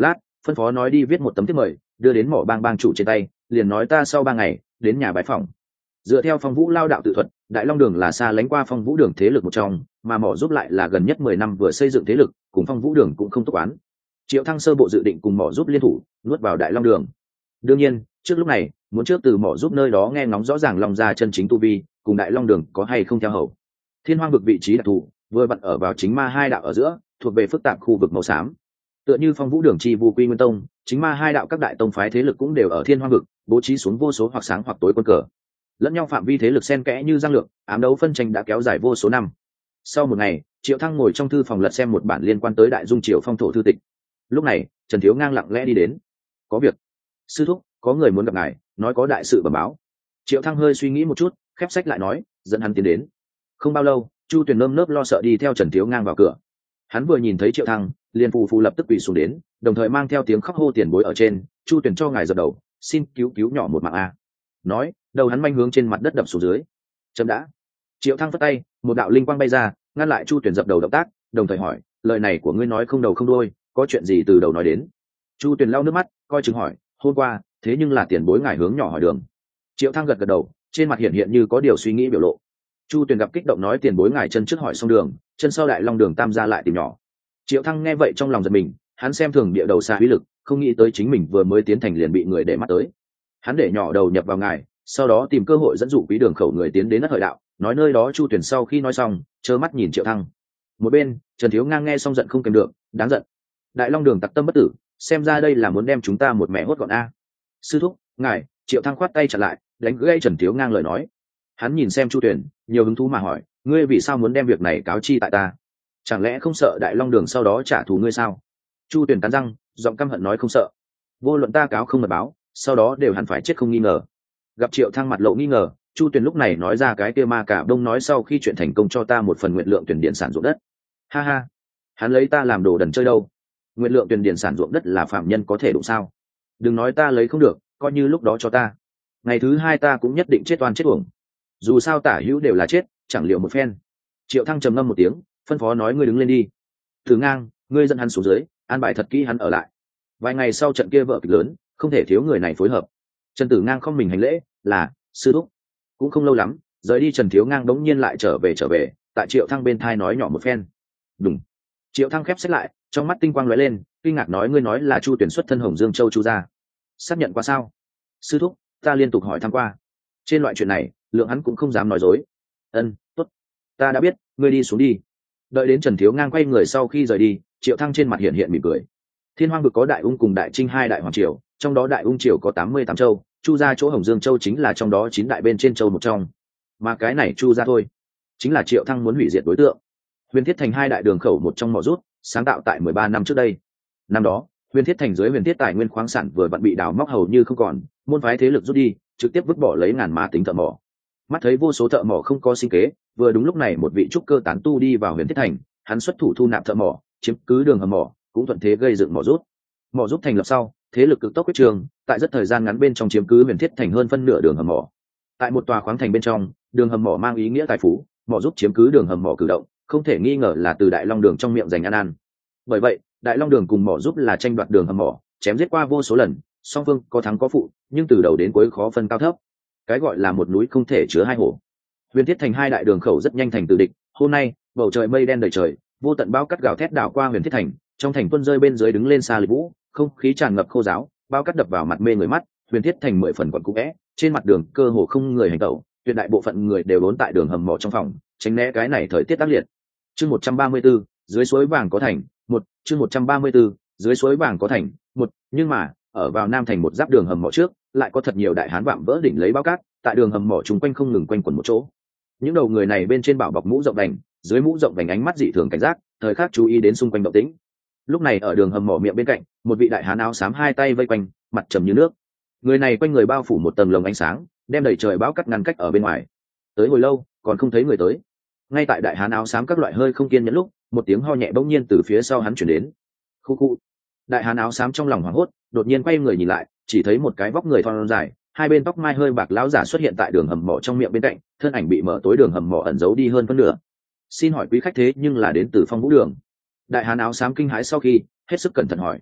phân phó nói đi viết một tấm thiếp mời đưa đến mỏ bang bang chủ trên tay, liền nói ta sau 3 ngày đến nhà bái phỏng. Dựa theo Phong Vũ lao đạo tự thuật, Đại Long Đường là xa lánh qua Phong Vũ Đường thế lực một trong, mà mỏ giúp lại là gần nhất 10 năm vừa xây dựng thế lực, cùng Phong Vũ Đường cũng không tốt oán. Triệu Thăng sơ bộ dự định cùng mỏ giúp liên thủ, nuốt vào Đại Long Đường. Đương nhiên, trước lúc này, muốn trước từ mỏ giúp nơi đó nghe ngóng rõ ràng Long gia chân chính tu vi, cùng Đại Long Đường có hay không theo hầu. Thiên Hoang vực vị trí đặc thù, vừa vặn ở vào chính ma hai đạo ở giữa, thuộc về phức tạp khu vực màu xám. Tựa như Phong Vũ Đường chi Vu Quy Nguyên Tông, chính ma hai đạo các đại tông phái thế lực cũng đều ở Thiên Hoang vực, bố trí xuống vô số hoặc sáng hoặc tối quân cờ. Lẫn nhau phạm vi thế lực xen kẽ như giang lược, ám đấu phân tranh đã kéo dài vô số năm. Sau một ngày, Triệu Thăng ngồi trong thư phòng lật xem một bản liên quan tới Đại Dung Triều phong thổ thư tịch. Lúc này, Trần Thiếu Ngang lặng lẽ đi đến. Có việc. Sư thúc, có người muốn gặp ngài, nói có đại sự bẩm báo. Triệu Thăng hơi suy nghĩ một chút, khép sách lại nói, dẫn hắn tiến đến. Không bao lâu, Chu Tuyền nơm nớp lo sợ đi theo Trần Thiếu Ngang vào cửa. Hắn vừa nhìn thấy Triệu Thăng, liền phù phù lập tức quỳ xuống đến, đồng thời mang theo tiếng khóc hô tiền bối ở trên, Chu Tuyền cho ngài dập đầu, xin cứu cứu nhỏ một mạng a. Nói, đầu hắn manh hướng trên mặt đất đập xuống dưới. Chấm đã. Triệu Thăng phất tay, một đạo linh quang bay ra, ngăn lại Chu Tuyền dập đầu động tác, đồng thời hỏi, lời này của ngươi nói không đầu không đuôi, có chuyện gì từ đầu nói đến? Chu Tuyền lau nước mắt, coi chừng hỏi, hôm qua, thế nhưng là tiền bối ngài hướng nhỏ hỏi đường. Triệu Thăng gật gật đầu, trên mặt hiện như có điều suy nghĩ biểu lộ. Chu Tuyền gặp kích động nói tiền bối ngài chân trước hỏi xong đường, chân sau Đại Long Đường tam gia lại tìm nhỏ. Triệu Thăng nghe vậy trong lòng giật mình, hắn xem thường địa đầu xa uy lực, không nghĩ tới chính mình vừa mới tiến thành liền bị người để mắt tới. Hắn để nhỏ đầu nhập vào ngài, sau đó tìm cơ hội dẫn dụ quý đường khẩu người tiến đến đất hợi đạo, nói nơi đó. Chu Tuyền sau khi nói xong, trơ mắt nhìn Triệu Thăng. Một bên, Trần Thiếu Ngang nghe xong giận không kèm được, đáng giận. Đại Long Đường tặc tâm bất tử, xem ra đây là muốn đem chúng ta một mẹ hốt gọn a. Sư thúc, ngài. Triệu Thăng khoát tay chặn lại, đánh gãy Trần Thiếu Ngang lời nói. Hắn nhìn xem Chu Tuyền, nhiều hứng thú mà hỏi, ngươi vì sao muốn đem việc này cáo chi tại ta? Chẳng lẽ không sợ Đại Long Đường sau đó trả thù ngươi sao? Chu Tuyền cắn răng, giọng căm hận nói không sợ. Vô luận ta cáo không mật báo, sau đó đều hẳn phải chết không nghi ngờ. Gặp Triệu Thăng mặt lộ nghi ngờ, Chu Tuyền lúc này nói ra cái kia ma cả đông nói sau khi chuyện thành công cho ta một phần nguyện lượng tuyển điện sản ruộng đất. Ha ha, hắn lấy ta làm đồ đần chơi đâu? Nguyện lượng tuyển điện sản ruộng đất là phạm nhân có thể đủ sao? Đừng nói ta lấy không được, coi như lúc đó cho ta, ngày thứ 2 ta cũng nhất định chết oan chết uổng. Dù sao tả hữu đều là chết, chẳng liệu một phen. Triệu Thăng trầm ngâm một tiếng, phân phó nói ngươi đứng lên đi. Tử Ngang, ngươi dẫn hắn xuống dưới, an bài thật kỹ hắn ở lại. Vài ngày sau trận kia vở kịch lớn, không thể thiếu người này phối hợp. Trần Tử Ngang không mình hành lễ, là sư thúc. Cũng không lâu lắm, rời đi Trần Thiếu Ngang đống nhiên lại trở về, tại Triệu Thăng bên thai nói nhỏ một phen. Đúng. Triệu Thăng khép sách lại, trong mắt tinh quang lóe lên, kinh ngạc nói ngươi nói là Chu Tuyển xuất thân Hồng Dương Châu Chu gia. Xác nhận qua sao? Sư thúc, ta liên tục hỏi thăm qua. Trên loại chuyện này, lượng hắn cũng không dám nói dối. Ân, tốt, ta đã biết, ngươi đi xuống đi. Đợi đến Trần Thiếu Ngang quay người sau khi rời đi, Triệu Thăng trên mặt hiện mỉm cười. Thiên Hoang vực có Đại Ung cùng Đại Trinh 2 đại hoàng triều, trong đó Đại Ung triều có 88 châu, Chu gia chỗ Hồng Dương Châu chính là trong đó 9 đại bên trên châu một trong. Mà cái này Chu gia thôi, chính là Triệu Thăng muốn hủy diệt đối tượng. Huyền Thiết Thành 2 đại đường khẩu một trong mỏ rút, sáng tạo tại 13 năm trước đây. Năm đó, Huyền Thiết Thành dưới Huyền Thiết tài nguyên khoáng sản vừa vặn bị đào móc hầu như không còn, môn phái thế lực rút đi, trực tiếp vứt bỏ lấy ngàn má tính thợ mỏ. Mắt thấy vô số thợ mỏ không có sinh kế, vừa đúng lúc này một vị trúc cơ tán tu đi vào Huyền Thiết Thành, hắn xuất thủ thu nạp thợ mỏ, chiếm cứ đường hầm mỏ, cũng thuận thế gây dựng mỏ rút. Mỏ rút thành lập sau, thế lực cực tốc quyết trường, tại rất thời gian ngắn bên trong chiếm cứ Huyền Thiết Thành hơn phân nửa đường hầm mỏ. Tại một tòa khoáng thành bên trong, đường hầm mỏ mang ý nghĩa tài phú, mỏ rút chiếm cứ đường hầm mỏ cử động, không thể nghi ngờ là từ Đại Long Đường trong miệng giành ăn. Bởi vậy, Đại Long Đường cùng mỏ giúp là tranh đoạt đường hầm mỏ, chém giết qua vô số lần, song phương có thắng có phụ, nhưng từ đầu đến cuối khó phân cao thấp. Cái gọi là một núi không thể chứa hai hổ. Huyền Thiết Thành 2 đại đường khẩu rất nhanh thành từ địch. Hôm nay, bầu trời mây đen đầy trời, vô tận bão cắt gào thét đảo qua Huyền Thiết Thành, trong thành tuôn rơi bên dưới đứng lên xa lịch vũ, không khí tràn ngập khô giáo, bão cắt đập vào mặt mê người mắt. Huyền Thiết Thành 10 phần quận cũ vẽ, trên mặt đường cơ hồ không người hành tẩu, tuyệt đại bộ phận người đều đốn tại đường hầm mỏ trong phòng, tránh né cái này thời tiết tác liệt. Chương 134, dưới suối vàng có thành, chương 134, dưới suối vàng có thành, nhưng mà, ở vào Nam Thành một giáp đường hầm mỏ trước, lại có thật nhiều đại hán vạm vỡ đỉnh lấy bao cát, tại đường hầm mỏ chúng quanh không ngừng quanh quẩn một chỗ. Những đầu người này bên trên bảo bọc mũ rộng đành, dưới mũ rộng đành ánh mắt dị thường cảnh giác, thời khắc chú ý đến xung quanh động tĩnh. Lúc này ở đường hầm mỏ miệng bên cạnh, một vị đại hán áo xám 2 tay vây quanh, mặt trầm như nước. Người này quanh người bao phủ một tầng lồng ánh sáng, đem đầy trời bão cát ngăn cách ở bên ngoài. Tới hồi lâu, còn không thấy người tới. Ngay tại đại hán áo xám các loại hơi không kiên nhẫn lúc, một tiếng ho nhẹ bỗng nhiên từ phía sau hắn truyền đến. Khu khu. Đại hán áo xám trong lòng hoảng hốt, đột nhiên quay người nhìn lại, chỉ thấy một cái vóc người thon dài, 2 bên tóc mai hơi bạc lão giả xuất hiện tại đường hầm mỏ trong miệng bên cạnh, thân ảnh bị mở tối đường hầm mỏ ẩn giấu đi hơn phân nửa. Xin hỏi quý khách thế nhưng là đến từ Phong Vũ Đường? Đại hán áo xám kinh hãi sau khi hết sức cẩn thận hỏi.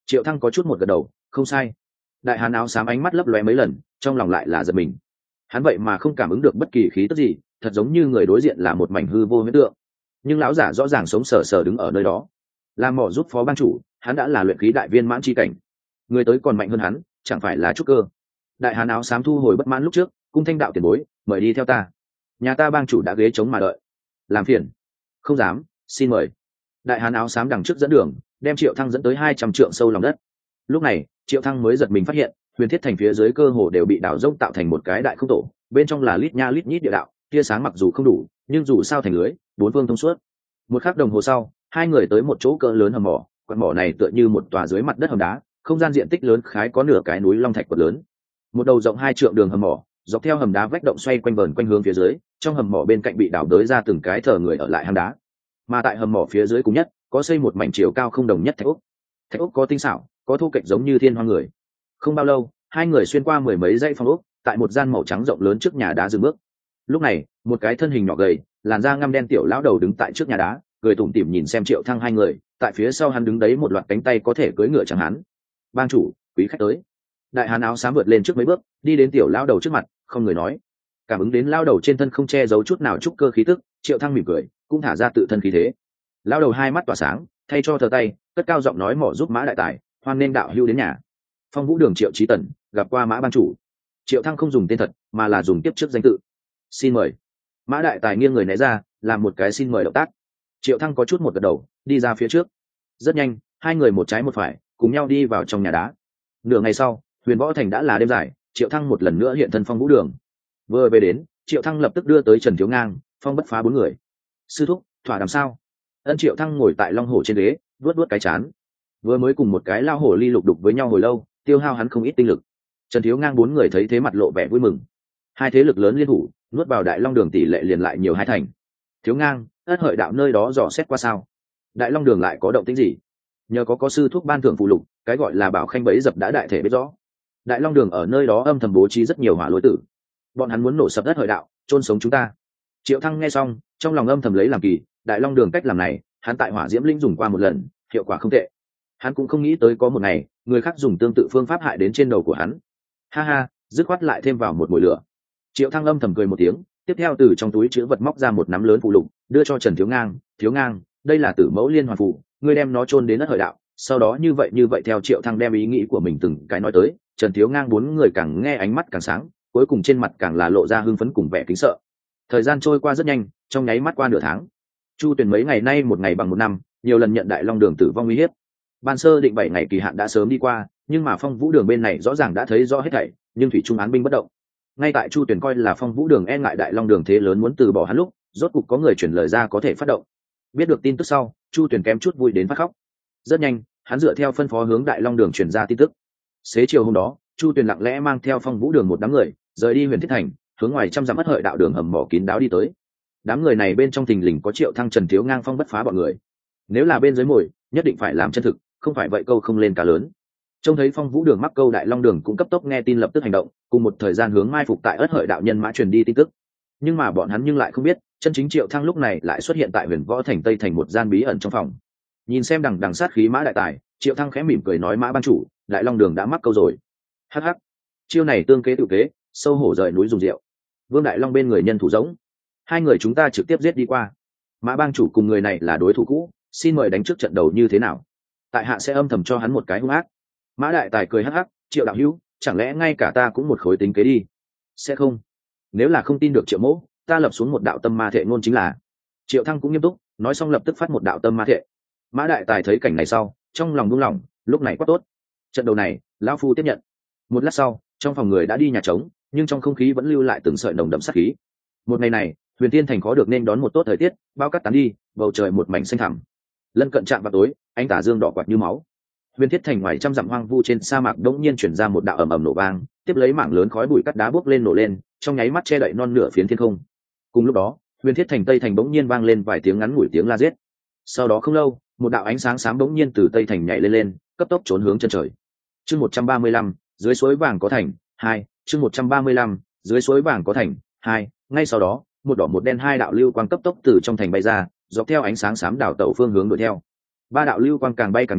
Triệu Thăng có chút một gật đầu, không sai. Đại hán áo xám ánh mắt lấp lóe mấy lần, trong lòng lại là giật mình. Hắn vậy mà không cảm ứng được bất kỳ khí tức gì, thật giống như người đối diện là một mảnh hư vô huyễn tượng. Nhưng lão giả rõ ràng sống sờ sờ đứng ở nơi đó, làm mỏ giúp phó ban chủ, hắn đã là luyện khí đại viên mãn chi cảnh. Người tới còn mạnh hơn hắn, chẳng phải là trúc cơ. Đại hán áo xám thu hồi bất mãn lúc trước, cung thanh đạo tiền bối, mời đi theo ta. Nhà ta bang chủ đã ghế trống mà đợi. Làm phiền. Không dám, xin mời. Đại hán áo xám đằng trước dẫn đường, đem Triệu Thăng dẫn tới 200 trượng sâu lòng đất. Lúc này Triệu Thăng mới giật mình phát hiện huyền thiết thành phía dưới cơ hồ đều bị đào rông tạo thành một cái đại không tổ, bên trong là lít nha lít nhít địa đạo, tia sáng mặc dù không đủ nhưng dù sao thành lưới bốn phương thông suốt. Một khắc đồng hồ sau, hai người tới một chỗ cỡ lớn hầm mỏ. Quặng mỏ này tựa như một tòa dưới mặt đất hầm đá, không gian diện tích lớn khái có nửa cái núi long thạch quật lớn. Một đầu rộng 2 trượng đường hầm mỏ dọc theo hầm đá vách động xoay quanh vờn quanh hướng phía dưới, trong hầm mỏ bên cạnh bị đào đới ra từng cái thờ người ở lại hang đá. Mà tại hầm mỏ phía dưới cùng nhất có xây một mảnh chiều cao không đồng nhất thạch ốc. Thạch ốc có tinh xảo, có thu kệch giống như thiên hoa người. Không bao lâu, hai người xuyên qua 10 mấy dãy phòng ốc, tại một gian màu trắng rộng lớn trước nhà đá dừng bước. Lúc này một cái thân hình nhỏ gầy, làn da ngăm đen tiểu lão đầu đứng tại trước nhà đá, cười tủm tỉm nhìn xem Triệu Thăng hai người. Tại phía sau hắn đứng đấy một loạt cánh tay có thể cưỡi ngựa chẳng hắn. Bang chủ, quý khách tới. Đại hán áo xám vượt lên trước mấy bước, đi đến tiểu lão đầu trước mặt, không người nói. Cảm ứng đến lão đầu trên thân không che giấu chút nào trúc cơ khí tức, Triệu Thăng mỉm cười, cũng thả ra tự thân khí thế. Lão đầu hai mắt tỏa sáng, thay cho thờ tay, cất cao giọng nói mỏ giúp Mã đại tài, hoan nên đạo hữu đến nhà. Phong Vũ Đường Triệu Chí Tần gặp qua Mã ban chủ. Triệu Thăng không dùng tên thật mà là dùng tiếp trước danh tự. Xin mời. Mã đại tài nghiêng người né ra, làm một cái xin mời động tác. Triệu Thăng có chút một gật đầu, đi ra phía trước. Rất nhanh, hai người một trái một phải cùng nhau đi vào trong nhà đá. Nửa ngày sau, Huyền Võ Thành đã là đêm dài, Triệu Thăng một lần nữa hiện thân Phong Vũ Đường. Vừa về đến, Triệu Thăng lập tức đưa tới Trần Thiếu Ngang, Phong Bất Phá bốn người. Sư thúc, thỏa đàm sao? Ân. Triệu Thăng ngồi tại long hổ trên ghế, vuốt vuốt cái chán. Vừa mới cùng một cái lao hổ ly lục đục với nhau hồi lâu, tiêu hao hắn không ít tinh lực. Trần Thiếu Ngang bốn người thấy thế mặt lộ vẻ vui mừng. Hai thế lực lớn liên thủ, nuốt vào Đại Long Đường tỷ lệ liền lại nhiều hai thành. Thiếu Ngang, Ất Hợi đạo nơi đó dò xét qua sao? Đại Long Đường lại có động tĩnh gì? Nhờ có sư thuốc ban thưởng phụ lục, cái gọi là bảo khanh bấy dập đã đại thể biết rõ. Đại Long Đường ở nơi đó âm thầm bố trí rất nhiều hỏa lôi tử, bọn hắn muốn nổ sập Ất Hợi đạo, chôn sống chúng ta. Triệu Thăng nghe xong, trong lòng âm thầm lấy làm kỳ. Đại Long Đường cách làm này, hắn tại Hỏa Diễm Linh dùng qua một lần, hiệu quả không tệ. Hắn cũng không nghĩ tới có một ngày người khác dùng tương tự phương pháp hại đến trên đầu của hắn. Ha ha, dứt khoát lại thêm vào một mồi lửa. Triệu Thăng âm thầm cười một tiếng, tiếp theo từ trong túi chứa vật móc ra một nắm lớn phụ lục, đưa cho Trần Thiếu Ngang. Thiếu Ngang, đây là Tử Mẫu Liên Hoàn Phù, ngươi đem nó chôn đến Ất Hợi đạo. Sau đó như vậy theo Triệu Thăng đem ý nghĩ của mình từng cái nói tới, Trần Thiếu Ngang bốn người càng nghe ánh mắt càng sáng, cuối cùng trên mặt càng là lộ ra hưng phấn cùng vẻ kính sợ. Thời gian trôi qua rất nhanh, trong nháy mắt qua nửa tháng. Chu Tuyền mấy ngày nay một ngày bằng một năm, nhiều lần nhận Đại Long Đường tử vong uy hiếp. Ban sơ định 7 ngày kỳ hạn đã sớm đi qua, nhưng mà Phong Vũ Đường bên này rõ ràng đã thấy rõ hết thảy, nhưng thủy trung án binh bất động. Ngay tại Chu Tuyền coi là Phong Vũ Đường e ngại Đại Long Đường thế lớn muốn từ bỏ hắn lúc, rốt cục có người chuyển lời ra có thể phát động. Biết được tin tức sau, Chu Tuyền kém chút vui đến phát khóc. Rất nhanh, hắn dựa theo phân phó hướng Đại Long Đường truyền ra tin tức. Xế chiều hôm đó, Chu Tuyền lặng lẽ mang theo Phong Vũ Đường một đám người, rời đi Huyền Thiết Thành, hướng ngoài trăm dặm Ất Hợi đạo đường hầm mỏ kín đáo đi tới. Đám người này bên trong thình lình có Triệu Thăng, Trần Thiếu Ngang, Phong Bất Phá bọn người. Nếu là bên dưới mồi, nhất định phải làm chân thực, không phải vậy câu không lên cá lớn. Trông thấy Phong Vũ Đường mắc câu, Đại Long Đường cũng cấp tốc nghe tin lập tức hành động, cùng một thời gian hướng mai phục tại Ất Hợi đạo nhân mã truyền đi tin tức. Nhưng mà bọn hắn lại không biết, chân chính Triệu Thăng lúc này lại xuất hiện tại Huyền Võ Thành Tây thành một gian bí ẩn trong phòng. Nhìn xem đằng sát khí Mã đại tài, Triệu Thăng khẽ mỉm cười nói: Mã ban chủ, Đại Long Đường đã mắc câu rồi. Hắc hắc, chiêu này tương kế tự kế, sâu hổ rời núi dùng rượu. Vương Đại Long bên người nhân thủ giống, hai người chúng ta trực tiếp giết đi qua. Mã bang chủ cùng người này là đối thủ cũ, xin mời đánh trước trận đầu như thế nào? Tại hạ sẽ âm thầm cho hắn một cái hung ác. Mã đại tài cười hắc hắc, Triệu đạo hữu, chẳng lẽ ngay cả ta cũng một khối tính kế đi? Sẽ không. Nếu là không tin được Triệu mỗ, ta lập xuống một đạo tâm ma thệ ngôn chính là. Triệu Thăng cũng nghiêm túc, nói xong lập tức phát một đạo tâm ma thệ. Mã đại tài thấy cảnh này sau, trong lòng buông lỏng, lúc này quá tốt. Trận đầu này, lão phu tiếp nhận. Một lát sau, trong phòng người đã đi nhà trống, nhưng trong không khí vẫn lưu lại từng sợi nồng đậm sát khí. Một ngày này, Huyền Tiên Thành khó được nên đón một tốt thời tiết, bao cát tán đi, bầu trời một mảnh xanh thẳm. Lân cận chạm vào tối, ánh tà dương đỏ quạt như máu. Huyền Thiết Thành ngoài trăm dặm hoang vu trên sa mạc đống nhiên chuyển ra một đạo ầm ầm nổ vang, tiếp lấy mảng lớn khói bụi cắt đá bốc lên nổ lên, trong nháy mắt che đậy non nửa phiến thiên không. Cùng lúc đó, Huyền Thiết Thành Tây thành bỗng nhiên vang lên vài tiếng ngắn ngủi tiếng la giết. Sau đó không lâu, một đạo ánh sáng xám bỗng nhiên từ Tây thành nhảy lên, cấp tốc trốn hướng chân trời. Chương 135, dưới suối vàng có thành 2, chương 135, dưới suối vàng có thành 2. Ngay sau đó, một đỏ một đen hai đạo lưu quang cấp tốc từ trong thành bay ra, dọc theo ánh sáng xám đảo tẩu phương hướng đuổi theo. Ba đạo lưu quang càng bay càng nhanh,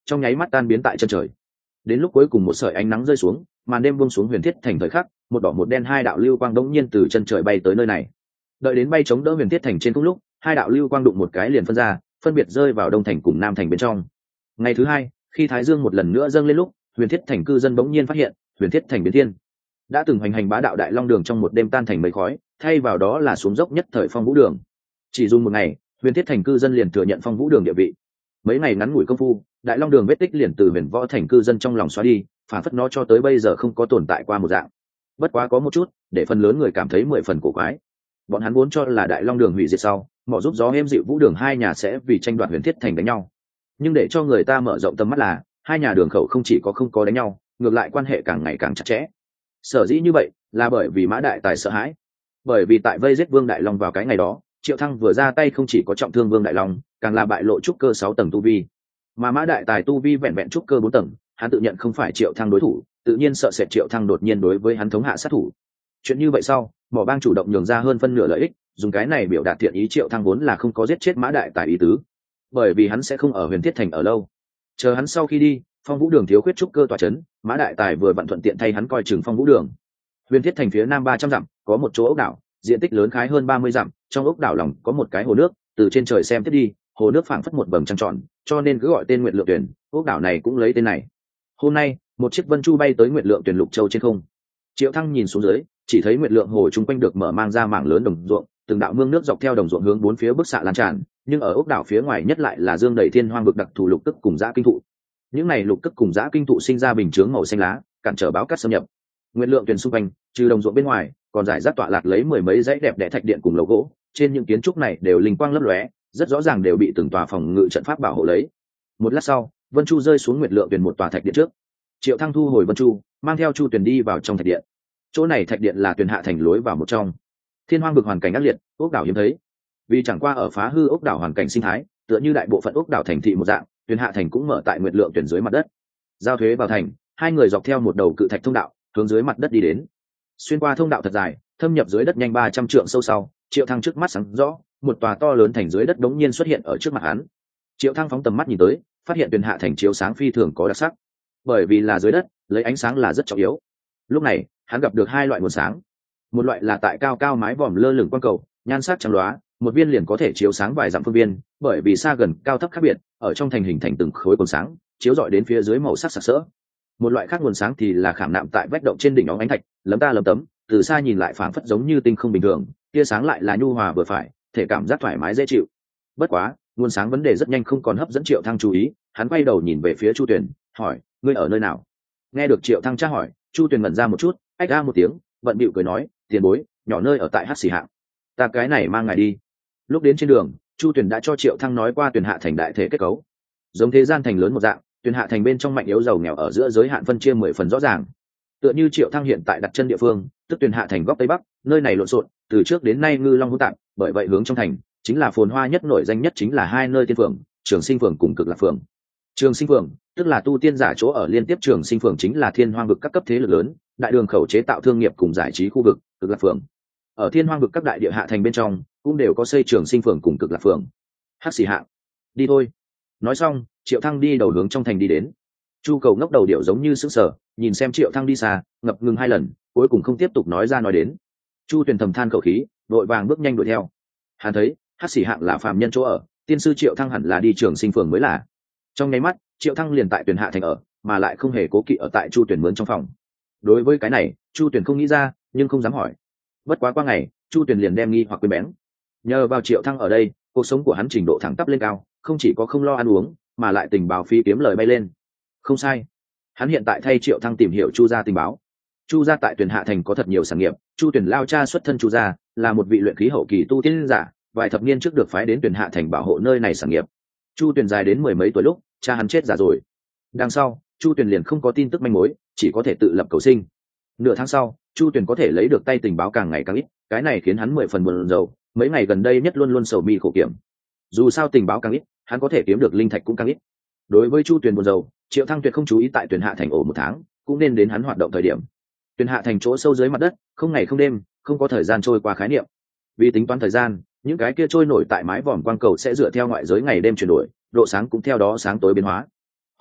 trong nháy mắt tan biến tại chân trời. Đến lúc cuối cùng một sợi ánh nắng rơi xuống, màn đêm buông xuống huyền thiết thành thời khắc, một đỏ một đen hai đạo lưu quang đống nhiên từ chân trời bay tới nơi này. Đợi đến bay chống đỡ huyền thiết thành trên cùng lúc, hai đạo lưu quang đụng một cái liền phân ra, phân biệt rơi vào đông thành cùng nam thành bên trong. Ngày thứ hai, khi thái dương một lần nữa dâng lên lúc, huyền thiết thành cư dân bỗng nhiên phát hiện, huyền thiết thành biến thiên. Đã từng hoành hành bá đạo đại long đường trong một đêm tan thành mây khói, thay vào đó là xuống dốc nhất thời phong vũ đường. Chỉ dùng một ngày, huyền thiết thành cư dân liền thừa nhận phong vũ đường địa vị. Mấy ngày ngắn ngủi công phu, đại long đường vết tích liền từ huyền võ thành cư dân trong lòng xóa đi, phản phất nó cho tới bây giờ không có tồn tại qua một dạng. Bất quá có một chút để phần lớn người cảm thấy 10 phần cổ quái. Bọn hắn vốn cho là đại long đường hủy diệt sau, mỏ giúp gió êm dịu vũ đường hai nhà sẽ vì tranh đoạt huyền thiết thành đánh nhau. Nhưng để cho người ta mở rộng tầm mắt là hai nhà đường khẩu không chỉ có không có đánh nhau, ngược lại quan hệ càng ngày càng chặt chẽ. Sở dĩ như vậy là bởi vì Mã Đại Tài sợ hãi. Bởi vì tại vây giết Vương Đại Long vào cái ngày đó, Triệu Thăng vừa ra tay không chỉ có trọng thương Vương Đại Long, càng là bại lộ trúc cơ 6 tầng tu vi. Mà Mã Đại Tài tu vi vẹn vẹn trúc cơ 4 tầng, hắn tự nhận không phải Triệu Thăng đối thủ, tự nhiên sợ sệt Triệu Thăng đột nhiên đối với hắn thống hạ sát thủ. Chuyện như vậy sau, Mỏ Bang chủ động nhường ra hơn phân nửa lợi ích, dùng cái này biểu đạt thiện ý. Triệu Thăng vốn là không có giết chết Mã Đại Tài ý tứ, bởi vì hắn sẽ không ở huyền thiết thành ở lâu. Chờ hắn sau khi đi, phong vũ đường thiếu khuyết trúc cơ tọa chấn, Mã Đại Tài vừa vặn thuận tiện thay hắn coi chừng phong vũ đường. Huyền thiết thành phía nam 300 dặm có một chỗ ốc đảo, diện tích lớn khái hơn 30 dặm, trong ốc đảo lòng có một cái hồ nước, từ trên trời xem tiếp đi, hồ nước phảng phất một vầng trăng tròn, cho nên cứ gọi tên Nguyệt Lượng Tuyển, ốc đảo này cũng lấy tên này. Hôm nay, một chiếc vân chu bay tới Nguyệt Lượng Tuyển Lục Châu trên không. Triệu Thăng nhìn xuống dưới, chỉ thấy Nguyệt Lượng hồ chung quanh được mở mang ra mảng lớn đồng ruộng, từng đạo mương nước dọc theo đồng ruộng hướng bốn phía bức xạ lan tràn, nhưng ở ốc đảo phía ngoài nhất lại là dương đầy thiên hoang vực đặc thù lục tức cùng dã kinh thụ. Những này lục tức cùng dã kinh thụ sinh ra bình chướng màu xanh lá, cản trở báo cát xâm nhập. Nguyệt Lượng Tuyển xung quanh, trừ đồng ruộng bên ngoài, còn rải rác tọa lạc lấy mười mấy dãy đẹp đẽ thạch điện cùng lầu gỗ, trên những kiến trúc này đều linh quang lấp lóe, rất rõ ràng đều bị từng tòa phòng ngự trận pháp bảo hộ lấy. Một lát sau, vân chu rơi xuống Nguyệt Lượng Tuyển một tòa thạch điện trước. Triệu Thăng thu hồi vân chu, mang theo chu Tuyền đi vào trong thạch điện. Chỗ này thạch điện là Tuyền hạ thành lối vào một trong. Thiên hoang vực hoàn cảnh ác liệt, ốc đảo hiếm thấy. Vì chẳng qua ở phá hư ốc đảo hoàn cảnh sinh thái, tựa như đại bộ phận ốc đảo thành thị một dạng, Tuyền hạ thành cũng mở tại Nguyệt Lượng Tuyển dưới mặt đất. Giao thuế vào thành, hai người dọc theo một đầu cự thạch thông đạo, hướng dưới mặt đất đi đến. Xuyên qua thông đạo thật dài, thâm nhập dưới đất nhanh 300 trượng sâu sau, Triệu Thăng trước mắt sáng rõ, một tòa to lớn thành dưới đất đống nhiên xuất hiện ở trước mặt hắn. Triệu Thăng phóng tầm mắt nhìn tới, phát hiện Tuyền hạ thành chiếu sáng phi thường có đặc sắc. Bởi vì là dưới đất, lấy ánh sáng là rất trọng yếu. Lúc này, hắn gặp được hai loại nguồn sáng. Một loại là tại cao cao mái vòm lơ lửng quang cầu, nhan sắc trắng loá, một viên liền có thể chiếu sáng vài dặm phương viên, bởi vì xa gần cao thấp khác biệt, ở trong thành hình thành từng khối quang sáng, chiếu rọi đến phía dưới màu sắc sặc sỡ. Một loại khác nguồn sáng thì là khảm nạm tại vách động trên đỉnh óng ánh thạch, lấm ta lấm tấm, từ xa nhìn lại phảng phất giống như tinh không bình thường, tia sáng lại là nhu hòa vừa phải, thể cảm giác thoải mái dễ chịu. Bất quá, nguồn sáng vấn đề rất nhanh không còn hấp dẫn Triệu Thăng chú ý, hắn quay đầu nhìn về phía Chu Tuyền, hỏi: "Ngươi ở nơi nào?" Nghe được Triệu Thăng tra hỏi, Chu Tuyền ngẩn ra một chút, ách a một tiếng, bận bịu cười nói: "Tiền bối, nhỏ nơi ở tại Hắc Xỉ Hạng, ta cái này mang ngài đi." Lúc đến trên đường, Chu Tuyền đã cho Triệu Thăng nói qua Tuyền hạ thành đại thể kết cấu, giống thế gian thành lớn một dạng, Tuyền hạ thành bên trong mạnh yếu giàu nghèo ở giữa giới hạn phân chia 10 phần rõ ràng. Tựa như Triệu Thăng hiện tại đặt chân địa phương, tức Tuyền hạ thành góc tây bắc, nơi này lộn xộn, từ trước đến nay ngư long hỗn tạp, bởi vậy hướng trong thành chính là phồn hoa nhất nổi danh nhất chính là hai nơi tiên phường, Trường Sinh phường cùng Cực Lạc phường. Trường Sinh phường, tức là tu tiên giả chỗ ở, liên tiếp Trường Sinh phường chính là thiên hoang vực các cấp thế lực lớn, đại đường khẩu chế tạo thương nghiệp cùng giải trí khu vực. Cực Lạc phường ở thiên hoang vực các đại địa hạ thành bên trong cũng đều có xây Trường Sinh phường cùng Cực Lạc phường. Hắc Xỉ Hạng, đi thôi. Nói xong, Triệu Thăng đi đầu hướng trong thành đi đến. Chu Cầu ngốc đầu điệu giống như sững sờ, nhìn xem Triệu Thăng đi xa, ngập ngừng hai lần, cuối cùng không tiếp tục nói ra nói đến. Chu Tuyền thầm than khẩu khí, vội vàng bước nhanh đuổi theo. Hắn thấy Hắc Xỉ Hạng là phàm nhân chỗ ở, tiên sư Triệu Thăng hẳn là đi Trường Sinh phường mới là. Trong nháy mắt, Triệu Thăng liền tại Tuyền hạ thành ở, mà lại không hề cố kỵ ở tại Chu Tuyền mướn trong phòng. Đối với cái này, Chu Tuyền không nghĩ ra, nhưng không dám hỏi. Bất quá qua ngày, Chu Tuyền liền đem nghi hoặc quên bén. Nhờ vào Triệu Thăng ở đây, cuộc sống của hắn trình độ thẳng tắp lên cao, không chỉ có không lo ăn uống, mà lại tình báo phí kiếm lời bay lên. Không sai, hắn hiện tại thay Triệu Thăng tìm hiểu Chu gia tình báo. Chu gia tại Tuyền hạ thành có thật nhiều sản nghiệp, Chu Tuyền lao cha xuất thân Chu gia, là một vị luyện khí hậu kỳ tu tiên giả, vài thập niên trước được phái đến Tuyền hạ thành bảo hộ nơi này sản nghiệp. Chu Tuyền dài đến mười mấy tuổi lúc, cha hắn chết già rồi. Đằng sau, Chu Tuyền liền không có tin tức manh mối, chỉ có thể tự lập cầu sinh. Nửa tháng sau, Chu Tuyền có thể lấy được tay tình báo càng ngày càng ít, cái này khiến hắn 10 phần buồn rầu, mấy ngày gần đây nhất luôn luôn sầu mi khổ kiểm. Dù sao tình báo càng ít, hắn có thể kiếm được linh thạch cũng càng ít. Đối với Chu Tuyền buồn rầu, Triệu Thăng tuyệt không chú ý tại Tuyền hạ thành ổ một tháng, cũng nên đến hắn hoạt động thời điểm. Tuyền hạ thành chỗ sâu dưới mặt đất, không ngày không đêm, không có thời gian trôi qua khái niệm. Vì tính toán thời gian, những cái kia trôi nổi tại mái vòm quang cầu sẽ dựa theo ngoại giới ngày đêm chuyển đổi, độ sáng cũng theo đó sáng tối biến hóa.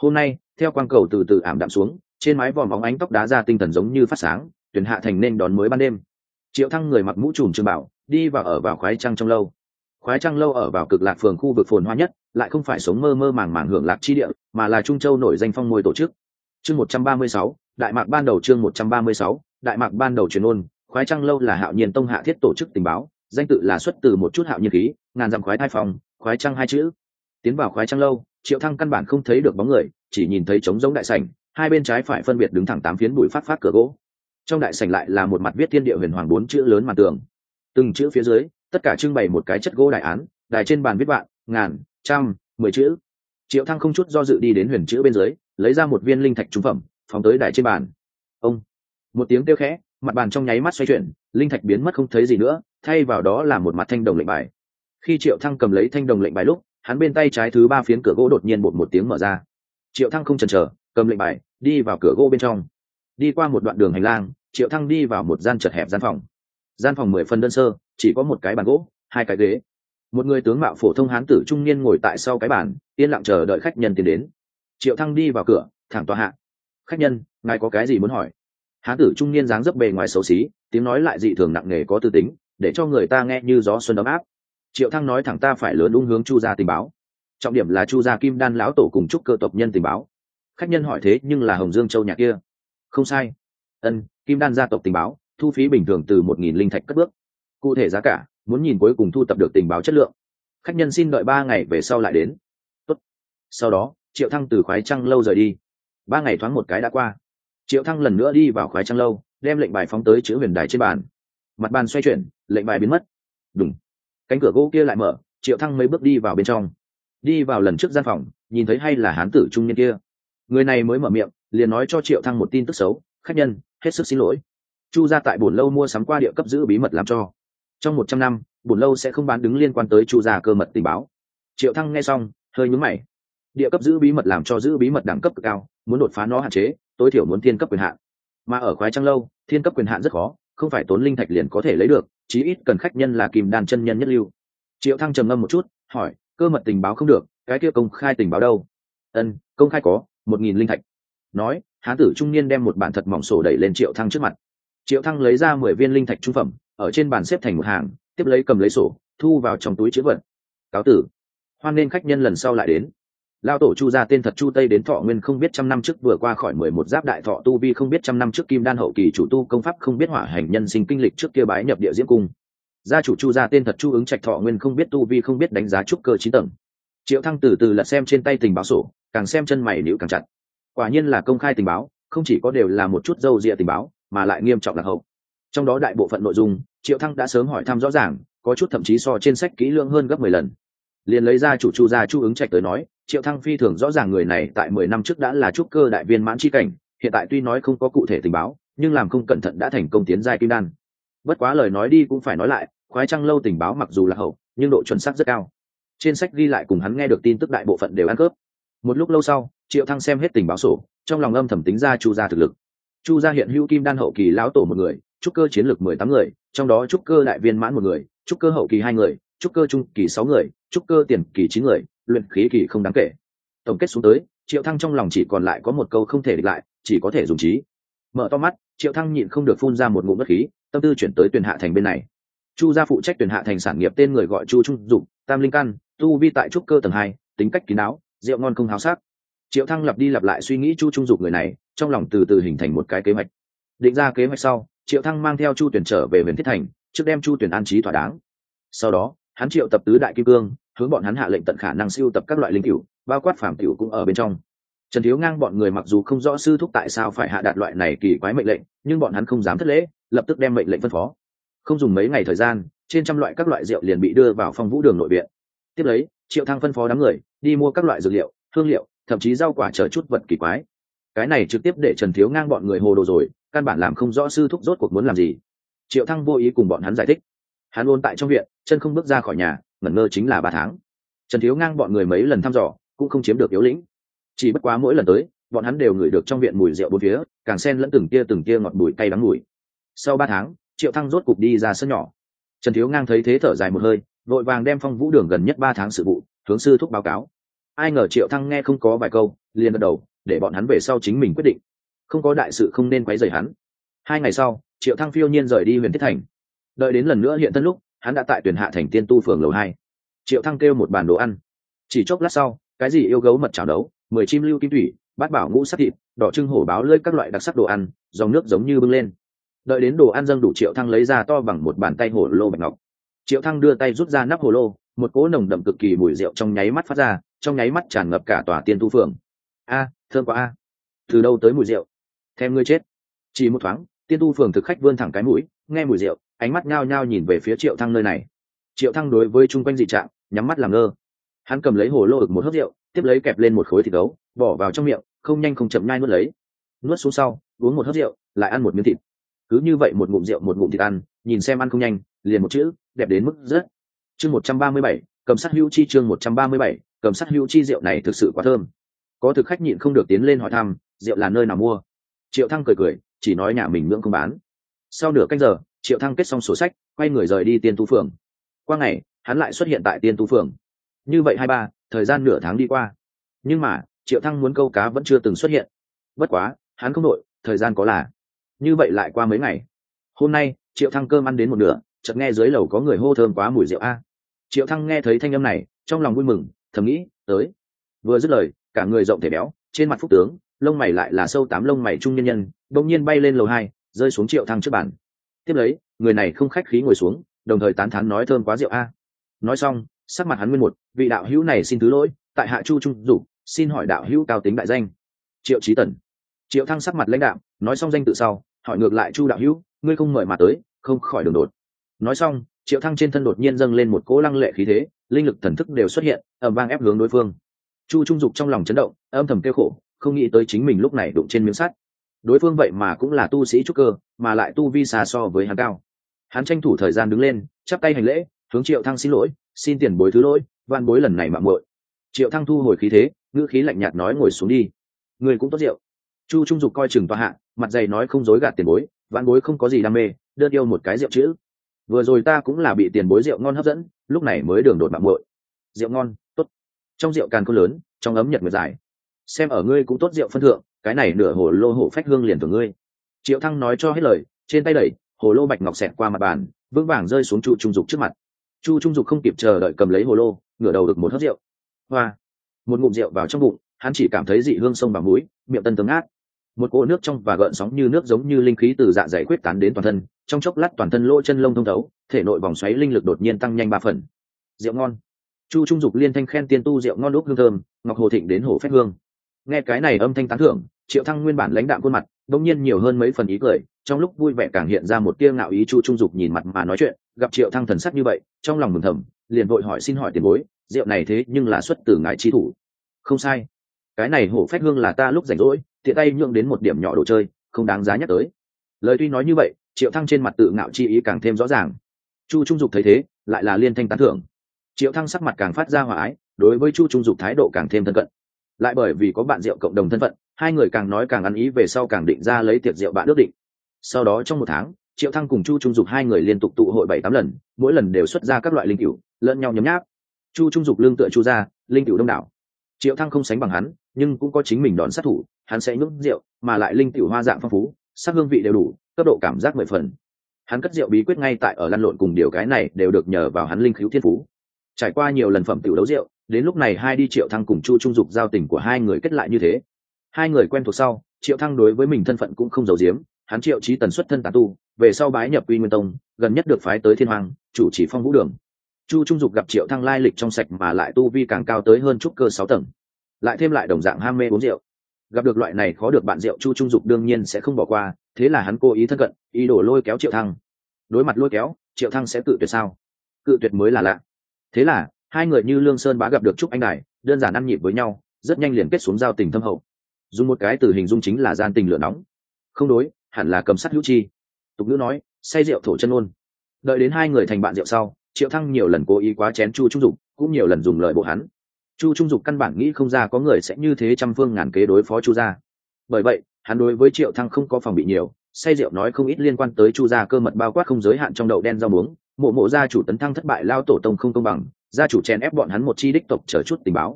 Hôm nay theo quang cầu từ từ ảm đạm xuống, trên mái vòm óng ánh tóc đá ra tinh thần giống như phát sáng, tuyển hạ thành nên đón mới ban đêm. Triệu Thăng người mặc mũ trùm trường bảo đi vào ở vào khoái trăng trong lâu. Khoái trăng lâu ở vào cực lạc phường khu vực phồn hoa nhất, lại không phải sống mơ mơ màng màng hưởng lạc chi địa, mà là Trung Châu nổi danh phong môi tổ chức. Chương 136, đại mạc ban đầu. Chương 136, đại mạc ban đầu truyền ôn. Khoái trăng lâu là Hạo Nhiên tông hạ thiết tổ chức tình báo, danh tự là xuất từ một chút hạo nhiên khí, ngàn dặm khoái thai phòng, khoái trăng hai chữ. Tiến vào khoái trăng lâu, Triệu Thăng căn bản không thấy được bóng người, chỉ nhìn thấy trống rỗng đại sảnh, hai bên trái phải phân biệt đứng thẳng 8 phiến bụi phát phát cửa gỗ. Trong đại sảnh lại là một mặt viết thiên địa huyền hoàng 4 chữ lớn màn tường, từng chữ phía dưới tất cả trưng bày một cái chất gỗ đại án, đài trên bàn viết vạn, ngàn, trăm, 10 chữ. Triệu Thăng không chút do dự đi đến huyền chữ bên dưới, lấy ra một viên linh thạch trung phẩm, phóng tới đài trên bàn. Ông, một tiếng kêu khẽ, mặt bàn trong nháy mắt xoay chuyển, linh thạch biến mất không thấy gì nữa, thay vào đó là một mặt thanh đồng lệnh bài. Khi Triệu Thăng cầm lấy thanh đồng lệnh bài lúc, hắn bên tay trái thứ 3 phiến cửa gỗ đột nhiên bột một tiếng mở ra. Triệu Thăng không chần chờ, cầm lệnh bài đi vào cửa gỗ bên trong. Đi qua một đoạn đường hành lang, Triệu Thăng đi vào một gian chật hẹp gian phòng. Gian phòng 10 phân đơn sơ, chỉ có một cái bàn gỗ, 2 cái ghế. Một người tướng mạo phổ thông hán tử trung niên ngồi tại sau cái bàn, yên lặng chờ đợi khách nhân tiến đến. Triệu Thăng đi vào cửa, thẳng tòa hạ. Khách nhân, ngài có cái gì muốn hỏi? Hán tử trung niên dáng dấp bề ngoài xấu xí, tiếng nói lại dị thường nặng nề có tư tính, để cho người ta nghe như gió xuân ấm áp. Triệu Thăng nói thẳng ta phải lớn ung hướng Chu gia tình báo, trọng điểm là Chu gia Kim Đan lão tổ cùng trúc cơ tộc nhân tình báo. Khách nhân hỏi thế nhưng là Hồng Dương Châu nhà kia. Không sai. Kim Đan gia tộc tình báo, thu phí bình thường từ 1.000 linh thạch cất bước. Cụ thể giá cả, muốn nhìn cuối cùng thu tập được tình báo chất lượng. Khách nhân xin đợi 3 ngày về sau lại đến. Tốt. Sau đó, Triệu Thăng từ khoái trăng lâu rời đi. 3 ngày thoáng một cái đã qua. Triệu Thăng lần nữa đi vào khoái trăng lâu, đem lệnh bài phóng tới chữ huyền đài trên bàn. Mặt bàn xoay chuyển, lệnh bài biến mất. Đùng. Cánh cửa gỗ kia lại mở, Triệu Thăng mấy bước đi vào bên trong. Đi vào lần trước gian phòng, nhìn thấy hay là hán tử trung niên kia. Người này mới mở miệng, liền nói cho Triệu Thăng một tin tức xấu. Khách nhân, hết sức xin lỗi. Chu gia tại bổn lâu mua sắm qua địa cấp giữ bí mật làm cho. Trong 100 năm, bổn lâu sẽ không bán đứng liên quan tới Chu gia cơ mật tình báo. Triệu Thăng nghe xong, hơi nhướng mày. Địa cấp giữ bí mật làm cho giữ bí mật đẳng cấp cực cao, muốn đột phá nó hạn chế, tối thiểu muốn thiên cấp quyền hạn. Mà ở khoái trăng lâu, thiên cấp quyền hạn rất khó, không phải tốn linh thạch liền có thể lấy được, chí ít cần khách nhân là Kim Đan chân nhân nhất lưu. Triệu Thăng trầm ngâm một chút, hỏi, cơ mật tình báo không được, cái kia công khai tình báo đâu? Công khai có 1.000 linh thạch. Nói, hán tử trung niên đem một bản thật mỏng sổ đẩy lên Triệu Thăng trước mặt. Triệu Thăng lấy ra 10 viên linh thạch trung phẩm, ở trên bàn xếp thành một hàng, tiếp lấy cầm lấy sổ, thu vào trong túi trữ vật. Cáo tử. Hoan nên khách nhân lần sau lại đến. Lao tổ Chu gia tên thật Chu Tây đến Thọ Nguyên không biết trăm năm trước vừa qua khỏi 11 giáp đại thọ tu vi không biết trăm năm trước Kim Đan hậu kỳ chủ tu công pháp không biết hỏa hành nhân sinh kinh lịch trước kia bái nhập địa diễm cung. Gia chủ Chu gia tên thật Chu ứng trạch Thọ Nguyên không biết tu vi không biết đánh giá trúc cơ 9 tầng. Triệu Thăng từ từ lật xem trên tay tình báo sổ, càng xem chân mày nhíu càng chặt. Quả nhiên là công khai tình báo, không chỉ có đều là một chút dâu dịa tình báo, mà lại nghiêm trọng lạc hậu. Trong đó đại bộ phận nội dung, Triệu Thăng đã sớm hỏi thăm rõ ràng, có chút thậm chí so trên sách kỹ lưỡng hơn gấp 10 lần. Liền lấy ra chủ Chu gia Chu ứng trạch tới nói, Triệu Thăng phi thường rõ ràng người này tại 10 năm trước đã là trúc cơ đại viên mãn chi cảnh, hiện tại tuy nói không có cụ thể tình báo, nhưng làm không cẩn thận đã thành công tiến giai kim đan. Bất quá lời nói đi cũng phải nói lại, khoái trăng lâu tình báo mặc dù là hậu, nhưng độ chuẩn xác rất cao. Trên sách ghi lại cùng hắn nghe được tin tức đại bộ phận đều ăn cướp. Một lúc lâu sau, Triệu Thăng xem hết tình báo sổ, trong lòng âm thầm tính ra Chu gia thực lực. Chu gia hiện hữu kim đan hậu kỳ lão tổ 1 người, trúc cơ chiến lược 18 người, trong đó trúc cơ đại viên mãn 1 người, trúc cơ hậu kỳ 2 người, trúc cơ trung kỳ 6 người, trúc cơ tiền kỳ 9 người, luyện khí kỳ không đáng kể. Tổng kết xuống tới, Triệu Thăng trong lòng chỉ còn lại có một câu không thể địch lại, chỉ có thể dùng trí. Mở to mắt, Triệu Thăng nhịn không được phun ra một ngụm bất khí, tâm tư chuyển tới Tuyền Hạ Thành bên này. Chu gia phụ trách Tuyền Hạ Thành sản nghiệp tên người gọi Chu Trung Dụng, tam linh căn, tu vi tại trúc cơ tầng 2, tính cách kín đáo, rượu ngon không háo sắc. Triệu Thăng lặp đi lặp lại suy nghĩ Chu Trung Dụng người này, trong lòng từ từ hình thành một cái kế hoạch. Định ra kế hoạch sau, Triệu Thăng mang theo Chu Tuyển trở về Huyền Thiết Thành, trước đem Chu Tuyển an trí thỏa đáng. Sau đó, hắn triệu tập tứ đại kim cương, hướng bọn hắn hạ lệnh tận khả năng siêu tập các loại linh cửu, bao quát phàm cửu cũng ở bên trong. Trần Thiếu Ngang bọn người mặc dù không rõ sư thúc tại sao phải hạ đạt loại này kỳ quái mệnh lệnh, nhưng bọn hắn không dám thất lễ, lập tức đem mệnh lệnh phân phó. Không dùng mấy ngày thời gian, trên trăm loại các loại rượu liền bị đưa vào Phong Vũ Đường nội viện. Tiếp lấy, Triệu Thăng phân phó đám người đi mua các loại dược liệu, hương liệu, thậm chí rau quả chờ chút vật kỳ quái. Cái này trực tiếp để Trần Thiếu Ngang bọn người hồ đồ rồi, căn bản làm không rõ sư thúc rốt cuộc muốn làm gì. Triệu Thăng vô ý cùng bọn hắn giải thích. Hắn ôn tại trong viện, chân không bước ra khỏi nhà, ngẩn ngơ chính là 3 tháng. Trần Thiếu Ngang bọn người mấy lần thăm dò, cũng không chiếm được yếu lĩnh. Chỉ bất quá mỗi lần tới, bọn hắn đều ngửi được trong viện mùi rượu bốn phía, càng xen lẫn từng tia ngọt bùi cay đắng mùi. Sau 3 tháng, Triệu Thăng rốt cục đi ra sân nhỏ. Trần Thiếu Ngang thấy thế thở dài một hơi, vội vàng đem Phong Vũ Đường gần nhất 3 tháng sự vụ hướng sư thúc báo cáo. Ai ngờ Triệu Thăng nghe không có vài câu liền gật đầu, để bọn hắn về sau chính mình quyết định, không có đại sự không nên quấy rầy hắn. 2 ngày sau, Triệu Thăng phiêu nhiên rời đi Huyền Thiết Thành. Đợi đến lần nữa hiện thân lúc, hắn đã tại Tuyển Hạ Thành Tiên Tu phường lầu 2. Triệu Thăng kêu một bàn đồ ăn. Chỉ chốc lát sau, cái gì yêu gấu mật chảo đấu, 10 chim lưu kim thủy, bát bảo ngũ sắc thịt, đỏ trưng hổ báo lưỡi các loại đặc sắc đồ ăn, dòng nước giống như bưng lên. Đợi đến đồ ăn dâng đủ, Triệu Thăng lấy ra to bằng một bàn tay hồ lô bạch ngọc. Triệu Thăng đưa tay rút ra nắp hồ lô, một cỗ nồng đậm cực kỳ mùi rượu trong nháy mắt phát ra, trong nháy mắt tràn ngập cả tòa Tiên Tu phường. A, thơm quá a. Từ đâu tới mùi rượu? Thèm ngươi chết. Chỉ một thoáng, Tiên Tu phường thực khách vươn thẳng cái mũi, nghe mùi rượu, ánh mắt nhao nhao nhìn về phía Triệu Thăng nơi này. Triệu Thăng đối với chung quanh dị trạng nhắm mắt làm ngơ. Hắn cầm lấy hồ lô ực một hớp rượu, tiếp lấy kẹp lên một khối thịt gấu, bỏ vào trong miệng, không nhanh không chậm nhai nuốt lấy. Nuốt xuống sau, uống một hớp rượu, lại ăn một miếng thịt. Cứ như vậy một ngụm rượu một ngụm thịt ăn, nhìn xem ăn không nhanh, liền một chữ, đẹp đến mức rất. Chương 137, cầm sát hữu chi. Chương 137, cầm sát hữu chi. Rượu này thực sự quá thơm. Có thực khách nhịn không được tiến lên hỏi thăm, rượu là nơi nào mua? Triệu Thăng cười cười, chỉ nói nhà mình nhưỡng không bán. Sau nửa canh giờ, Triệu Thăng kết xong sổ sách, quay người rời đi Tiên Tu phường. Qua ngày, hắn lại xuất hiện tại Tiên Tu phường. Như vậy 2-3, thời gian nửa tháng đi qua. Nhưng mà, Triệu Thăng muốn câu cá vẫn chưa từng xuất hiện. Bất quá, hắn không đội, thời gian có là. Như vậy lại qua mấy ngày. Hôm nay, Triệu Thăng cơm ăn đến một nửa, chợt nghe dưới lầu có người hô thơm quá mùi rượu a. Triệu Thăng nghe thấy thanh âm này, trong lòng vui mừng, thầm nghĩ, tới. Vừa dứt lời, cả người rộng thể béo, trên mặt phúc tướng, lông mày lại là sâu 8 lông mày trung nhân nhân, đột nhiên bay lên lầu 2, rơi xuống Triệu Thăng trước bàn. Tiếp lấy, người này không khách khí ngồi xuống, đồng thời tán thán nói thơm quá rượu a. Nói xong, sắc mặt hắn nguyên một, vị đạo hữu này xin thứ lỗi, tại hạ Chu Trung Dục, xin hỏi đạo hữu cao tính đại danh. Triệu Chí Tần. Triệu Thăng sắc mặt lãnh đạm, nói xong danh tự sau, hỏi ngược lại Chu đạo hữu, ngươi không mời mà tới, không khỏi đường đột. Nói xong, Triệu Thăng trên thân đột nhiên dâng lên một cỗ lăng lệ khí thế, linh lực thần thức đều xuất hiện, ầm vang ép hướng đối phương. Chu Trung Dục trong lòng chấn động, âm thầm kêu khổ, không nghĩ tới chính mình lúc này đụng trên miếng sắt. Đối phương vậy mà cũng là tu sĩ trúc cơ, mà lại tu vi xa so với hắn cao. Hắn tranh thủ thời gian đứng lên, chắp tay hành lễ, hướng Triệu Thăng xin lỗi, xin tiền bối thứ lỗi, van bối lần này mạo muội. Triệu Thăng thu hồi khí thế, ngữ khí lạnh nhạt nói ngồi xuống đi. Người cũng tốt rượu. Chu Trung Dục coi chừng tòa hạ, mặt dày nói không dối gạt tiền bối, van bối không có gì đam mê, đơn yêu một cái rượu chữ. Vừa rồi ta cũng là bị tiền bối rượu ngon hấp dẫn, lúc này mới đường đột mạo muội. Rượu ngon, tốt. Trong rượu càn khôn lớn, trong ấm nhật nguyệt dài. Xem ở ngươi cũng tốt rượu phân thượng, cái này nửa hồ lô hổ phách hương liền của ngươi. Triệu Thăng nói cho hết lời, trên tay đẩy, hồ lô bạch ngọc xẹt qua mặt bàn, vững vàng rơi xuống Chu Trung Dục trước mặt. Chu Trung Dục không kịp chờ đợi cầm lấy hồ lô, ngửa đầu được một hớp rượu. Hoa, một ngụm rượu vào trong bụng, hắn chỉ cảm thấy dị hương sông vào mũi, miệng tân tấm át. Một cỗ nước trong và gợn sóng như nước giống như linh khí từ dạ dày quyết tán đến toàn thân, trong chốc lát toàn thân lỗ chân lông thông thấu, thể nội vòng xoáy linh lực đột nhiên tăng nhanh 3 phần. Rượu ngon. Chu Trung Dục liên thanh khen tiên tu rượu ngon lúc hương thơm, ngọc hồ thịnh đến hồ phách hương. Nghe cái này âm thanh tán thưởng, Triệu Thăng nguyên bản lãnh đạm khuôn mặt, đột nhiên nhiều hơn mấy phần ý cười, trong lúc vui vẻ càng hiện ra một tia ngạo ý. Chu Trung Dục nhìn mặt mà nói chuyện, gặp Triệu Thăng thần sắc như vậy, trong lòng mừng thầm, liền vội hỏi xin hỏi tiền bối, rượu này thế nhưng là xuất từ ngài chi thủ. Không sai, cái này hổ phách hương là ta lúc rảnh rỗi tiện tay nhượng đến một điểm nhỏ đồ chơi, không đáng giá nhắc tới. Lời tuy nói như vậy, Triệu Thăng trên mặt tự ngạo chi ý càng thêm rõ ràng. Chu Trung Dục thấy thế, lại là liên thanh tán thưởng. Triệu Thăng sắc mặt càng phát ra hòa ái, đối với Chu Trung Dục thái độ càng thêm thân cận. Lại bởi vì có bạn rượu cộng đồng thân phận, hai người càng nói càng ăn ý, về sau càng định ra lấy tiệc rượu bạn ước định. Sau đó trong 1 tháng, Triệu Thăng cùng Chu Trung Dục hai người liên tục tụ hội 7-8 lần, mỗi lần đều xuất ra các loại linh cửu, lẫn nhau nhấm nháp. Chu Trung Dục lương tựa Chu gia, linh cửu đông đảo. Triệu Thăng không sánh bằng hắn, nhưng cũng có chính mình đòn sát thủ, hắn sẽ nhúng rượu, mà lại linh cửu hoa dạng phong phú, sắc hương vị đều đủ, cấp độ cảm giác 10 phần. Hắn cất rượu bí quyết ngay tại ở lăn lộn cùng điều cái này đều được nhờ vào hắn linh khiếu thiên phú. Trải qua nhiều lần phẩm tiểu đấu rượu, đến lúc này hai đi Triệu Thăng cùng Chu Trung Dục giao tình của hai người kết lại như thế. Hai người quen thuộc sau, Triệu Thăng đối với mình thân phận cũng không giấu giếm, hắn Triệu Chí Tần xuất thân tán tu, về sau bái nhập Uy Nguyên Tông, gần nhất được phái tới Thiên Hoàng, chủ trì Phong Vũ Đường. Chu Trung Dục gặp Triệu Thăng lai lịch trong sạch mà lại tu vi càng cao tới hơn trúc cơ 6 tầng, lại thêm lại đồng dạng ham mê uống rượu. Gặp được loại này khó được bạn rượu, Chu Trung Dục đương nhiên sẽ không bỏ qua, thế là hắn cố ý thân cận, ý đồ lôi kéo Triệu Thăng. Đối mặt lôi kéo, Triệu Thăng sẽ cự tuyệt sao? Cự tuyệt mới là lạ. Thế là hai người như Lương Sơn Bá gặp được Trúc Anh Đài, đơn giản ăn nhịp với nhau, rất nhanh liền kết xuống giao tình thâm hậu. Dùng một cái từ hình dung chính là gian tình lửa nóng. Không đối, hẳn là cầm sắt hữu chi. Tục ngữ nói, say rượu thổ chân ôn. Đợi đến hai người thành bạn rượu sau, Triệu Thăng nhiều lần cố ý quá chén Chu Trung Dục, cũng nhiều lần dùng lời bộ hắn. Chu Trung Dục căn bản nghĩ không ra có người sẽ như thế trăm phương ngàn kế đối phó Chu gia. Bởi vậy, hắn đối với Triệu Thăng không có phòng bị nhiều, say rượu nói không ít liên quan tới Chu gia cơ mật, bao quát không giới hạn trong đậu đen rau muống, mộ gia chủ tấn thăng thất bại, lao tổ tông không công bằng, gia chủ chèn ép bọn hắn một chi đích tộc chờ chút tình báo.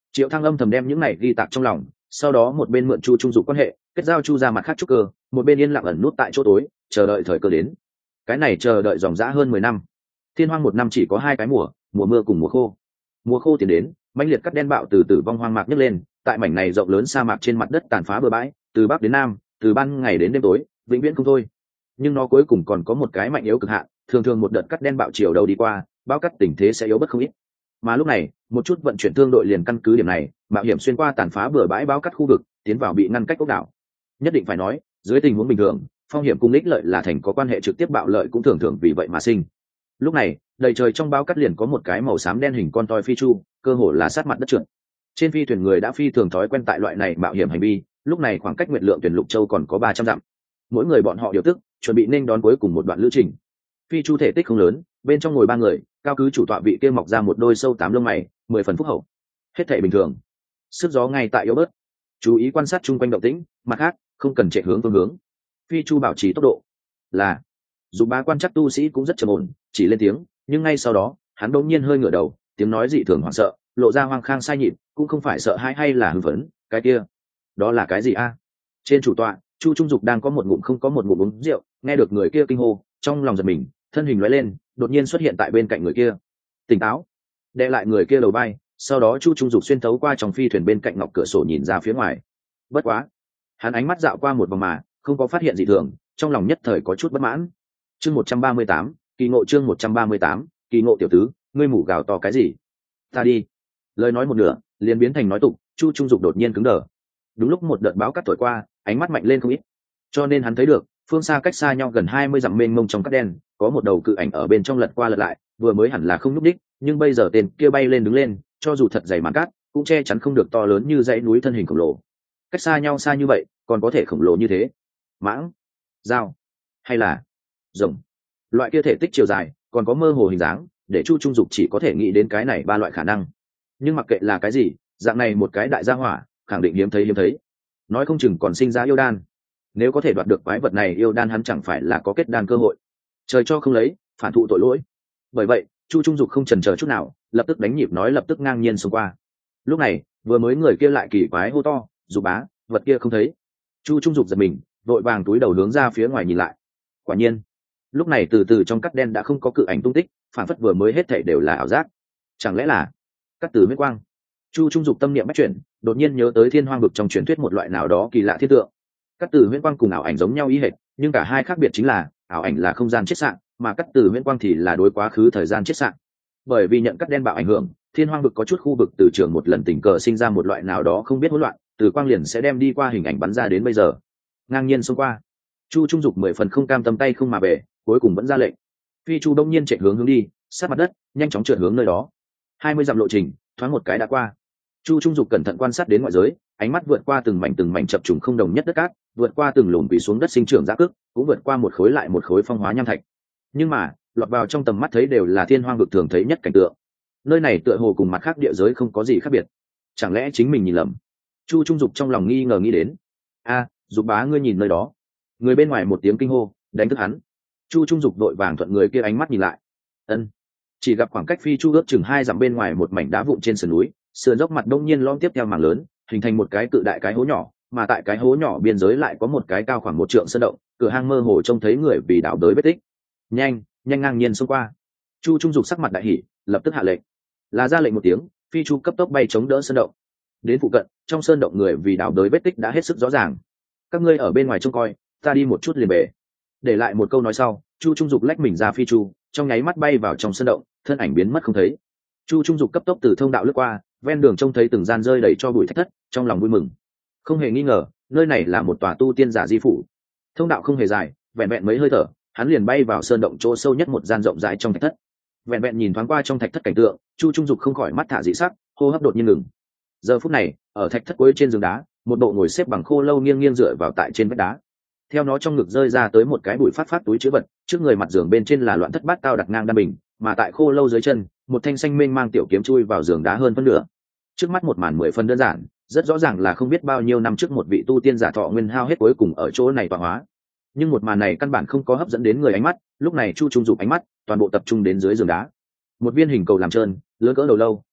Triệu Thăng âm thầm đem những này ghi tạc trong lòng, sau đó một bên mượn Chu Trung Dục quan hệ kết giao Chu ra mặt khác trúc cơ, một bên yên lặng ẩn nút tại chỗ tối chờ đợi thời cơ đến. Cái này chờ đợi dòng dã hơn 10 năm. Thiên hoang một năm chỉ có 2 cái mùa, mùa mưa cùng mùa khô. Mùa khô tiến đến, mãnh liệt cắt đen bạo từ tử vong hoang mạc nhấc lên, tại mảnh này rộng lớn sa mạc trên mặt đất tàn phá bừa bãi, từ bắc đến nam, từ ban ngày đến đêm tối, vĩnh viễn không thôi. Nhưng nó cuối cùng còn có một cái mạnh yếu cực hạn, thường thường một đợt cắt đen bạo chiều đầu đi qua, bao cắt tình thế sẽ yếu bất không ít. Mà lúc này, một chút vận chuyển thương đội liền căn cứ điểm này, mạo hiểm xuyên qua tàn phá bừa bãi bao cắt khu vực, tiến vào bị ngăn cách ốc đảo. Nhất định phải nói, dưới tình huống bình thường, phong hiểm cùng ích lợi là thành có quan hệ trực tiếp bạo lợi cũng thường thường vì vậy mà sinh. Lúc này, đầy trời trong bao cắt liền có một cái màu xám đen hình con toi phi chu, cơ hồ là sát mặt đất trượt. Trên phi thuyền người đã phi thường thói quen tại loại này mạo hiểm hành vi, lúc này khoảng cách nguyệt lượng tuyển lục châu còn có 300 dặm. Mỗi người bọn họ điều tức, chuẩn bị nên đón cuối cùng một đoạn lữ trình. Phi chu thể tích không lớn, bên trong ngồi 3 người, cao cứ chủ tọa vị kia mọc ra một đôi sâu 8 lông mày, 10 phần phúc hậu. Hết thảy bình thường. Sức gió ngay tại yếu bớt. Chú ý quan sát chung quanh động tĩnh, mặt khác, không cần chạy hướng phương hướng. Phi chu bảo trì tốc độ. Là. Dù bá quan chắc tu sĩ cũng rất trầm ổn, chỉ lên tiếng, nhưng ngay sau đó, hắn đột nhiên hơi ngửa đầu, tiếng nói dị thường hoảng sợ, lộ ra hoang khang sai nhịp, cũng không phải sợ hãi hay là hưng phấn, cái kia, đó là cái gì a? Trên chủ tọa, Chu Trung Dục đang có một ngụm không có một ngụm uống rượu, nghe được người kia kinh hô, trong lòng giật mình, thân hình lóe lên, đột nhiên xuất hiện tại bên cạnh người kia. Tỉnh táo, đè lại người kia đầu vai, sau đó Chu Trung Dục xuyên thấu qua trong phi thuyền bên cạnh ngọc cửa sổ nhìn ra phía ngoài. Bất quá, hắn ánh mắt dạo qua một vòng mà không có phát hiện gì thường, trong lòng nhất thời có chút bất mãn. Chương 138, kỳ ngộ chương 138, kỳ ngộ tiểu tứ, ngươi mủ gào to cái gì? Ta đi. Lời nói một nửa, liền biến thành nói tục, Chu Trung Dục đột nhiên cứng đờ. Đúng lúc một đợt báo cắt thổi qua, ánh mắt mạnh lên không ít. Cho nên hắn thấy được, phương xa cách xa nhau gần 20 dặm mênh mông trong cát đen, có một đầu cự ảnh ở bên trong lật qua lật lại, vừa mới hẳn là không nhúc đích, nhưng bây giờ tên kia bay lên đứng lên, cho dù thật dày màn cát, cũng che chắn không được to lớn như dãy núi thân hình khổng lồ. Cách xa nhau xa như vậy, còn có thể khổng lồ như thế. Mãng, dao, hay là rồng. Loại kia thể tích chiều dài, còn có mơ hồ hình dáng, để Chu Trung Dục chỉ có thể nghĩ đến cái này 3 loại khả năng. Nhưng mặc kệ là cái gì, dạng này một cái đại gia hỏa, khẳng định hiếm thấy. Nói không chừng còn sinh ra yêu đan. Nếu có thể đoạt được quái vật này yêu đan, hắn chẳng phải là có kết đan cơ hội. Trời cho không lấy, phản thụ tội lỗi. Bởi vậy, Chu Trung Dục không chần chờ chút nào, lập tức đánh nhịp nói lập tức ngang nhiên xông qua. Lúc này, vừa mới người kia lại kỳ quái hô to, "Dục bá, vật kia không thấy." Chu Trung Dục giật mình, vội vàng túi đầu hướng ra phía ngoài nhìn lại. Quả nhiên, lúc này từ từ trong cắt đen đã không có cự ảnh tung tích, phản phất vừa mới hết thảy đều là ảo giác. Chẳng lẽ là cắt từ huyết quang? Chu Trung Dục tâm niệm bắt chuyển, đột nhiên nhớ tới thiên hoang vực trong truyền thuyết một loại nào đó kỳ lạ thiên tượng. Cắt từ huyết quang cùng ảo ảnh giống nhau ý hệt, nhưng cả hai khác biệt chính là ảo ảnh là không gian chiết xạ, mà cắt từ huyết quang thì là đối quá khứ thời gian chiết xạ. Bởi vì nhận cắt đen bạo ảnh hưởng, thiên hoang vực có chút khu vực từ trường một lần tình cờ sinh ra một loại nào đó không biết hỗn loạn, từ quang liền sẽ đem đi qua hình ảnh bắn ra đến bây giờ. Ngang nhiên xông qua. Chu Trung Dục 10 phần không cam tâm tay không mà về, cuối cùng vẫn ra lệnh. Phi chu đông nhiên chạy hướng đi, sát mặt đất, nhanh chóng trượt hướng nơi đó. 20 dặm lộ trình, thoáng một cái đã qua. Chu Trung Dục cẩn thận quan sát đến ngoại giới, ánh mắt vượt qua từng mảnh chập trùng không đồng nhất đất cát, vượt qua từng lùm bị xuống đất sinh trưởng rác cước, cũng vượt qua một khối lại một khối phong hóa nham thạch. Nhưng mà, lọt vào trong tầm mắt thấy đều là thiên hoang vực thường thấy nhất cảnh tượng. Nơi này tựa hồ cùng mặt khác địa giới không có gì khác biệt. Chẳng lẽ chính mình nhìn lầm? Chu Trung Dục trong lòng nghi ngờ nghĩ đến. A, Dục bá ngươi nhìn nơi đó. Người bên ngoài một tiếng kinh hô, đánh thức hắn. Chu Trung Dục đội vàng thuận người kia ánh mắt nhìn lại. Ân. Chỉ gặp khoảng cách phi chu ước chừng 2 dặm bên ngoài một mảnh đá vụn trên sườn núi, sườn dốc mặt đông nhiên lõm tiếp theo mảng lớn, hình thành một cái cự đại cái hố nhỏ, mà tại cái hố nhỏ biên giới lại có một cái cao khoảng 1 trượng sơn động, cửa hang mơ hồ trông thấy người vì đảo đới vết tích. Nhanh ngang nhiên xông qua. Chu Trung Dục sắc mặt đại hỉ, lập tức hạ lệnh. Là ra lệnh một tiếng, phi chu cấp tốc bay chống đỡ sơn động. Đến phụ cận, trong sơn động người vì đảo đới vết tích đã hết sức rõ ràng. Các ngươi ở bên ngoài trông coi, ta đi một chút liền về. Để lại một câu nói sau, Chu Trung Dục lách mình ra phi chu, trong nháy mắt bay vào trong sơn động, thân ảnh biến mất không thấy. Chu Trung Dục cấp tốc từ thông đạo lướt qua, ven đường trông thấy từng gian rơi đầy cho bụi thạch thất, trong lòng vui mừng. Không hề nghi ngờ, nơi này là một tòa tu tiên giả di phủ. Thông đạo không hề dài, vẹn vẹn mấy hơi thở, hắn liền bay vào sơn động chỗ sâu nhất một gian rộng rãi trong thạch thất. Vẹn vẹn nhìn thoáng qua trong thạch thất cảnh tượng, Chu Trung Dục không khỏi mắt thả dị sắc, hô hấp đột nhiên ngừng. Giờ phút này, ở thạch thất cuối trên giường đá, một bộ ngồi xếp bằng khô lâu nghiêng nghiêng dựa vào tại trên vách đá. Theo nó trong ngực rơi ra tới một cái bụi phát túi chứa vật, trước người mặt giường bên trên là loạn thất bát tao đặt ngang đan bình, mà tại khô lâu dưới chân, một thanh xanh mênh mang tiểu kiếm chui vào giường đá hơn phân nửa. Trước mắt một màn 10 phần đơn giản, rất rõ ràng là không biết bao nhiêu năm trước một vị tu tiên giả thọ nguyên hao hết cuối cùng ở chỗ này tọa hóa. Nhưng một màn này căn bản không có hấp dẫn đến người ánh mắt, lúc này Chu Trung Dục ánh mắt toàn bộ tập trung đến dưới giường đá. Một viên hình cầu làm trơn, lớn cỡ đầu lâu,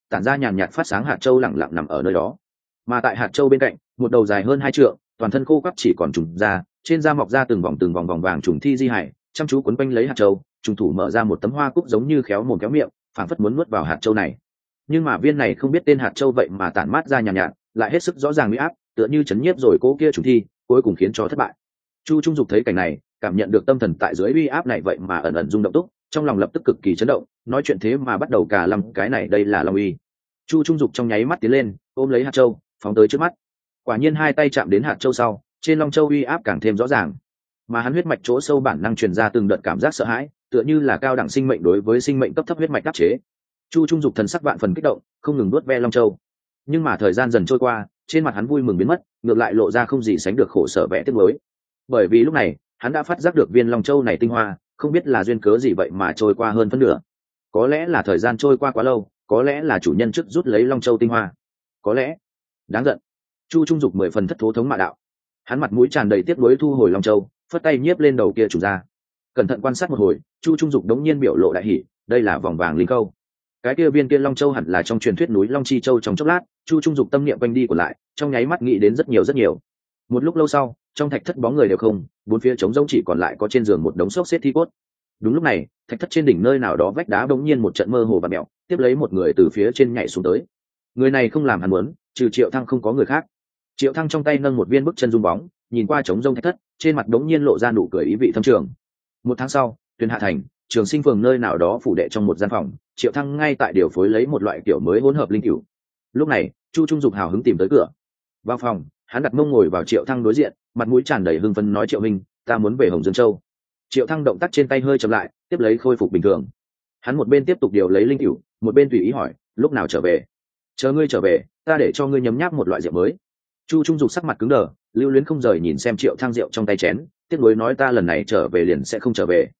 tản ra nhàn nhạt phát sáng hạt châu lẳng lặng nằm ở nơi đó. Mà tại hạt châu bên cạnh, một đầu dài hơn 2 trượng, toàn thân khô quắt chỉ còn trùng da, trên da mọc ra từng vòng vòng vàng trùng thi di hải, chăm chú quấn quanh lấy hạt châu, trùng thủ mở ra một tấm hoa cúc giống như khéo mồm khéo miệng, phảng phất muốn nuốt vào hạt châu này. Nhưng mà viên này không biết tên hạt châu vậy mà tản mát ra nhàn nhạt, lại hết sức rõ ràng uy áp, tựa như chấn nhiếp rồi cố kia trùng thi, cuối cùng khiến cho thất bại. Chu Trung Dục thấy cảnh này, cảm nhận được tâm thần tại dưới uy áp này vậy mà ẩn ẩn rung động túc, trong lòng lập tức cực kỳ chấn động, nói chuyện thế mà bắt đầu cả lâm cái này đây là long uy. Chu Trung Dục trong nháy mắt tiến lên, ôm lấy hạt châu, phóng tới trước mắt. Quả nhiên hai tay chạm đến hạt châu sau, trên long châu uy áp càng thêm rõ ràng, mà hắn huyết mạch chỗ sâu bản năng truyền ra từng đợt cảm giác sợ hãi, tựa như là cao đẳng sinh mệnh đối với sinh mệnh cấp thấp huyết mạch áp chế. Chu Trung Dục thần sắc vạn phần kích động, không ngừng nuốt ve long châu. Nhưng mà thời gian dần trôi qua, trên mặt hắn vui mừng biến mất, ngược lại lộ ra không gì sánh được khổ sở vẻ tiếc nuối. Bởi vì lúc này, hắn đã phát giác được viên long châu này tinh hoa, không biết là duyên cớ gì vậy mà trôi qua hơn phân nửa. Có lẽ là thời gian trôi qua quá lâu, có lẽ là chủ nhân trước rút lấy long châu tinh hoa, có lẽ đáng giận. Chu Trung Dục 10 phần thất thố thống mạ đạo. Hắn mặt mũi tràn đầy tiếc nuối thu hồi long châu, phất tay nhiếp lên đầu kia chủ ra. Cẩn thận quan sát một hồi, Chu Trung Dục đống nhiên biểu lộ đại hỉ, đây là vòng vàng linh câu. Cái kia viên kia long châu hẳn là trong truyền thuyết núi Long Chi Châu. Trong chốc lát, Chu Trung Dục tâm niệm quanh đi của lại, trong nháy mắt nghĩ đến rất nhiều. Một lúc lâu sau, trong thạch thất bóng người đều không, bốn phía trống rỗng chỉ còn lại có trên giường một đống xốc xếp thi cốt. Đúng lúc này, thạch thất trên đỉnh nơi nào đó vách đá bỗng nhiên một trận mơ hồ và mèo, tiếp lấy một người từ phía trên nhảy xuống tới. Người này không làm hắn muốn, trừ Triệu Thăng không có người khác. Triệu Thăng trong tay nâng một viên bức chân rung bóng, nhìn qua trống rông thạch thất, trên mặt đống nhiên lộ ra nụ cười ý vị thâm trường. Một tháng sau, Tuyền Hạ Thành, Trường Sinh Phường nơi nào đó phủ đệ trong một gian phòng, Triệu Thăng ngay tại điều phối lấy một loại kiểu mới hỗn hợp linh cửu. Lúc này, Chu Trung Dục hào hứng tìm tới cửa. Vào phòng, hắn đặt mông ngồi vào Triệu Thăng đối diện, mặt mũi tràn đầy hưng phấn nói: Triệu Minh, ta muốn về Hồng Dương Châu. Triệu Thăng động tác trên tay hơi chậm lại, tiếp lấy khôi phục bình thường. Hắn một bên tiếp tục điều lấy linh cửu, một bên tùy ý hỏi: lúc nào trở về? Chờ ngươi trở về, ta để cho ngươi nhấm nháp một loại rượu mới. Chu Trung Dục sắc mặt cứng đờ, lưu luyến không rời nhìn xem Triệu Thăng rượu trong tay chén, tiếc nuối nói: ta lần này trở về liền sẽ không trở về.